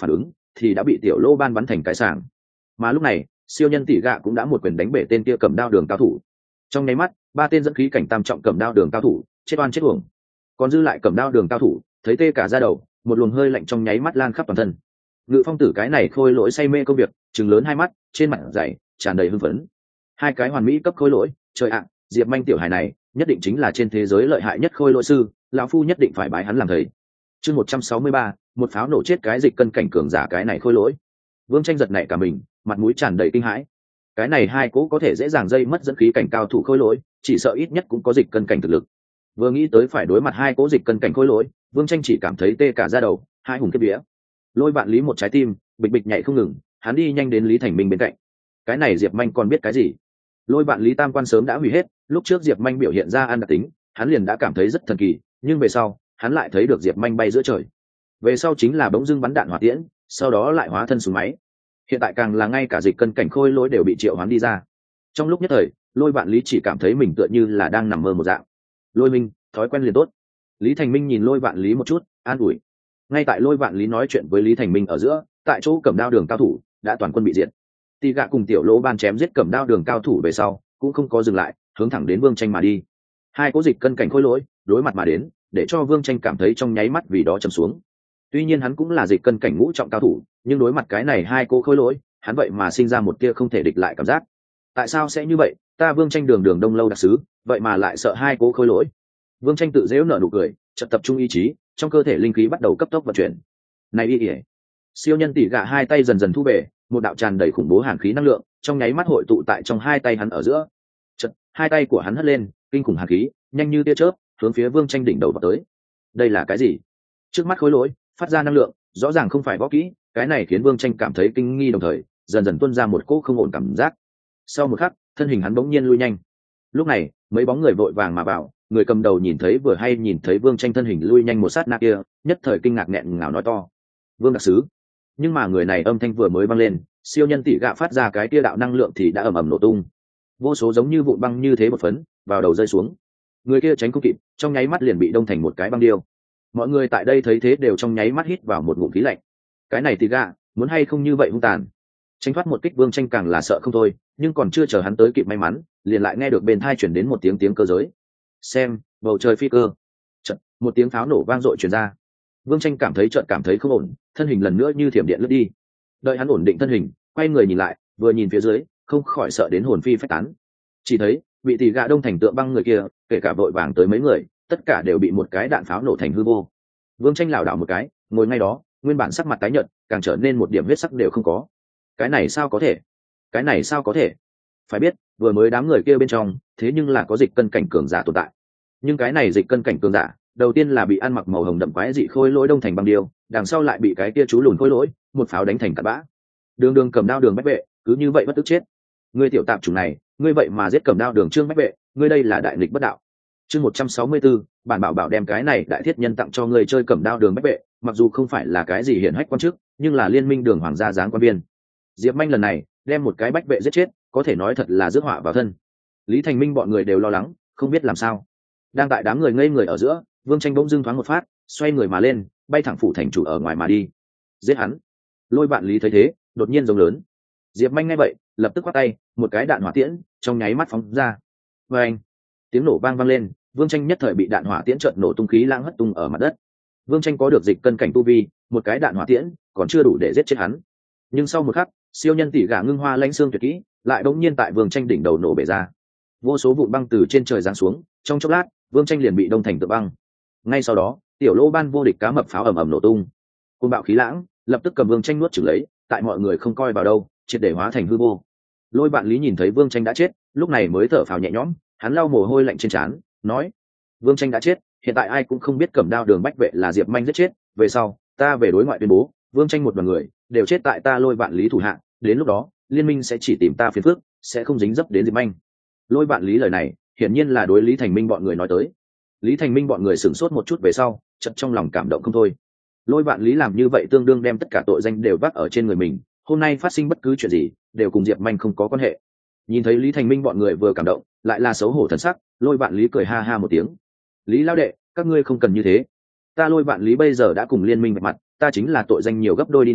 thì đã bị tiểu lô ban bắn thành cái sảng. Mà lúc này siêu nhân tỷ gạ cũng đã một quyền đánh bể tên kia cầm đao đường cao thủ. Trong nháy mắt 3 tên dẫn khí cảnh tam trọng cầm đao đường cao thủ chết oan chết uổng. Còn dư lại cầm đao đường cao thủ thấy tê cả da đầu, một luồng hơi lạnh trong nháy mắt lan khắp toàn thân. Ngự phong tử cái này khôi lỗi say mê công việc, trừng lớn hai mắt, trên mặt dày tràn đầy hưng phấn. Hai cái hoàn mỹ cấp khôi lỗi, trời ạ, Diệp Manh tiểu hài này nhất định chính là trên thế giới lợi hại nhất khôi lỗi sư, lão phu nhất định phải bái hắn làm thầy. Chương 163, một pháo nổ chết cái dịch cân cảnh cường giả cái này khôi lỗi. Vương Tranh giật nảy cả mình, mặt mũi tràn đầy kinh hãi. Cái này hai cố có thể dễ dàng dây mất dẫn khí cảnh cao thủ khôi lỗi, chỉ sợ ít nhất cũng có dịch cân cảnh thực lực. Vừa nghĩ tới phải đối mặt hai cố dịch cân cảnh khôi lỗi, Vương Tranh chỉ cảm thấy tê cả da đầu, hai hùng kiếp vía. Lôi Vạn Lý một trái tim bịch bịch nhảy không ngừng, hắn đi nhanh đến Lý Thành Minh bên cạnh. Cái này Diệp Manh còn biết cái gì? Lôi Vạn Lý tam quan sớm đã hủy hết, lúc trước Diệp Manh biểu hiện ra ăn đặc tính, hắn liền đã cảm thấy rất thần kỳ, nhưng về sau, hắn lại thấy được Diệp Manh bay giữa trời. Về sau chính là bỗng dưng bắn đạn hỏa tiễn, sau đó lại hóa thân súng máy. Hiện tại càng là ngay cả dịch cân cảnh khôi lỗi đều bị triệu hoán đi ra. Trong lúc nhất thời, Lôi Vạn Lý chỉ cảm thấy mình tựa như là đang nằm mơ một dạng. Lôi Minh, thói quen liền tốt. Lý Thành Minh nhìn Lôi Vạn Lý một chút, an ủi. Ngay tại Lôi Vạn Lý nói chuyện với Lý Thành Minh ở giữa, tại chỗ cầm đao đường cao thủ đã toàn quân bị diệt. Tì Gạ cùng tiểu lỗ ban chém giết cầm đao đường cao thủ về sau, cũng không có dừng lại, hướng thẳng đến Vương Tranh mà đi. Hai cố dịch cân cảnh khôi lỗi đối mặt mà đến, để cho Vương Tranh cảm thấy trong nháy mắt vì đó trầm xuống. Tuy nhiên hắn cũng là dịch cân cảnh ngũ trọng cao thủ, nhưng đối mặt cái này hai cô khôi lỗi, hắn vậy mà sinh ra một tia không thể địch lại cảm giác. Tại sao sẽ như vậy? Ta Vương Tranh đường đường đông lâu đặc sứ, vậy mà lại sợ hai cô khôi lỗi. Vương Tranh tự dễu nở nụ cười, chợt tập trung ý chí, trong cơ thể linh khí bắt đầu cấp tốc vận chuyển. Này y ỉa. Siêu nhân tỷ gạ hai tay dần dần thu về, một đạo tràn đầy khủng bố hàn khí năng lượng trong nháy mắt hội tụ tại trong hai tay hắn ở giữa. Chợt, hai tay của hắn hất lên, kinh khủng hàn khí nhanh như tia chớp hướng phía Vương Tranh đỉnh đầu vào tới. Đây là cái gì? Trước mắt khối lỗi phát ra năng lượng, rõ ràng không phải võ kỹ, cái này khiến Vương Tranh cảm thấy kinh nghi, đồng thời dần dần tuôn ra một cỗ không ổn cảm giác. Sau một khắc, thân hình hắn bỗng nhiên lui nhanh. Lúc này, mấy bóng người vội vàng mà vào, người cầm đầu nhìn thấy vừa hay nhìn thấy Vương Tranh thân hình lui nhanh một sát na kia, nhất thời kinh ngạc nghẹn ngào nói to: "Vương đặc sứ!" Nhưng mà người này âm thanh vừa mới vang lên, siêu nhân tỷ gạ phát ra cái tia đạo năng lượng thì đã ầm ầm nổ tung. Vô số giống như vụn băng như thế một phấn vào đầu rơi xuống. Người kia tránh không kịp, trong nháy mắt liền bị đông thành một cái băng điêu. Mọi người tại đây thấy thế đều trong nháy mắt hít vào một ngụm khí lạnh. Cái này tỷ gạ muốn hay không như vậy hung tàn. Tránh thoát một kích Vương Tranh càng là sợ không thôi, nhưng còn chưa chờ hắn tới kịp may mắn, liền lại nghe được bên tai chuyển đến một tiếng cơ giới. Xem, bầu trời phi cơ. Chợt, một tiếng pháo nổ vang dội truyền ra. Vương Tranh cảm thấy không ổn, thân hình lần nữa như thiểm điện lướt đi. Đợi hắn ổn định thân hình, quay người nhìn lại, vừa nhìn phía dưới, không khỏi sợ đến hồn phi phách tán. Chỉ thấy bị tỷ gạ đông thành tượng băng người kia, kể cả vội vàng tới mấy người, tất cả đều bị một cái đạn pháo nổ thành hư vô. Vương Tranh lảo đảo một cái, ngồi ngay đó, nguyên bản sắc mặt tái nhợt, càng trở nên một điểm huyết sắc đều không có. Cái này sao có thể? Cái này sao có thể? Phải biết, vừa mới đám người kia bên trong, thế nhưng là có dịch cân cảnh cường giả tồn tại. Nhưng cái này dịch cân cảnh cường giả, đầu tiên là bị ăn mặc màu hồng đậm quái dị khôi lỗi đông thành băng điêu, đằng sau lại bị cái kia chú lùn khôi lỗi một pháo đánh thành cát bã. Đường đường cầm đao đường bách vệ, cứ như vậy bất tức chết. Ngươi tiểu tạp chủng này, ngươi vậy mà giết cầm đao đường Trương bách vệ, ngươi đây là đại nghịch bất đạo. Chương 164, bản bảo đem cái này đại thiết nhân tặng cho ngươi chơi cầm đao đường bách vệ, mặc dù không phải là cái gì hiển hách quan chức, nhưng là liên minh đường hoàng gia giáng quan viên. Diệp Manh lần này đem một cái bách vệ giết chết, có thể nói thật là rước họa vào thân. Lý Thành Minh bọn người đều lo lắng, không biết làm sao. Đang tại đám người ngây người ở giữa, Vương Tranh bỗng dưng thoáng một phát, xoay người mà lên, bay thẳng phủ thành chủ ở ngoài mà đi. Giết hắn! Lôi Vạn Lý thấy thế, đột nhiên giống lớn. Diệp Manh nghe vậy, lập tức quát tay, một cái đạn hỏa tiễn trong nháy mắt phóng ra. Oeng! Tiếng nổ vang lên, Vương Tranh nhất thời bị đạn hỏa tiễn chợt nổ tung khí lãng hất tung ở mặt đất. Vương Tranh có được dịch cân cảnh tu vi, một cái đạn hỏa tiễn còn chưa đủ để giết chết hắn. Nhưng sau một khắc, siêu nhân tỷ gà ngưng hoa lãnh xương tuyệt kỹ, lại bỗng nhiên tại Vương Tranh đỉnh đầu nổ bể ra. Vô số vụn băng từ trên trời giáng xuống, trong chốc lát, Vương Tranh liền bị đông thành tượng băng. Ngay sau đó, tiểu lô ban vô địch cá mập pháo ầm ầm nổ tung. Cơn bạo khí lãng lập tức cầm Vương Tranh nuốt chửng lấy, tại mọi người không coi vào đâu, triệt để hóa thành hư vô. Lôi Vạn Lý nhìn thấy Vương Tranh đã chết, lúc này mới thở phào nhẹ nhõm, hắn lau mồ hôi lạnh trên trán, nói: Vương Tranh đã chết, hiện tại ai cũng không biết cầm đao đường bách vệ là Diệp Manh giết chết, về sau ta về đối ngoại tuyên bố, Vương Tranh một đoàn người đều chết tại ta Lôi Vạn Lý thủ hạ, đến lúc đó liên minh sẽ chỉ tìm ta phiền phức, sẽ không dính dấp đến Diệp Manh. Lôi Vạn Lý lời này hiển nhiên là đối Lý Thành Minh bọn người nói tới. Lý Thành Minh bọn người sửng sốt một chút về sau, chợt trong lòng cảm động không thôi. Lôi Vạn Lý làm như vậy tương đương đem tất cả tội danh đều vác ở trên người mình, hôm nay phát sinh bất cứ chuyện gì đều cùng Diệp Manh không có quan hệ. Nhìn thấy Lý Thành Minh bọn người vừa cảm động, lại là xấu hổ thần sắc, Lôi Vạn Lý cười ha ha một tiếng. Lý lão đệ, các ngươi không cần như thế. Ta Lôi Vạn Lý bây giờ đã cùng liên minh vạch mặt, ta chính là tội danh nhiều gấp đôi đi nữa,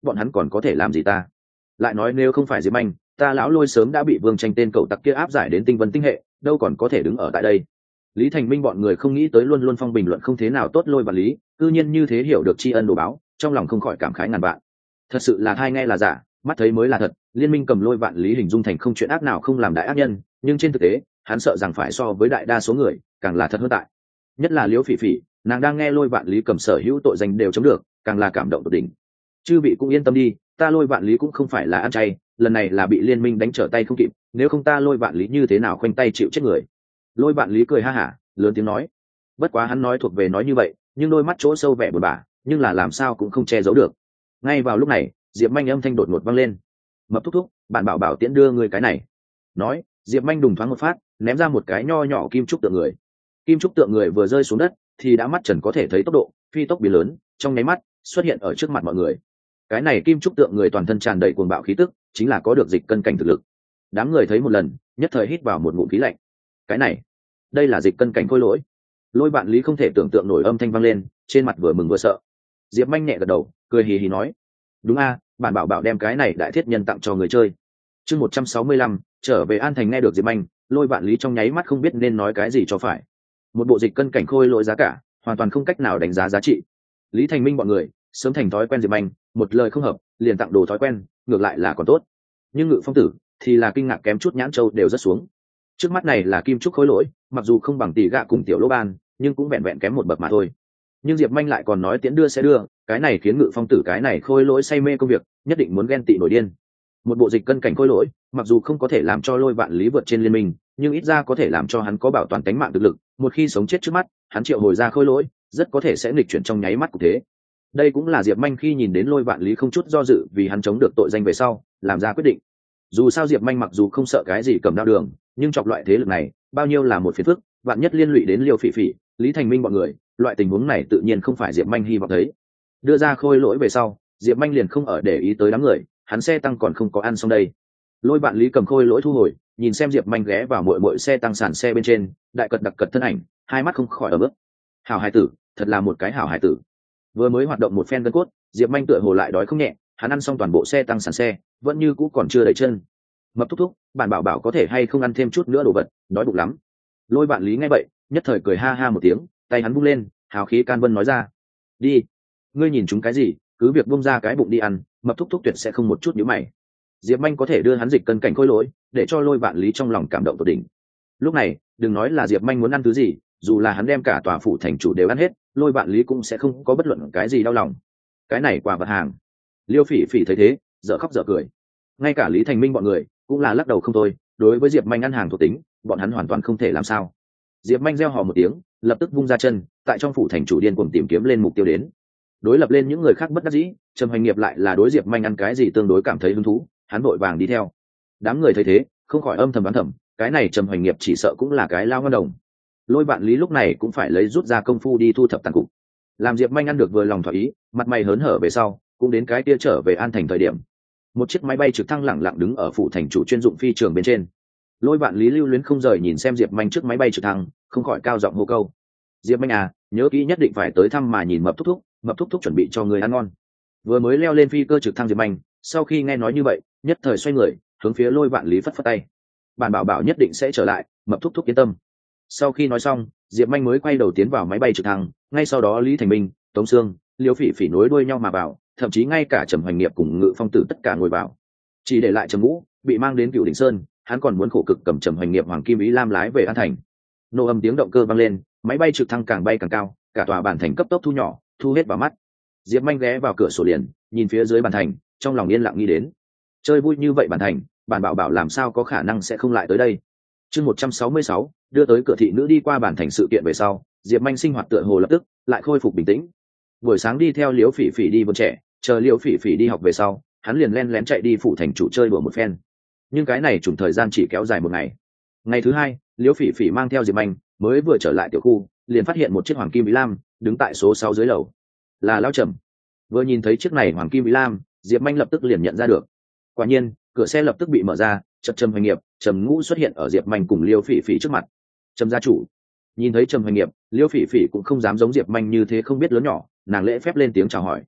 bọn hắn còn có thể làm gì ta? Lại nói nếu không phải Diệp Anh, ta lão Lôi sớm đã bị Vương Tranh tên cậu tặc kia áp giải đến tinh vân tinh hệ, đâu còn có thể đứng ở tại đây. Lý Thành Minh bọn người không nghĩ tới luôn luôn phong bình luận không thế nào tốt Lôi Vạn Lý, tự nhiên như thế hiểu được tri ân đồ báo, trong lòng không khỏi cảm khái ngàn vạn. Thật sự là thai nghe là giả, mắt thấy mới là thật. Liên minh cầm Lôi Vạn Lý hình dung thành không chuyện ác nào không làm đại ác nhân, nhưng trên thực tế hắn sợ rằng phải so với đại đa số người càng là thật hơn tại. Nhất là Liễu Phỉ Phỉ, nàng đang nghe Lôi Vạn Lý cầm sở hữu tội danh đều chống được, càng là cảm động tột đỉnh. Chư vị cũng yên tâm đi, ta Lôi Vạn Lý cũng không phải là ăn chay, lần này là bị liên minh đánh trở tay không kịp, nếu không ta Lôi Vạn Lý như thế nào khoanh tay chịu chết người. Lôi Vạn Lý cười ha hả, lớn tiếng nói. Bất quá hắn nói thuộc về nói như vậy, nhưng đôi mắt chỗ sâu vẻ buồn bã, nhưng là làm sao cũng không che giấu được. Ngay vào lúc này, Diệp Manh âm thanh đột ngột vang lên. Mập thúc thúc, bạn bảo bảo tiễn đưa người cái này. Nói, Diệp Manh đùng thoáng một phát, ném ra một cái nho nhỏ kim trúc tượng người. Kim trúc tượng người vừa rơi xuống đất, thì đã mắt trần có thể thấy tốc độ phi tốc biến lớn, trong nháy mắt xuất hiện ở trước mặt mọi người. Cái này kim trúc tượng người toàn thân tràn đầy cuồng bạo khí tức, chính là có được dịch cân cảnh thực lực. Đám người thấy một lần, nhất thời hít vào một ngụm khí lạnh. Cái này, đây là dịch cân cảnh khôi lỗi. Lôi Vạn Lý không thể tưởng tượng nổi âm thanh vang lên, trên mặt vừa mừng vừa sợ. Diệp Manh nhẹ gật đầu, cười hì hì nói: đúng a, bản bảo bảo đem cái này đại thiết nhân tặng cho người chơi. Chương 165, trở về An Thành. Nghe được Diệp Manh, Lôi Vạn Lý trong nháy mắt không biết nên nói cái gì cho phải. Một bộ dịch cân cảnh khôi lỗi giá cả, hoàn toàn không cách nào đánh giá giá trị. Lý Thành Minh bọn người sớm thành thói quen Diệp Manh, một lời không hợp liền tặng đồ thói quen, ngược lại là còn tốt. Nhưng Ngự Phong Tử thì là kinh ngạc kém chút nhãn châu đều rất xuống. Trước mắt này là kim trúc khôi lỗi, mặc dù không bằng Tỷ Gạ cùng Tiểu Lỗ Ban, nhưng cũng vẹn vẹn kém một bậc mà thôi. Nhưng Diệp Manh lại còn nói tiễn đưa sẽ đưa, cái này khiến Ngự Phong Tử cái này khôi lỗi say mê công việc, nhất định muốn ghen tị nổi điên. Một bộ dịch cân cảnh khôi lỗi, mặc dù không có thể làm cho Lôi Vạn Lý vượt trên liên minh, nhưng ít ra có thể làm cho hắn có bảo toàn tính mạng thực lực, một khi sống chết trước mắt, hắn triệu hồi ra khôi lỗi, rất có thể sẽ nghịch chuyển trong nháy mắt của thế. Đây cũng là Diệp Manh khi nhìn đến Lôi Vạn Lý không chút do dự vì hắn chống được tội danh về sau, làm ra quyết định. Dù sao Diệp Manh mặc dù không sợ cái gì cầm đao đường, nhưng chọc loại thế lực này, bao nhiêu là một phiền phức, vạn nhất liên lụy đến Liêu Phỉ Phỉ, Lý Thành Minh bọn người, loại tình huống này tự nhiên không phải Diệp Manh hy vọng thấy. Đưa ra khôi lỗi về sau, Diệp Manh liền không ở để ý tới đám người, hắn xe tăng còn không có ăn xong đây. Lôi Vạn Lý cầm khôi lỗi thu hồi, nhìn xem Diệp Manh ghé vào muội xe tăng sàn xe bên trên, đại cật đặc cật thân ảnh, hai mắt không khỏi ở bước. Hảo hải tử, thật là một cái hảo hải tử. Vừa mới hoạt động một phen gân cốt, Diệp Manh tựa hồ lại đói không nhẹ, hắn ăn xong toàn bộ xe tăng sàn xe, vẫn như cũ còn chưa đầy chân. Mập thúc thúc, bạn bảo bảo có thể hay không ăn thêm chút nữa đồ vật, đói bụng lắm. Lôi Vạn Lý nghe vậy, nhất thời cười ha ha một tiếng, tay hắn vung lên, hào khí can vân nói ra: đi, ngươi nhìn chúng cái gì, cứ việc bung ra cái bụng đi ăn, mập thúc thúc tuyệt sẽ không một chút nhíu mày. Diệp Manh có thể đưa hắn dịch cân cảnh khôi lỗi, để cho Lôi Vạn Lý trong lòng cảm động tột đỉnh. Lúc này, đừng nói là Diệp Manh muốn ăn thứ gì, dù là hắn đem cả tòa phủ thành chủ đều ăn hết, Lôi Vạn Lý cũng sẽ không có bất luận cái gì đau lòng. Cái này quà vật hàng. Liêu Phỉ Phỉ thấy thế, dở khóc dở cười. Ngay cả Lý Thành Minh bọn người cũng là lắc đầu không thôi, đối với Diệp Manh ăn hàng thuộc tính, bọn hắn hoàn toàn không thể làm sao. Diệp Manh reo hò một tiếng, lập tức vung ra chân, tại trong phủ thành chủ điên cuồng tìm kiếm lên mục tiêu đến. Đối lập lên những người khác bất đắc dĩ, Trầm Hoành Nghiệp lại là đối Diệp Manh ăn cái gì tương đối cảm thấy hứng thú, hắn vội vàng đi theo. Đám người thấy thế, không khỏi âm thầm đoán thầm, cái này Trầm Hoành Nghiệp chỉ sợ cũng là cái lao ngon đồng. Lôi Vạn Lý lúc này cũng phải lấy rút ra công phu đi thu thập tàn cục. Làm Diệp Manh ăn được vừa lòng thỏa ý, mặt mày hớn hở về sau, cũng đến cái kia trở về An Thành thời điểm. Một chiếc máy bay trực thăng lẳng lặng đứng ở phủ thành chủ chuyên dụng phi trường bên trên. Lôi Vạn Lý lưu luyến không rời nhìn xem Diệp Manh trước máy bay trực thăng, không khỏi cao giọng hô câu: Diệp Manh à, nhớ kỹ nhất định phải tới thăm mà nhìn Mập thúc thúc, Mập thúc thúc chuẩn bị cho người ăn ngon. Vừa mới leo lên phi cơ trực thăng Diệp Manh, sau khi nghe nói như vậy, nhất thời xoay người hướng phía Lôi Vạn Lý phất phất tay: bản bảo bảo nhất định sẽ trở lại, Mập thúc thúc yên tâm. Sau khi nói xong, Diệp Manh mới quay đầu tiến vào máy bay trực thăng, ngay sau đó Lý Thành Minh, Tống Sương, Liêu Phỉ Phỉ nối đuôi nhau mà vào, thậm chí ngay cả Trầm Hoành Nghiệp cùng Ngự Phong Tử tất cả ngồi vào, chỉ để lại Trầm Ngũ bị mang đến Cửu Đỉnh Sơn, hắn còn muốn khổ cực cầm Trầm Hoành Nghiệp Hoàng Kim Ý Lam lái về An Thành. Nổ âm tiếng động cơ vang lên, máy bay trực thăng càng bay càng cao, cả tòa bản thành cấp tốc thu nhỏ, thu hết vào mắt. Diệp Manh ghé vào cửa sổ liền, nhìn phía dưới bản thành, trong lòng yên lặng nghĩ đến: chơi vui như vậy bản thành, bản bảo bảo làm sao có khả năng sẽ không lại tới đây. Chương 166, đưa tới cửa thị nữ đi qua bản thành sự kiện về sau, Diệp Manh sinh hoạt tựa hồ lập tức lại khôi phục bình tĩnh. Buổi sáng đi theo Liễu Phỉ Phỉ đi vườn trẻ, chờ Liễu Phỉ Phỉ đi học về sau, hắn liền len lén chạy đi phủ thành chủ chơi đùa một phen. Nhưng cái này trùng thời gian chỉ kéo dài một ngày. Ngày thứ hai, Liễu Phỉ Phỉ mang theo Diệp Manh mới vừa trở lại tiểu khu, liền phát hiện một chiếc Hoàng Kim Ý Lam đứng tại số 6 dưới lầu. Là Lão Trầm. Vừa nhìn thấy chiếc này Hoàng Kim Ý Lam, Diệp Manh lập tức liền nhận ra được. Quả nhiên, cửa xe lập tức bị mở ra, Trầm Hoành Nghiệp, Trầm Ngũ xuất hiện ở Diệp Manh cùng Liêu Phỉ Phỉ trước mặt. Trầm gia chủ. Nhìn thấy Trầm Hoành Nghiệp, Liêu Phỉ Phỉ cũng không dám giống Diệp Manh như thế không biết lớn nhỏ, nàng lễ phép lên tiếng chào hỏi.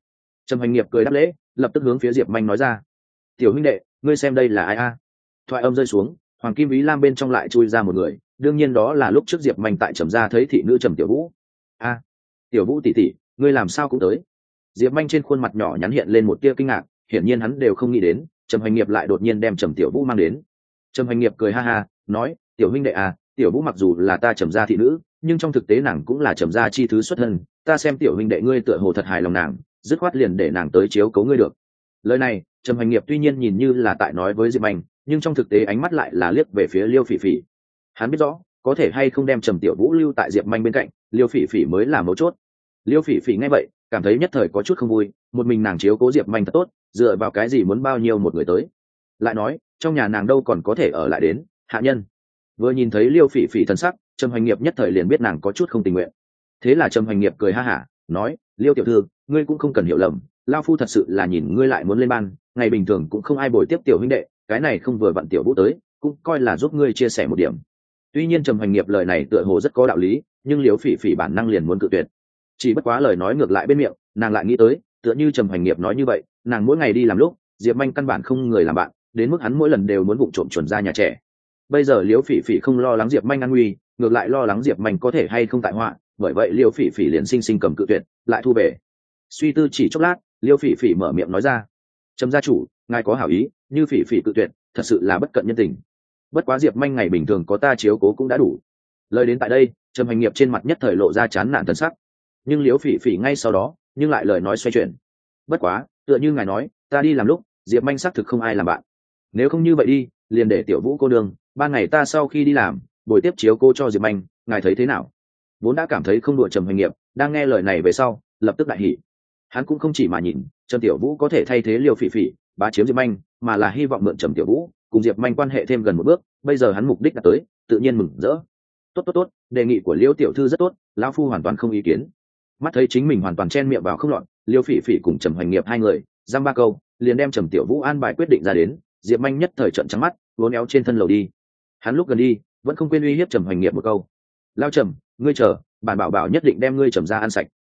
Trầm Hoành Nghiệp cười đáp lễ, lập tức hướng phía Diệp Manh nói ra: tiểu huynh đệ, ngươi xem đây là ai a? Thoại âm rơi xuống, hoàng kim ý lam bên trong lại chui ra một người, đương nhiên đó là lúc trước Diệp Manh tại Trầm gia thấy thị nữ Trầm Tiểu Vũ. A, Tiểu Vũ tỷ tỷ, ngươi làm sao cũng tới? Diệp Manh trên khuôn mặt nhỏ nhắn hiện lên một tia kinh ngạc, hiển nhiên hắn đều không nghĩ đến Trầm Hoành Nghiệp lại đột nhiên đem Trầm Tiểu Vũ mang đến. Trầm Hoành Nghiệp cười ha ha, nói: tiểu huynh đệ à, Tiểu Vũ mặc dù là ta Trầm gia thị nữ, nhưng trong thực tế nàng cũng là Trầm gia chi thứ xuất thân, ta xem tiểu huynh đệ ngươi tựa hồ thật hài lòng nàng, dứt khoát liền để nàng tới chiếu cố ngươi được. Lời này Trầm Hoành Nghiệp tuy nhiên nhìn như là tại nói với Diệp Manh, nhưng trong thực tế ánh mắt lại là liếc về phía Liêu Phỉ Phỉ. Hắn biết rõ có thể hay không đem Trầm Tiểu Vũ lưu tại Diệp Manh bên cạnh, Liêu Phỉ Phỉ mới là mấu chốt. Liêu Phỉ Phỉ nghe vậy cảm thấy nhất thời có chút không vui, một mình nàng chiếu cố Diệp Manh thật tốt, dựa vào cái gì muốn bao nhiêu một người tới? Lại nói trong nhà nàng đâu còn có thể ở lại đến hạ nhân. Vừa nhìn thấy Liêu Phỉ Phỉ thân sắc, Trầm Hoành Nghiệp nhất thời liền biết nàng có chút không tình nguyện. Thế là Trầm Hoành Nghiệp cười ha hả, nói: Liêu tiểu thư, ngươi cũng không cần hiểu lầm, lao phu thật sự là nhìn ngươi lại muốn lên ban, ngày bình thường cũng không ai bồi tiếp tiểu huynh đệ, cái này không vừa vặn Tiểu Vũ tới, cũng coi là giúp ngươi chia sẻ một điểm. Tuy nhiên Trầm Hoành Nghiệp lời này tựa hồ rất có đạo lý, nhưng Liêu Phỉ Phỉ bản năng liền muốn cự tuyệt. Chỉ bất quá lời nói ngược lại bên miệng, nàng lại nghĩ tới, tựa như Trầm Hoành Nghiệp nói như vậy, nàng mỗi ngày đi làm lúc, Diệp Manh căn bản không người làm bạn, đến mức hắn mỗi lần đều muốn vụng trộm chuẩn ra nhà trẻ. Bây giờ Liêu Phỉ Phỉ không lo lắng Diệp Manh an nguy, ngược lại lo lắng Diệp Manh có thể hay không tại họa, bởi vậy Liêu Phỉ Phỉ liền sinh sinh cầm cự tuyệt, lại thu về. Suy tư chỉ chốc lát, Liêu Phỉ Phỉ mở miệng nói ra: Trầm gia chủ, ngài có hảo ý, như Phỉ Phỉ cự tuyệt, thật sự là bất cận nhân tình. Bất quá Diệp Manh ngày bình thường có ta chiếu cố cũng đã đủ. Lời đến tại đây, Trầm Hoành Nghiệp trên mặt nhất thời lộ ra chán nản thần sắc. Nhưng Liêu Phỉ Phỉ ngay sau đó nhưng lại lời nói xoay chuyển: bất quá tựa như ngài nói, ta đi làm lúc Diệp Manh xác thực không ai làm bạn, nếu không như vậy đi, liền để Tiểu Vũ cô đương ban ngày ta sau khi đi làm buổi tiếp chiếu cô cho Diệp Manh, ngài thấy thế nào? Vốn đã cảm thấy không đùa Trầm Hoành Nghiệp đang nghe lời này về sau lập tức đại hỉ. Hắn cũng không chỉ mà nhìn Trầm Tiểu Vũ có thể thay thế Liêu Phỉ Phỉ bá chiếm Diệp Manh, mà là hy vọng mượn Trầm Tiểu Vũ cùng Diệp Manh quan hệ thêm gần một bước. Bây giờ hắn mục đích đã tới, tự nhiên mừng rỡ. Tốt, đề nghị của Liêu tiểu thư rất tốt, lão phu hoàn toàn không ý kiến. Mắt thấy chính mình hoàn toàn chen miệng vào không lọt, Liêu Phỉ Phỉ cùng Trầm Hoành Nghiệp hai người giam ba câu liền đem Trầm Tiểu Vũ an bài quyết định ra đến. Diệp Manh nhất thời trợn trắng mắt, uốn éo trên thân lầu đi. Hắn lúc gần đi vẫn không quên uy hiếp Trầm Hoành Nghiệp một câu: lao Trầm, ngươi chờ, bản bảo bảo nhất định đem ngươi Trầm ra ăn sạch.